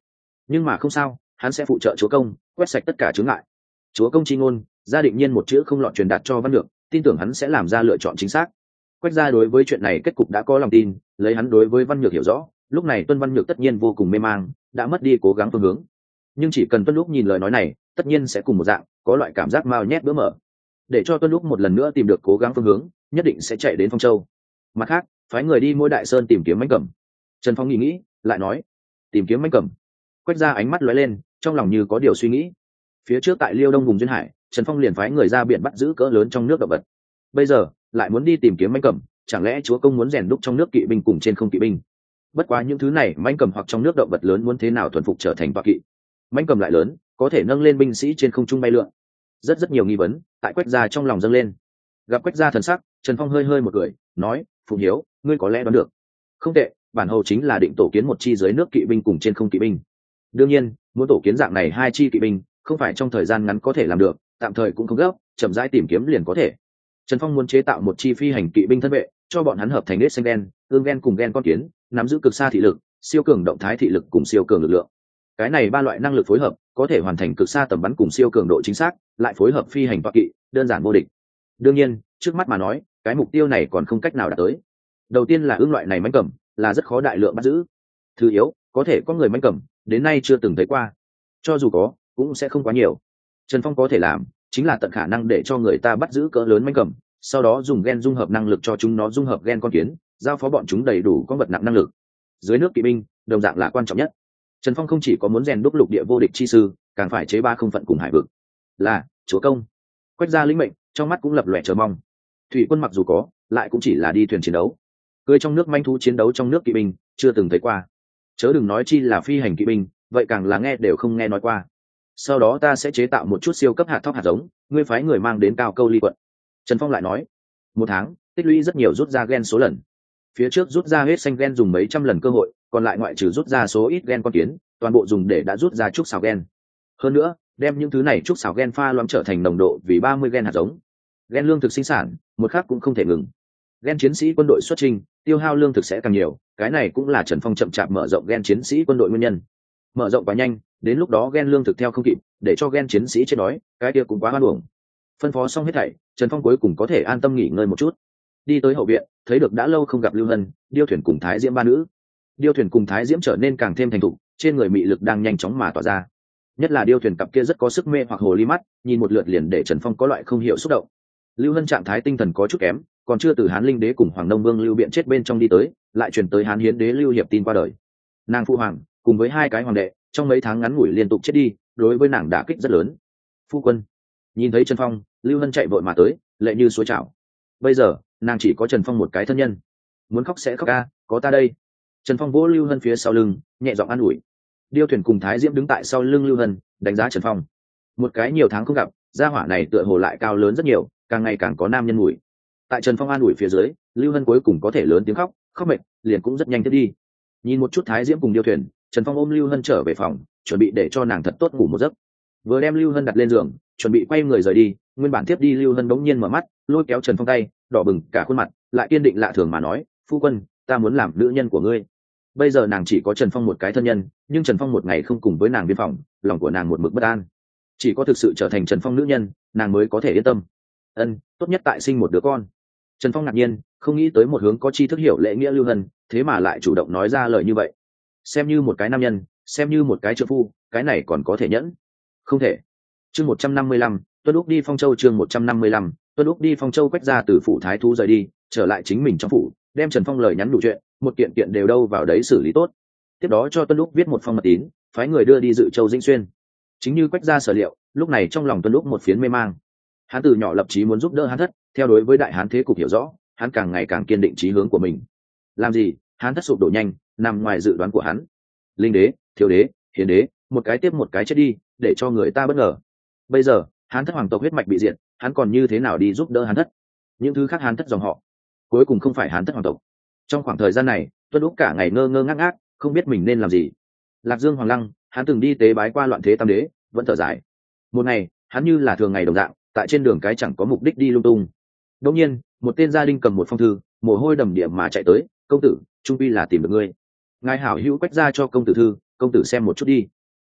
nhưng mà không sao, hắn sẽ phụ trợ chúa công quét sạch tất cả chướng ngại. Chúa công chi ngôn, gia định nhiên một chữ không lọt truyền đạt cho Văn Nhược, tin tưởng hắn sẽ làm ra lựa chọn chính xác. Quách gia đối với chuyện này kết cục đã có lòng tin, lấy hắn đối với Văn Nhược hiểu rõ, lúc này Tuân Văn Nhược tất nhiên vô cùng mê mang, đã mất đi cố gắng phương hướng. Nhưng chỉ cần Tuân Lúc nhìn lời nói này, tất nhiên sẽ cùng một dạng, có loại cảm giác mao nhét bữa mở. Để cho Tuân Lúc một lần nữa tìm được cố gắng phương hướng, nhất định sẽ chạy đến Phong Châu. Mặt khác, phái người đi Mỗi Đại Sơn tìm kiếm Mãnh Cẩm. Trần Phong nghĩ, lại nói, tìm kiếm Mãnh Cẩm. Quách gia ánh mắt lóe lên, trong lòng như có điều suy nghĩ. Phía trước tại Liêu Đông vùng duyên hải, Trần Phong liền phái người ra biển bắt giữ cỡ lớn trong nước động vật. Bây giờ lại muốn đi tìm kiếm Mãnh Cẩm, chẳng lẽ chúa công muốn rèn đúc trong nước kỵ binh cùng trên không kỵ binh? Bất quá những thứ này Mãnh Cẩm hoặc trong nước động vật lớn muốn thế nào thuần phục trở thành bạc kỵ? Mãnh Cẩm lại lớn, có thể nâng lên binh sĩ trên không trung bay lượn. Rất nhiều nghi vấn tại Quách gia trong lòng dâng lên. Gặp Quách gia thần sắc, Trần Phong hơi một cười, nói: "Phụng Hiếu, ngươi có lẽ đoán được. Không tệ, bản hầu chính là định tổ kiến một chi dưới nước kỵ binh cùng trên không kỵ binh. Đương nhiên, muốn tổ kiến dạng này hai chi kỵ binh, không phải trong thời gian ngắn có thể làm được, tạm thời cũng không gấp, chậm rãi tìm kiếm liền có thể." Trần Phong muốn chế tạo một chi phi hành kỵ binh thân vệ, cho bọn hắn hợp thành nết xanh đen, ương gen cùng gen con kiến, nắm giữ cực xa thị lực, siêu cường động thái thị lực cùng siêu cường lực lượng. Cái này ba loại năng lực phối hợp, có thể hoàn thành cực xa tầm bắn cùng siêu cường độ chính xác, lại phối hợp phi hành toạc kỵ, đơn giản vô địch. Đương nhiên, trước mắt mà nói, cái mục tiêu này còn không cách nào đạt tới. Đầu tiên là ương loại này Mãnh Cẩm, là rất khó đại lượng bắt giữ. Thứ yếu, có thể có người Mãnh Cẩm, đến nay chưa từng thấy qua. Cho dù có, cũng sẽ không quá nhiều. Trần Phong có thể làm, chính là tận khả năng để cho người ta bắt giữ cỡ lớn Mãnh Cẩm, sau đó dùng gen dung hợp năng lực cho chúng nó dung hợp gen con kiến, giao phó bọn chúng đầy đủ con vật nặng năng lực. Dưới nước kỵ binh, đồng dạng là quan trọng nhất. Trần Phong không chỉ có muốn rèn đúc lục địa vô địch chi sư, càng phải chế ba không phận cùng hải vực. Là chúa công. Quách gia lĩnh mệnh, trong mắt cũng lập lòe chờ mong. Thủy quân mặc dù có, lại cũng chỉ là đi thuyền chiến đấu. Cưỡi trong nước manh thú chiến đấu trong nước kỵ binh, chưa từng thấy qua. Chớ đừng nói chi là phi hành kỵ binh, vậy càng là nghe đều không nghe nói qua. Sau đó ta sẽ chế tạo một chút siêu cấp hạt thóc hạt giống, ngươi phái người mang đến Cao Câu Ly quận. Trần Phong lại nói, 1 tháng tích lũy rất nhiều rút ra gen số lần. Phía trước rút ra hết xanh gen dùng mấy trăm lần cơ hội, còn lại ngoại trừ rút ra số ít gen con kiến, toàn bộ dùng để đã rút ra trúc xào gen. Hơn nữa, đem những thứ này trúc xào gen pha loãng trở thành nồng độ vì 30 gen hạt giống. Gen lương thực sinh sản, một khắc cũng không thể ngừng. Gen chiến sĩ quân đội xuất trình, tiêu hao lương thực sẽ càng nhiều, cái này cũng là Trần Phong chậm chạp mở rộng gen chiến sĩ quân đội nguyên nhân. Mở rộng quá nhanh, đến lúc đó gen lương thực theo không kịp, để cho gen chiến sĩ chết đói, cái kia cũng quá hoan uổng. Phân phó xong hết thảy, Trần Phong cuối cùng có thể an tâm nghỉ ngơi một chút. Đi tới hậu viện, thấy được đã lâu không gặp Lưu Hân, Điêu Thuyền cùng Thái Diễm ba nữ. Điêu Thuyền cùng Thái Diễm trở nên càng thêm thành thục, trên người mị lực đang nhanh chóng mà tỏa ra. Nhất là Điêu Thuyền cặp kia rất có sức mê hoặc hồ ly mắt, nhìn một lượt liền để Trần Phong có loại không hiểu xúc động. Lưu Hân trạng thái tinh thần có chút kém, còn chưa từ Hán Linh Đế cùng Hoàng Nông Vương Lưu Biện chết bên trong đi tới, lại truyền tới Hán Hiến Đế Lưu Hiệp tin qua đời. Nàng phu hoàng cùng với 2 cái hoàng đệ, trong mấy tháng ngắn ngủi liên tục chết đi, đối với nàng đả kích rất lớn. Phu quân. Nhìn thấy Trần Phong, Lưu Hân chạy vội mà tới, lệ như suối trào. Bây giờ nàng chỉ có Trần Phong một cái thân nhân, muốn khóc sẽ khóc a, có ta đây. Trần Phong vỗ Lưu Hân phía sau lưng, nhẹ giọng an ủi. Điêu Thuyền cùng Thái Diễm đứng tại sau lưng Lưu Hân, đánh giá Trần Phong. Một cái nhiều tháng không gặp, gia hỏa này tựa hồ lại cao lớn rất nhiều, càng ngày càng có nam nhân mùi. Tại Trần Phong an ủi phía dưới, Lưu Hân cuối cùng có thể lớn tiếng khóc, khóc mệt, liền cũng rất nhanh tiếp đi. Nhìn một chút Thái Diễm cùng Điêu Thuyền, Trần Phong ôm Lưu Hân trở về phòng, chuẩn bị để cho nàng thật tốt ngủ một giấc. Vừa đem Lưu Hân đặt lên giường, chuẩn bị quay người rời đi, nguyên bản tiếp đi Lưu Hân bỗng nhiên mở mắt, lôi kéo Trần Phong tay, đỏ bừng cả khuôn mặt, lại kiên định lạ thường mà nói: "Phu quân, ta muốn làm nữ nhân của ngươi." Bây giờ nàng chỉ có Trần Phong một cái thân nhân, nhưng Trần Phong một ngày không cùng với nàng biên phòng, lòng của nàng một mực bất an. Chỉ có thực sự trở thành Trần Phong nữ nhân, nàng mới có thể yên tâm. Tốt nhất tại sinh một đứa con. Trần Phong ngạc nhiên, không nghĩ tới một hướng có tri thức hiểu lễ nghĩa Lưu Hân, thế mà lại chủ động nói ra lời như vậy. Xem như một cái nam nhân, xem như một cái trợ phu, cái này còn có thể nhẫn. Không thể. Chương 155, Tuân Úc đi Phong Châu. Chương 155, Tuân Úc đi Phong Châu. Quách ra từ phủ thái thú rời đi, trở lại chính mình trong phủ, đem Trần Phong lời nhắn đủ chuyện, một kiện kiện đều đâu vào đấy xử lý tốt. Tiếp đó cho Tuân Úc viết một phong mật tín, phái người đưa đi Dự Châu Dĩnh Xuyên. Chính như Quách ra sở liệu, lúc này trong lòng Tuân Úc một phiến mê mang. Hắn từ nhỏ lập chí muốn giúp đỡ Hán Thất, theo đối với đại Hán thế cục hiểu rõ, hắn càng ngày càng kiên định chí hướng của mình. Làm gì, Hán Thất sụp đổ nhanh, nằm ngoài dự đoán của hắn. Linh đế, thiếu đế, hiến đế, một cái tiếp một cái chết đi, để cho người ta bất ngờ. Bây giờ Hán Thất hoàng tộc huyết mạch bị diệt, hắn còn như thế nào đi giúp đỡ Hán Thất? Những thứ khác Hán Thất dòng họ, cuối cùng không phải Hán Thất hoàng tộc. Trong khoảng thời gian này, Tuân Úc cả ngày ngơ ngơ ngác ngác, không biết mình nên làm gì. Lạc Dương Hoàng Lăng, hắn từng đi tế bái qua loạn thế tam đế, vẫn thở dài. Một ngày, hắn như là thường ngày đồng dạng, tại trên đường cái chẳng có mục đích đi lung tung. Đột nhiên, một tên gia đình cầm một phong thư, mồ hôi đầm đìa mà chạy tới: "Công tử, trung quy là tìm được ngươi. Ngài hảo hữu Quách ra cho công tử thư, công tử xem một chút đi."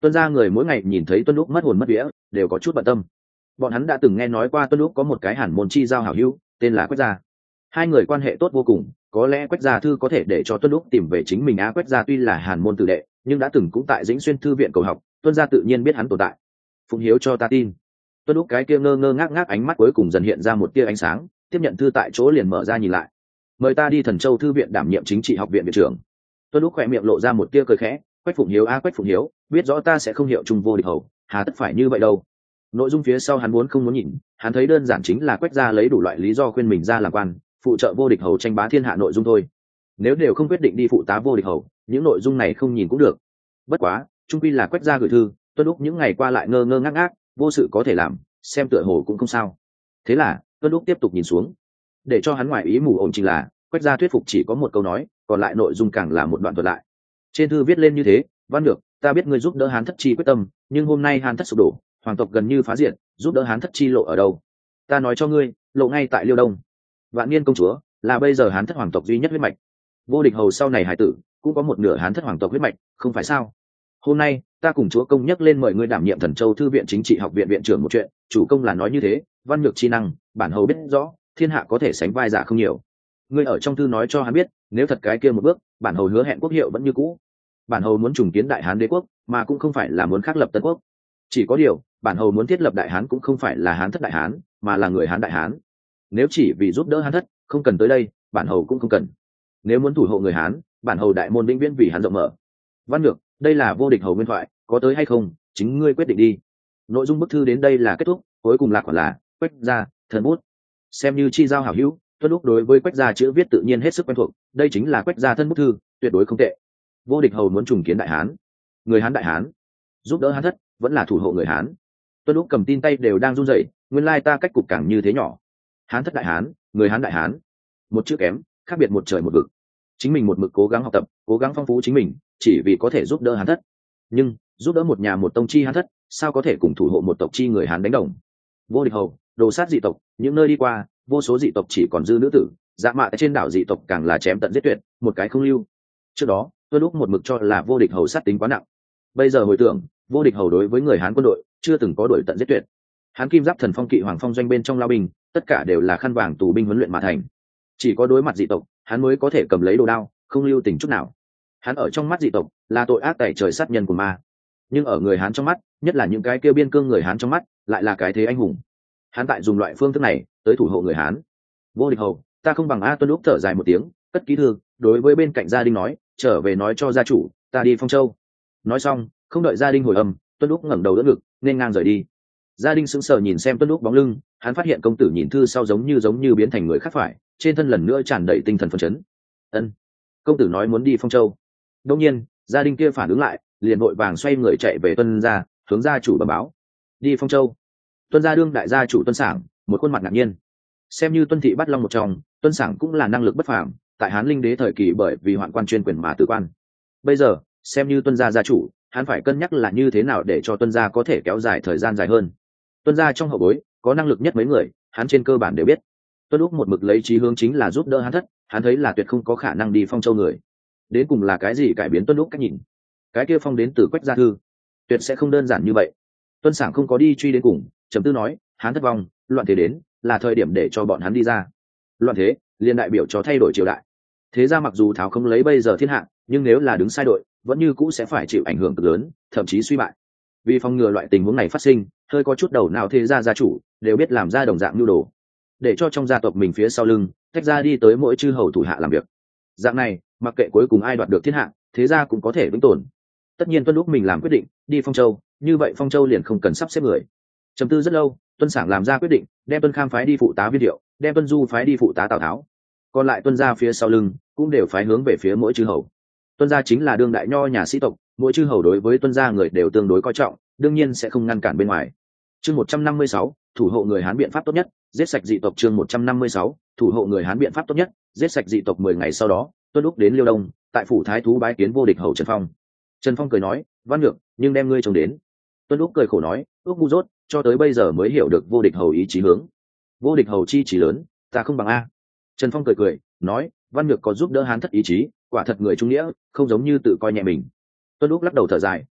Tuân gia người mỗi ngày nhìn thấy Tuân Lúc mất hồn mất vía đều có chút bận tâm. Bọn hắn đã từng nghe nói qua Tuân Lúc có một cái hàn môn chi giao hảo hữu tên là Quách gia. Hai người quan hệ tốt vô cùng, có lẽ Quách gia thư có thể để cho Tuân Lúc tìm về chính mình. Quách gia tuy là hàn môn tử đệ, nhưng đã từng cũng tại Dĩnh Xuyên thư viện cầu học, Tuân gia tự nhiên biết hắn tồn tại. Phụng Hiếu cho ta tin. Tuân Lúc cái kia ngơ ngơ ngác ngác ánh mắt cuối cùng dần hiện ra một tia ánh sáng, tiếp nhận thư tại chỗ liền mở ra nhìn lại. Mời ta đi Thần Châu thư viện đảm nhiệm chính trị học viện viện trưởng. Tuân Lúc khỏe miệng lộ ra một tia cười khẽ. Quách Phụng Hiếu Quách Phụng Hiếu, biết rõ ta sẽ không hiệu trung vô địch hầu, hà tất phải như vậy đâu. Nội dung phía sau hắn muốn không muốn nhìn, hắn thấy đơn giản chính là Quách gia lấy đủ loại lý do khuyên mình ra làm quan, phụ trợ vô địch hầu tranh bá thiên hạ nội dung thôi. Nếu đều không quyết định đi phụ tá vô địch hầu, những nội dung này không nhìn cũng được. Bất quá trung quy là Quách gia gửi thư, Tuân Lúc những ngày qua lại ngơ ngơ ngác ngác, vô sự có thể làm, xem tựa hồ cũng không sao. Thế là Tuân Lúc tiếp tục nhìn xuống. Để cho hắn ngoại ý mù ổn chính là Quách gia thuyết phục chỉ có một câu nói, còn lại nội dung càng là một đoạn thuật lại. Trên thư viết lên như thế: Văn Nhược, ta biết ngươi giúp đỡ Hán thất chi quyết tâm, nhưng hôm nay Hán thất sụp đổ, hoàng tộc gần như phá diệt, giúp đỡ Hán thất chi lộ ở đâu? Ta nói cho ngươi, lộ ngay tại Liêu Đông. Vạn Niên công chúa là bây giờ Hán thất hoàng tộc duy nhất huyết mạch. Vô địch hầu sau này hải tử cũng có một nửa Hán thất hoàng tộc huyết mạch, không phải sao? Hôm nay ta cùng chúa công nhắc lên mời ngươi đảm nhiệm Thần Châu thư viện chính trị học viện viện trưởng một chuyện, chủ công là nói như thế, Văn Nhược chi năng, bản hầu biết rõ, thiên hạ có thể sánh vai giả không nhiều. Ngươi ở trong thư nói cho hắn biết, nếu thật cái kia một bước, bản hầu hứa hẹn quốc hiệu vẫn như cũ. Bản hầu muốn trùng kiến Đại Hán đế quốc, mà cũng không phải là muốn khắc lập Tân quốc. Chỉ có điều, bản hầu muốn thiết lập Đại Hán cũng không phải là Hán thất Đại Hán, mà là người Hán Đại Hán. Nếu chỉ vì giúp đỡ Hán thất, không cần tới đây, bản hầu cũng không cần. Nếu muốn thủ hộ người Hán, bản hầu đại môn vĩnh viễn vì Hán rộng mở. Văn Nhược, đây là vô địch hầu nguyên thoại, có tới hay không, chính ngươi quyết định đi. Nội dung bức thư đến đây là kết thúc, cuối cùng lạc khoản là Quách gia, thần bút. Xem như chi giao hảo hữu, Tuân Lúc đối với Quách gia chữ viết tự nhiên hết sức quen thuộc, đây chính là Quách gia thân bút thư, tuyệt đối không tệ. Vô địch hầu muốn trùng kiến Đại Hán, người Hán Đại Hán, giúp đỡ Hán thất, vẫn là thủ hộ người Hán. Tuân Lúc cầm tin tay đều đang run rẩy, nguyên lai ta cách cục càng như thế nhỏ. Hán thất Đại Hán, người Hán Đại Hán, một chữ kém, khác biệt một trời một vực. Chính mình một mực cố gắng học tập, cố gắng phong phú chính mình, chỉ vì có thể giúp đỡ Hán thất. Nhưng giúp đỡ một nhà một tông chi Hán thất, sao có thể cùng thủ hộ một tộc chi người Hán đánh đồng? Vô địch hầu, đồ sát dị tộc, những nơi đi qua, vô số dị tộc chỉ còn dư nữ tử, dạ mạ trên đảo dị tộc càng là chém tận giết tuyệt, một cái không lưu. Trước đó Tuân Lúc một mực cho là vô địch hầu sát tính quá nặng, bây giờ hồi tưởng, vô địch hầu đối với người Hán quân đội chưa từng có đuổi tận giết tuyệt. Hán kim giáp thần phong kỵ hoàng phong doanh bên trong lao binh, tất cả đều là khăn vàng tù binh huấn luyện mà thành. Chỉ có đối mặt dị tộc, hắn mới có thể cầm lấy đồ đao, không lưu tình chút nào. Hắn ở trong mắt dị tộc là tội ác tẩy trời sát nhân của ma, nhưng ở người Hán trong mắt, nhất là những cái kia biên cương người Hán trong mắt, lại là cái thế anh hùng. Hắn tại dùng loại phương thức này tới thủ hộ người Hán. Vô địch hầu, ta không bằng. Tuân Lúc thở dài một tiếng, cất ký thư, đối với bên cạnh gia đình nói, trở về nói cho gia chủ, ta đi Phong Châu. Nói xong, không đợi gia đình hồi âm, Tuân Lúc ngẩng đầu đỡ ngực, nên ngang rời đi. Gia đình sững sờ nhìn xem Tuân Lúc bóng lưng, hắn phát hiện công tử nhìn thư sau giống như biến thành người khác phải, trên thân lần nữa tràn đầy tinh thần phấn chấn. Ân, công tử nói muốn đi Phong Châu. Đương nhiên, gia đình kia phản ứng lại, liền vội vàng xoay người chạy về Tuân gia, hướng gia chủ bẩm báo. Đi Phong Châu. Tuân gia đương đại gia chủ Tuân Sảng, một khuôn mặt ngạc nhiên. Xem như Tuân thị bắt long một trong, Tuân Sảng cũng là năng lực bất phàm, tại Hán Linh đế thời kỳ bởi vì hoạn quan chuyên quyền mà tử quan. Bây giờ, xem như Tuân gia gia chủ, hắn phải cân nhắc là như thế nào để cho Tuân gia có thể kéo dài thời gian dài hơn. Tuân gia trong hậu bối có năng lực nhất mấy người, hắn trên cơ bản đều biết. Tuân Lúc một mực lấy chí hướng chính là giúp đỡ Hán thất, hắn thấy là tuyệt không có khả năng đi Phong Châu người. Đến cùng là cái gì cải biến Tuân Lúc cách nhìn? Cái kia phong đến từ Quách gia thư, tuyệt sẽ không đơn giản như vậy. Tuân Sảng không có đi truy đến cùng, trầm tư nói, Hán thất vong, loạn thế đến, là thời điểm để cho bọn hắn đi ra. Loạn thế liền đại biểu cho thay đổi triều đại. Thế ra mặc dù tháo không lấy bây giờ thiên hạ, nhưng nếu là đứng sai đội, vẫn như cũ sẽ phải chịu ảnh hưởng cực lớn, thậm chí suy bại. Vì phòng ngừa loại tình huống này phát sinh, hơi có chút đầu nào thế gia gia chủ đều biết làm ra đồng dạng nhu đồ, để cho trong gia tộc mình phía sau lưng tách ra đi tới mỗi chư hầu thủ hạ làm việc. Dạng này, mặc kệ cuối cùng ai đoạt được thiên hạ, thế gia cũng có thể vĩnh tồn. Tất nhiên Tuân Lúc mình làm quyết định đi Phong Châu, như vậy Phong Châu liền không cần sắp xếp người. Trầm tư rất lâu, Tuân Sảng làm ra quyết định, đem Tuân Kham phái đi phụ tá Viên Thiệu, đem Tuân Du phái đi phụ tá Tào Tháo, còn lại Tuân gia phía sau lưng cũng đều phái hướng về phía mỗi chư hầu. Tuân gia chính là đương đại nho nhà sĩ tộc, mỗi chư hầu đối với Tuân gia người đều tương đối coi trọng, đương nhiên sẽ không ngăn cản bên ngoài. Chương 156, thủ hộ người Hán biện pháp tốt nhất, giết sạch dị tộc. Chương 156, thủ hộ người Hán biện pháp tốt nhất, giết sạch dị tộc. 10 ngày sau đó, Tuân Lúc đến Liêu Đông, tại phủ thái thú bái kiến vô địch hầu Trần Phong. Trần Phong cười nói, Văn Nhược, nhưng đem ngươi trông đến. Tuân Lúc cười khổ nói, ước ngu dốt, cho tới bây giờ mới hiểu được vô địch hầu ý chí hướng. Vô địch hầu chi chí lớn, ta không bằng a. Trần Phong cười nói, Văn Nhược có giúp đỡ Hán thất ý chí, quả thật người trung nghĩa, không giống như tự coi nhẹ mình. Tuân Lúc lắc đầu thở dài,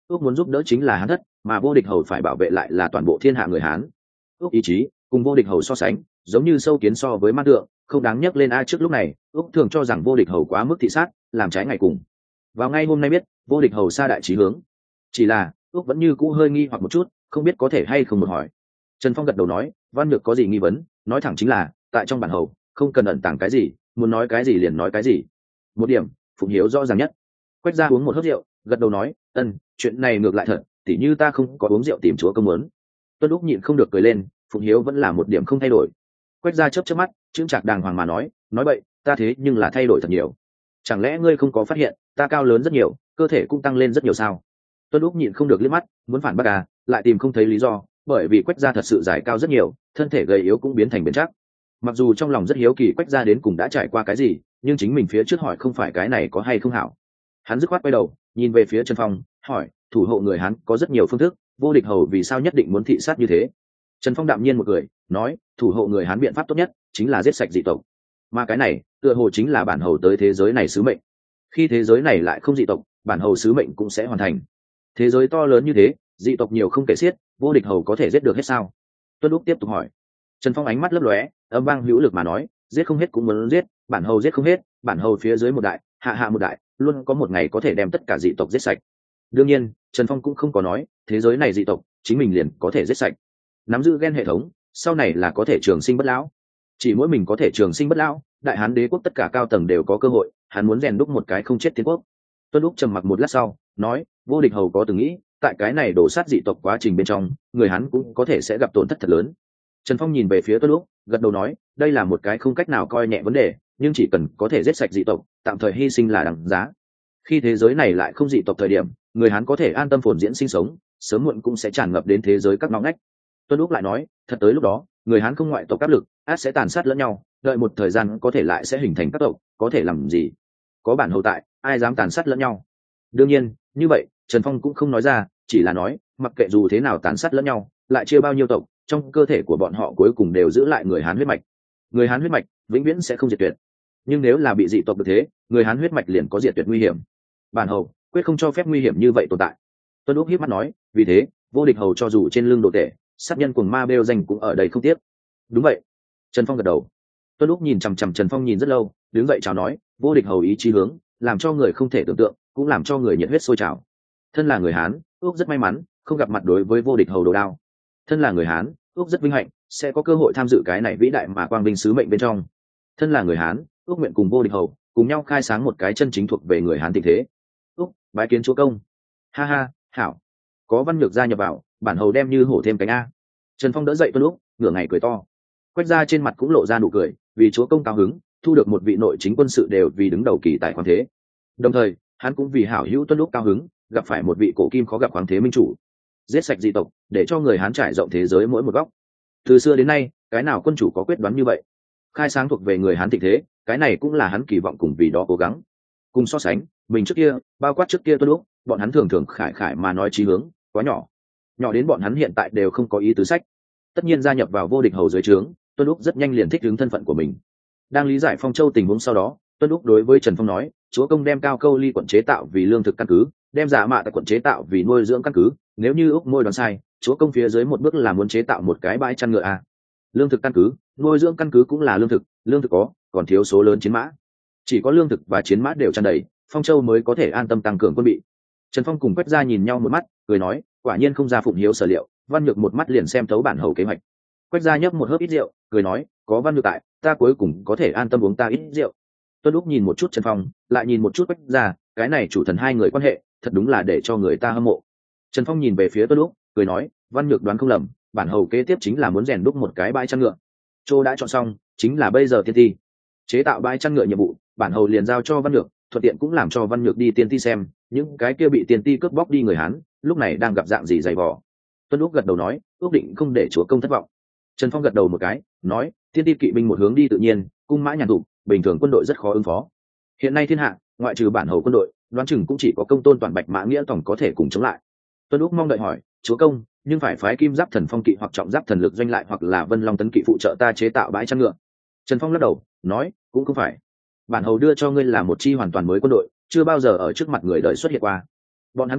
ước muốn giúp đỡ chính là Hán thất, mà vô địch hầu phải bảo vệ lại là toàn bộ thiên hạ người Hán. Ước ý chí cùng vô địch hầu so sánh, giống như sâu kiến so với ma tượng, không đáng nhắc lên ai. Trước lúc này ước thường cho rằng vô địch hầu quá mức thị sát, làm trái ngày cùng. Vào ngay hôm nay biết vô địch hầu xa đại chí hướng, chỉ là ước vẫn như cũ hơi nghi hoặc một chút, không biết có thể hay không một hỏi. Trần Phong gật đầu nói, Văn Nhược có gì nghi vấn, nói thẳng chính là tại trong bản hầu, không cần ẩn tàng cái gì, muốn nói cái gì liền nói cái gì. Một điểm Phụng Hiếu rõ ràng nhất. Quách gia uống một hớp rượu, gật đầu nói, chuyện này ngược lại thật, tỉ như ta không có uống rượu tìm chúa công muốn. Tuân Úc nhịn không được cười lên, Phụng Hiếu vẫn là một điểm không thay đổi. Quách gia chớp chớp mắt, chững chạc đàng hoàng mà nói vậy ta thế nhưng là thay đổi thật nhiều. Chẳng lẽ ngươi không có phát hiện ta cao lớn rất nhiều, cơ thể cũng tăng lên rất nhiều sao? Tuân Úc nhịn không được liếc mắt, muốn phản bác lại tìm không thấy lý do, bởi vì Quách gia thật sự dài cao rất nhiều, thân thể gầy yếu cũng biến thành bền chắc. Mặc dù trong lòng rất hiếu kỳ Quách gia đến cùng đã trải qua cái gì, nhưng chính mình phía trước hỏi không phải cái này có hay không hảo. Hắn dứt khoát quay đầu nhìn về phía Trần Phong, hỏi, thủ hộ người Hán có rất nhiều phương thức, vô địch hầu vì sao nhất định muốn thị sát như thế? Trần Phong đạm nhiên một cười, nói, thủ hộ người Hán biện pháp tốt nhất chính là giết sạch dị tộc, mà cái này tựa hồ chính là bản hầu tới thế giới này sứ mệnh. Khi thế giới này lại không dị tộc, bản hầu sứ mệnh cũng sẽ hoàn thành. Thế giới to lớn như thế, dị tộc nhiều không kể xiết, vô địch hầu có thể giết được hết sao? Tuân Úc tiếp tục hỏi. Trần Phong ánh mắt lấp lóe, âm vang hữu lực mà nói, giết không hết cũng muốn giết, bản hầu giết không hết, bản hầu phía dưới một đại, hạ một đại, luôn có một ngày có thể đem tất cả dị tộc giết sạch. Đương nhiên, Trần Phong cũng không có nói thế giới này dị tộc chính mình liền có thể giết sạch. Nắm giữ gen hệ thống, sau này là có thể trường sinh bất lão. Chỉ mỗi mình có thể trường sinh bất lão, đại Hán đế quốc tất cả cao tầng đều có cơ hội, hắn muốn rèn đúc một cái không chết thiên quốc. Tuân Úc trầm mặc một lát sau, nói, vô địch hầu có từng nghĩ, tại cái này đổ sát dị tộc quá trình bên trong, người Hán cũng có thể sẽ gặp tổn thất thật lớn. Trần Phong nhìn về phía Tuân Úc, gật đầu nói, đây là một cái không cách nào coi nhẹ vấn đề, nhưng chỉ cần có thể giết sạch dị tộc, tạm thời hy sinh là đằng giá. Khi thế giới này lại không dị tộc thời điểm, người Hán có thể an tâm phồn diễn sinh sống, sớm muộn cũng sẽ tràn ngập đến thế giới các ngõ ngách. Tuân Úc lại nói, thật tới lúc đó, người Hán không ngoại tộc áp lực, át sẽ tàn sát lẫn nhau, đợi một thời gian có thể lại sẽ hình thành các tộc, có thể làm gì? Có bản hầu tại, ai dám tàn sát lẫn nhau? Đương nhiên, như vậy, Trần Phong cũng không nói ra, chỉ là nói, mặc kệ dù thế nào tàn sát lẫn nhau, lại chia bao nhiêu tộc, trong cơ thể của bọn họ cuối cùng đều giữ lại người Hán huyết mạch. Người Hán huyết mạch vĩnh viễn sẽ không diệt tuyệt. Nhưng nếu là bị dị tộc được thế, người Hán huyết mạch liền có diệt tuyệt nguy hiểm. Bản hầu quyết không cho phép nguy hiểm như vậy tồn tại. Tuân Úc hiếp mắt nói, vì thế, vô địch hầu cho dù trên lưng đồ tể, sát nhân cuồng ma bêu danh cũng ở đây không tiếc. Đúng vậy. Trần Phong gật đầu. Tuân Úc nhìn chằm chằm Trần Phong nhìn rất lâu, đứng dậy chào nói, vô địch hầu ý chí hướng, làm cho người không thể tưởng tượng, cũng làm cho người nhiệt huyết sôi trào. Thân là người Hán, Úc rất may mắn, không gặp mặt đối với vô địch hầu đồ đao. Thân là người Hán, Úc rất vinh hạnh, sẽ có cơ hội tham dự cái này vĩ đại mà quang vinh sứ mệnh bên trong. Thân là người Hán, Úc nguyện cùng vô địch hầu cùng nhau khai sáng một cái chân chính thuộc về người Hán tình thế. Úc bái kiến chúa công. Ha ha, hảo. Có Văn Nhược gia nhập vào, bản hầu đem như hổ thêm cánh a. Trần Phong đỡ dậy Tuân Úc, ngửa ngày cười to. Quách gia trên mặt cũng lộ ra nụ cười, vì chúa công cao hứng, thu được một vị nội chính quân sự đều vì đứng đầu kỳ tại khoáng thế. Đồng thời, hắn cũng vì hảo hữu Tuân Úc cao hứng, gặp phải một vị cổ kim khó gặp khoáng thế minh chủ. Giết sạch dị tộc, để cho người Hán trải rộng thế giới mỗi một góc. Từ xưa đến nay, cái nào quân chủ có quyết đoán như vậy? Khai sáng thuộc về người Hán thịnh thế, cái này cũng là hắn kỳ vọng cùng vì đó cố gắng. Cùng so sánh, mình trước kia, bao quát trước kia Tuân Úc, bọn hắn thường thường khải khải mà nói chí hướng, quá nhỏ. Nhỏ đến bọn hắn hiện tại đều không có ý tứ sách. Tất nhiên gia nhập vào vô địch hầu dưới trướng, Tuân Úc rất nhanh liền thích ứng thân phận của mình. Đang lý giải Phong Châu tình huống sau đó, Tuân Úc đối với Trần Phong nói, chúa công đem Cao Câu Ly quận chế tạo vì lương thực căn cứ, đem Dạ Mạ tại quận chế tạo vì nuôi dưỡng căn cứ, nếu như Úc môi đoán sai, chúa công phía dưới một bước là muốn chế tạo một cái bãi chăn ngựa à. Lương thực căn cứ, nuôi dưỡng căn cứ cũng là lương thực có, còn thiếu số lớn chiến mã. Chỉ có lương thực và chiến mã đều tràn đầy, Phong Châu mới có thể an tâm tăng cường quân bị. Trần Phong cùng Quách gia nhìn nhau một mắt, cười nói, quả nhiên không ra Phụng Hiếu sở liệu, Văn Nhược một mắt liền xem thấu bản hầu kế hoạch. Quách gia nhấp một hớp ít rượu, cười nói, có Văn Nhược tại, ta cuối cùng có thể an tâm uống ta ít rượu. Tuân Úc nhìn một chút Trần Phong, lại nhìn một chút Quách gia, cái này chủ thần hai người quan hệ, thật đúng là để cho người ta hâm mộ. Trần Phong nhìn về phía Tuân Úc, cười nói, Văn Nhược đoán không lầm, bản hầu kế tiếp chính là muốn rèn đúc một cái bãi chăn ngựa. Châu đã chọn xong, chính là bây giờ tiên ti. Chế tạo bãi chăn ngựa nhiệm vụ, bản hầu liền giao cho Văn Nhược, thuận tiện cũng làm cho Văn Nhược đi tiên ti xem, những cái kia bị tiên ti cướp bóc đi người Hán, lúc này đang gặp dạng gì dày vò. Tuân Úc gật đầu nói, ước định không để chúa công thất vọng. Trần Phong gật đầu một cái, nói, tiên ti kỵ binh một hướng đi tự nhiên, cung mã nhàn tụ, bình thường quân đội rất khó ứng phó. Hiện nay thiên hạ, ngoại trừ bản hầu quân đội, đoán chừng cũng chỉ có Công Tôn Toàn Bạch Mã Nghĩa tổng có thể cùng chống lại. Tuân Úc mong đợi hỏi, chúa công, nhưng phải phái Kim Giáp Thần Phong kỵ hoặc Trọng Giáp Thần Lực doanh lại hoặc là Vân Long Tấn kỵ phụ trợ ta chế tạo bãi chăn ngựa. Trần Phong lắc đầu, nói, cũng không phải. Bản hầu đưa cho ngươi là một chi hoàn toàn mới quân đội, chưa bao giờ ở trước mặt người đời xuất hiện qua. Bọn hắn gọi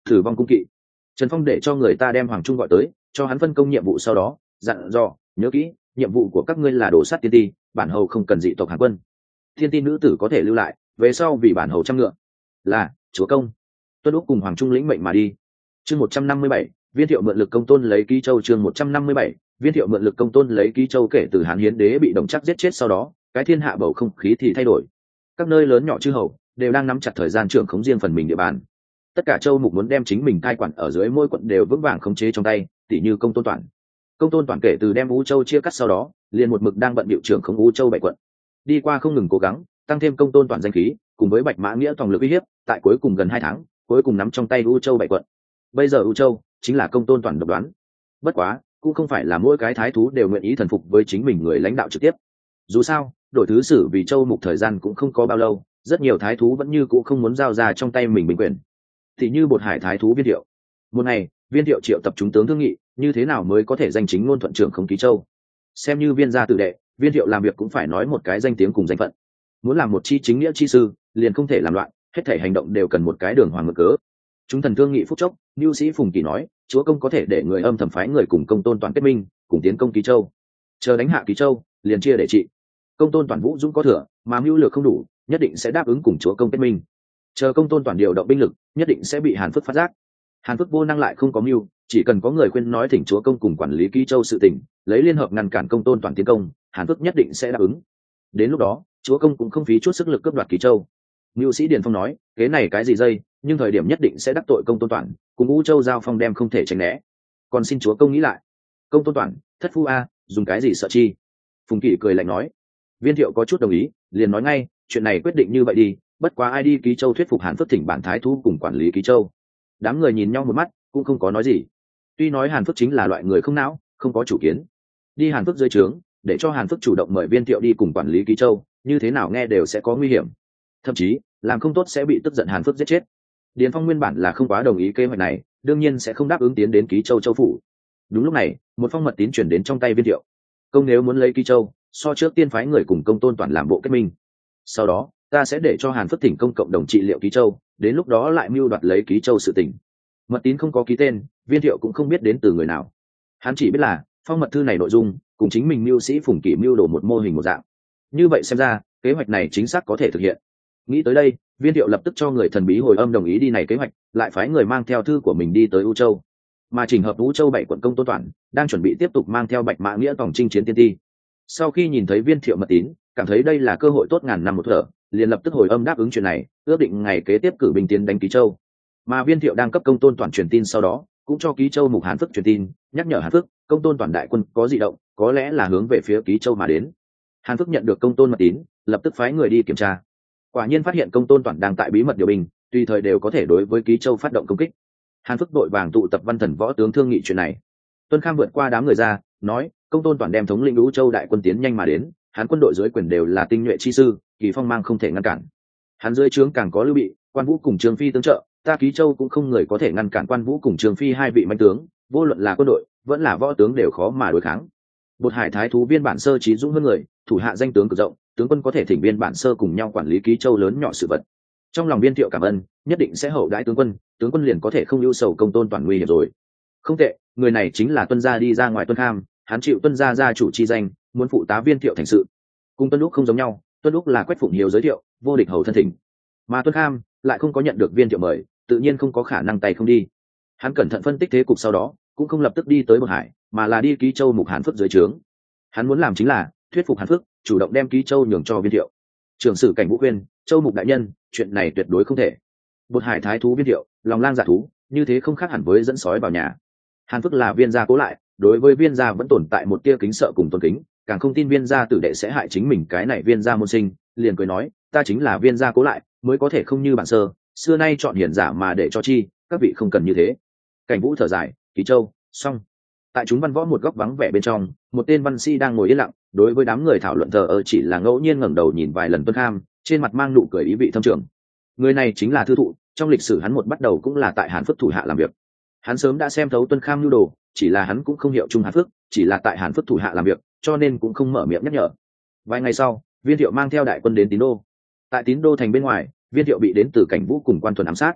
thử vong cung kỵ. Trần Phong để cho người ta đem Hoàng Trung gọi tới, cho hắn phân công nhiệm vụ, sau đó dặn dò, nhớ kỹ, nhiệm vụ của các ngươi là đổ sát tiên ti, bản hầu không cần dị tộc Hàn quân. Tiên ti nữ tử có thể lưu lại, về sau vì bản hầu trăm ngựa. Là chúa công. Tuân Úc cùng Hoàng Trung lĩnh mệnh mà đi. Chương 157, Viên Thiệu mượn lực công tôn lấy Ký Châu. Chương 157, Viên Thiệu mượn lực công tôn lấy Ký Châu. Kể từ Hán Hiến đế bị Đồng Trác giết chết sau đó, cái thiên hạ bầu không khí thì thay đổi. Các nơi lớn nhỏ chư hầu đều đang nắm chặt thời gian trưởng khống riêng phần mình địa bàn. Tất cả châu mục muốn đem chính mình cai quản ở dưới mỗi quận đều vững vàng khống chế trong tay, tỷ như Công Tôn Toản. Công Tôn Toản kể từ đem U Châu chia cắt sau đó, liền một mực đang bận bịu trưởng khống U Châu 7 quận. Đi qua không ngừng cố gắng, tăng thêm Công Tôn Toản danh khí, cùng với Bạch Mã Nghĩa toàn lực uy hiếp, tại cuối cùng gần 2 tháng, cuối cùng nắm trong tay U Châu 7 quận. Bây giờ U Châu chính là Công Tôn Toản độc đoán. Bất quá, cũng không phải là mỗi cái thái thú đều nguyện ý thần phục với chính mình người lãnh đạo trực tiếp. Dù sao, đổi thứ sử vì châu mục thời gian cũng không có bao lâu, rất nhiều thái thú vẫn như cũ không muốn giao ra trong tay mình bình quyền. Thì như Bột Hải thái thú Viên Thiệu. Một ngày, Viên Thiệu triệu tập chúng tướng thương nghị, như thế nào mới có thể danh chính ngôn thuận trưởng không Ký Châu. Xem như viên gia tử đệ, Viên Thiệu làm việc cũng phải nói một cái danh tiếng cùng danh phận. Muốn làm một chi chính nghĩa chi sư, liền không thể làm loạn, hết thảy hành động đều cần một cái đường hoàng ngược cớ. Chúng thần thương nghị phút chốc, Nưu Sĩ Phùng Kỳ nói, chúa công có thể để người âm thầm phái người cùng Công Tôn Toản kết minh, cùng tiến công Ký Châu. Chờ đánh hạ Ký Châu, liền chia để trị. Công Tôn Toản vũ dũng có thừa, mà mưu lược không đủ, nhất định sẽ đáp ứng cùng chúa công kết minh. Chờ Công Tôn Toản điều động binh lực, nhất định sẽ bị Hàn Phước phát giác. Hàn Phước vô năng lại không có mưu, chỉ cần có người khuyên nói thỉnh chúa công cùng quản lý Ký Châu sự tình, lấy liên hợp ngăn cản Công Tôn Toản tiến công, Hàn Phước nhất định sẽ đáp ứng. Đến lúc đó, chúa công cũng không phí chút sức lực cướp đoạt Ký Châu. Nưu Sĩ Điền Phong nói, cái này cái gì dây, nhưng thời điểm nhất định sẽ đắc tội Công Tôn Toản, cùng U Châu giao phong đem không thể tránh né. Còn xin chúa công nghĩ lại. Công Tôn Toản, thất phu a, dùng cái gì sợ chi? Phùng Kỵ cười lạnh nói. Viên Thiệu có chút đồng ý, liền nói ngay, chuyện này quyết định như vậy đi, bất quá ai đi Ký Châu thuyết phục Hàn Phước thỉnh bản thái thú cùng quản lý Ký Châu. Đám người nhìn nhau một mắt, cũng không có nói gì. Tuy nói Hàn Phước chính là loại người không não, không có chủ kiến. Đi Hàn Phước dưới trướng, để cho Hàn Phước chủ động mời Viên Thiệu đi cùng quản lý Ký Châu, như thế nào nghe đều sẽ có nguy hiểm. Thậm chí, làm không tốt sẽ bị tức giận Hàn Phước giết chết. Điền Phong nguyên bản là không quá đồng ý kế hoạch này, đương nhiên sẽ không đáp ứng tiến đến Ký Châu châu phủ. Đúng lúc này, một phong mật tín chuyển đến trong tay Viên Thiệu. Công nếu muốn lấy Ký Châu, so trước tiên phái người cùng Công Tôn Toản làm bộ kết minh. Sau đó, ta sẽ để cho Hàn Phước thỉnh công cộng đồng trị liệu Ký Châu, đến lúc đó lại mưu đoạt lấy Ký Châu sự tình. Mật tín không có ký tên, Viên Thiệu cũng không biết đến từ người nào. Hắn chỉ biết là phong mật thư này nội dung cùng chính mình mưu sĩ Phùng Kỷ mưu đồ một mô hình một dạng. Như vậy xem ra, kế hoạch này chính xác có thể thực hiện. Nghĩ tới đây, Viên Thiệu lập tức cho người thần bí hồi âm đồng ý đi này kế hoạch, lại phái người mang theo thư của mình đi tới U Châu. Mà chỉnh hợp U Châu 7 quận Công Tôn Toản đang chuẩn bị tiếp tục mang theo Bạch Mã Nghĩa tổng chinh chiến tiên ti. Sau khi nhìn thấy Viên Thiệu mật tín, cảm thấy đây là cơ hội tốt ngàn năm một thở, liền lập tức hồi âm đáp ứng chuyện này, ước định ngày kế tiếp cử binh tiến đánh Ký Châu. Mà Viên Thiệu đang cấp Công Tôn Toản truyền tin sau đó, cũng cho Ký Châu mục Hàn Phước truyền tin, nhắc nhở Hàn Phước, Công Tôn Toản đại quân có dị động, có lẽ là hướng về phía Ký Châu mà đến. Hàn Phước nhận được Công Tôn mật tín, lập tức phái người đi kiểm tra. Quả nhiên phát hiện Công Tôn Toản đang tại bí mật điều binh, tùy thời đều có thể đối với Ký Châu phát động công kích. Hàn Phước đội vàng tụ tập văn thần võ tướng thương nghị chuyện này. Tuân Kham vượt qua đám người ra, nói, Công Tôn Toản đem thống lĩnh U Châu đại quân tiến nhanh mà đến, hắn quân đội dưới quyền đều là tinh nhuệ chi sư, Kỳ Phong mang không thể ngăn cản. Hắn dưới trướng càng có Lưu Bị, Quan Vũ cùng Trường Phi tương trợ, ta Ký Châu cũng không người có thể ngăn cản Quan Vũ cùng Trường Phi hai vị mãnh tướng, vô luận là quân đội vẫn là võ tướng đều khó mà đối kháng. Bột Hải thái thú Viên Bản Sơ trí dũng hơn người, thủ hạ danh tướng cực rộng, tướng quân có thể thỉnh Viên Bản Sơ cùng nhau quản lý Ký Châu lớn nhỏ sự vật. Trong lòng Viên Thiệu cảm ơn, nhất định sẽ hậu đãi tướng quân liền có thể không ưu sầu Công Tôn Toản nguy hiểm rồi. Không tệ, người này chính là Tuân gia đi ra ngoài Tuân Kham, hắn chịu Tuân gia gia chủ chi danh, muốn phụ tá Viên Thiệu thành sự. Cùng Tuân Lúc không giống nhau, Tuân Lúc là Quách Phụng Hiếu giới thiệu, vô địch hầu thân thỉnh, mà Tuân Kham lại không có nhận được Viên Thiệu mời, tự nhiên không có khả năng tay không đi. Hắn cẩn thận phân tích thế cục sau đó, cũng không lập tức đi tới Bột Hải, mà là đi Ký Châu mục Hàn Phước dưới trướng. Hắn muốn làm chính là thuyết phục Hàn Phước chủ động đem Ký Châu nhường cho Viên Thiệu. Trưởng sử Cảnh Vũ khuyên, Châu mục đại nhân, chuyện này tuyệt đối không thể. Bột Hải thái thú Viên Thiệu, lòng lang dạ thú, như thế không khác hẳn với dẫn sói vào nhà. Hàn Phước là Viên gia cố lại, đối với Viên gia vẫn tồn tại một tia kính sợ cùng tôn kính, càng không tin Viên gia tử đệ sẽ hại chính mình cái này Viên gia môn sinh, liền cười nói, ta chính là Viên gia cố lại, mới có thể không như Bản Sơ, xưa nay chọn hiển giả mà để cho chi, các vị không cần như thế. Cảnh Vũ thở dài, Ký Châu, xong. Tại chúng văn võ một góc vắng vẻ bên trong, một tên văn sĩ đang ngồi yên lặng, đối với đám người thảo luận thờ ơ, chỉ là ngẫu nhiên ngẩng đầu nhìn vài lần Tuân Kham, trên mặt mang nụ cười ý vị thâm trường. Người này chính là Thư Thụ, trong lịch sử hắn một bắt đầu cũng là tại Hàn Phước thủ hạ làm việc. Hắn sớm đã xem thấu Tuân Kham nhu đồ, chỉ là hắn cũng không hiệu chung Hàn Phước, chỉ là tại Hàn Phước thủ hạ làm việc, cho nên cũng không mở miệng nhắc nhở. Vài ngày sau, Viên Thiệu mang theo đại quân đến Tín Đô. Tại Tín Đô thành bên ngoài, Viên Thiệu bị đến từ Cảnh Vũ cùng Quan Thuần ám sát.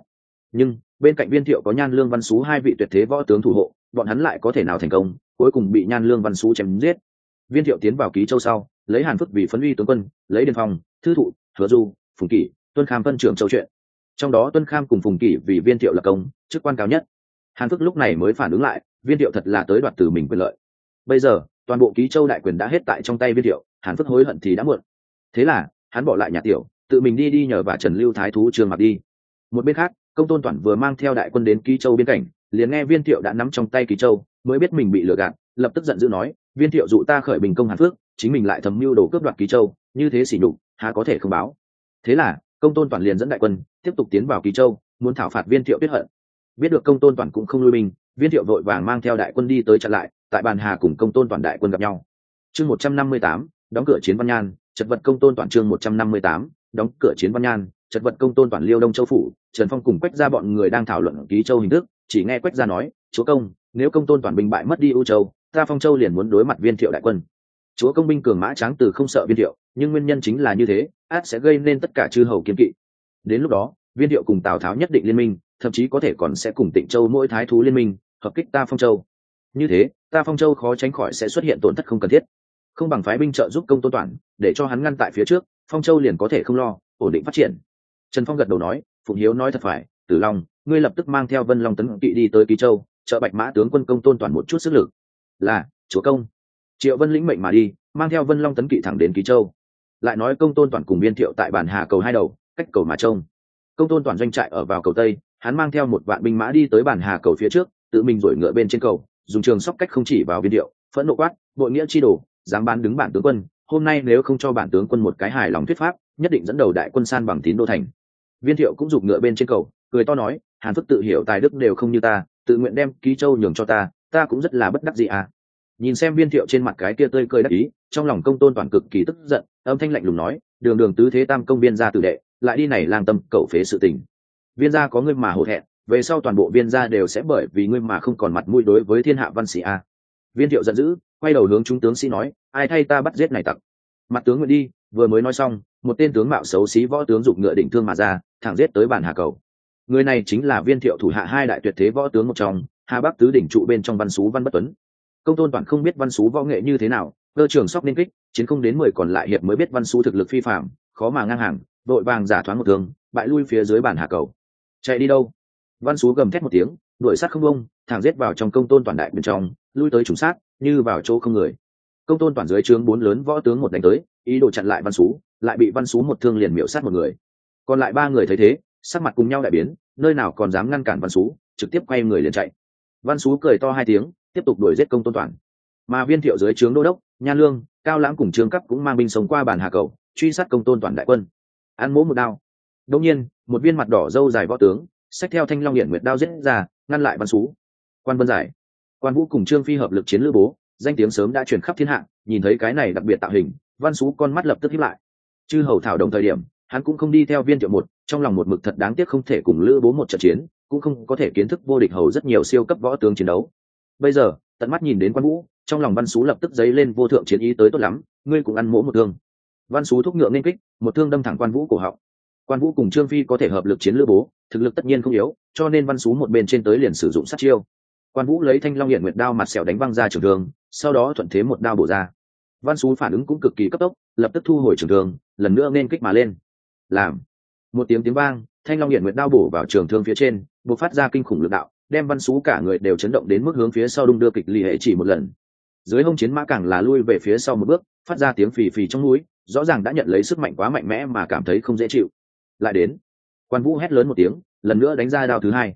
nhưng bên cạnh Viên Thiệu có Nhan Lương Văn Sú hai vị tuyệt thế võ tướng thủ hộ, bọn hắn lại có thể nào thành công, cuối cùng bị Nhan Lương Văn Sú chém giết. Viên Thiệu tiến vào Ký Châu sau, lấy Hàn Phức vì phấn uy tướng quân, lấy Điền Phong, Thư Thụ, Hứa Du, Phùng Kỷ, Tuân Kham phân trưởng châu chuyện. Trong đó Tuân Kham cùng Phùng Kỷ vì Viên Thiệu lập công, chức quan cao nhất. Hàn Phức lúc này mới phản ứng lại, Viên Thiệu thật là tới đoạt từ mình quyền lợi. Bây giờ, toàn bộ Ký Châu đại quyền đã hết tại trong tay Viên Thiệu, Hàn Phức hối hận thì đã muộn. Thế là, hắn bỏ lại nhà tiểu, tự mình đi nhờ và Trần Lưu Thái thú Trương Mặc đi. Một bên khác, Công Tôn Toản vừa mang theo đại quân đến Ký Châu biên cảnh, liền nghe Viên Thiệu đã nắm trong tay Ký Châu, mới biết mình bị lừa gạt, lập tức giận dữ nói: Viên Thiệu dụ ta khởi bình công Hàn Phước, chính mình lại thầm mưu đồ cướp đoạt Ký Châu, như thế sỉ nhục, há có thể không báo. Thế là, Công Tôn Toản liền dẫn đại quân tiếp tục tiến vào Ký Châu, muốn thảo phạt Viên Thiệu tuyết hận. Biết được Công Tôn Toản cũng không lui binh, Viên Thiệu vội vàng mang theo đại quân đi tới chặn lại, tại Bàn Hà cùng Công Tôn Toản đại quân gặp nhau. Chương 158, đóng cửa chiến Văn Nhan, chật vật Công Tôn Toản. Chương 158, đóng cửa chiến Văn Nhan, chật vật Công Tôn Toản. Liêu Đông Châu phủ, Trần Phong cùng Quách gia bọn người đang thảo luận Ký Châu hình thức, chỉ nghe Quách gia nói: chúa công, nếu Công Tôn Toản binh bại mất đi U Châu, ta Phong Châu liền muốn đối mặt Viên Thiệu đại quân. Chúa công binh cường mã tráng từ không sợ Viên Thiệu, nhưng nguyên nhân chính là như thế, át sẽ gây nên tất cả chư hầu kiên kỵ. Đến lúc đó, Viên Thiệu cùng Tào Tháo nhất định liên minh, thậm chí có thể còn sẽ cùng Tịnh Châu mỗi thái thú liên minh, hợp kích ta Phong Châu. Như thế, ta Phong Châu khó tránh khỏi sẽ xuất hiện tổn thất không cần thiết. Không bằng phái binh trợ giúp Công Tôn Toản, để cho hắn ngăn tại phía trước, Phong Châu liền có thể không lo, ổn định phát triển. Trần Phong gật đầu nói: Phụng Hiếu nói thật phải, Tử Long, ngươi lập tức mang theo Vân Long tấn kỵ đi tới Ký Châu, trợ Bạch Mã tướng quân Công Tôn Toản một chút sức lực. Là, chúa công. Triệu Vân lĩnh mệnh mà đi, mang theo Vân Long tấn kỵ thẳng đến Ký Châu. Lại nói Công Tôn Toản cùng Viên Thiệu tại Bản Hà cầu hai đầu, cách cầu mà trông. Công Tôn Toản doanh trại ở vào cầu tây, hắn mang theo một vạn binh mã đi tới Bản Hà cầu phía trước, tự mình rồi ngựa bên trên cầu, dùng trường sóc cách không chỉ vào Viên Thiệu, phẫn nộ quát: bội nghĩa chi đồ, dám bán đứng bản tướng quân, hôm nay nếu không cho bản tướng quân một cái hài lòng thuyết pháp, nhất định dẫn đầu đại quân san bằng Tín Đô thành. Viên Thiệu cũng giục ngựa bên trên cầu, cười to nói: Hàn Phước tự hiểu tài đức đều không như ta, tự nguyện đem Ký Châu nhường cho ta, ta cũng rất là bất đắc dĩ à. Nhìn xem Viên Thiệu trên mặt cái kia tươi cười đắc ý, trong lòng Công Tôn Toản cực kỳ tức giận, âm thanh lạnh lùng nói: đường đường tứ thế tam công Viên gia tử đệ, lại đi này lang tâm cẩu phế sự tình. Viên gia có ngươi mà hổ thẹn, về sau toàn bộ Viên gia đều sẽ bởi vì ngươi mà không còn mặt mũi đối với thiên hạ văn sĩ a. Viên Thiệu giận dữ, quay đầu hướng chúng tướng sĩ nói: ai thay ta bắt giết này tặc. Mặt tướng nguyện đi. Vừa mới nói xong, một tên tướng mạo xấu xí võ tướng giục ngựa định thương mà ra, thẳng giết tới Bản Hà cầu. Người này chính là Viên Thiệu thủ hạ hai đại tuyệt thế võ tướng một trong, Hà Bắc tứ đỉnh trụ bên trong Văn Sú Văn Bất Tuấn. Công Tôn Toản không biết Văn Sú võ nghệ như thế nào, cơ trường sóc nên kích, chiến không đến 10 còn lại hiệp mới biết Văn Sú thực lực phi phàm, khó mà ngang hàng, vội vàng giả thoáng một thương, bại lui phía dưới Bản Hà cầu. Chạy đi đâu? Văn Sú gầm thét một tiếng, đuổi sát không bông, thẳng giết vào trong Công Tôn Toản đại bên trong, lui tới trùng sát, như vào chỗ không người. Công Tôn Toản dưới trướng 4 lớn võ tướng một đánh tới, ý đồ chặn lại Văn Sú, lại bị Văn Sú một thương liền miểu sát một người. Còn lại 3 người thấy thế, sắc mặt cùng nhau đại biến, nơi nào còn dám ngăn cản Văn Sú, trực tiếp quay người liền chạy. Văn Sú cười to 2 tiếng, tiếp tục đuổi giết Công Tôn Toản. Mà Viên Thiệu dưới trướng đô đốc Nhan Lương, Cao Lãng cùng Trương Cấp cũng mang binh sống qua Bản Hà cầu, truy sát Công Tôn Toản đại quân. Ăn mỗ một đao. Đột nhiên, một viên mặt đỏ râu dài võ tướng, xách theo Thanh Long Hiển Nguyệt đao giết ra, ngăn lại Văn Sú. Quan Vân Giải, Quan Vũ cùng Trương Phi hợp lực chiến Lữ Bố, danh tiếng sớm đã truyền khắp thiên hạ, nhìn thấy cái này đặc biệt tạo hình, Văn Sú con mắt lập tức híp lại. Chư hầu thảo đồng thời điểm, hắn cũng không đi theo Viên Thiệu một, trong lòng một mực thật đáng tiếc không thể cùng Lữ Bố một trận chiến, cũng không có thể kiến thức vô địch hầu rất nhiều siêu cấp võ tướng chiến đấu. Bây giờ, tận mắt nhìn đến Quan Vũ, trong lòng Văn Sú lập tức dấy lên vô thượng chiến ý tới tốt lắm, ngươi cũng ăn mỗ một thương. Văn Sú thúc ngựa nên kích, một thương đâm thẳng Quan Vũ cổ họng. Quan Vũ cùng Trương Phi có thể hợp lực chiến Lữ Bố, thực lực tất nhiên không yếu, cho nên Văn Sú một bên trên tới liền sử dụng sát chiêu. Quan Vũ lấy Thanh Long Hiển Nguyệt đao mặt sẹo đánh văng ra trường thương, sau đó thuận thế một đao bổ ra. Văn Sú phản ứng cũng cực kỳ cấp tốc, lập tức thu hồi trường thương, lần nữa nên kích mà lên. Làm một tiếng vang, Thanh Long Hiển Nguyệt đao bổ vào trường thương phía trên, bộc phát ra kinh khủng lực đạo, đem Văn Sú cả người đều chấn động đến mức hướng phía sau đung đưa kịch liệt hệ chỉ một lần. Dưới hông chiến mã càng là lui về phía sau một bước, phát ra tiếng phì phì trong núi, rõ ràng đã nhận lấy sức mạnh quá mạnh mẽ mà cảm thấy không dễ chịu. Lại đến. Quan Vũ hét lớn một tiếng, lần nữa đánh ra đao thứ hai.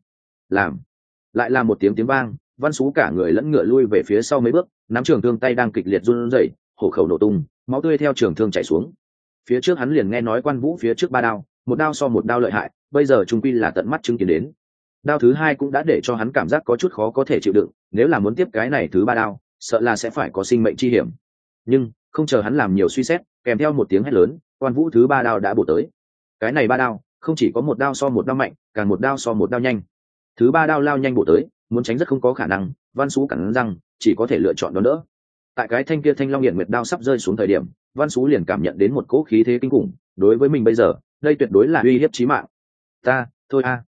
Lại là một tiếng vang, Văn Sú cả người lẫn ngựa lui về phía sau mấy bước, nắm trường thương tay đang kịch liệt run rẩy, hổ khẩu nổ tung, máu tươi theo trường thương chảy xuống. Phía trước hắn liền nghe nói Quan Vũ phía trước 3 đao, một đao so một đao lợi hại, bây giờ trung quy là tận mắt chứng kiến đến. Đao thứ hai cũng đã để cho hắn cảm giác có chút khó có thể chịu đựng, nếu là muốn tiếp cái này thứ 3 đao, sợ là sẽ phải có sinh mệnh chi hiểm. Nhưng không chờ hắn làm nhiều suy xét, kèm theo một tiếng hét lớn, Quan Vũ thứ 3 đao đã bổ tới. Cái này 3 đao, không chỉ có một đao so một đao mạnh, càng một đao so một đao nhanh. Thứ 3 đao lao nhanh bổ tới, muốn tránh rất không có khả năng, Văn Sú cắn răng, chỉ có thể lựa chọn đón đỡ. Tại cái thanh kia Thanh Long Hiển Nguyệt đao sắp rơi xuống thời điểm, Văn Sú liền cảm nhận đến một cỗ khí thế kinh khủng, đối với mình bây giờ, đây tuyệt đối là uy hiếp chí mạng. Thôi a.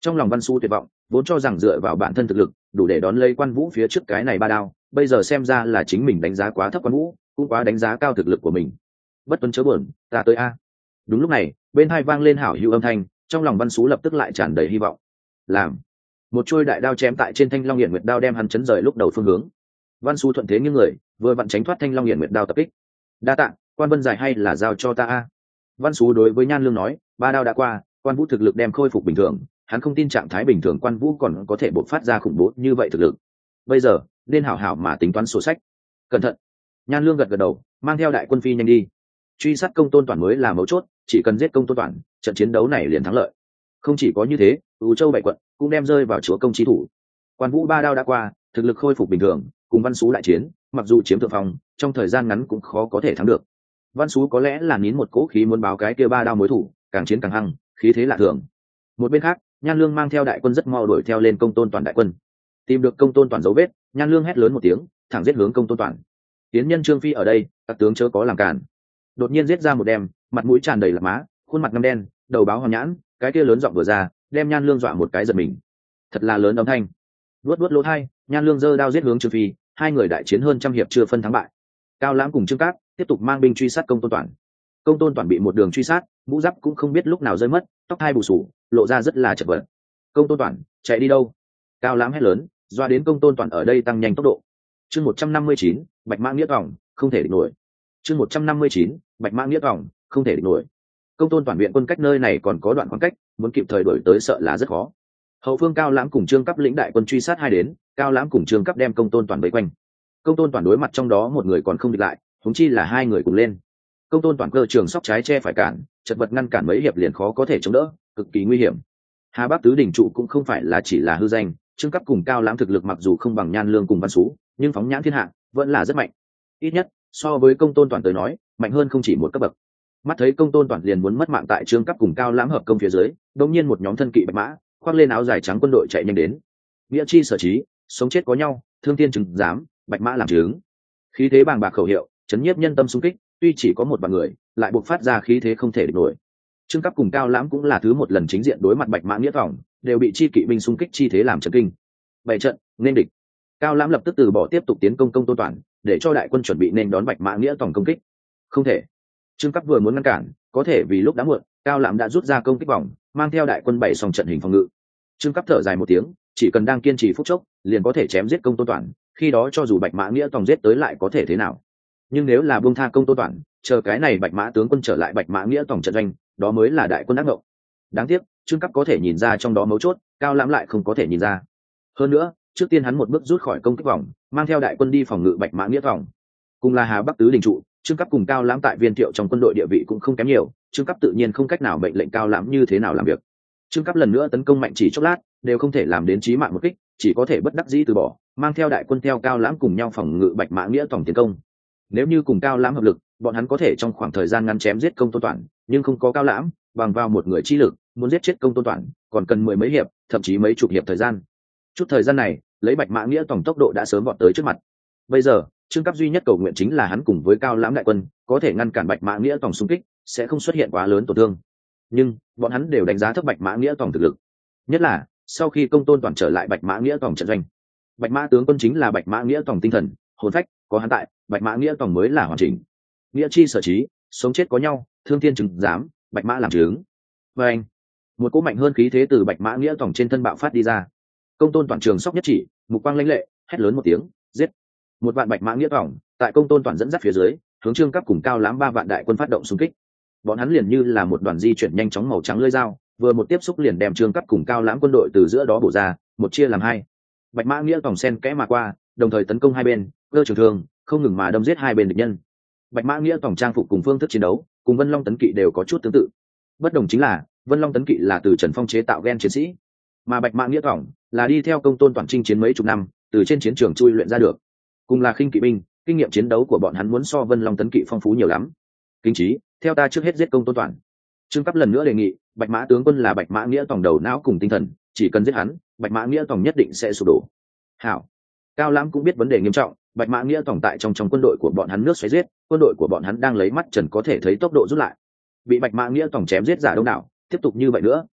Trong lòng Văn Xú tuyệt vọng, vốn cho rằng dựa vào bản thân thực lực đủ để đón lấy Quan Vũ phía trước cái này ba đao, bây giờ xem ra là chính mình đánh giá quá thấp Quan Vũ, cũng quá đánh giá cao thực lực của mình. Bất tuân chớ buồn, ta tới a. Đúng lúc này, bên hai vang lên hảo hữu âm thanh, trong lòng Văn Xú lập tức lại tràn đầy hy vọng. Làm một chuôi đại đao chém tại trên thanh long hiển nguyệt đao, đem hắn chấn rời lúc đầu phương hướng. Văn Xú thuận thế nghiêng người, vừa vặn tránh thoát thanh long hiển nguyệt đao tập kích. Đa tạ, Quan Vân giải hay là giao cho ta a. Văn Xú đối với Nhan Lương nói, ba đao đã qua, Quan Vũ thực lực đem khôi phục bình thường, hắn không tin trạng thái bình thường Quan Vũ còn có thể bộc phát ra khủng bố như vậy thực lực. Bây giờ nên hảo hảo mà tính toán sổ sách. Cẩn thận. Nhan Lương gật gật đầu, mang theo đại quân phi nhanh đi. Truy sát Công Tôn Toản mới là mấu chốt, chỉ cần giết Công Tôn Toản, trận chiến đấu này liền thắng lợi. Không chỉ có như thế, U Châu bảy quận cũng đem rơi vào chúa công chí thủ. Quan Vũ ba đao đã qua, thực lực khôi phục bình thường, cùng Văn Xú lại chiến, mặc dù chiếm thượng phong, trong thời gian ngắn cũng khó có thể thắng được. Văn Xú có lẽ là nín một cỗ khí muốn báo cái kia ba đao mối thủ, càng chiến càng hăng, khí thế lạ thường. Một bên khác, Nhan Lương mang theo đại quân rất mau đuổi theo lên Công Tôn Toản đại quân. Tìm được Công Tôn Toản dấu vết, Nhan Lương hét lớn một tiếng, thẳng giết hướng Công Tôn Toản. Tiến nhân Trương Phi ở đây, các tướng chớ có làm cản. Đột nhiên giết ra một đem, mặt mũi tràn đầy là má, khuôn mặt ngăm đen, đầu báo hoàng nhãn, cái kia lớn giọng vừa ra, đem Nhan Lương dọa một cái giật mình. Thật là lớn âm thanh. Luốt lỗ tai, Nhan Lương giơ đao giết hướng Trương Phi, hai người đại chiến hơn trăm hiệp chưa phân thắng bại. Cao Lãm cùng Trương Cáp tiếp tục mang binh truy sát Công Tôn Toản. Công Tôn Toản bị một đường truy sát, mũ giáp cũng không biết lúc nào rơi mất, tóc hai bù xù, lộ ra rất là chật vật. Công Tôn Toản chạy đi đâu? Cao Lãm hét lớn, doa đến Công Tôn Toản ở đây tăng nhanh tốc độ. Chương 159, Bạch Mã Nghĩa Vòng, không thể địch nổi. Chương 159, Bạch Mã Nghĩa Vòng, không thể địch nổi. Công Tôn Toản viện quân cách nơi này còn có đoạn khoảng cách, muốn kịp thời đuổi tới sợ là rất khó. Hậu phương Cao Lãm cùng Trương Cáp lĩnh đại quân truy sát hai đến, Cao Lãm cùng Trương Cáp đem Công Tôn Toản vây quanh. Công Tôn Toản đối mặt trong đó một người còn không địch lại, huống chi là hai người cùng lên. Công Tôn Toản cơ trường sóc trái che phải cản, chật vật ngăn cản mấy hiệp liền khó có thể chống đỡ, cực kỳ nguy hiểm. Hà Bắc tứ đỉnh trụ cũng không phải là chỉ là hư danh, Trương Cáp cùng Cao Lãm thực lực mặc dù không bằng Nhan Lương cùng Văn Xú, nhưng phóng nhãn thiên hạ vẫn là rất mạnh. Ít nhất so với Công Tôn Toản tới nói, mạnh hơn không chỉ một cấp bậc. Mắt thấy Công Tôn Toản liền muốn mất mạng tại Trương Cáp cùng Cao Lãm hợp công phía dưới, đột nhiên một nhóm thân kỵ bạch mã, khoác lên áo dài trắng quân đội chạy nhanh đến. Nghĩa chi sở trí, sống chết có nhau, thương tiên chứng giám, bạch mã làm chứng. Khí thế bàng bạc khẩu hiệu, chấn nhiếp nhân tâm xung kích, tuy chỉ có một vạn người, lại buộc phát ra khí thế không thể địch nổi. Trương Cáp cùng Cao Lãm cũng là thứ một lần chính diện đối mặt bạch mã nghĩa vòng, đều bị chi kỵ binh xung kích chi thế làm chấn kinh. Bảy trận nên địch. Cao Lãm lập tức từ bỏ tiếp tục tiến công Công Tôn Toản, để cho đại quân chuẩn bị nên đón bạch mã nghĩa tổng công kích. Không thể. Trương Cáp vừa muốn ngăn cản, có thể vì lúc đã muộn, Cao Lãm đã rút ra công kích vòng, mang theo đại quân bảy xong trận hình phòng ngự. Trương Cáp thở dài một tiếng, chỉ cần đang kiên trì phút chốc, liền có thể chém giết Công Tôn Toản, khi đó cho dù bạch mã nghĩa tổng giết tới lại có thể thế nào. Nhưng nếu là buông tha Công Tôn Toản, chờ cái này bạch mã tướng quân trở lại bạch mã nghĩa tổng trận doanh, đó mới là đại quân ác ngộng. Đáng tiếc, Trương Cáp có thể nhìn ra trong đó mấu chốt, Cao Lãm lại không có thể nhìn ra. Hơn nữa, trước tiên hắn một bước rút khỏi công kích vòng, mang theo đại quân đi phòng ngự bạch mã nghĩa vòng. Cùng là Hà Bắc tứ đình trụ, Trương Cáp cùng Cao Lãm tại Viên Thiệu trong quân đội địa vị cũng không kém nhiều, Trương Cáp tự nhiên không cách nào mệnh lệnh Cao Lãm như thế nào làm việc. Trương Cáp lần nữa tấn công mạnh chỉ chốc lát, đều không thể làm đến chí mạng một kích, chỉ có thể bất đắc dĩ từ bỏ, mang theo đại quân theo Cao Lãm cùng nhau phòng ngự bạch mã nghĩa tổng tiến công. Nếu như cùng Cao Lãm hợp lực, bọn hắn có thể trong khoảng thời gian ngắn chém giết Công Tôn Toản, nhưng không có Cao Lãm, bằng vào một người chi lực, muốn giết chết Công Tôn Toản, còn cần mười mấy hiệp, thậm chí mấy chục hiệp thời gian. Chút thời gian này, lấy bạch mã nghĩa tổng tốc độ đã sớm vọt tới trước mặt. Bây giờ, Trương Cáp duy nhất cầu nguyện chính là hắn cùng với Cao Lãm đại quân có thể ngăn cản bạch mã nghĩa tổng xung kích, sẽ không xuất hiện quá lớn tổn thương. Nhưng bọn hắn đều đánh giá thấp bạch mã nghĩa tổng thực lực, nhất là sau khi Công Tôn Toản trở lại bạch mã nghĩa tổng trận doanh. Bạch mã tướng quân chính là bạch mã nghĩa tổng tinh thần, hồn phách, có hắn tại, bạch mã nghĩa tổng mới là hoàn chỉnh. Nghĩa chi sở trí, sống chết có nhau, thương thiên chứng giám, bạch mã làm chứng. Và anh, một cỗ mạnh hơn khí thế từ bạch mã nghĩa tổng trên thân bạo phát đi ra. Công Tôn Toản trường sóc nhất chỉ, mục quang lãnh lệ, hét lớn một tiếng, giết. Một vạn bạch mã nghĩa tổng tại Công Tôn Toản dẫn dắt phía dưới, hướng Trương Cáp cùng Cao Lãm ba vạn đại quân phát động xung kích. Bọn hắn liền như là một đoàn di chuyển nhanh chóng màu trắng lưỡi dao, vừa một tiếp xúc liền đem Trương Cáp cùng Cao Lãm quân đội từ giữa đó bổ ra, một chia làm hai. Bạch mã nghĩa tổng sen kẽ mà qua, đồng thời tấn công hai bên, cơ trường thương, không ngừng mà đâm giết hai bên địch nhân. Bạch mã nghĩa tổng trang phục cùng phương thức chiến đấu, cùng Vân Long tấn kỵ đều có chút tương tự. Bất đồng chính là, Vân Long tấn kỵ là từ Trần Phong chế tạo gen chiến sĩ, mà Bạch mã nghĩa tổng là đi theo Công Tôn Toản chinh chiến mấy chục năm, từ trên chiến trường chui luyện ra được. Cùng là khinh kỵ binh, kinh nghiệm chiến đấu của bọn hắn muốn so Vân Long tấn kỵ phong phú nhiều lắm. Kính chí, theo ta trước hết giết Công Tôn Toản. Trương Cáp lần nữa đề nghị, bạch mã tướng quân là bạch mã nghĩa tổng đầu não cùng tinh thần, chỉ cần giết hắn, bạch mã nghĩa tổng nhất định sẽ sụp đổ. Hảo. Cao Lãm cũng biết vấn đề nghiêm trọng, bạch mã nghĩa tổng tại trong quân đội của bọn hắn nước xoáy giết, quân đội của bọn hắn đang lấy mắt trần có thể thấy tốc độ rút lại. Bị bạch mã nghĩa tổng chém giết giả đông đảo, tiếp tục như vậy nữa,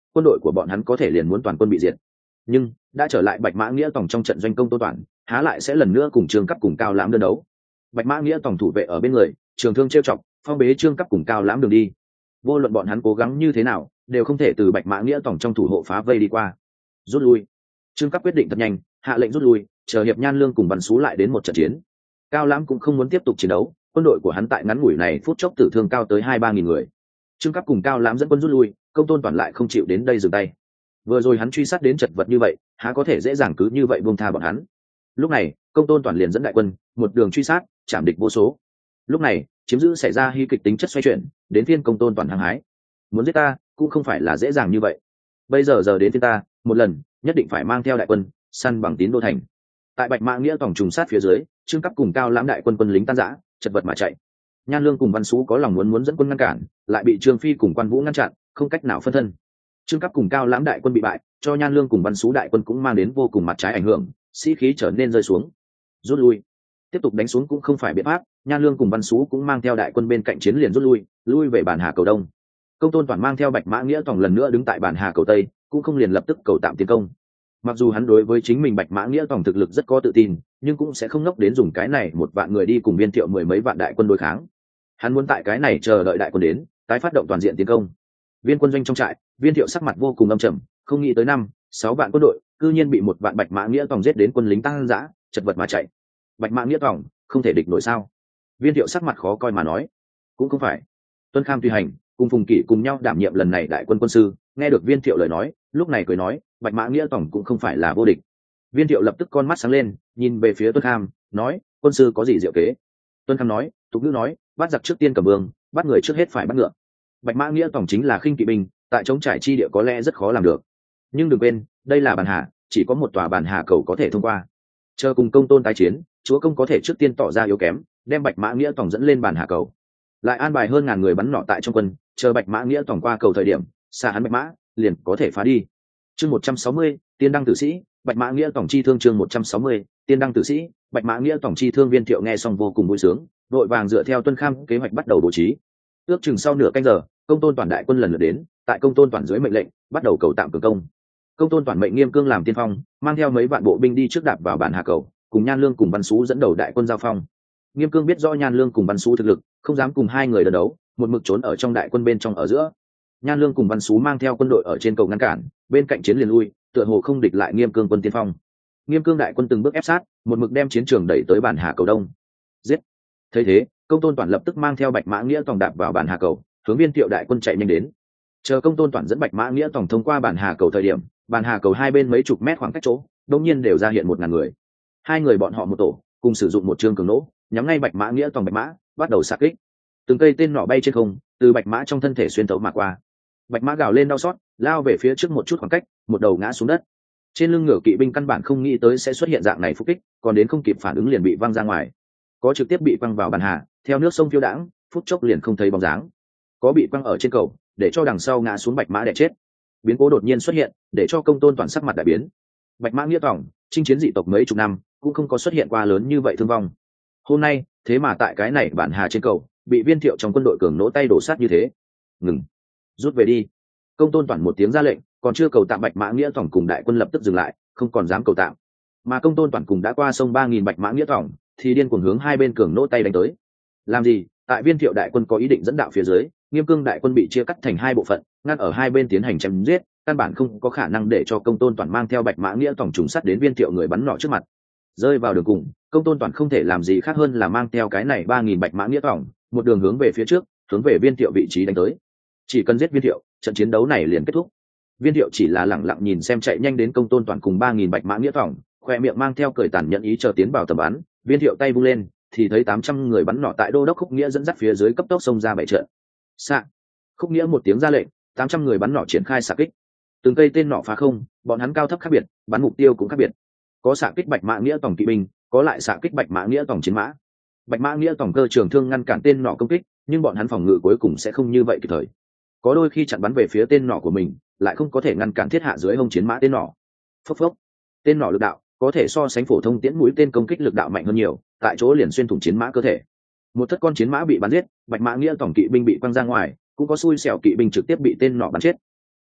quân đội của bọn hắn có thể liền muốn toàn quân bị diệt. Nhưng đã trở lại Bạch Mã Nghĩa Tòng trong trận doanh Công Tôn Toản há lại sẽ lần nữa cùng Trương Cấp cùng Cao Lãm đơn đấu. Bạch Mã Nghĩa Tòng thủ vệ ở bên người, trường thương trêu chọc, phong bế Trương Cấp cùng Cao Lãm đường đi. Vô luận bọn hắn cố gắng như thế nào, đều không thể từ Bạch Mã Nghĩa Tòng trong thủ hộ phá vây đi qua. Rút lui. Trương Cấp quyết định thật nhanh, hạ lệnh rút lui, chờ Hiệp Nhan Lương cùng Văn Sú lại đến một trận chiến. Cao Lãm cũng không muốn tiếp tục chiến đấu, quân đội của hắn tại ngắn ngủi này phút chốc tử thương cao tới 2-3 nghìn người. Trương Cấp cùng Cao Lãm dẫn quân rút lui, Công Tôn Toản lại không chịu đến đây dừng tay. Vừa rồi hắn truy sát đến chật vật như vậy, há có thể dễ dàng cứ như vậy buông tha bọn hắn. Lúc này, Công Tôn Toản liền dẫn đại quân, một đường truy sát, chạm địch vô số. Lúc này, chiếm giữ xảy ra hy kịch tính chất xoay chuyển, đến phiên Công Tôn Toản hăng hái. Muốn giết ta, cũng không phải là dễ dàng như vậy. Bây giờ đến phiên ta, một lần, nhất định phải mang theo đại quân, săn bằng Tín Đô thành. Tại Bạch Mã Nghĩa Tòng trùng sát phía dưới, Trương Cấp cùng Cao Lãm đại quân lính tan rã, chật vật mà chạy. Nhan Lương cùng Văn Sú có lòng muốn dẫn quân ngăn cản, lại bị Trương Phi cùng Quan Vũ ngăn chặn, không cách nào phân thân. Trương Cấp cùng Cao Lãm đại quân bị bại, cho Nhan Lương cùng Văn Sú đại quân cũng mang đến vô cùng mặt trái ảnh hưởng, sĩ khí trở nên rơi xuống. Rút lui. Tiếp tục đánh xuống cũng không phải biện pháp, Nhan Lương cùng Văn Sú cũng mang theo đại quân bên cạnh chiến liền rút lui về bản Hà cầu Đông. Công Tôn Toản mang theo Bạch Mã Nghĩa Tòng lần nữa đứng tại bản Hà cầu Tây, cũng không liền lập tức cầu tạm tiến công. Mặc dù hắn đối với chính mình Bạch Mã Nghĩa Tòng thực lực rất có tự tin, nhưng cũng sẽ không ngốc đến dùng cái này một vạn người đi cùng Viên Thiệu 10 mấy vạn đại quân đối kháng. Hắn muốn tại cái này chờ đợi đại quân đến, tái phát động toàn diện tiến công. Viên quân doanh trong trại, Viên Thiệu sắc mặt vô cùng âm trầm, không nghĩ tới 5-6 vạn quân đội, cư nhiên bị một vạn Bạch Mã Nghĩa Tòng giết đến quân lính tăng dã, chật vật mà chạy. Bạch Mã Nghĩa Tòng không thể địch nổi sao? Viên Thiệu sắc mặt khó coi mà nói. Cũng không phải. Tuân Kham tùy hành, cùng Phùng Kỷ cùng nhau đảm nhiệm lần này đại quân quân sư, nghe được Viên Thiệu lời nói, lúc này cười nói, Bạch Mã Nghĩa Tòng cũng không phải là vô địch. Viên Thiệu lập tức con mắt sáng lên, nhìn về phía Tuân Kham, nói, quân sư có gì diệu kế? Tuân Kham nói, tục ngữ nói, bắt giặc trước tiên cầm vương, bắt người trước hết phải bắt ngựa. Bạch Mã Nghĩa Tòng chính là khinh kỵ binh, tại chống trải chi địa có lẽ rất khó làm được. Nhưng đừng quên, đây là bản hà, chỉ có một tòa bản hà cầu có thể thông qua. Chờ cùng Công Tôn tái chiến, chúa công có thể trước tiên tỏ ra yếu kém, đem Bạch Mã Nghĩa Tòng dẫn lên bản hà cầu, lại an bài hơn ngàn người bắn nỏ tại trong quân, chờ Bạch Mã Nghĩa Tòng qua cầu thời điểm, xa hắn Bạch Mã liền có thể phá đi. Chương 160, Tiên đăng tử sĩ, Bạch Mã Nghĩa Tòng chi thương. Chương 160, Tiên đăng tử sĩ, Bạch Mã Nghĩa Tòng chi thương. Viên Thiệu nghe xong vô cùng vui sướng, đội vàng dựa theo Tuân Kham kế hoạch bắt đầu bố trí. Ước chừng sau nửa canh giờ, Công Tôn Toản đại quân lần lượt đến, tại Công Tôn Toản dưới mệnh lệnh, bắt đầu cầu tạm cường công. Công Tôn Toản mệnh Nghiêm Cương làm tiên phong, mang theo mấy vạn bộ binh đi trước đạp vào bản hà cầu, cùng Nhan Lương cùng Văn Sú dẫn đầu đại quân giao phong. Nghiêm Cương biết rõ Nhan Lương cùng Văn Sú thực lực, không dám cùng hai người đơn đấu, một mực trốn ở trong đại quân bên trong ở giữa. Nhan Lương cùng Văn Sú mang theo quân đội ở trên cầu ngăn cản, bên cạnh chiến liền lui, tựa hồ không địch lại Nghiêm Cương quân tiên phong. Nghiêm Cương đại quân từng bước ép sát, một mực đem chiến trường đẩy tới bản hà cầu Đông. Giết! Thấy thế, Công Tôn Toản lập tức mang theo Bạch Mã Nghĩa Tòng đạp vào bản hà cầu, hướng Viên Thiệu đại quân chạy nhanh đến. Chờ Công Tôn Toản dẫn Bạch Mã Nghĩa Tòng thông qua bản hà cầu thời điểm, bản hà cầu hai bên mấy chục mét khoảng cách chỗ, đột nhiên đều ra hiện 1000 người. Hai người bọn họ một tổ, cùng sử dụng một chương cường nỗ, nhắm ngay Bạch Mã Nghĩa Tòng Bạch Mã, bắt đầu xạ kích. Từng cây tên nỏ bay trên không, từ Bạch Mã trong thân thể xuyên thấu mà qua. Bạch Mã gào lên đau xót, lao về phía trước một chút khoảng cách, một đầu ngã xuống đất. Trên lưng ngựa kỵ binh căn bản không nghĩ tới sẽ xuất hiện dạng này phục kích, còn đến không kịp phản ứng liền bị văng ra ngoài. Có trực tiếp bị quăng vào bản hà, theo nước sông phiêu đãng, phút chốc liền không thấy bóng dáng. Có bị quăng ở trên cầu, để cho đằng sau ngã xuống Bạch Mã đè chết. Biến cố đột nhiên xuất hiện, để cho Công Tôn Toản sắc mặt đại biến. Bạch Mã Nghĩa Tòng chinh chiến dị tộc mấy chục năm, cũng không có xuất hiện qua lớn như vậy thương vong. Hôm nay, thế mà tại cái này bản hà trên cầu, bị Viên Thiệu trong quân đội cường nỗ tay đổ sát như thế. Ngừng, rút về đi. Công Tôn Toản một tiếng ra lệnh, còn chưa cầu tạm Bạch Mã Nghĩa Tòng cùng đại quân lập tức dừng lại, không còn dám cầu tạm. Mà Công Tôn Toản cùng đã qua sông 3000 Bạch Mã Nghĩa Tòng, thì điên cuồng hướng hai bên cường nỗ tay đánh tới. Làm gì? Tại Viên Thiệu đại quân có ý định dẫn đạo phía dưới, Nghiêm Cương đại quân bị chia cắt thành hai bộ phận, ngăn ở hai bên tiến hành chém giết, căn bản không có khả năng để cho Công Tôn Toản mang theo Bạch Mã Nghĩa Tòng trùng sát đến Viên Thiệu người bắn nỏ trước mặt. Rơi vào đường cùng, Công Tôn Toản không thể làm gì khác hơn là mang theo cái này 3000 Bạch Mã Nghĩa Tòng, một đường hướng về phía trước, hướng về Viên Thiệu vị trí đánh tới. Chỉ cần giết Viên Thiệu, trận chiến đấu này liền kết thúc. Viên Thiệu chỉ là lẳng lặng nhìn xem chạy nhanh đến Công Tôn Toản cùng 3000 Bạch Mã Nghĩa Tòng, khoe miệng mang theo cười tàn nhẫn ý chờ tiến vào tầm bắn. Viên Thiệu tay vung lên, thì thấy 800 người bắn nỏ tại Đô đốc Khúc Nghĩa dẫn dắt phía dưới cấp tốc xông ra bảy trận. Xạ! Khúc Nghĩa một tiếng ra lệnh, 800 người bắn nỏ triển khai xạ kích. Từng cây tên nỏ phá không, bọn hắn cao thấp khác biệt, bắn mục tiêu cũng khác biệt. Có xạ kích Bạch Mã Nghĩa Tòng kỵ binh, có lại xạ kích Bạch Mã Nghĩa Tòng chiến mã. Bạch Mã Nghĩa Tòng cơ trường thương ngăn cản tên nỏ công kích, nhưng bọn hắn phòng ngự cuối cùng sẽ không như vậy kịp thời. Có đôi khi chặn bắn về phía tên nỏ của mình, lại không có thể ngăn cản thiết hạ dưới hông chiến mã tên nỏ. Phốc phốc. Tên nỏ lực đạo có thể so sánh phổ thông tiễn mũi tên công kích lực đạo mạnh hơn nhiều, tại chỗ liền xuyên thủng chiến mã cơ thể. Một thất con chiến mã bị bắn giết, Bạch Mã Nghĩa Tòng kỵ binh bị quăng ra ngoài, cũng có xui xẻo kỵ binh trực tiếp bị tên nỏ bắn chết.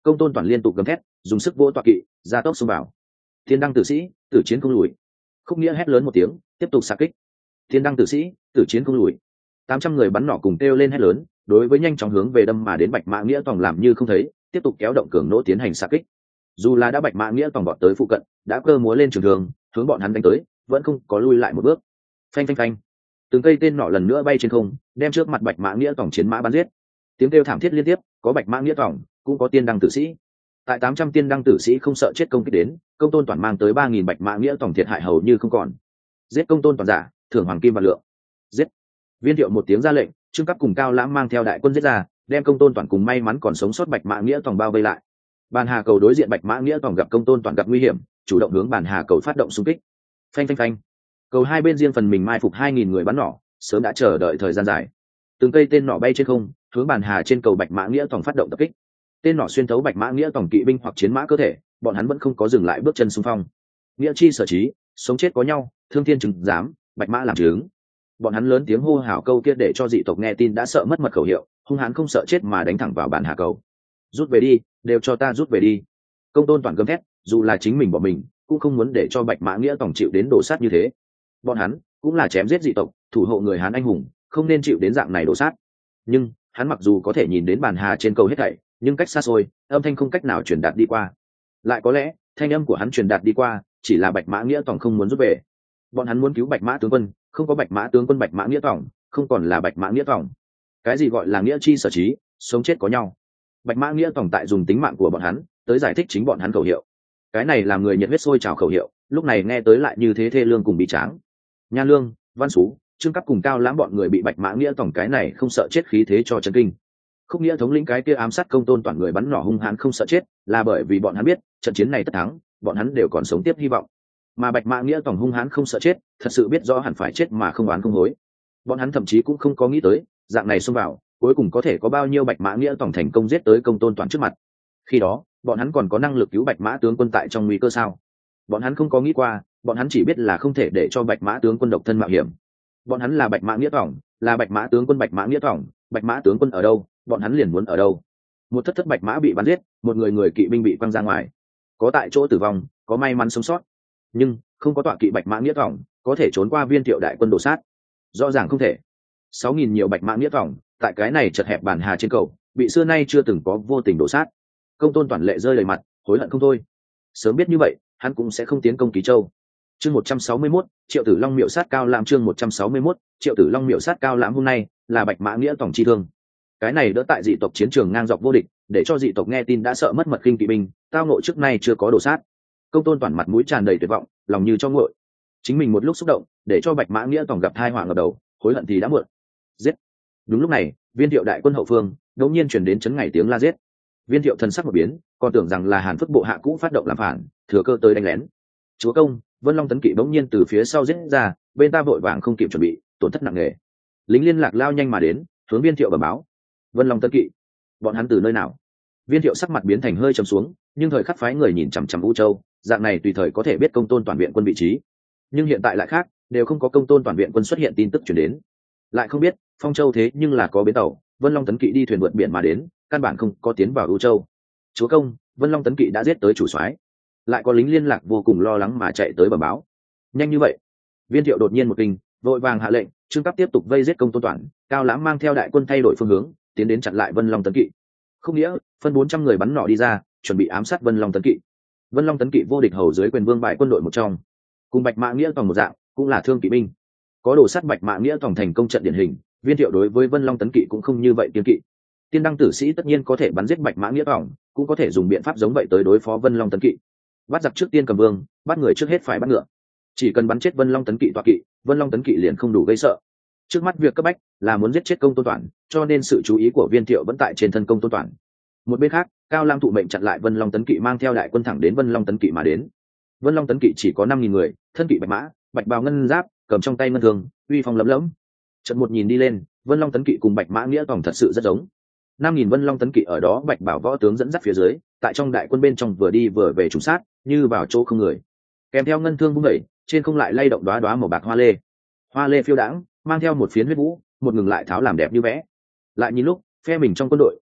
Công Tôn Toàn liên tục gầm thét, dùng sức vỗ tọa kỵ, gia tốc xông vào. Thiên đăng tử sĩ, tử chiến không lùi. Khúc Nghĩa hét lớn một tiếng, tiếp tục xạ kích. Thiên đăng tử sĩ, tử chiến không lùi. 800 người bắn nỏ cùng kêu lên hét lớn, đối với nhanh chóng hướng về đâm mà đến Bạch Mã Nghĩa Tòng làm như không thấy, tiếp tục kéo động cường nỗ tiến hành xạ kích. Dù là đã Bạch Mã Nghĩa Tòng vọt tới phụ cận, đã cơ múa lên trường thương, hướng bọn hắn đánh tới, vẫn không có lui lại một bước. Phanh phanh phanh. Từng cây tên nỏ lần nữa bay trên không, đem trước mặt Bạch Mã Nghĩa Tòng chiến mã bắn giết. Tiếng kêu thảm thiết liên tiếp, có Bạch Mã Nghĩa Tòng, cũng có tiên đăng tử sĩ. Tại 800 tiên đăng tử sĩ không sợ chết công kích đến, Công Tôn Toàn mang tới 3000 Bạch Mã Nghĩa Tòng thiệt hại hầu như không còn. Giết Công Tôn Toàn giả, thưởng hoàng kim và lượng. Giết. Viên Thiệu một tiếng ra lệnh, Trương Cấp cùng Cao Lãm mang theo đại quân giết ra, đem Công Tôn Toàn cùng may mắn còn sống sót Bạch Mã Nghĩa Tòng bao vây lại. Bàn Hà Cầu đối diện Bạch Mã Nghĩa Tòng gặp Công Tôn Toàn gặp nguy hiểm, chủ động hướng Bàn Hà Cầu phát động xung kích. Phanh phanh phanh. Cầu hai bên riêng phần mình mai phục 2000 người bắn nỏ, sớm đã chờ đợi thời gian dài. Từng cây tên nỏ bay trên không, hướng Bàn Hà trên cầu Bạch Mã Nghĩa Tòng phát động tập kích. Tên nỏ xuyên thấu Bạch Mã Nghĩa Tòng kỵ binh hoặc chiến mã cơ thể, bọn hắn vẫn không có dừng lại bước chân xung phong. Nghĩa chi sở trí, sống chết có nhau, thương thiên chứng giám, Bạch Mã làm chứng. Bọn hắn lớn tiếng hô hào câu kia để cho dị tộc nghe tin đã sợ mất mật khẩu hiệu, hung hãn không sợ chết mà đánh thẳng vào Bàn Hà Cầu. Rút về đi, đều cho ta rút về đi. Công Tôn Toàn gầm thét, dù là chính mình bỏ mình, cũng không muốn để cho Bạch Mã Nghĩa Tòng chịu đến đổ sát như thế. Bọn hắn cũng là chém giết dị tộc, thủ hộ người Hán anh hùng, không nên chịu đến dạng này đổ sát. Nhưng hắn mặc dù có thể nhìn đến Bàn Hà trên cầu hết thảy, nhưng cách xa xôi, âm thanh không cách nào truyền đạt đi qua. Lại có lẽ thanh âm của hắn truyền đạt đi qua, chỉ là Bạch Mã Nghĩa Tòng không muốn rút về. Bọn hắn muốn cứu Bạch Mã tướng quân, không có Bạch Mã tướng quân Bạch Mã Nghĩa Tòng, không còn là Bạch Mã Nghĩa Tòng. Cái gì gọi là nghĩa chi sở trí, sống chết có nhau. Bạch Mã Nghĩa Tòng tại dùng tính mạng của bọn hắn tới giải thích chính bọn hắn khẩu hiệu. Cái này làm người nhiệt huyết sôi trào khẩu hiệu, lúc này nghe tới lại như thế thê lương cùng bị tráng. Nha Lương, Văn Sú, Trương Cấp cùng Cao Lãm bọn người bị Bạch Mã Nghĩa Tòng cái này không sợ chết khí thế cho chấn kinh. Khúc Nghĩa thống lĩnh cái kia ám sát Công Tôn Toàn người bắn nỏ hung hãn không sợ chết, là bởi vì bọn hắn biết, trận chiến này tất thắng, bọn hắn đều còn sống tiếp hy vọng. Mà Bạch Mã Nghĩa Tòng hung hãn không sợ chết, thật sự biết rõ hẳn phải chết mà không oán không hối. Bọn hắn thậm chí cũng không có nghĩ tới, dạng này xông vào, cuối cùng có thể có bao nhiêu Bạch Mã Nghĩa Tòng thành công giết tới Công Tôn Toàn trước mặt. Khi đó, bọn hắn còn có năng lực cứu Bạch Mã tướng quân tại trong nguy cơ sao? Bọn hắn không có nghĩ qua, bọn hắn chỉ biết là không thể để cho Bạch Mã tướng quân độc thân mạo hiểm. Bọn hắn là Bạch Mã Nghĩa Tòng, là Bạch Mã tướng quân Bạch Mã Nghĩa Tòng, Bạch Mã tướng quân ở đâu, bọn hắn liền muốn ở đâu. Một thất Bạch Mã bị bắn giết, một người kỵ binh bị quăng ra ngoài. Có tại chỗ tử vong, có may mắn sống sót, nhưng không có tọa kỵ Bạch Mã Nghĩa Tòng có thể trốn qua Viên Thiệu đại quân đổ sát. Rõ ràng không thể. 6000 nhiều Bạch Mã Nghĩa Tòng tại cái này chật hẹp Bàn Hà trên cầu, bị xưa nay chưa từng có vô tình đổ sát. Công Tôn Toàn lệ rơi đầy mặt, hối hận không thôi. Sớm biết như vậy, hắn cũng sẽ không tiến công Ký Châu. Chương 161, Triệu Tử Long miệu sát Cao Lãm. Chương 161, Triệu Tử Long miệu sát Cao Lãm. Hôm nay là Bạch Mã Nghĩa Tòng chi thương. Cái này đỡ tại dị tộc chiến trường ngang dọc vô địch, để cho dị tộc nghe tin đã sợ mất mật kinh kỵ binh, tao ngộ trước nay chưa có đổ sát. Công Tôn Toàn mặt mũi tràn đầy tuyệt vọng, lòng như cho nguội. Chính mình một lúc xúc động, để cho Bạch Mã Nghĩa Tòng gặp tai họa ngập đầu, hối hận thì đã muộn. Giết! Đúng lúc này, Viên Thiệu đại quân hậu phương đột nhiên truyền đến chấn ngày tiếng la giết. Viên Thiệu thần sắc một biến, còn tưởng rằng là Hàn Phước bộ hạ cũ phát động làm phản, thừa cơ tới đánh lén. Chúa công, Vân Long tấn kỵ bỗng nhiên từ phía sau giết ra, bên ta vội vàng không kịp chuẩn bị, tổn thất nặng nề. Lính liên lạc lao nhanh mà đến, hướng Viên Thiệu bẩm báo. Vân Long tấn kỵ, bọn hắn từ nơi nào? Viên Thiệu sắc mặt biến thành hơi trầm xuống, nhưng thời khắc phái người nhìn chằm chằm U Châu, dạng này tùy thời có thể biết Công Tôn toàn viện quân vị trí. Nhưng hiện tại lại khác, đều không có Công Tôn toàn viện quân xuất hiện tin tức truyền đến. Lại không biết, Phong Châu thế nhưng là có bến tàu, Vân Long tấn kỵ đi thuyền vượt biển mà đến, căn bản không có tiến vào U Châu. Chúa công, Vân Long tấn kỵ đã giết tới chủ soái. Lại có lính liên lạc vô cùng lo lắng mà chạy tới bẩm báo. Nhanh như vậy? Viên Thiệu đột nhiên một kinh, vội vàng hạ lệnh, Trương Cấp tiếp tục vây giết Công Tôn Toàn, Cao Lãm mang theo đại quân thay đổi phương hướng, tiến đến chặn lại Vân Long tấn kỵ. Không nghĩa, phân 400 người bắn nỏ đi ra, chuẩn bị ám sát Vân Long tấn kỵ. Vân Long tấn kỵ vô địch hầu dưới quyền vương bại quân đội một trong, cùng Bạch Mã Nghĩa Tòng một dạng, cũng là thương kỵ binh. Có đồ sát Bạch Mã Nghĩa Tòng thành công trận điển hình, Viên Thiệu đối với Vân Long tấn kỵ cũng không như vậy kiêng kỵ. Tiên đăng tử sĩ tất nhiên có thể bắn giết Bạch Mã Nghĩa Tòng, cũng có thể dùng biện pháp giống vậy tới đối phó Vân Long tấn kỵ. Bắt giặc trước tiên cầm vương, bắt người trước hết phải bắt ngựa. Chỉ cần bắn chết Vân Long tấn kỵ tọa kỵ, Vân Long tấn kỵ liền không đủ gây sợ. Trước mắt việc cấp bách là muốn giết chết Công Tôn Toàn, cho nên sự chú ý của Viên Thiệu vẫn tại trên thân Công Tôn Toàn. Một bên khác, Cao Lãm thụ mệnh chặn lại Vân Long tấn kỵ mang theo đại quân thẳng đến Vân Long tấn kỵ mà đến. Vân Long tấn kỵ chỉ có 5000 người, thân kỵ bạch mã, bạch bào ngân giáp, cầm trong tay ngân thường, uy phong lẫm lẫm. Trận một nhìn đi lên, Vân Long tấn kỵ cùng Bạch Mã Nghĩa Tòng thật sự rất giống. 5000 Vân Long tấn kỵ ở đó bạch bảo võ tướng dẫn dắt phía dưới, tại trong đại quân bên trong vừa đi vừa về trùng sát, như vào chỗ không người. Kèm theo ngân thương vung đẩy, trên không lại lay động đóa đóa màu bạc hoa lê. Hoa lê phiêu đãng, mang theo một phiến huyết vũ, một ngừng lại tháo làm đẹp như vẽ. Lại nhìn lúc, phe mình trong quân đội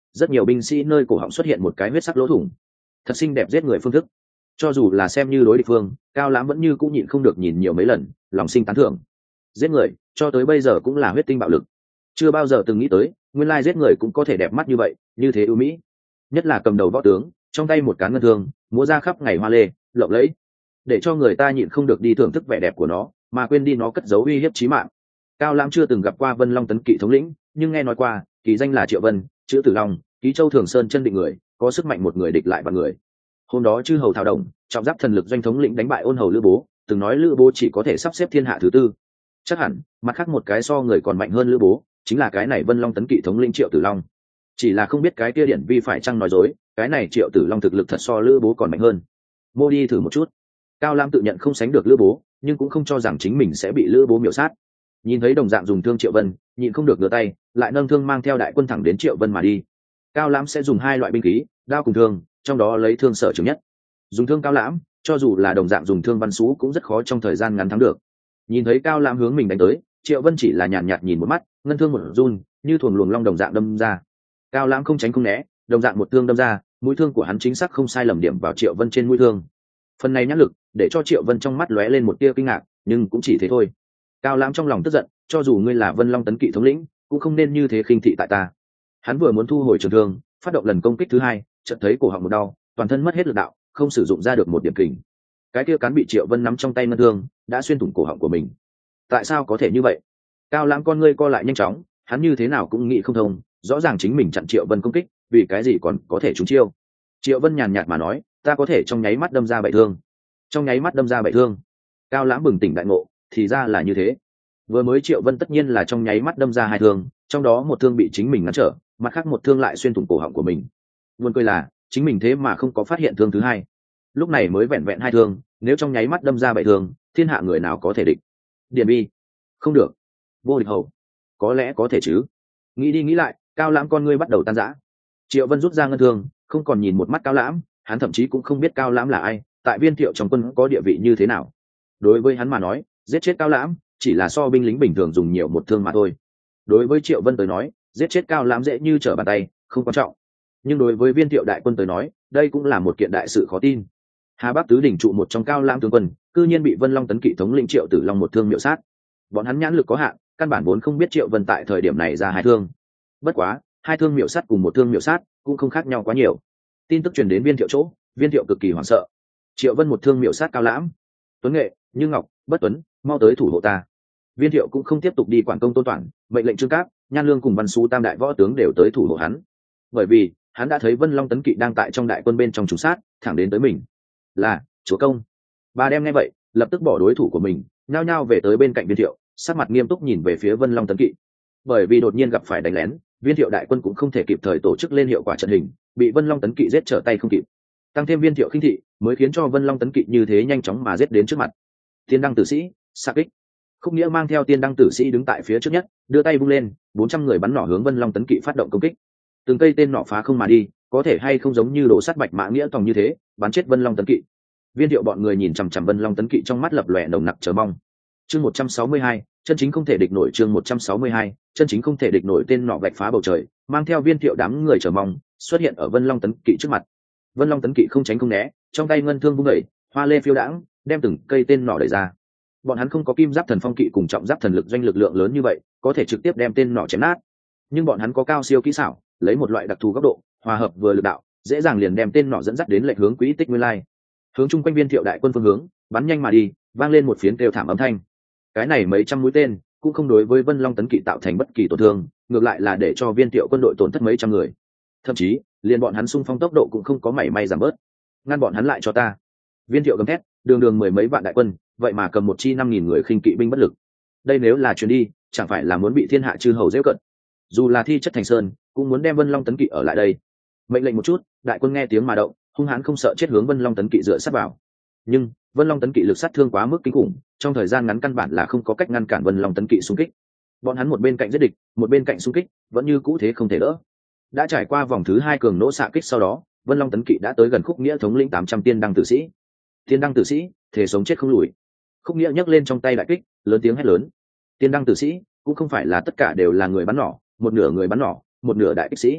rất nhiều binh sĩ nơi cổ họng xuất hiện một cái huyết sắc lỗ thủng. Thật xinh đẹp giết người phương thức, cho dù là xem như đối địch phương, Cao Lãm vẫn như cũng nhịn không được nhìn nhiều mấy lần, lòng sinh tán thưởng. Giết người cho tới bây giờ cũng là huyết tinh bạo lực, chưa bao giờ từng nghĩ tới nguyên lai giết người cũng có thể đẹp mắt như vậy, như thế ưu mỹ. Nhất là cầm đầu võ tướng, trong tay một cán ngân thương múa ra khắp ngày hoa lê lộng lẫy, để cho người ta nhịn không được đi thưởng thức vẻ đẹp của nó, mà quên đi nó cất giấu uy hiếp chí mạng. Cao Lãm chưa từng gặp qua Vân Long tấn kỵ thống lĩnh, nhưng nghe nói qua kỳ danh là Triệu Vân, chữ Tử Long, ký châu Thường Sơn chân định người, có sức mạnh một người địch lại vạn người. Hôm đó chư hầu thảo động, trọng giáp thần lực doanh thống lĩnh đánh bại ôn hầu Lữ Bố, từng nói Lữ Bố chỉ có thể sắp xếp thiên hạ thứ tư. Chắc hẳn mặt khác một cái so người còn mạnh hơn Lữ Bố, chính là cái này Vân Long tấn kỵ thống lĩnh Triệu Tử Long. Chỉ là không biết cái kia điển vi phải chăng nói dối, cái này Triệu Tử Long thực lực thật so Lữ Bố còn mạnh hơn. Mô đi thử một chút. Cao Lam tự nhận không sánh được Lữ Bố, nhưng cũng không cho rằng chính mình sẽ bị Lữ Bố miểu sát. Nhìn thấy đồng dạng dùng thương Triệu Vân, nhịn không được ngửa tay, lại nâng thương mang theo đại quân thẳng đến Triệu Vân mà đi. Cao Lãm sẽ dùng hai loại binh khí, đao cùng thương, trong đó lấy thương sở trường nhất. Dùng thương Cao Lãm, cho dù là đồng dạng dùng thương Văn Sú cũng rất khó trong thời gian ngắn thắng được. Nhìn thấy Cao Lãm hướng mình đánh tới, Triệu Vân chỉ là nhàn nhạt nhìn một mắt, ngân thương một run, như thuần luồng long đồng dạng đâm ra. Cao Lãm không tránh không né, đồng dạng một thương đâm ra, mũi thương của hắn chính xác không sai lầm điểm vào Triệu Vân trên mũi thương. Phần này nhãn lực, để cho Triệu Vân trong mắt lóe lên một tia kinh ngạc, nhưng cũng chỉ thế thôi. Cao Lãm trong lòng tức giận, cho dù ngươi là Vân Long tấn kỵ thống lĩnh, cũng không nên như thế khinh thị tại ta. Hắn vừa muốn thu hồi trường thương, phát động lần công kích thứ hai, chợt thấy cổ họng một đau, toàn thân mất hết lực đạo, không sử dụng ra được một điểm kình. Cái kia cán bị Triệu Vân nắm trong tay ngân thương, đã xuyên thủng cổ họng của mình. Tại sao có thể như vậy? Cao Lãm con ngươi co lại nhanh chóng, hắn như thế nào cũng nghĩ không thông, rõ ràng chính mình chặn Triệu Vân công kích, vì cái gì còn có thể trúng chiêu? Triệu Vân nhàn nhạt mà nói, ta có thể trong nháy mắt đâm ra 7 thương. Trong nháy mắt đâm ra 7 thương. Cao Lãm bừng tỉnh đại ngộ, thì ra là như thế. Vừa mới Triệu Vân tất nhiên là trong nháy mắt đâm ra 2 thương, trong đó một thương bị chính mình ngăn trở, mặt khác một thương lại xuyên thủng cổ họng của mình. Buồn cười là, chính mình thế mà không có phát hiện thương thứ hai. Lúc này mới vẹn vẹn 2 thương, nếu trong nháy mắt đâm ra 7 thương, thiên hạ người nào có thể địch? Điền Bi, không được. Vô địch hầu, có lẽ có thể chứ. Nghĩ đi nghĩ lại, Cao Lãm con ngươi bắt đầu tan rã. Triệu Vân rút ra ngân thương, không còn nhìn một mắt Cao Lãm, hắn thậm chí cũng không biết Cao Lãm là ai, tại Viên Thiệu trong quân có địa vị như thế nào. Đối với hắn mà nói, giết chết Cao Lãm chỉ là so binh lính bình thường dùng nhiều một thương mà thôi. Đối với Triệu Vân tới nói, giết chết Cao Lãm dễ như trở bàn tay, không quan trọng. Nhưng đối với Viên Thiệu đại quân tới nói, đây cũng là một kiện đại sự khó tin. Hà Bắc tứ đỉnh trụ một trong Cao Lãm tướng quân, cư nhiên bị Vân Long tấn kỵ thống lĩnh Triệu Tử Long một thương miểu sát. Bọn hắn nhãn lực có hạn, căn bản vốn không biết Triệu Vân tại thời điểm này ra 2 thương. Bất quá, 2 thương miểu sát cùng một thương miểu sát cũng không khác nhau quá nhiều. Tin tức truyền đến Viên Thiệu chỗ, Viên Thiệu cực kỳ hoảng sợ. Triệu Vân một thương miểu sát Cao Lãm. Tuấn Nghệ, Như Ngọc, Bất Tuấn, mau tới thủ hộ ta. Viên Thiệu cũng không tiếp tục đi quản công Tôn Toản, mệnh lệnh Trương Cáp, Nhan Lương cùng Văn Xú tam đại võ tướng đều tới thủ hộ hắn. Bởi vì, hắn đã thấy Vân Long tấn kỵ đang tại trong đại quân bên trong trùng sát, thẳng đến tới mình. Là, chúa công. Bà đem nghe vậy, lập tức bỏ đối thủ của mình, nhao nhao về tới bên cạnh Viên Thiệu, sắc mặt nghiêm túc nhìn về phía Vân Long tấn kỵ. Bởi vì đột nhiên gặp phải đánh lén, Viên Thiệu đại quân cũng không thể kịp thời tổ chức lên hiệu quả trận hình, bị Vân Long tấn kỵ giết trở tay không kịp. Tăng thêm Viên Thiệu khinh thị, mới khiến cho Vân Long tấn kỵ như thế nhanh chóng mà giết đến trước mặt. Tiên đăng tử sĩ, xạ kích. Khúc Nghĩa mang theo Tiên đăng tử sĩ đứng tại phía trước nhất, đưa tay vung lên, 400 người bắn nỏ hướng Vân Long tấn kỵ phát động công kích. Từng cây tên nỏ phá không mà đi, có thể hay không giống như đổ sắt bạch mã nghĩa tòng như thế, bắn chết Vân Long tấn kỵ. Viên Thiệu bọn người nhìn chằm chằm Vân Long tấn kỵ trong mắt lập lòe nồng nặc chờ mong. Chương 162, chân chính không thể địch nổi. Chương 162, chân chính không thể địch nổi. Tên nỏ vạch phá bầu trời, mang theo Viên Thiệu đám người chờ mong, xuất hiện ở Vân Long tấn kỵ trước mặt. Vân Long tấn kỵ không tránh không né, trong tay ngân thương vung đẩy, hoa lê phiêu đãng, đem từng cây tên nỏ đẩy ra. Bọn hắn không có kim giáp thần phong kỵ cùng trọng giáp thần lực doanh lực lượng lớn như vậy, có thể trực tiếp đem tên nỏ chém nát. Nhưng bọn hắn có cao siêu kỹ xảo, lấy một loại đặc thù góc độ, hòa hợp vừa lực đạo, dễ dàng liền đem tên nỏ dẫn dắt đến lệch hướng quỹ tích nguyên lai. Hướng chung quanh Viên Thiệu đại quân phương hướng, bắn nhanh mà đi, vang lên một phiến kêu thảm âm thanh. Cái này mấy trăm mũi tên, cũng không đối với Vân Long tấn kỵ tạo thành bất kỳ tổn thương, ngược lại là để cho Viên Thiệu quân đội tổn thất mấy trăm người. Thậm chí, liền bọn hắn xung phong tốc độ cũng không có mảy may giảm bớt. Ngăn bọn hắn lại cho ta. Viên Thiệu gầm thét, đường đường mười mấy vạn đại quân, vậy mà cầm một chi 5.000 người khinh kỵ binh bất lực. Đây nếu là chuyến đi, chẳng phải là muốn bị thiên hạ chư hầu giễu cận. Dù là thi chất thành sơn, cũng muốn đem Vân Long tấn kỵ ở lại đây. Mệnh lệnh một chút, đại quân nghe tiếng mà động, hung hãn không sợ chết hướng Vân Long tấn kỵ dựa sát vào. Nhưng Vân Long tấn kỵ lực sát thương quá mức kinh khủng, trong thời gian ngắn căn bản là không có cách ngăn cản Vân Long tấn kỵ xung kích. Bọn hắn một bên cạnh giết địch, một bên cạnh xung kích, vẫn như cũ thế không thể đỡ. Đã trải qua vòng thứ 2 cường nỗ xạ kích sau đó, Vân Long tấn kỵ đã tới gần Khúc Nghĩa thống lĩnh 800 tiên đăng tử sĩ. Tiên đăng tử sĩ, thể sống chết không lùi. Khúc Nghĩa nhấc lên trong tay đại kích, lớn tiếng hét lớn. Tiên đăng tử sĩ cũng không phải là tất cả đều là người bắn nỏ, một nửa người bắn nỏ, một nửa đại kích sĩ.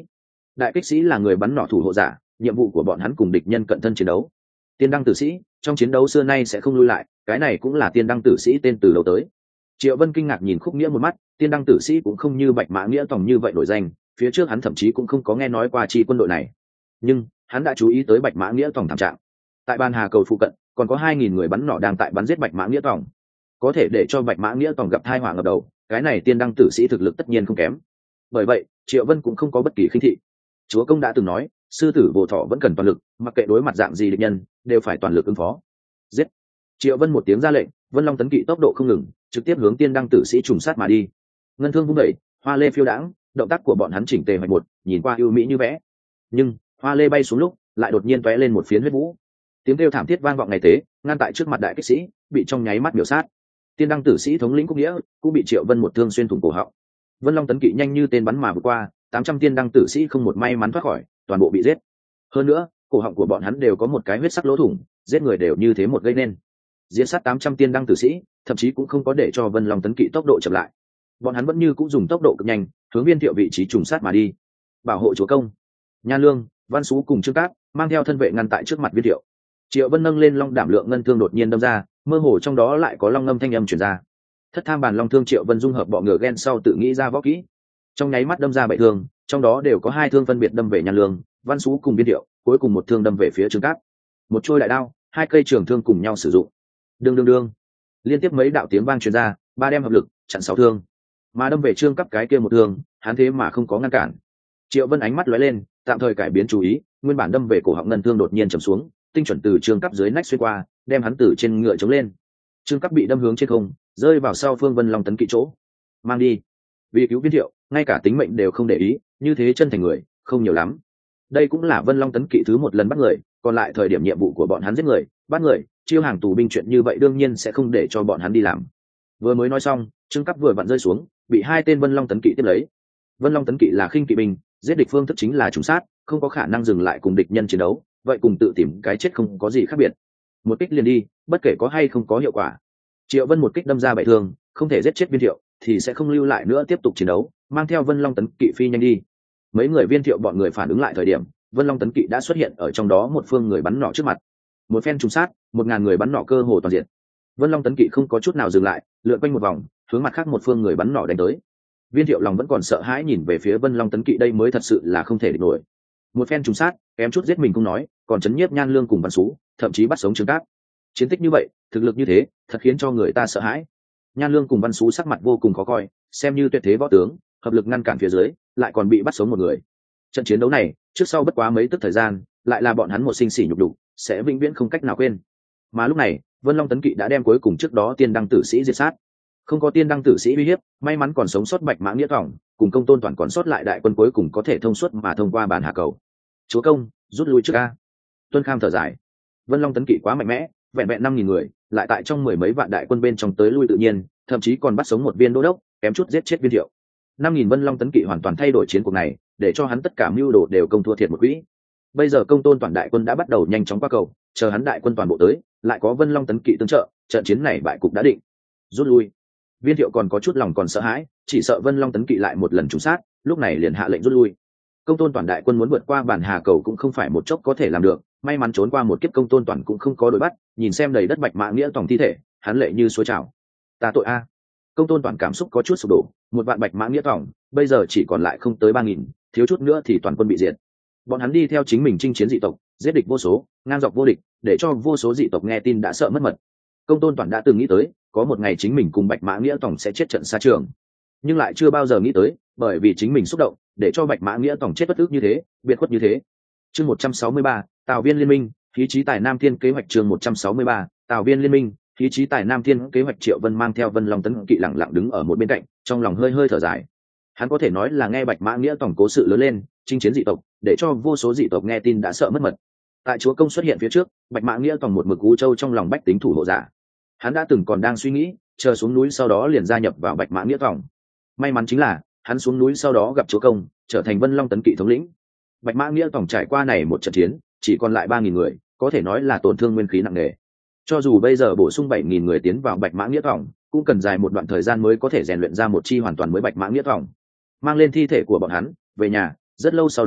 Đại kích sĩ là người bắn nỏ thủ hộ giả, nhiệm vụ của bọn hắn cùng địch nhân cận thân chiến đấu. Tiên đăng tử sĩ trong chiến đấu xưa nay sẽ không lui lại, cái này cũng là tiên đăng tử sĩ tên từ đầu tới. Triệu Vân kinh ngạc nhìn Khúc Nghĩa một mắt, tiên đăng tử sĩ cũng không như Bạch Mã Nghĩa Tòng như vậy nổi danh, phía trước hắn thậm chí cũng không có nghe nói qua chi quân đội này. Nhưng hắn đã chú ý tới Bạch Mã Nghĩa Tòng thảm trạng. Tại Ban Hà cầu phụ cận, còn có 2000 người bắn nỏ đang tại bắn giết Bạch Mã Nghĩa Tòng. Có thể để cho Bạch Mã Nghĩa Tòng gặp tai họa ngập đầu, cái này tiên đăng tử sĩ thực lực tất nhiên không kém. Bởi vậy, Triệu Vân cũng không có bất kỳ khinh thị. Chúa công đã từng nói, sư tử vô thọ vẫn cần toàn lực, mặc kệ đối mặt dạng gì địch nhân, đều phải toàn lực ứng phó. Giết! Triệu Vân một tiếng ra lệnh, Vân Long tấn kỵ tốc độ không ngừng, trực tiếp hướng tiên đăng tử sĩ trùng sát mà đi. Ngân thương vung đẩy, hoa lê phiêu đãng, động tác của bọn hắn chỉnh tề hoạch một, nhìn qua ưu mỹ như vẽ. Nhưng hoa lê bay xuống lúc, lại đột nhiên tóe lên một phiến huyết vũ. Tiếng kêu thảm thiết vang vọng ngày tế, ngăn tại trước mặt đại kích sĩ, bị trong nháy mắt miểu sát. Tiên đăng tử sĩ thống lĩnh Cúc Nghĩa cũng bị Triệu Vân một thương xuyên thủng cổ họng. Vân Long tấn kỵ nhanh như tên bắn mà vượt qua, 800 tiên đăng tử sĩ không một may mắn thoát khỏi, toàn bộ bị giết. Hơn nữa, cổ họng của bọn hắn đều có một cái huyết sắc lỗ thủng, giết người đều như thế một gây nên. Diễn sát 800 tiên đăng tử sĩ, thậm chí cũng không có để cho Vân Long tấn kỵ tốc độ chậm lại. Bọn hắn vẫn như cũng dùng tốc độ cực nhanh, hướng Viên Thiệu vị trí trùng sát mà đi. Bảo hộ chúa công. Nhan Lương, Văn Sú cùng Trương Cáp mang theo thân vệ ngăn tại trước mặt Viên Thiệu. Triệu Vân nâng lên long đảm lượng ngân thương đột nhiên đâm ra, mơ hồ trong đó lại có long ngâm thanh âm truyền ra. Thất tham bàn long thương Triệu Vân dung hợp bọ ngựa ghen sau tự nghĩ ra võ kỹ, trong nháy mắt đâm ra 7 thương, trong đó đều có 2 thương phân biệt đâm về Nhan Lương, Văn Sú cùng Viên Thiệu, cuối cùng một thương đâm về phía Trương Cáp. Một trôi đại đao, 2 cây trường thương cùng nhau sử dụng. Đương đương đương, liên tiếp mấy đạo tiếng vang truyền ra, 3 đem hợp lực chặn 6 thương, mà đâm về Trương Cáp cái kia một thương, hắn thế mà không có ngăn cản. Triệu Vân ánh mắt lóe lên, tạm thời cải biến chú ý, nguyên bản đâm về cổ họng ngân thương đột nhiên trầm xuống, tinh chuẩn từ Trương Cáp dưới nách xuyên qua, đem hắn từ trên ngựa chống lên. Trương Cáp bị đâm hướng trên không, rơi vào sau phương Vân Long tấn kỵ chỗ. Mang đi. Vì cứu Viên Thiệu, ngay cả tính mệnh đều không để ý, như thế chân thành người không nhiều lắm. Đây cũng là Vân Long tấn kỵ thứ một lần bắt người, còn lại thời điểm nhiệm vụ của bọn hắn giết người, bắt người, chiêu hàng tù binh chuyện như vậy đương nhiên sẽ không để cho bọn hắn đi làm. Vừa mới nói xong, Trương Cáp vừa vặn rơi xuống, bị 2 tên Vân Long tấn kỵ tiếp lấy. Vân Long tấn kỵ là khinh kỵ binh, giết địch phương thức chính là trùng sát, không có khả năng dừng lại cùng địch nhân chiến đấu, vậy cùng tự tìm cái chết không có gì khác biệt. Một kích liền đi, bất kể có hay không có hiệu quả. Triệu Vân một kích đâm ra 7 thương, không thể giết chết Viên Thiệu, thì sẽ không lưu lại nữa tiếp tục chiến đấu, mang theo Vân Long tấn kỵ phi nhanh đi. Mấy người Viên Thiệu bọn người phản ứng lại thời điểm, Vân Long tấn kỵ đã xuất hiện ở trong đó một phương người bắn nỏ trước mặt. Một phen trùng sát, 1000 người bắn nỏ cơ hồ toàn diện. Vân Long tấn kỵ không có chút nào dừng lại, lượn quanh một vòng, hướng mặt khác một phương người bắn nỏ đánh tới. Viên Thiệu lòng vẫn còn sợ hãi nhìn về phía Vân Long tấn kỵ, đây mới thật sự là không thể địch nổi. Một phen trùng sát, kém chút giết mình cũng nói, còn chấn nhiếp Nhan Lương cùng Văn Sú, thậm chí bắt sống Trương Cáp. Chiến tích như vậy, thực lực như thế, thật khiến cho người ta sợ hãi. Nhan Lương cùng Văn Sú sắc mặt vô cùng khó coi, xem như tuyệt thế võ tướng, hợp lực ngăn cản phía dưới, lại còn bị bắt sống một người. Trận chiến đấu này, trước sau bất quá mấy tức thời gian, lại là bọn hắn một sinh sỉ nhục đủ, sẽ vĩnh viễn không cách nào quên. Mà lúc này, Vân Long tấn kỵ đã đem cuối cùng trước đó tiên đăng tử sĩ diệt sát. Không có tiên đăng tử sĩ uy hiếp, may mắn còn sống sót Bạch Mã Nghĩa Tòng, cùng Công Tôn Toàn còn sót lại đại quân cuối cùng có thể thông suốt mà thông qua Bàn Hà cầu. Chúa công, rút lui trước a. Tuân Kham thở dài. Vân Long tấn kỵ quá mạnh mẽ, vẹn vẹn 5000 người, lại tại trong 10 mấy vạn đại quân bên trong tới lui tự nhiên, thậm chí còn bắt sống một viên đô đốc, kém chút giết chết Viên Thiệu. 5000 Vân Long tấn kỵ hoàn toàn thay đổi chiến cuộc này, để cho hắn tất cả mưu đồ đều công thua thiệt một quỹ. Bây giờ Công Tôn Toàn đại quân đã bắt đầu nhanh chóng qua cầu, chờ hắn đại quân toàn bộ tới, lại có Vân Long tấn kỵ tương trợ, trận chiến này bại cục đã định. Rút lui. Viên Thiệu còn có chút lòng còn sợ hãi, chỉ sợ Vân Long tấn kỵ lại một lần trúng sát, lúc này liền hạ lệnh rút lui. Công Tôn Toàn đại quân muốn vượt qua Bàn Hà cầu cũng không phải một chốc có thể làm được, may mắn trốn qua một kiếp Công Tôn Toàn cũng không có đuổi bắt, nhìn xem đầy đất Bạch Mã Nghĩa Tòng thi thể, hắn lệ như suối trào. Ta tội a. Công Tôn Toàn cảm xúc có chút sụp đổ, một vạn Bạch Mã Nghĩa Tòng, bây giờ chỉ còn lại không tới 3000, thiếu chút nữa thì toàn quân bị diệt. Bọn hắn đi theo chính mình chinh chiến dị tộc, giết địch vô số, ngang dọc vô địch, để cho vô số dị tộc nghe tin đã sợ mất mật. Công Tôn Toàn đã từng nghĩ tới, có một ngày chính mình cùng Bạch Mã Nghĩa Tòng sẽ chết trận xa trường, nhưng lại chưa bao giờ nghĩ tới, bởi vì chính mình xúc động, để cho Bạch Mã Nghĩa Tòng chết bất ức như thế, biệt khuất như thế. Chương 163, Tào Viên liên minh, khí trí tài Nam Thiên kế hoạch. Chương 163, Tào Viên liên minh, khí trí tài Nam Thiên kế hoạch. Triệu Vân mang theo Vân Long tấn kỵ lặng lặng đứng ở một bên cạnh, trong lòng hơi hơi thở dài. Hắn có thể nói là nghe Bạch Mã Nghĩa Tòng cố sự lớn lên, chinh chiến dị tộc, để cho vô số dị tộc nghe tin đã sợ mất mật. Tại chúa công xuất hiện phía trước, Bạch Mã Nghĩa Tòng một mực u châu trong lòng bách tính thủ hộ giả. Hắn đã từng còn đang suy nghĩ, chờ xuống núi sau đó liền gia nhập vào Bạch Mã Nghĩa Tòng. May mắn chính là, hắn xuống núi sau đó gặp chúa công, trở thành Vân Long tấn kỵ thống lĩnh. Bạch Mã Nghĩa Tòng trải qua này một trận chiến, chỉ còn lại 3000 người, có thể nói là tổn thương nguyên khí nặng nề. Cho dù bây giờ bổ sung 7000 người tiến vào Bạch Mã Nghĩa Tòng, cũng cần dài một đoạn thời gian mới có thể rèn luyện ra một chi hoàn toàn mới Bạch Mã Nghĩa Tòng. Mang lên thi thể của bọn hắn về nhà, rất lâu sau đó,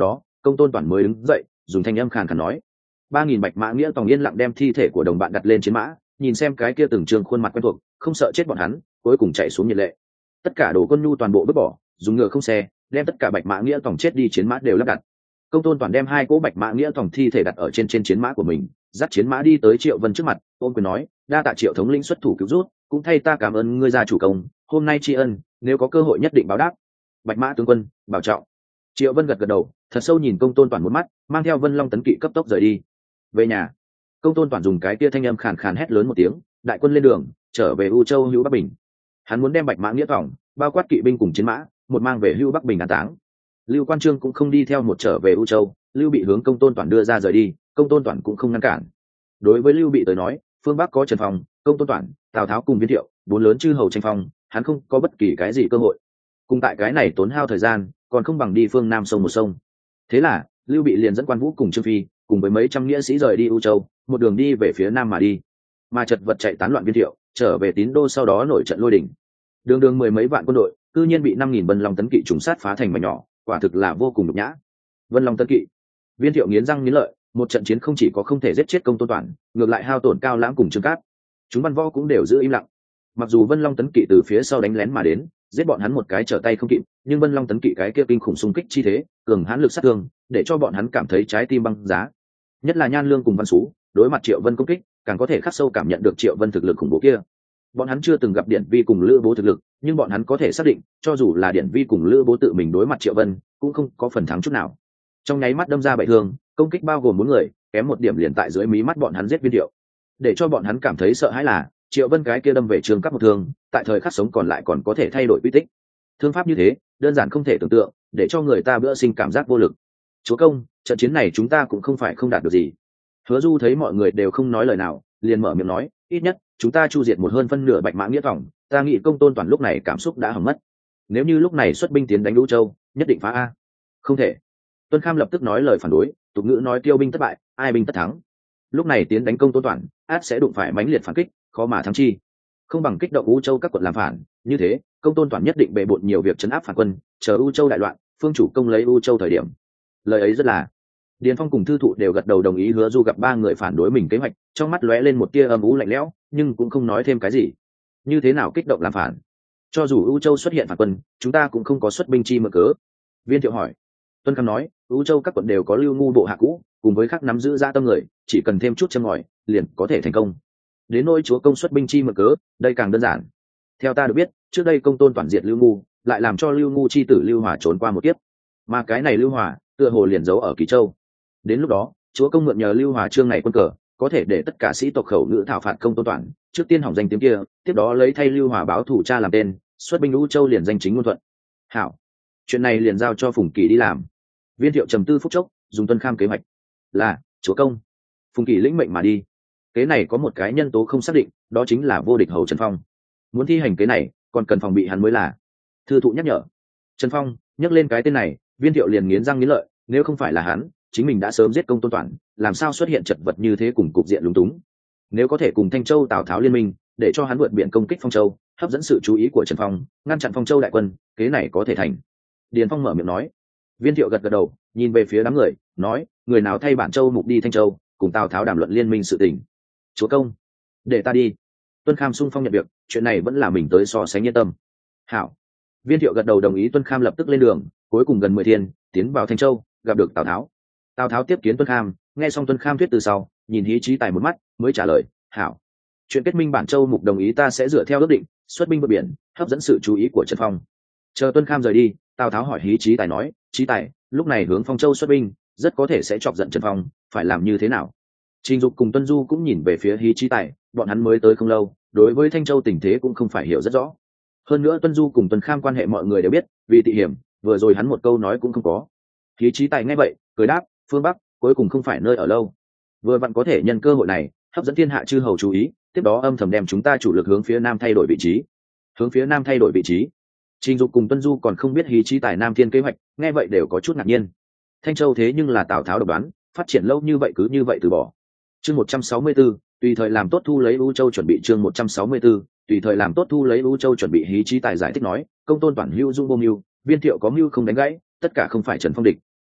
Công Tôn Toản mới đứng dậy, dùng thanh âm khàn khàn nói: 3.000 bạch mã nghĩa tòng yên lặng đem thi thể của đồng bạn đặt lên chiến mã, nhìn xem cái kia từng trường khuôn mặt quen thuộc, không sợ chết bọn hắn, cuối cùng chạy xuống nhiệt lệ. Tất cả đồ quân nhu toàn bộ vứt bỏ, dùng ngựa không xe, đem tất cả bạch mã nghĩa tòng chết đi chiến mã đều lắp đặt. Công Tôn Toản đem 2 cỗ bạch mã nghĩa tòng thi thể đặt ở trên chiến mã của mình, dắt chiến mã đi tới Triệu Vân trước mặt, ôm quyền nói: đa tạ Triệu thống lĩnh xuất thủ cứu rút, cũng thay ta cảm ơn ngươi gia chủ công, hôm nay tri ân, nếu có cơ hội nhất định báo đáp. Bạch mã tướng quân, bảo trọng. Triệu Vân gật gật đầu, thật sâu nhìn Công Tôn Toản một mắt, mang theo Vân Long tấn kỵ cấp tốc rời đi. Về nhà. Công Tôn Toản dùng cái kia thanh âm khàn khàn hét lớn một tiếng, đại quân lên đường, trở về U Châu Hữu Bắc Bình. Hắn muốn đem bạch mã nghĩa tòng, bao quát kỵ binh cùng chiến mã, một mang về Hữu Bắc Bình an táng. Lưu Quan Trương cũng không đi theo một trở về U Châu, Lưu Bị hướng Công Tôn Toản đưa ra rời đi, Công Tôn Toản cũng không ngăn cản. Đối với Lưu Bị tới nói, phương Bắc có Trần Phong, Công Tôn Toản, Tào Tháo cùng Viên Thiệu, 4 lớn chư hầu tranh phong, hắn không có bất kỳ cái gì cơ hội. Cùng tại cái này tốn hao thời gian, còn không bằng đi phương Nam sông một sông. Thế là, Lưu Bị liền dẫn Quan Vũ cùng Trương Phi, cùng với mấy trăm nghĩa sĩ rời đi U Châu, một đường đi về phía Nam mà đi. Mà chật vật chạy tán loạn Viên Thiệu, trở về Tín Đô sau đó nổi trận lôi đình. Đường đường mười mấy vạn quân đội, cư nhiên bị 5.000 Vân Long tấn kỵ trùng sát phá thành mảnh nhỏ, quả thực là vô cùng nhục nhã. Vân Long tấn kỵ. Viên Thiệu nghiến răng nghiến lợi, một trận chiến không chỉ có không thể giết chết Công Tôn Toản, ngược lại hao tổn Cao Lãng cùng Trương Cáp. Chúng văn võ cũng đều giữ im lặng. Mặc dù Vân Long tấn kỵ từ phía sau đánh lén mà đến, giết bọn hắn một cái trở tay không kịp, nhưng Vân Long tấn kỵ cái kia kinh khủng xung kích chi thế, cường hãn lực sát thương, để cho bọn hắn cảm thấy trái tim băng giá. Nhất là Nhan Lương cùng Văn Sú, đối mặt Triệu Vân công kích, càng có thể khắc sâu cảm nhận được Triệu Vân thực lực khủng bố kia. Bọn hắn chưa từng gặp Điển Vi cùng Lữ Bố thực lực, nhưng bọn hắn có thể xác định, cho dù là Điển Vi cùng Lữ Bố tự mình đối mặt Triệu Vân, cũng không có phần thắng chút nào. Trong nháy mắt đâm ra bại thương, công kích bao gồm 4 người, kém một điểm liền tại dưới mí mắt bọn hắn giết Viên Thiệu. Để cho bọn hắn cảm thấy sợ hãi là, Triệu Vân cái kia đâm về Trương Cáp một thương, tại thời khắc sống còn lại còn có thể thay đổi quy tích. Thương pháp như thế, đơn giản không thể tưởng tượng, để cho người ta bữa sinh cảm giác vô lực. Chúa công, trận chiến này chúng ta cũng không phải không đạt được gì. Hứa Du thấy mọi người đều không nói lời nào, liền mở miệng nói: ít nhất chúng ta chu diệt một hơn phân nửa bạch mã nghĩa tòng, ta nghĩ Công Tôn Toản lúc này cảm xúc đã hỏng mất. Nếu như lúc này xuất binh tiến đánh Lũ Châu, nhất định phá a. Không thể. Tuân Kham lập tức nói lời phản đối, tục ngữ nói tiêu binh thất bại, ai binh tất thắng. Lúc này tiến đánh Công Tôn Toản, át sẽ đụng phải mãnh liệt phản kích, khó mà thắng chi. Không bằng kích động U Châu các quận làm phản, như thế, Công Tôn Toản nhất định bề bộn nhiều việc trấn áp phản quân, chờ U Châu đại loạn, phương chủ công lấy U Châu thời điểm. Lời ấy rất là. Điền Phong cùng Thư Thụ đều gật đầu đồng ý. Hứa Du gặp 3 người phản đối mình kế hoạch, trong mắt lóe lên một tia âm u lạnh lẽo, nhưng cũng không nói thêm cái gì. Như thế nào kích động làm phản? Cho dù U Châu xuất hiện phản quân, chúng ta cũng không có xuất binh chi mượn cớ. Viên Thiệu hỏi. Tuân Kham nói, U Châu các quận đều có Lưu Ngu bộ hạ cũ, cùng với khắc nắm giữ gia tâm người, chỉ cần thêm chút châm ngòi, liền có thể thành công. Đến nỗi chúa công xuất binh chi mượn cớ, đây càng đơn giản. Theo ta được biết, trước đây Công Tôn Toản diệt Lưu Ngu, lại làm cho Lưu Ngu chi tử Lưu Hòa trốn qua một kiếp, mà cái này Lưu Hòa tựa hồ liền giấu ở Kỳ Châu. Đến lúc đó, chúa công mượn nhờ Lưu Hòa trương này quân cờ, có thể để tất cả sĩ tộc khẩu ngữ thảo phạt Công Tôn Toản, trước tiên hỏng danh tiếng kia, tiếp đó lấy thay Lưu Hòa báo thủ cha làm tên, xuất binh U Châu liền danh chính ngôn thuận. Hảo, chuyện này liền giao cho Phùng Kỳ đi làm. Viên Thiệu trầm tư phút chốc, dùng Tuân Kham kế hoạch. Là, chúa công. Phùng Kỳ lĩnh mệnh mà đi. Kế này có một cái nhân tố không xác định, đó chính là vô địch hầu Trần Phong. Muốn thi hành kế này, còn cần phòng bị hắn mới là. Thư Thụ nhắc nhở. Trần Phong nhắc lên cái tên này, Viên Thiệu liền nghiến răng nghiến lợi, nếu không phải là hắn, chính mình đã sớm giết Công Tôn Toản, làm sao xuất hiện chật vật như thế cùng cục diện lúng túng. Nếu có thể cùng Thanh Châu Tào Tháo liên minh, để cho hắn vượt biển công kích Phong Châu, hấp dẫn sự chú ý của Trần Phong, ngăn chặn Phong Châu đại quân, kế này có thể thành. Điền Phong mở miệng nói. Viên Thiệu gật gật đầu, nhìn về phía đám người, nói, người nào thay bản Châu Mục đi Thanh Châu, cùng Tào Tháo đàm luận liên minh sự tình. Chúa công, để ta đi. Tuân Kham sung phong nhận việc, chuyện này vẫn là mình tới so sánh yên tâm. Hảo. Viên Thiệu gật đầu đồng ý. Tuân Kham lập tức lên đường, cuối cùng gần 10 thiên, tiến vào Thanh Châu, gặp được Tào Tháo. Tào Tháo tiếp kiến Tuân Kham, nghe xong Tuân Kham thuyết từ sau, nhìn Hí Chí Tài một mắt, mới trả lời, hảo. Chuyện kết minh bản Châu Mục đồng ý ta sẽ dựa theo ước định, xuất binh vượt biển, hấp dẫn sự chú ý của Trần Phong. Chờ Tuân Kham rời đi, Tào Tháo hỏi Hí Chí Tài nói, Chí Tài, lúc này hướng Phong Châu xuất binh, rất có thể sẽ chọc giận Trần Phong, phải làm như thế nào? Trình Dục cùng Tuân Du cũng nhìn về phía Hí Chí Tài, bọn hắn mới tới không lâu, đối với Thanh Châu tình thế cũng không phải hiểu rất rõ. Hơn nữa Tuân Du cùng Tuân Kham quan hệ mọi người đều biết, vì tị hiểm, vừa rồi hắn một câu nói cũng không có. Hí Chí Tài nghe vậy, cười đáp, phương Bắc cuối cùng không phải nơi ở lâu, vừa vặn có thể nhân cơ hội này hấp dẫn thiên hạ chư hầu chú ý, tiếp đó âm thầm đem chúng ta chủ lực hướng phía nam thay đổi vị trí. Hướng phía nam thay đổi vị trí? Trình Dục cùng Tuân Du còn không biết Hí Chí Tài Nam Thiên kế hoạch, nghe vậy đều có chút ngạc nhiên. Thanh Châu thế nhưng là Tào Tháo độc đoán, phát triển lâu như vậy cứ như vậy từ bỏ. Chương 164, tùy thời làm tốt thu lấy U Châu chuẩn bị. Chương 164, tùy thời làm tốt thu lấy U Châu chuẩn bị. Hí Chí Tài giải thích nói, Công Tôn Toản hưu dung vô mưu, Viên Thiệu có mưu không đánh gãy, tất cả không phải Trần Phong địch.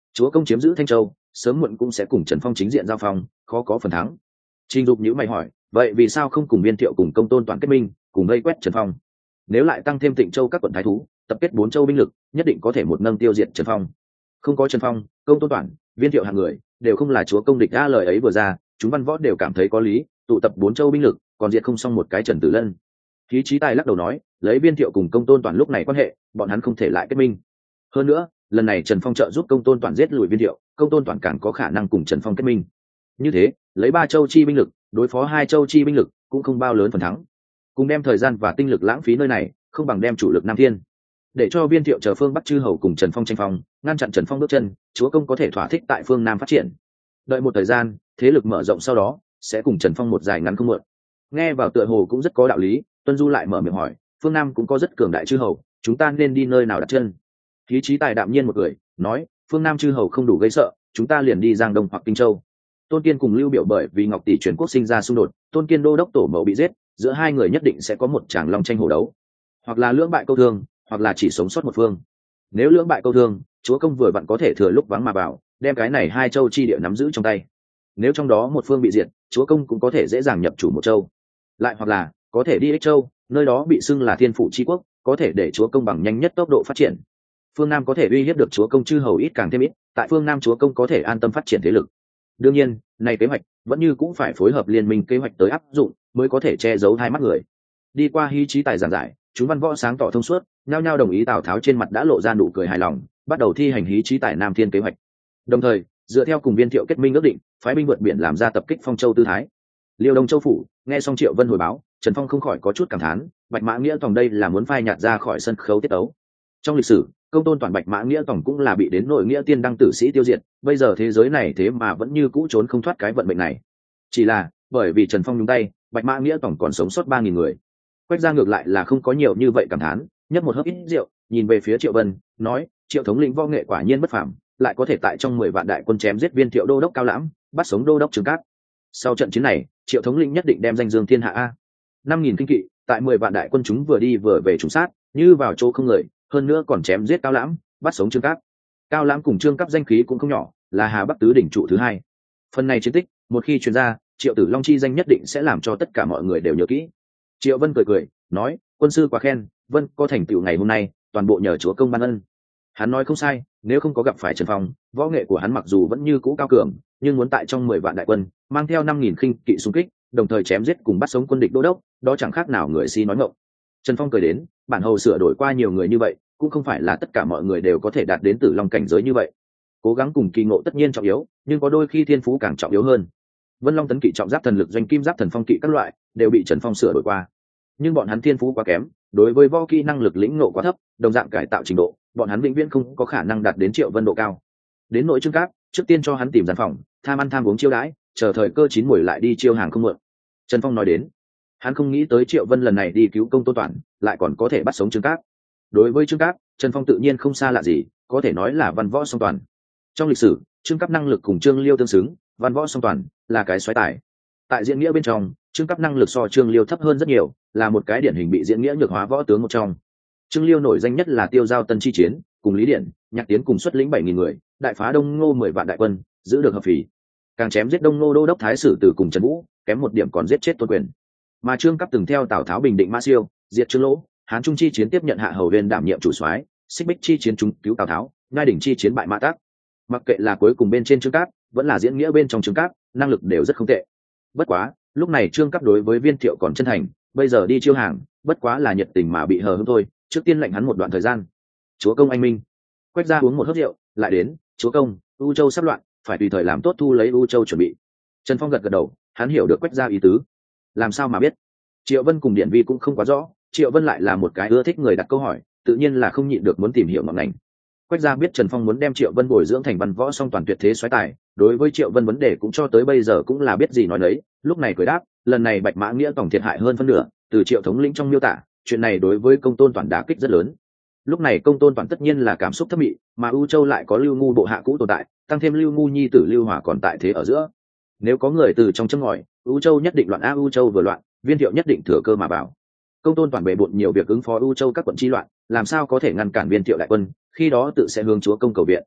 chúa công chiếm giữ Thanh Châu, sớm muộn cũng sẽ cùng Trần Phong chính diện giao phong, khó có phần thắng. Trình Dục nhíu mày hỏi, vậy vì sao không cùng Viên Thiệu cùng Công Tôn Toàn kết minh, cùng vây quét Trần Phong? Nếu lại tăng thêm Tịnh Châu các quận thái thú, tập kết 4 châu binh lực, nhất định có thể một nâng tiêu diệt Trần Phong. Không có Trần Phong, Công Tôn Toàn, Viên Thiệu hạng người, đều không là chúa công địch. Ra lời ấy vừa ra, chúng văn võ đều cảm thấy có lý, tụ tập 4 châu binh lực, còn diệt không xong một cái Trần Tử Lân. Khí Chí Tài lắc đầu nói, lấy Viên Thiệu cùng Công Tôn Toàn lúc này quan hệ, bọn hắn không thể lại kết minh. Hơn nữa, lần này Trần Phong trợ giúp Công Tôn Toàn giết lùi Viên Thiệu, Công Tôn Toàn càng có khả năng cùng Trần Phong kết minh. Như thế, lấy 3 châu chi binh lực, đối phó 2 châu chi binh lực, cũng không bao lớn phần thắng. Cùng đem thời gian và tinh lực lãng phí nơi này, không bằng đem chủ lực Nam Thiên, để cho Viên Thiệu chờ phương Bắc chư hầu cùng Trần Phong tranh phong, ngăn chặn Trần Phong bước chân, chúa công có thể thỏa thích tại phương Nam phát triển. Đợi một thời gian, thế lực mở rộng sau đó, sẽ cùng Trần Phong một dài ngắn không muộn. Nghe vào tựa hồ cũng rất có đạo lý, Tuân Du lại mở miệng hỏi, phương Nam cũng có rất cường đại chư hầu, chúng ta nên đi nơi nào đặt chân? Khí Chí Tài đạm nhiên một cười, nói, phương Nam chư hầu không đủ gây sợ, chúng ta liền đi Giang Đông hoặc Kinh Châu. Tôn Kiên cùng Lưu Biểu bởi vì Ngọc Tỷ truyền quốc sinh ra xung đột, Tôn Kiên đô đốc tổ mẫu bị giết, giữa hai người nhất định sẽ có một tràng long tranh hổ đấu, hoặc là lưỡng bại câu thương, hoặc là chỉ sống sót một phương. Nếu lưỡng bại câu thương, chúa công vừa vặn có thể thừa lúc vắng mà vào, đem cái này 2 châu chi địa nắm giữ trong tay. Nếu trong đó một phương bị diệt, chúa công cũng có thể dễ dàng nhập chủ một châu. Lại hoặc là có thể đi Ích Châu, nơi đó bị xưng là thiên phủ chi quốc, có thể để chúa công bằng nhanh nhất tốc độ phát triển. Phương Nam có thể uy hiếp được chúa công chư hầu ít càng thêm ít, tại phương Nam chúa công có thể an tâm phát triển thế lực. Đương nhiên, này kế hoạch vẫn như cũng phải phối hợp liên minh kế hoạch tới áp dụng, mới có thể che giấu hai mắt người. Đi qua Khí Chí Tài giảng giải, chúng văn võ sáng tỏ thông suốt, nhao nhao đồng ý. Tào Tháo trên mặt đã lộ ra nụ cười hài lòng, bắt đầu thi hành Khí Chí Tài Nam Thiên kế hoạch. Đồng thời, dựa theo cùng Viên Thiệu kết minh ước định, phái binh vượt biển làm ra tập kích Phong Châu tư thái. Liêu Đông Châu phủ, nghe xong Triệu Vân hồi báo, Trần Phong không khỏi có chút cảm thán, Bạch Mã Nghĩa Tòng đây là muốn phai nhạt ra khỏi sân khấu tiết tấu. Trong lịch sử, Công Tôn Toàn Bạch Mã Nghĩa Tòng cũng là bị đến nội nghĩa tiên đăng tử sĩ tiêu diệt, bây giờ thế giới này thế mà vẫn như cũ trốn không thoát cái vận mệnh này. Chỉ là bởi vì Trần Phong nhúng tay, Bạch Mã Nghĩa Tòng còn sống sót 3.000 người. Quách Gia ngược lại là không có nhiều như vậy cảm thán, nhấp một hớp ít rượu, nhìn về phía Triệu Vân, nói, Triệu thống lĩnh võ nghệ quả nhiên bất phàm, lại có thể tại trong 10 vạn đại quân chém giết Viên Thiệu đô đốc Cao Lãm, bắt sống đô đốc Trương Cát. Sau trận chiến này, Triệu thống lĩnh nhất định đem danh dương thiên hạ a. 5.000 kinh kỵ, tại 10 vạn đại quân chúng vừa đi vừa về trùng sát, như vào chỗ không người, hơn nữa còn chém giết Cao Lãm, bắt sống Trương Cát. Cao Lãm cùng Trương Cát danh khí cũng không nhỏ, là Hà Bắc tứ đỉnh trụ thứ 2. Phần này chiến tích, một khi truyền ra, Triệu Tử Long chi danh nhất định sẽ làm cho tất cả mọi người đều nhớ kỹ. Triệu Vân cười cười, nói, quân sư quá khen, Vân có thành tựu ngày hôm nay, toàn bộ nhờ chúa công ban ân. Hắn nói không sai, nếu không có gặp phải Trần Phong, võ nghệ của hắn mặc dù vẫn như cũ cao cường, nhưng muốn tại trong 10 vạn đại quân, mang theo 5.000 khinh kỵ xung kích, đồng thời chém giết cùng bắt sống quân địch đô đốc, đó chẳng khác nào người si nói ngọng. Trần Phong cười đến, bản hầu sửa đổi qua nhiều người như vậy, cũng không phải là tất cả mọi người đều có thể đạt đến Tử Long cảnh giới như vậy. Cố gắng cùng kỳ ngộ tất nhiên trọng yếu, nhưng có đôi khi thiên phú càng trọng yếu hơn. Vân Long tấn kỵ trọng giáp thần lực doanh kim giáp thần phong kỵ các loại đều bị Trần Phong sửa đổi qua, nhưng bọn hắn thiên phú quá kém, đối với võ kỹ năng lực lĩnh ngộ quá thấp, đồng dạng cải tạo trình độ, bọn hắn vĩnh viễn không có khả năng đạt đến Triệu Vân độ cao. Đến nội Trương Cát, trước tiên cho hắn tìm gian phòng, tham ăn tham uống chiêu đãi, chờ thời cơ chín muồi lại đi chiêu hàng không muộn. Trần Phong nói đến, hắn không nghĩ tới Triệu Vân lần này đi cứu Công Tôn Toàn, lại còn có thể bắt sống Trương Cát. Đối với Trương Cát, Trần Phong tự nhiên không xa lạ gì, có thể nói là văn võ song toàn. Trong lịch sử, Trương Cát năng lực cùng Trương Liêu tương xứng, văn võ song toàn, là cái xoáy tài. Tại diễn nghĩa bên trong, Trương Cát năng lực so Trương Liêu thấp hơn rất nhiều, là một cái điển hình bị diễn nghĩa nhược hóa võ tướng một trong. Trương Liêu nổi danh nhất là tiêu giao tân chi chiến, cùng Lý Điển, Nhạc Tiến cùng xuất lĩnh 7.000 người, đại phá Đông Ngô 10 vạn đại quân, giữ được hợp phì. Càng chém giết Đông Ngô đô đốc Thái Sử Tử cùng Trần Vũ, kém một điểm còn giết chết Tôn Quyền. Mà Trương Cát từng theo Tào Tháo bình định Mã Siêu, diệt Trương Lỗ, Hán Trung chi chiến tiếp nhận Hạ Hầu Huyên đảm nhiệm chủ soái, Xích Bích chi chiến chúng cứu Tào Tháo, Ngai Đỉnh chi chiến bại Mã Tắc. Mặc kệ là cuối cùng bên trên Trương Cát, vẫn là diễn nghĩa bên trong Trương Cát, năng lực đều rất không tệ. Bất quá, lúc này Trương Cát đối với Viên Thiệu còn chân thành, bây giờ đi chiêu hàng, bất quá là nhiệt tình mà bị hờ hững thôi, trước tiên lệnh hắn một đoạn thời gian. Chúa công anh minh. Quách Gia uống một hớp rượu, lại đến, chúa công, U Châu sắp loạn, phải tùy thời làm tốt thu lấy U Châu chuẩn bị. Trần Phong gật gật đầu, hắn hiểu được Quách Gia ý tứ. Làm sao mà biết? Triệu Vân cùng Điển Vi cũng không quá rõ, Triệu Vân lại là một cái ưa thích người đặt câu hỏi, tự nhiên là không nhịn được muốn tìm hiểu ngọn ngành. Quách Gia biết Trần Phong muốn đem Triệu Vân bồi dưỡng thành văn võ song toàn tuyệt thế soái tài, đối với Triệu Vân vấn đề cũng cho tới bây giờ cũng là biết gì nói nấy, lúc này cười đáp, lần này Bạch Mã Nghĩa tổng thiệt hại hơn phân nửa, từ Triệu thống lĩnh trong miêu tả, chuyện này đối với Công Tôn Toàn đả kích rất lớn. Lúc này Công Tôn Toàn tất nhiên là cảm xúc thấp mị, mà U Châu lại có Lưu Ngu bộ hạ cũ tồn tại, tăng thêm Lưu Ngu nhi tử Lưu Hòa còn tại thế ở giữa. Nếu có người từ trong châm ngòi, U Châu nhất định loạn a, U Châu vừa loạn, Viên Thiệu nhất định thừa cơ mà vào. Công Tôn Toàn bề bộn nhiều việc ứng phó U Châu các quận chi loạn, làm sao có thể ngăn cản Viên Thiệu đại quân, khi đó tự sẽ hướng chúa công cầu viện.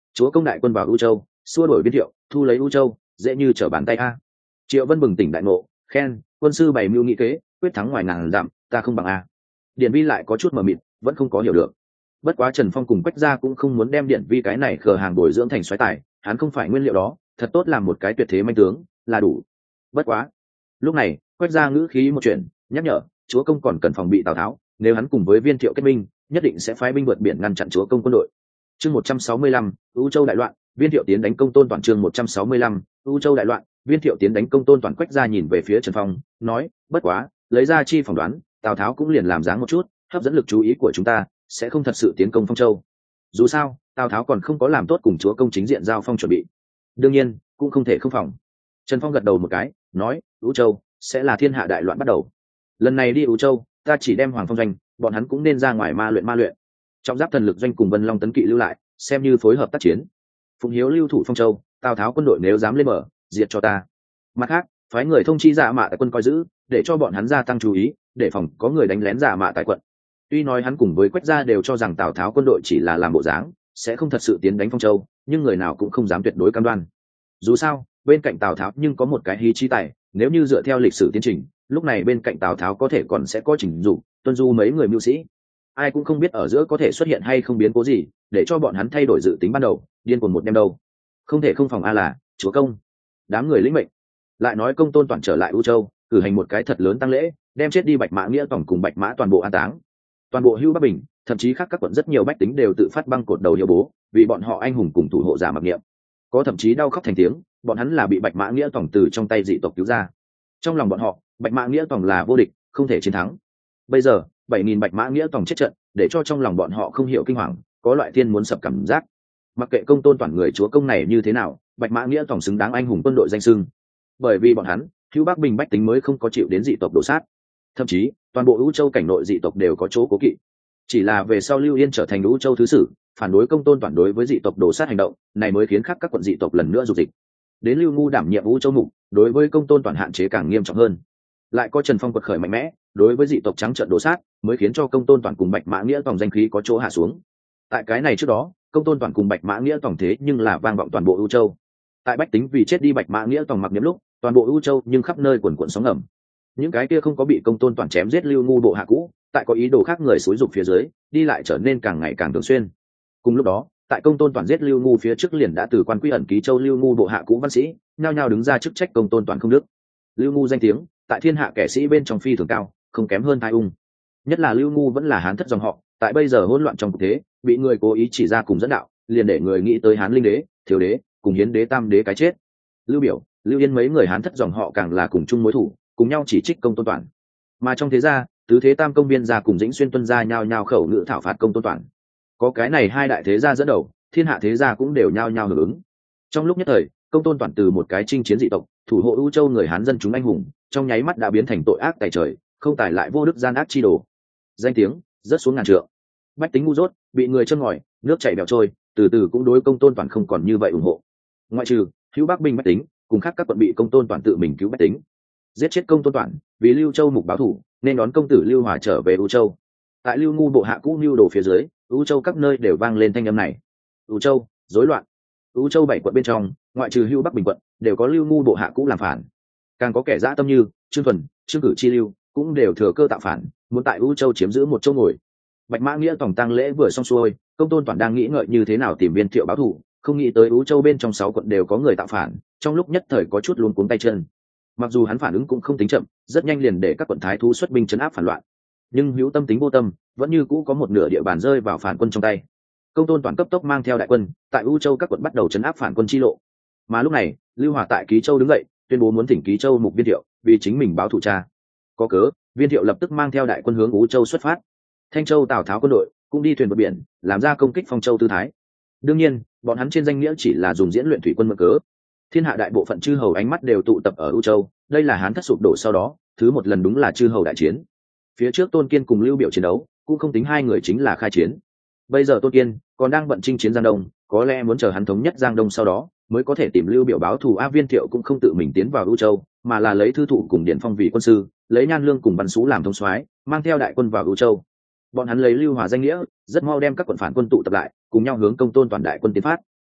chúa công đại quân vào u châu, xua đuổi viên thiệu, thu lấy u châu, dễ như trở bàn tay a. Triệu Vân bừng tỉnh đại ngộ, khen quân sư bày mưu nghị kế, quyết thắng ngoài ngàn dặm, ta không bằng a. Điển Vi lại có chút mờ mịt, vẫn không có hiểu được. Bất quá Trần Phong cùng Quách gia cũng không muốn đem Điển Vi cái này khờ hàng bồi dưỡng thành soái tài, hắn không phải nguyên liệu đó, thật tốt làm một cái tuyệt thế manh tướng là đủ. Bất quá lúc này Quách gia ngữ khí một chuyện, nhắc nhở chúa công còn cần phòng bị Tào Tháo, nếu hắn cùng với viên thiệu kết minh, nhất định sẽ phái binh vượt biển ngăn chặn chúa công quân đội. Chương 165, U Châu đại loạn, viên thiệu tiến đánh công tôn toàn. Chương 165, U Châu đại loạn, viên thiệu tiến đánh công tôn toàn. Quách gia nhìn về phía Trần Phong, nói bất quá lấy ra chi phỏng đoán, Tào Tháo cũng liền làm dáng một chút, hấp dẫn lực chú ý của chúng ta, sẽ không thật sự tiến công Phong Châu. Dù sao Tào Tháo còn không có làm tốt cùng chúa công chính diện giao phong chuẩn bị, đương nhiên cũng không thể không phòng. Trần Phong gật đầu một cái, nói U Châu sẽ là thiên hạ đại loạn bắt đầu. Lần này đi U Châu, ta chỉ đem Hoàng Phong doanh, bọn hắn cũng nên ra ngoài ma luyện. Trọng giáp thần lực doanh cùng Vân Long tấn kỵ lưu lại, xem như phối hợp tác chiến. Phụng Hiếu lưu thủ Phong Châu, Tào Tháo quân đội nếu dám lên mở, diệt cho ta. Mặt khác phái người thông chi Dạ Mạ tại quân coi giữ, để cho bọn hắn gia tăng chú ý, để phòng có người đánh lén Dạ Mạ tại quận. Tuy nói hắn cùng với Quách gia đều cho rằng Tào Tháo quân đội chỉ là làm bộ dáng, sẽ không thật sự tiến đánh Phong Châu, nhưng người nào cũng không dám tuyệt đối cam đoan. Dù sao bên cạnh Tào Tháo nhưng có một cái hí chi tài, nếu như dựa theo lịch sử tiến trình, lúc này bên cạnh Tào Tháo có thể còn sẽ có Trình Dục, Tuân Du mấy người mưu sĩ. Ai cũng không biết ở giữa có thể xuất hiện hay không biến cố gì, để cho bọn hắn thay đổi dự tính ban đầu, điên cuồng một đêm đâu. Không thể không phòng a là chúa công. Đám người lĩnh mệnh, lại nói công tôn toàn trở lại U Châu, cử hành một cái thật lớn tang lễ, đem chết đi Bạch Mã Nghĩa tổng cùng Bạch Mã toàn bộ an táng. Toàn bộ Hưu Bắc Bình, thậm chí khác các quận rất nhiều bách tính đều tự phát băng cột đầu hiếu bố, vì bọn họ anh hùng cùng thủ hộ giả mặc niệm. Có thậm chí đau khóc thành tiếng, bọn hắn là bị Bạch Mã Nghĩa tổng từ trong tay dị tộc cứu ra. Trong lòng bọn họ, Bạch Mã Nghĩa tổng là vô địch, không thể chiến thắng. Bây giờ 7.000 Bạch Mã Nghĩa tổng chết trận, để cho trong lòng bọn họ không hiểu kinh hoàng, có loại thiên muốn sập cảm giác. Mặc kệ công tôn toàn người chúa công này như thế nào, Bạch Mã Nghĩa tổng xứng đáng anh hùng quân đội danh xưng. Bởi vì bọn hắn, Hưu Bắc Bình bách tính mới không có chịu đến dị tộc đổ sát. Thậm chí toàn bộ U Châu cảnh nội dị tộc đều có chỗ cố kỵ. Chỉ là về sau Lưu Yên trở thành U Châu thứ sử, phản đối công tôn toàn đối với dị tộc đổ sát hành động này, mới khiến khác các quận dị tộc lần nữa dục dịch. Đến Lưu Ngu đảm nhiệm U Châu mục, đối với công tôn toàn hạn chế càng nghiêm trọng hơn. Lại có Trần Phong quật khởi mạnh mẽ, đối với dị tộc trắng trợn đổ sát, mới khiến cho công tôn toàn cùng Bạch Mã Nghĩa tổng danh khí có chỗ hạ xuống. Tại cái này trước đó, công tôn toàn cùng Bạch Mã Nghĩa tổng thế nhưng là vang vọng toàn bộ U Châu. Tại bách tính vì chết đi Bạch Mã Nghĩa tổng mặc niệm lúc, toàn bộ U Châu nhưng khắp nơi quần quần sóng ngầm. Những cái kia không có bị công tôn toàn chém giết Lưu Ngu bộ hạ cũ, tại có ý đồ khác người xúi dục phía dưới, đi lại trở nên càng ngày càng thường xuyên. Cùng lúc đó, tại công tôn toàn giết Lưu Ngu phía trước, liền đã từ quan quy ẩn ký châu Lưu Ngu bộ hạ cũ văn sĩ nhao nhao đứng ra chức trách công tôn toàn không đức. Lưu Ngu danh tiếng tại thiên hạ kẻ sĩ bên trong phi thường cao, không kém hơn Thái Ung. Nhất là Lưu Ngu vẫn là Hán thất dòng họ, tại bây giờ hỗn loạn trong cuộc thế, bị người cố ý chỉ ra cùng dẫn đạo, liền để người nghĩ tới Hán linh đế, Thiếu đế cùng Hiến đế Tam đế cái chết. Lưu Biểu, Lưu Yên mấy người Hán thất dòng họ càng là cùng chung mối thù, cùng nhau chỉ trích công tôn toàn. Mà trong thế gia, tứ thế tam công biên gia cùng Dĩnh Xuyên tuân gia nhao nhao khẩu ngữ thảo phạt công tôn toàn. Có cái này hai đại thế gia dẫn đầu, thiên hạ thế gia cũng đều nhao nhao hưởng ứng. Trong lúc nhất thời, công tôn toàn từ một cái chinh chiến dị tộc, thủ hộ U Châu người Hán dân chúng anh hùng, trong nháy mắt đã biến thành tội ác tày trời, không tài lại vô đức gian ác chi đồ. Danh tiếng rớt xuống ngàn trượng. Bách tính ngu dốt, bị người châm ngòi, nước chảy bèo trôi, từ từ cũng đối công tôn toàn không còn như vậy ủng hộ. Ngoại trừ Hữu Bắc Bình bách tính, cùng khác các quận bị công tôn toàn tự mình cứu bách tính, giết chết công tôn toàn, vì Lưu Châu mục báo thủ, nên đón công tử Lưu Hòa trở về U Châu. Tại Lưu Ngu bộ hạ cũ mưu đồ phía dưới, U Châu các nơi đều vang lên thanh âm này. U Châu rối loạn. U Châu 7 quận bên trong, ngoại trừ Hưu Bắc Bình quận, đều có Lưu Ngu bộ hạ cũ làm phản. Càng có kẻ dã tâm như Trương Thuần, Trương Cử Chi Lưu, cũng đều thừa cơ tạo phản, muốn tại U Châu chiếm giữ một chỗ ngồi. Bạch Mã Nghĩa tổng tang lễ vừa xong xuôi, công tôn toàn đang nghĩ ngợi như thế nào tìm viên thiệu báo thù, không nghĩ tới U Châu bên trong 6 quận đều có người tạo phản, trong lúc nhất thời có chút luống cuống tay chân. Mặc dù hắn phản ứng cũng không tính chậm, rất nhanh liền để các quận thái thú xuất binh trấn áp phản loạn, nhưng hữu tâm tính vô tâm, vẫn như cũ có một nửa địa bàn rơi vào phản quân trong tay. Công tôn toàn cấp tốc mang theo đại quân tại U Châu các quận bắt đầu trấn áp phản quân chi lộ. Mà lúc này Lưu Hòa tại Ký Châu đứng dậy, tuyên bố muốn thỉnh Ký Châu mục viên thiệu vì chính mình báo thù cha. Có cớ, viên thiệu lập tức mang theo đại quân hướng U Châu xuất phát. Thanh Châu Tào Tháo quân đội cũng đi thuyền vượt biển, làm ra công kích Phong Châu tư thái. Đương nhiên bọn hắn trên danh nghĩa chỉ là dùng diễn luyện thủy quân mượn cớ. Thiên hạ đại bộ phận chư hầu ánh mắt đều tụ tập ở U Châu, đây là Hán thất sụp đổ sau đó thứ một lần đúng là chư hầu đại chiến. Phía trước Tôn Kiên cùng Lưu Biểu chiến đấu, cũng không tính hai người chính là khai chiến. Bây giờ Tôn Kiên còn đang bận chinh chiến Giang Đông, có lẽ muốn chờ hắn thống nhất Giang Đông sau đó mới có thể tìm Lưu Biểu báo thù. Viên thiệu cũng không tự mình tiến vào U Châu, mà là lấy Thư Thụ cùng Điển Phong vì quân sư, lấy Nhan Lương cùng Văn Sú làm thống soái, mang theo đại quân vào U Châu. Bọn hắn lấy Lưu Hòa danh nghĩa, rất mau đem các quận phản quân tụ tập lại, cùng nhau hướng công tôn toàn đại quân tiến phát.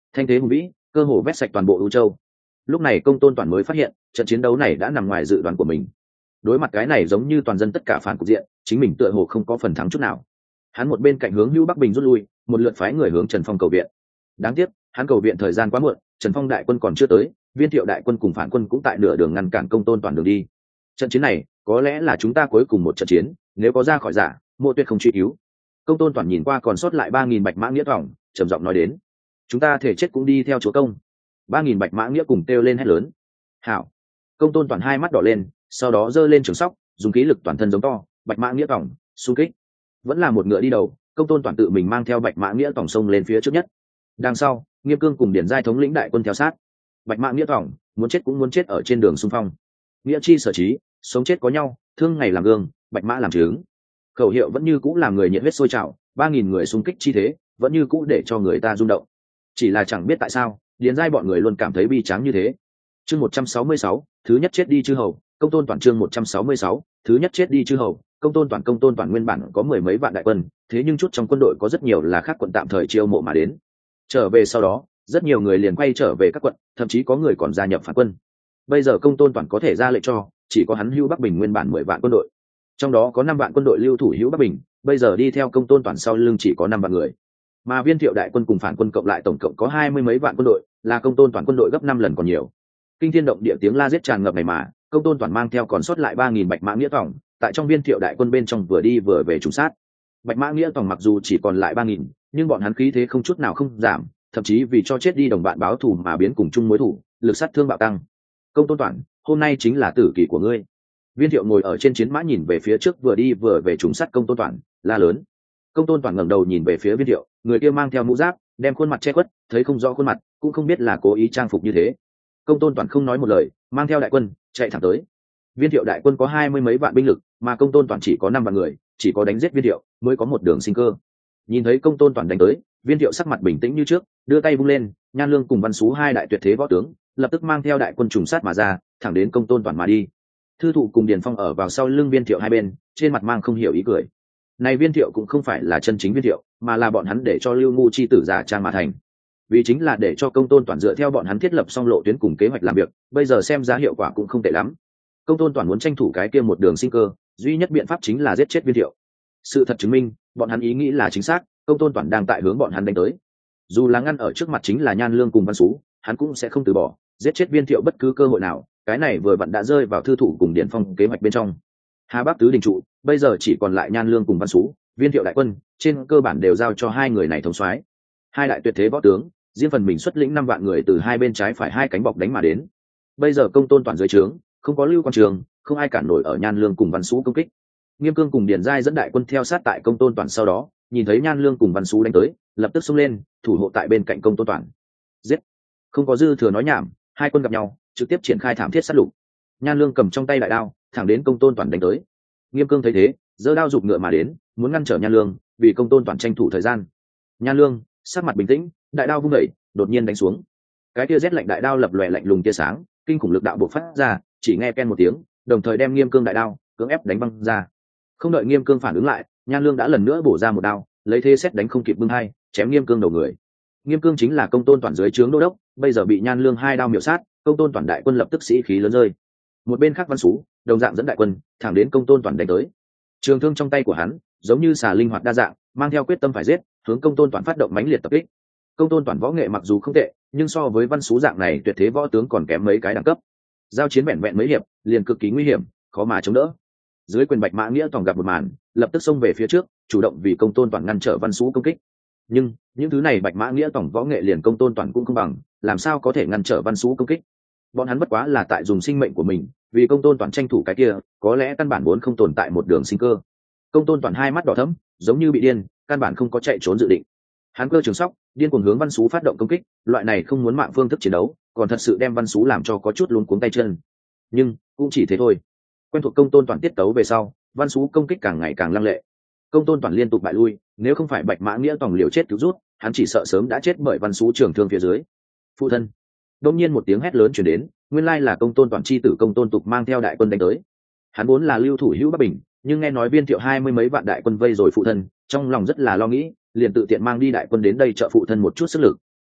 thanh thế hùng vĩ, cơ hồ vét sạch toàn bộ ưu châu. Lúc này Công Tôn Toản mới phát hiện trận chiến đấu này đã nằm ngoài dự đoán của mình. Đối mặt cái này giống như toàn dân tất cả phản cục diện, chính mình tựa hồ không có phần thắng chút nào. Hắn một bên cạnh hướng Hữu Bắc Bình rút lui, một lượt phái người hướng Trần Phong cầu viện. Đáng tiếc hắn cầu viện thời gian quá muộn, Trần Phong đại quân còn chưa tới, Viên Thiệu đại quân cùng phản quân cũng tại nửa đường ngăn cản Công Tôn Toản đường đi. Trận chiến này có lẽ là chúng ta cuối cùng một trận chiến, nếu có ra khỏi giả, Mộ Tuyệt không truy cứu. Công Tôn Toản nhìn qua còn sót lại 3000 bạch mã nghĩa thỏng, trầm giọng nói đến: chúng ta thể chết cũng đi theo chúa công. 3000 bạch mã nghĩa cùng kêu lên hét lớn: hảo! Công Tôn Toản hai mắt đỏ lên, sau đó giơ lên trường sóc, dùng khí lực toàn thân giống to, bạch mã nghĩa thỏng xung kích. Vẫn là một ngựa đi đầu, Công Tôn Toản tự mình mang theo bạch mã nghĩa thỏng sông lên phía trước nhất. Đằng sau, Nghiêm Cương cùng Điển Giai thống lĩnh đại quân theo sát. Bạch mã nghĩa thỏng muốn chết cũng muốn chết ở trên đường xung phong. Nghĩa chi sở trí, sống chết có nhau, thương ngày làm gương, bạch mã làm chứng. Khẩu hiệu vẫn như cũ làm người nhiệt huyết sôi trào, 3000 người xung kích chi thế, vẫn như cũ để cho người ta rung động. Chỉ là chẳng biết tại sao, Điền Giai bọn người luôn cảm thấy bi tráng như thế. Chương 166, thứ nhất chết đi chư hầu, Công Tôn Toản chương 166, thứ nhất chết đi chư hầu, Công Tôn Toản nguyên bản có mười mấy vạn đại quân, thế nhưng chút trong quân đội có rất nhiều là khác quận tạm thời chiêu mộ mà đến. Trở về sau đó, rất nhiều người liền quay trở về các quận, thậm chí có người còn gia nhập phản quân. Bây giờ Công Tôn Toản có thể ra lệnh cho, chỉ có hắn Hữu Bắc Bình nguyên bản 10 vạn quân đội. Trong đó có 5 vạn quân đội lưu thủ Hữu Bắc Bình, bây giờ đi theo Công Tôn Toản sau lưng chỉ có 5 vạn người. Mà Viên Thiệu đại quân cùng phản quân cộng lại tổng cộng có 20 mấy vạn quân đội, là Công Tôn Toản quân đội gấp 5 lần còn nhiều. Kinh thiên động địa tiếng la giết tràn ngập này mà, Công Tôn Toản mang theo còn sót lại 3000 bạch mã nghĩa tòng, tại trong Viên Thiệu đại quân bên trong vừa đi vừa về trùng sát. Bạch mã nghĩa tòng mặc dù chỉ còn lại 3000, nhưng bọn hắn khí thế không chút nào không giảm, thậm chí vì cho chết đi đồng bạn báo thù mà biến cùng chung mối thù, lực sát thương bạo tăng. Công Tôn Toản, hôm nay chính là tử kỳ của ngươi. Viên Thiệu ngồi ở trên chiến mã nhìn về phía trước vừa đi vừa về trùng sát Công Tôn Toản, la lớn. Công Tôn Toản ngẩng đầu nhìn về phía Viên Thiệu, người kia mang theo mũ giáp, đem khuôn mặt che khuất, thấy không rõ khuôn mặt, cũng không biết là cố ý trang phục như thế. Công Tôn Toản không nói một lời, mang theo đại quân chạy thẳng tới. Viên Thiệu đại quân có 20 mấy vạn binh lực, mà Công Tôn Toản chỉ có 5 vạn người, chỉ có đánh giết Viên Thiệu mới có một đường sinh cơ. Nhìn thấy Công Tôn Toản đánh tới, Viên Thiệu sắc mặt bình tĩnh như trước, đưa tay vung lên, Nhan Lương cùng Văn Sú hai đại tuyệt thế võ tướng, lập tức mang theo đại quân trùng sát mà ra, thẳng đến Công Tôn Toản mà đi. Thư Thụ cùng Điền Phong ở vào sau lưng Viên Thiệu hai bên, trên mặt mang không hiểu ý cười. Này Viên Thiệu cũng không phải là chân chính Viên Thiệu, mà là bọn hắn để cho Lưu Ngu chi tử giả trang mà thành. Vì chính là để cho Công Tôn Toản dựa theo bọn hắn thiết lập xong lộ tuyến cùng kế hoạch làm việc, bây giờ xem ra hiệu quả cũng không tệ lắm. Công Tôn Toản muốn tranh thủ cái kia một đường sinh cơ, duy nhất biện pháp chính là giết chết Viên Thiệu. Sự thật chứng minh, bọn hắn ý nghĩ là chính xác, Công Tôn Toản đang tại hướng bọn hắn đánh tới. Dù là ngăn ở trước mặt chính là Nhan Lương cùng Văn Sú, hắn cũng sẽ không từ bỏ, giết chết Viên Thiệu bất cứ cơ hội nào, cái này vừa vặn đã rơi vào Thư Thụ cùng Điền Phong kế hoạch bên trong. Hà Bắc tứ đình trụ, bây giờ chỉ còn lại Nhan Lương cùng Văn Sú, Viên Thiệu đại quân, trên cơ bản đều giao cho hai người này thống soái. Hai đại tuyệt thế võ tướng, riêng phần mình xuất lĩnh 5 vạn người từ hai bên trái phải hai cánh bọc đánh mà đến. Bây giờ Công Tôn Toản dưới trướng, không có Lưu Quan Trường, không ai cản nổi ở Nhan Lương cùng Văn Sú công kích. Nghiêm Cương cùng Điền Giai dẫn đại quân theo sát tại Công Tôn Toản sau đó, nhìn thấy Nhan Lương cùng Văn Sú đánh tới, lập tức xông lên, thủ hộ tại bên cạnh Công Tôn Toản. Giết! Không có dư thừa nói nhảm, hai quân gặp nhau, trực tiếp triển khai thảm thiết sát lục. Nhan Lương cầm trong tay đại đao, thẳng đến Công Tôn Toản đánh tới. Nghiêm Cương thấy thế, giơ đao giục ngựa mà đến, muốn ngăn trở Nhan Lương, vì Công Tôn Toản tranh thủ thời gian. Nhan Lương sắc mặt bình tĩnh, đại đao vung đẩy, đột nhiên đánh xuống. Cái kia rét lạnh đại đao lập lòe lạnh lùng tia sáng, kinh khủng lực đạo bộc phát ra, chỉ nghe ken một tiếng, đồng thời đem Nghiêm Cương đại đao cưỡng ép đánh văng ra. Không đợi Nghiêm Cương phản ứng lại, Nhan Lương đã lần nữa bổ ra một đao, lấy thế xét đánh không kịp bưng hai, chém Nghiêm Cương đầu người. Nghiêm Cương chính là Công Tôn Toản dưới trướng đô đốc, bây giờ bị Nhan Lương hai đao miểu sát, Công Tôn Toản đại quân lập tức sĩ khí lớn rơi. Một bên khác Văn Sú, đồng dạng dẫn đại quân, thẳng đến Công Tôn Toản đánh tới. Trường thương trong tay của hắn, giống như xà linh hoạt đa dạng, mang theo quyết tâm phải giết, hướng Công Tôn Toản phát động mãnh liệt tập kích. Công Tôn Toản võ nghệ mặc dù không tệ, nhưng so với Văn Sú dạng này tuyệt thế võ tướng còn kém mấy cái đẳng cấp. Giao chiến vẹn vẹn mấy hiệp, liền cực kỳ nguy hiểm, khó mà chống đỡ. Dưới quyền bạch mã nghĩa tòng gặp một màn, lập tức xông về phía trước, chủ động vì Công Tôn Toản ngăn trở Văn Sú công kích. Nhưng những thứ này bạch mã nghĩa tòng võ nghệ liền Công Tôn Toản cũng không bằng, làm sao có thể ngăn trở Văn Sú công kích? Bọn hắn bất quá là tại dùng sinh mệnh của mình, vì Công Tôn Toản tranh thủ cái kia, có lẽ căn bản vốn không tồn tại một đường sinh cơ. Công Tôn Toản hai mắt đỏ thẫm, giống như bị điên, căn bản không có chạy trốn dự định. Hắn cơ trường sóc, điên cuồng hướng Văn Sú phát động công kích, loại này không muốn mạng phương thức chiến đấu, còn thật sự đem Văn Sú làm cho có chút luống cuống tay chân. Nhưng cũng chỉ thế thôi. Quen thuộc Công Tôn Toản tiết tấu về sau, Văn Sú công kích càng ngày càng lăng lệ. Công Tôn Toản liên tục bại lui, nếu không phải bạch mã nghĩa tòng liều chết cứu rút, hắn chỉ sợ sớm đã chết bởi Văn Sú trường thương phía dưới. Phụ thân! Đột nhiên một tiếng hét lớn truyền đến, nguyên lai là Công Tôn Toản chi tử Công Tôn Tục mang theo đại quân đánh tới. Hắn vốn là lưu thủ Hữu Bắc Bình, nhưng nghe nói Viên Thiệu 20 mấy vạn đại quân vây rồi phụ thân, trong lòng rất là lo nghĩ, liền tự tiện mang đi đại quân đến đây trợ phụ thân một chút sức lực.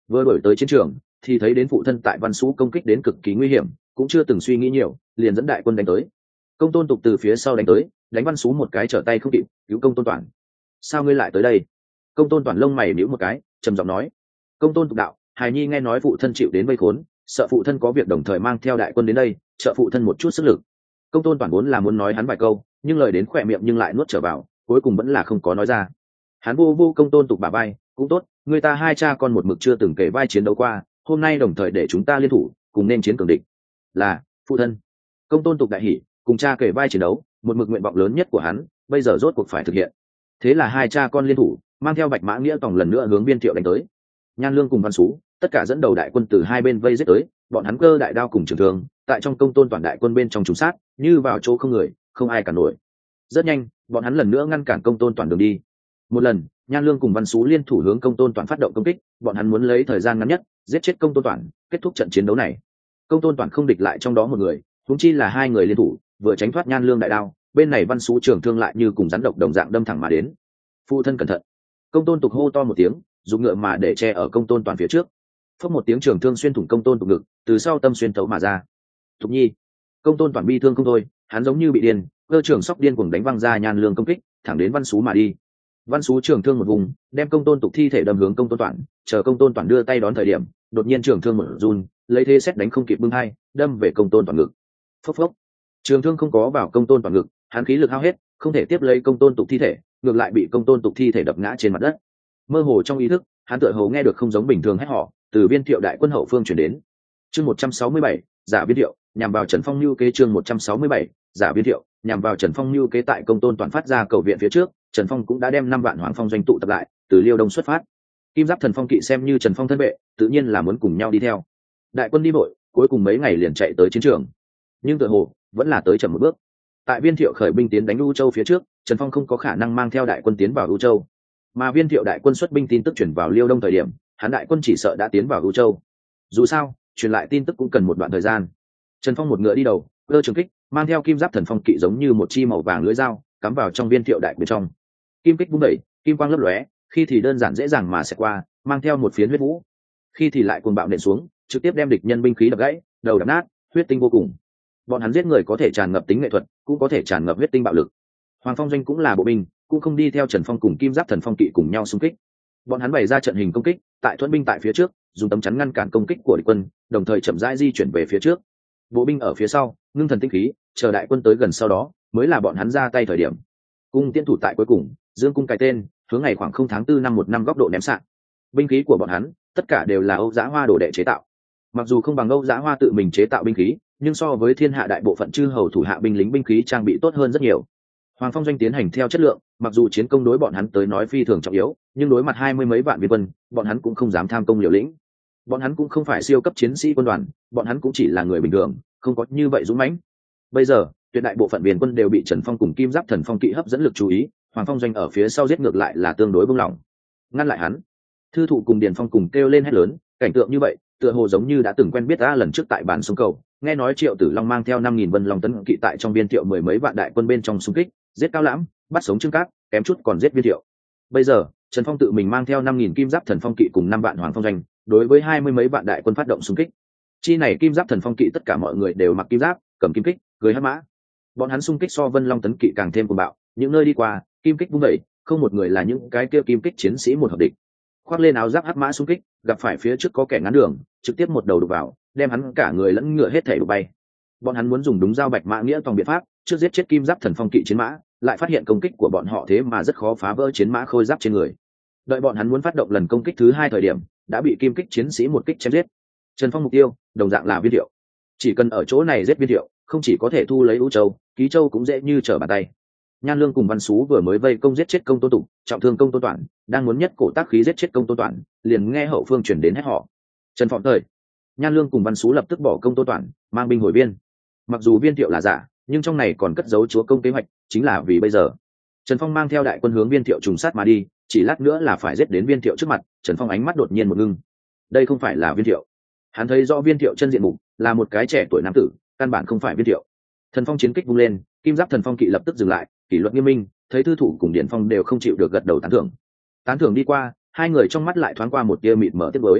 Vừa đổi tới chiến trường thì thấy đến phụ thân tại Văn Sú công kích đến cực kỳ nguy hiểm, cũng chưa từng suy nghĩ nhiều, liền dẫn đại quân đánh tới. Công Tôn Tục từ phía sau đánh tới, đánh Văn Sú một cái trở tay không kịp, cứu Công Tôn Toản. Sao ngươi lại tới đây? Công Tôn Toản lông mày nhíu một cái, trầm giọng nói. Công Tôn Tục đạo, hài nhi nghe nói phụ thân chịu đến vây khốn, sợ phụ thân có việc đồng thời mang theo đại quân đến đây, trợ phụ thân một chút sức lực. Công Tôn Toản vốn là muốn nói hắn vài câu, nhưng lời đến khỏe miệng nhưng lại nuốt trở vào, cuối cùng vẫn là không có nói ra. Hắn vô vô Công Tôn Tục bả vai, cũng tốt, người ta hai cha con một mực chưa từng kể vai chiến đấu qua, hôm nay đồng thời để chúng ta liên thủ, cùng nên chiến cường địch. Là, phụ thân. Công Tôn Tục đại hỉ, cùng cha kể vai chiến đấu, một mực nguyện vọng lớn nhất của hắn, bây giờ rốt cuộc phải thực hiện. Thế là hai cha con liên thủ, mang theo Bạch Mã Nghĩa Tòng lần nữa hướng Viên Thiệu đánh tới. Nhan Lương cùng Văn Sú, tất cả dẫn đầu đại quân từ hai bên vây giết tới, bọn hắn cơ đại đao cùng trường thương, tại trong Công Tôn Toàn đại quân bên trong trùng sát, như vào chỗ không người, không ai cản nổi. Rất nhanh, bọn hắn lần nữa ngăn cản Công Tôn Toàn đường đi. Một lần, Nhan Lương cùng Văn Sú liên thủ hướng Công Tôn Toàn phát động công kích, bọn hắn muốn lấy thời gian ngắn nhất giết chết Công Tôn Toàn, kết thúc trận chiến đấu này. Công Tôn Toàn không địch lại trong đó một người, huống chi là hai người liên thủ, vừa tránh thoát Nhan Lương đại đao, bên này Văn Sú trường thương lại như cùng rắn độc đồng dạng đâm thẳng mà đến. Phụ thân cẩn thận! Công Tôn Tục hô to một tiếng, dùng ngựa mà để che ở Công Tôn Toàn phía trước. Phốc một tiếng trường thương xuyên thủng Công Tôn Tục ngực, từ sau tâm xuyên thấu mà ra. Tục nhi! Công Tôn Toàn bi thương không thôi, hắn giống như bị điên, cơ trường sóc điên cuồng đánh văng ra Nhan Lương công kích, thẳng đến Văn Sú mà đi. Văn Sú trường thương một vùng, đem Công Tôn Tục thi thể đâm hướng Công Tôn Toàn, chờ Công Tôn Toàn đưa tay đón thời điểm, đột nhiên trường thương mở run, lấy thế xét đánh không kịp bưng hai, đâm về Công Tôn Toàn ngực. Phốc phốc. Trường thương không có vào Công Tôn Toàn ngực, hắn khí lực hao hết, không thể tiếp lấy Công Tôn Tục thi thể, ngược lại bị Công Tôn Tục thi thể đập ngã trên mặt đất. Mơ hồ trong ý thức, hắn tựa hồ nghe được không giống bình thường hét họ từ Viên Thiệu đại quân hậu phương truyền đến. Chương 167, giả Viên Thiệu, nhằm vào Trần Phong lưu kế. Chương 167, giả Viên Thiệu, nhằm vào Trần Phong lưu kế. Tại Công Tôn Toàn phát ra cầu viện phía trước, Trần Phong cũng đã đem 5 vạn Hoàng Phong doanh tụ tập lại, từ Liêu Đông xuất phát. Kim Giáp Thần Phong kỵ xem như Trần Phong thân vệ, tự nhiên là muốn cùng nhau đi theo. Đại quân đi vội, cuối cùng mấy ngày liền chạy tới chiến trường. Nhưng tựa hồ vẫn là tới chậm một bước. Tại Viên Thiệu khởi binh tiến đánh U Châu phía trước, Trần Phong không có khả năng mang theo đại quân tiến vào U Châu. Mà Viên Thiệu đại quân xuất binh tin tức chuyển vào Liêu Đông thời điểm, hắn đại quân chỉ sợ đã tiến vào U Châu. Dù sao, truyền lại tin tức cũng cần một đoạn thời gian. Trần Phong một ngựa đi đầu, cơ trường kích, mang theo Kim Giáp Thần Phong kỵ giống như một chi màu vàng lưỡi dao, cắm vào trong Viên Thiệu đại bên trong. Kim kích vung đẩy, kim quang lấp lóe, khi thì đơn giản dễ dàng mà sẽ qua, mang theo một phiến huyết vũ, khi thì lại cuồng bạo nện xuống, trực tiếp đem địch nhân binh khí đập gãy, đầu đập nát, huyết tinh vô cùng. Bọn hắn giết người có thể tràn ngập tính nghệ thuật, cũng có thể tràn ngập huyết tinh bạo lực. Hoàng Phong doanh cũng là bộ binh, cũng không đi theo Trần Phong cùng Kim Giáp Thần Phong kỵ cùng nhau xung kích. Bọn hắn bày ra trận hình công kích, tại thuẫn binh tại phía trước, dùng tấm chắn ngăn cản công kích của địch quân, đồng thời chậm rãi di chuyển về phía trước. Bộ binh ở phía sau, ngưng thần tinh khí, chờ đại quân tới gần sau đó, mới là bọn hắn ra tay thời điểm. Cung tiễn thủ tại cuối cùng, dương cung cái tên, hướng ngày khoảng 0 tháng 4 năm 1 năm góc độ ném xạ. Binh khí của bọn hắn, tất cả đều là Âu Giá Hoa đồ đệ chế tạo. Mặc dù không bằng Âu Giá Hoa tự mình chế tạo binh khí, nhưng so với thiên hạ đại bộ phận chư hầu thủ hạ binh lính binh khí trang bị tốt hơn rất nhiều. Hoàng Phong doanh tiến hành theo chất lượng, mặc dù chiến công đối bọn hắn tới nói phi thường trọng yếu, nhưng đối mặt 20 mấy vạn viên quân, bọn hắn cũng không dám tham công liều lĩnh. Bọn hắn cũng không phải siêu cấp chiến sĩ quân đoàn, bọn hắn cũng chỉ là người bình thường, không có như vậy dũng mãnh. Bây giờ, tuyệt đại bộ phận viên quân đều bị Trần Phong cùng Kim Giáp Thần Phong kỵ hấp dẫn lực chú ý, Hoàng Phong doanh ở phía sau giết ngược lại là tương đối buông lỏng. Ngăn lại hắn. Thư thụ cùng Điền Phong cùng kêu lên hét lớn, cảnh tượng như vậy, tựa hồ giống như đã từng quen biết ta lần trước tại bản sông cầu, nghe nói Triệu Tử Long mang theo 5000 Vân Long tấn kỵ tại trong Viên Thiệu mười mấy vạn đại quân bên trong xung kích, giết Cao Lãm, bắt sống Trương Cát, kém chút còn giết Viên Thiệu. Bây giờ, Trần Phong tự mình mang theo 5000 Kim Giáp Thần Phong kỵ cùng 5 vạn Hoàng Phong doanh, đối với 20 mấy vạn đại quân phát động xung kích. Chi này Kim Giáp Thần Phong kỵ tất cả mọi người đều mặc kim giáp, cầm kim kích, cưỡi hắc mã. Bọn hắn xung kích so Vân Long tấn kỵ càng thêm cuồng bạo, những nơi đi qua, kim kích vung dậy, không một người là những cái kia kim kích chiến sĩ một hợp địch. Khoác lên áo giáp hắc mã xung kích, gặp phải phía trước có kẻ ngăn đường, trực tiếp một đầu đục vào, đem hắn cả người lẫn ngựa hết thảy đụng bay. Bọn hắn muốn dùng đúng dao Bạch Mã Nghĩa Tòng biện pháp, trước giết chết Kim Giáp Thần Phong kỵ chiến mã, lại phát hiện công kích của bọn họ thế mà rất khó phá vỡ chiến mã khôi giáp trên người. Đợi bọn hắn muốn phát động lần công kích thứ 2 thời điểm, đã bị kim kích chiến sĩ một kích chém giết. Trần Phong mục tiêu, đồng dạng là Viên Thiệu. Chỉ cần ở chỗ này giết Viên Thiệu, không chỉ có thể thu lấy U Châu, Ký Châu cũng dễ như trở bàn tay. Nhan Lương cùng Văn Sú vừa mới vây công giết chết Công Tôn Tục, trọng thương Công Tôn Toản, đang muốn nhất cổ tác khí giết chết Công Tôn Toản, liền nghe hậu phương truyền đến hét họ. Trần Phọng thời. Nhan Lương cùng Văn Sú lập tức bỏ Công Tôn Toản, mang binh hồi Viên. Mặc dù Viên Thiệu là giả, nhưng trong này còn cất giấu chúa công kế hoạch, chính là vì bây giờ. Trần Phong mang theo đại quân hướng Viên Thiệu trùng sát mà đi, chỉ lát nữa là phải giết đến Viên Thiệu trước mặt. Trần Phong ánh mắt đột nhiên một ngưng. Đây không phải là Viên Thiệu. Hắn thấy rõ Viên Thiệu chân diện mục, là một cái trẻ tuổi nam tử, căn bản không phải Viên Thiệu. Thần Phong chiến kích vung lên, Kim Giáp Thần Phong kỵ lập tức dừng lại, kỷ luật nghiêm minh, thấy Thư Thủ cùng Điền Phong đều không chịu được gật đầu tán thưởng. Tán thưởng đi qua, hai người trong mắt lại thoáng qua một tia mịt mở tiếc nuối.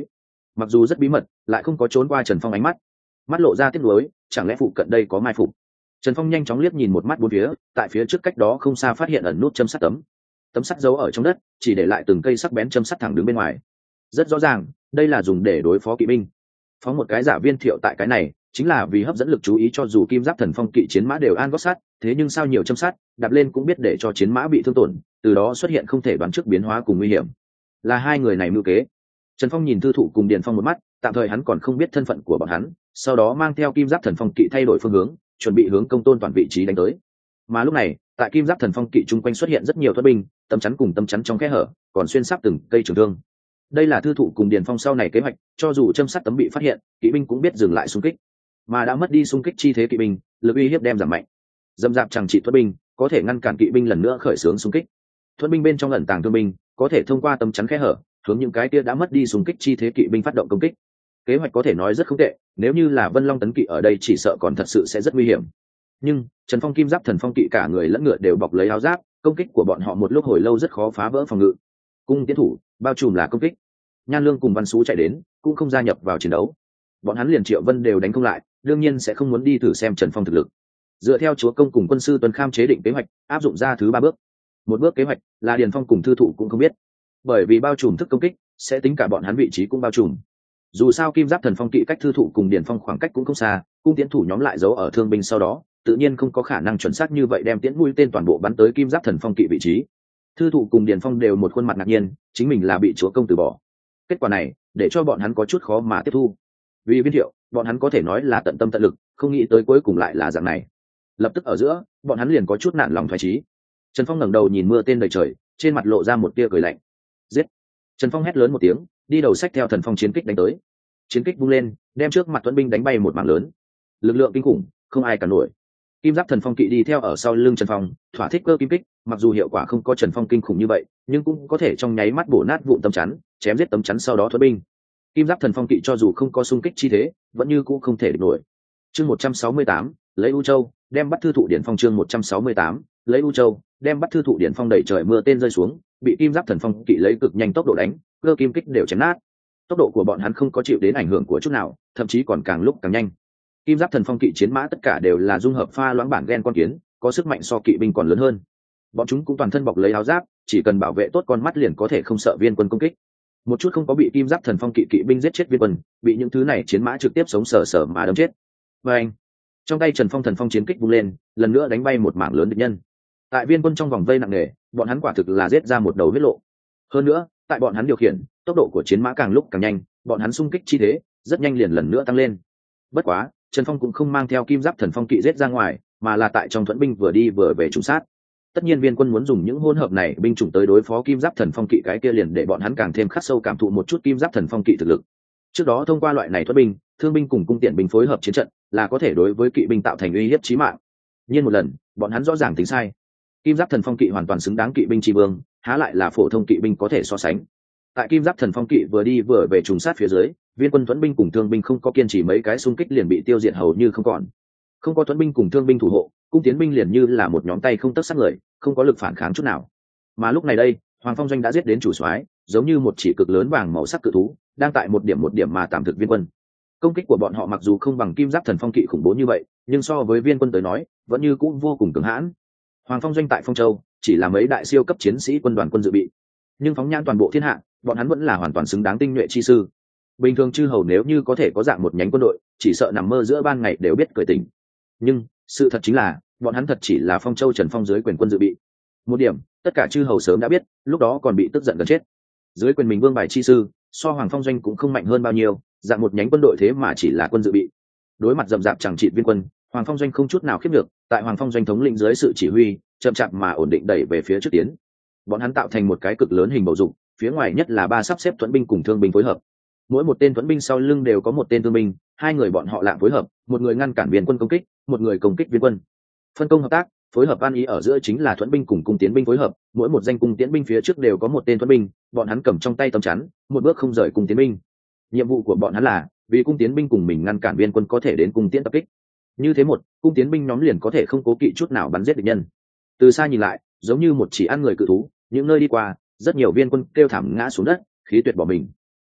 mặc dù rất bí mật lại không có trốn qua Trần Phong ánh mắt. Mắt lộ ra tiếc nuối, chẳng lẽ phụ cận đây có mai phục. Trần Phong nhanh chóng liếc nhìn một mắt bốn phía, tại phía trước cách đó không xa phát hiện ẩn nút châm sắt tấm sắt giấu ở trong đất, chỉ để lại từng cây sắc bén châm sắt thẳng đứng bên ngoài. Rất rõ ràng đây là dùng để đối phó kỵ binh. Phóng một cái giả viên thiệu tại cái này chính là vì hấp dẫn lực chú ý, cho dù kim giáp thần phong kỵ chiến mã đều an gót sắt, thế nhưng sao nhiều châm sắt đạp lên cũng biết để cho chiến mã bị thương tổn, từ đó xuất hiện không thể đoán trước biến hóa cùng nguy hiểm. Là hai người này mưu kế. Trần Phong nhìn Thư Thụ cùng Điền Phong một mắt, tạm thời hắn còn không biết thân phận của bọn hắn, sau đó mang theo kim giáp thần phong kỵ thay đổi phương hướng, chuẩn bị hướng Công Tôn Toàn vị trí đánh tới. Mà lúc này tại kim giáp thần phong kỵ chung quanh xuất hiện rất nhiều thuật binh, tấm chắn cùng tấm chắn trong kẽ hở còn xuyên sáp từng cây trường thương. Đây là Thư Thụ cùng Điền Phong sau này kế hoạch, cho dù châm sắt tấm bị phát hiện, kỵ binh cũng biết dừng lại xung kích. Mà đã mất đi xung kích chi thế kỵ binh, lực uy hiếp đem giảm mạnh. Dâm dạp chẳng trị thuật binh có thể ngăn cản kỵ binh lần nữa khởi xướng xung kích. Thuật binh bên trong ẩn tàng thương binh có thể thông qua tấm chắn kẽ hở hướng những cái kia đã mất đi xung kích chi thế kỵ binh phát động công kích. Kế hoạch có thể nói rất không tệ, nếu như là Vân Long tấn kỵ ở đây chỉ sợ còn thật sự sẽ rất nguy hiểm. Nhưng Trần Phong kim giáp thần phong kỵ cả người lẫn ngựa đều bọc lấy áo giáp, công kích của bọn họ một lúc hồi lâu rất khó phá vỡ phòng ngự. Cung tiến thủ bao trùm là công kích. Nhan Lương cùng Văn Sú chạy đến, cũng không gia nhập vào chiến đấu. Bọn hắn liền Triệu Vân đều đánh không lại, đương nhiên sẽ không muốn đi thử xem Trần Phong thực lực. Dựa theo chúa công cùng quân sư Tuấn Kham chế định kế hoạch, áp dụng ra thứ 3 bước. Một bước kế hoạch là Điền Phong cùng Thư Thụ cũng không biết, bởi vì bao trùm thức công kích sẽ tính cả bọn hắn vị trí cũng bao trùm. Dù sao kim giáp thần phong kỵ cách Thư Thụ cùng Điền Phong khoảng cách cũng không xa, cung tiến thủ nhóm lại giấu ở thương binh sau đó, tự nhiên không có khả năng chuẩn xác như vậy đem tiễn mũi tên toàn bộ bắn tới kim giáp thần phong kỵ vị trí. Thư Thụ cùng Điền Phong đều một khuôn mặt ngạc nhiên, chính mình là bị chúa công từ bỏ. Kết quả này để cho bọn hắn có chút khó mà tiếp thu. Vì Viên Thiệu, bọn hắn có thể nói là tận tâm tận lực, không nghĩ tới cuối cùng lại là dạng này. Lập tức ở giữa, bọn hắn liền có chút nản lòng thoái chí. Trần Phong ngẩng đầu nhìn mưa tên đầy trời, trên mặt lộ ra một tia cười lạnh. Giết! Trần Phong hét lớn một tiếng, đi đầu sách theo thần phong chiến kích đánh tới. Chiến kích vung lên, đem trước mặt tuấn binh đánh bay một mảng lớn. Lực lượng kinh khủng, không ai cản nổi. Kim giáp thần phong kỵ đi theo ở sau lưng Trần Phong, thỏa thích cơ kim kích, mặc dù hiệu quả không có Trần Phong kinh khủng như vậy, nhưng cũng có thể trong nháy mắt bổ nát vụn tấm chắn, chém giết tấm chắn sau đó tuấn binh. Kim giáp thần phong kỵ cho dù không có xung kích chi thế, vẫn như cũng không thể địch nổi. Chương 168, lấy U Châu, đem bắt Thư Thụ Điển Phong. Chương 168, lấy U Châu, đem bắt Thư Thụ Điển Phong. Đẩy trời mưa tên rơi xuống, bị kim giáp thần phong kỵ lấy cực nhanh tốc độ đánh, cơ kim kích đều chém nát. Tốc độ của bọn hắn không có chịu đến ảnh hưởng của chút nào, thậm chí còn càng lúc càng nhanh. Kim giáp thần phong kỵ chiến mã tất cả đều là dung hợp pha loãng bản gen con kiến, có sức mạnh so kỵ binh còn lớn hơn. Bọn chúng cũng toàn thân bọc lấy áo giáp, chỉ cần bảo vệ tốt con mắt liền có thể không sợ viên quân công kích. Một chút không có bị kim giáp thần phong kỵ kỵ binh giết chết viên quân, bị những thứ này chiến mã trực tiếp sống sờ sờ mà đâm chết. Và anh, trong tay Trần Phong thần phong chiến kích vung lên, lần nữa đánh bay một mảng lớn địch nhân. Tại viên quân trong vòng vây nặng nề, bọn hắn quả thực là giết ra một đầu huyết lộ. Hơn nữa, tại bọn hắn điều khiển, tốc độ của chiến mã càng lúc càng nhanh, bọn hắn xung kích chi thế rất nhanh liền lần nữa tăng lên. Bất quá, Trần Phong cũng không mang theo kim giáp thần phong kỵ giết ra ngoài, mà là tại trong thuẫn binh vừa đi vừa về trùng sát. Tất nhiên viên quân muốn dùng những hỗn hợp này binh chủng tới đối phó kim giáp thần phong kỵ, cái kia liền để bọn hắn càng thêm khắc sâu cảm thụ một chút kim giáp thần phong kỵ thực lực. Trước đó thông qua loại này thuẫn binh, thương binh cùng cung tiện binh phối hợp chiến trận, là có thể đối với kỵ binh tạo thành uy hiếp chí mạng. Nhưng một lần, bọn hắn rõ ràng tính sai. Kim giáp thần phong kỵ hoàn toàn xứng đáng kỵ binh tri vương, há lại là phổ thông kỵ binh có thể so sánh. Tại kim giáp thần phong kỵ vừa đi vừa về trùng sát phía dưới, viên quân thuẫn binh cùng thương binh không có kiên trì mấy cái xung kích liền bị tiêu diệt hầu như không còn. Không có thuẫn binh cùng thương binh thủ hộ, cung tiến binh liền như là một nhóm tay không tấc sát người, không có lực phản kháng chút nào. Mà lúc này đây, Hoàng Phong Doanh đã giết đến chủ soái, giống như một chỉ cực lớn vàng màu sắc cự thú, đang tại một điểm mà tạm thực viên quân. Công kích của bọn họ mặc dù không bằng kim giáp thần phong kỵ khủng bố như vậy, nhưng so với viên quân tới nói, vẫn như cũng vô cùng cứng hãn. Hoàng Phong Doanh tại Phong Châu chỉ là mấy đại siêu cấp chiến sĩ quân đoàn quân dự bị, nhưng phóng nhãn toàn bộ thiên hạ, bọn hắn vẫn là hoàn toàn xứng đáng tinh nhuệ chi sư. Bình thường chư hầu nếu như có thể có dạng một nhánh quân đội, chỉ sợ nằm mơ giữa ban ngày đều biết cười tỉnh. Nhưng sự thật chính là, bọn hắn thật chỉ là Phong Châu Trần Phong dưới quyền quân dự bị. Một điểm, tất cả chư hầu sớm đã biết, lúc đó còn bị tức giận gần chết. Dưới quyền mình vương bài chi sư, so Hoàng Phong Doanh cũng không mạnh hơn bao nhiêu, dạng một nhánh quân đội thế mà chỉ là quân dự bị. Đối mặt rậm rạp chẳng trị viên quân, Hoàng Phong Doanh không chút nào khiếp được, tại Hoàng Phong Doanh thống lĩnh dưới sự chỉ huy, chậm chạp mà ổn định đẩy về phía trước tiến. Bọn hắn tạo thành một cái cực lớn hình bầu dục, phía ngoài nhất là 3 sắp xếp thuẫn binh cùng thương binh phối hợp. Mỗi một tên thuẫn binh sau lưng đều có một tên thương binh, 2 người bọn họ lạng phối hợp, một người ngăn cản viên quân công kích, một người công kích viên quân. Phân công hợp tác, phối hợp ăn ý ở giữa chính là thuẫn binh cùng cung tiến binh phối hợp, mỗi một danh cung tiến binh phía trước đều có một tên thuẫn binh, bọn hắn cầm trong tay tấm chắn, một bước không rời cung tiến binh. Nhiệm vụ của bọn hắn là vì cung tiến binh cùng mình ngăn cản viên quân có thể đến cung tiến tập kích. Như thế một, cung tiến binh nhóm liền có thể không cố kỵ chút nào bắn giết địch nhân. Từ xa nhìn lại, giống như một chỉ ăn người cự thú, những nơi đi qua, rất nhiều viên quân kêu thảm ngã xuống đất, khí tuyệt bỏ mình.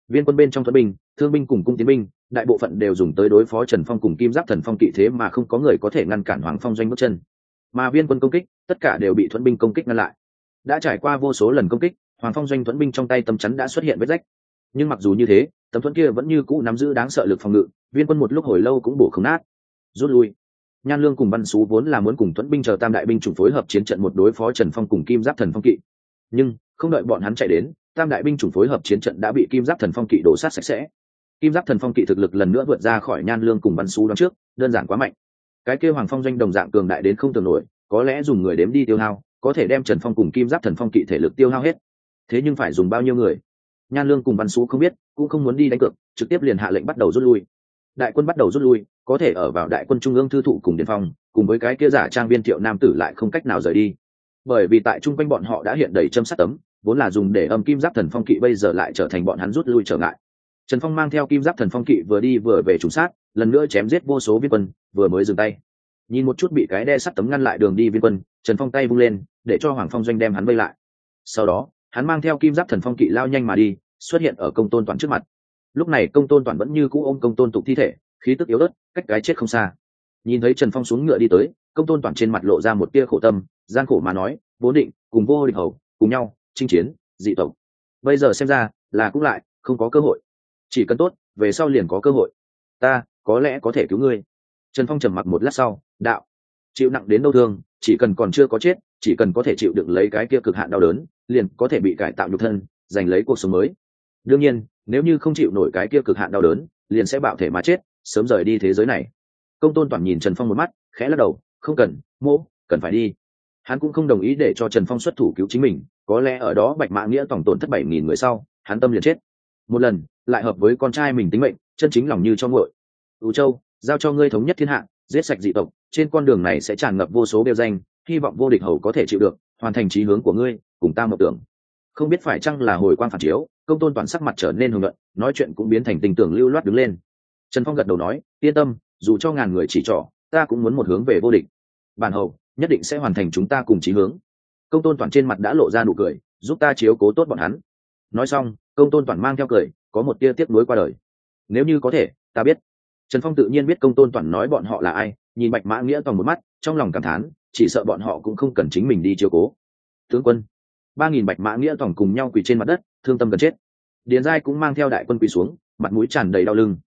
viên quân bên trong thuẫn binh, thương binh cùng cung tiến binh, đại bộ phận đều dùng tới đối phó Trần Phong cùng Kim Giáp Thần Phong kỵ, thế mà không có người có thể ngăn cản Hoàng Phong doanh bước chân. Mà viên quân công kích, tất cả đều bị thuẫn binh công kích ngăn lại. Đã trải qua vô số lần công kích, Hoàng Phong doanh thuẫn binh trong tay tấm chắn đã xuất hiện vết rách. Nhưng mặc dù như thế, tấm thuẫn kia vẫn như cũ nắm giữ đáng sợ lực phòng ngự, viên quân một lúc hồi lâu cũng bổ không nát. Rút lui. Nhan Lương cùng Văn Sú vốn là muốn cùng thuẫn binh chờ tam đại binh chủng phối hợp chiến trận một đối phó Trần Phong cùng Kim Giáp Thần Phong kỵ. Nhưng không đợi bọn hắn chạy đến, tam đại binh chủng phối hợp chiến trận đã bị Kim Giáp Thần Phong kỵ đổ sát sạch sẽ. Kim Giáp Thần Phong kỵ thực lực lần nữa vượt ra khỏi Nhan Lương cùng Văn Sú đón trước, đơn giản quá mạnh. Cái kia Hoàng Phong doanh đồng dạng cường đại đến không tưởng nổi, có lẽ dùng người đếm đi tiêu hao, có thể đem Trần Phong cùng Kim Giáp Thần Phong kỵ thể lực tiêu hao hết. Thế nhưng phải dùng bao nhiêu người? Nhan Lương cùng Văn Sú không biết, cũng không muốn đi đánh cược, trực tiếp liền hạ lệnh bắt đầu rút lui. Đại quân bắt đầu rút lui, có thể ở vào đại quân trung ương thư thụ cùng Điền Phong, cùng với cái kia giả trang viên Thiệu nam tử lại không cách nào rời đi. Bởi vì tại trung quanh bọn họ đã hiện đầy châm sát tấm, vốn là dùng để âm Kim Giáp Thần Phong kỵ bây giờ lại trở thành bọn hắn rút lui trở ngại. Trần Phong mang theo Kim Giáp Thần Phong kỵ vừa đi vừa về trùng sát, lần nữa chém giết vô số viên quân, vừa mới dừng tay. Nhìn một chút bị cái đe sắt tấm ngăn lại đường đi viên quân, Trần Phong tay vung lên, để cho Hoàng Phong doanh đem hắn vây lại. Sau đó, hắn mang theo Kim Giáp Thần Phong kỵ lao nhanh mà đi, xuất hiện ở Công Tôn Toàn trước mặt. Lúc này Công Tôn Toàn vẫn như cũ ôm Công Tôn Tục thi thể, khí tức yếu ớt, cách cái chết không xa. Nhìn thấy Trần Phong xuống ngựa đi tới, Công Tôn Toàn trên mặt lộ ra một tia khổ tâm, gian khổ mà nói, vốn định cùng Vô Địch Hầu cùng nhau chinh chiến dị tộc, bây giờ xem ra là cũng lại không có cơ hội. Chỉ cần tốt, về sau liền có cơ hội. Ta có lẽ có thể cứu ngươi. Trần Phong trầm mặc một lát sau, đạo: chịu nặng đến đâu thương, chỉ cần còn chưa có chết, chỉ cần có thể chịu đựng lấy cái kia cực hạn đau đớn, liền có thể bị cải tạo nhục thân, giành lấy cuộc sống mới. Đương nhiên, nếu như không chịu nổi cái kia cực hạn đau đớn, liền sẽ bạo thể mà chết, sớm rời đi thế giới này. Công Tôn Toàn nhìn Trần Phong một mắt, khẽ lắc đầu, không cần, mỗ cần phải đi. Hắn cũng không đồng ý để cho Trần Phong xuất thủ cứu chính mình, có lẽ ở đó Bạch Mã Nghĩa tổng tổn thất 7.000 người sau, hắn tâm liền chết. Một lần, lại hợp với con trai mình tính mệnh, chân chính lòng như cho nguội. Ú Châu, giao cho ngươi thống nhất thiên hạ, giết sạch dị tộc, trên con đường này sẽ tràn ngập vô số bêu danh, hy vọng Vô Địch Hầu có thể chịu được, hoàn thành chí hướng của ngươi, cùng ta mộng tưởng. Không biết phải chăng là hồi quang phản chiếu, Công Tôn Toàn sắc mặt trở nên hùng luận, nói chuyện cũng biến thành tình tưởng lưu loát đứng lên. Trần Phong gật đầu nói, yên tâm, dù cho ngàn người chỉ trỏ, ta cũng muốn một hướng về vô địch. Bản hầu nhất định sẽ hoàn thành chúng ta cùng chí hướng. Công Tôn Toàn trên mặt đã lộ ra nụ cười, giúp ta chiếu cố tốt bọn hắn. Nói xong, Công Tôn Toàn mang theo cười, có một tia tiếc nuối qua đời. Nếu như có thể, ta biết. Trần Phong tự nhiên biết Công Tôn Toàn nói bọn họ là ai, nhìn Bạch Mã Nghĩa toàn một mắt, trong lòng cảm thán, chỉ sợ bọn họ cũng không cần chính mình đi chiếu cố. Tướng quân, 3.000 Bạch Mã Nghĩa toàn cùng nhau quỳ trên mặt đất, thương tâm gần chết. Điền Giai cũng mang theo đại quân quỳ xuống, mặt mũi tràn đầy đau lưng.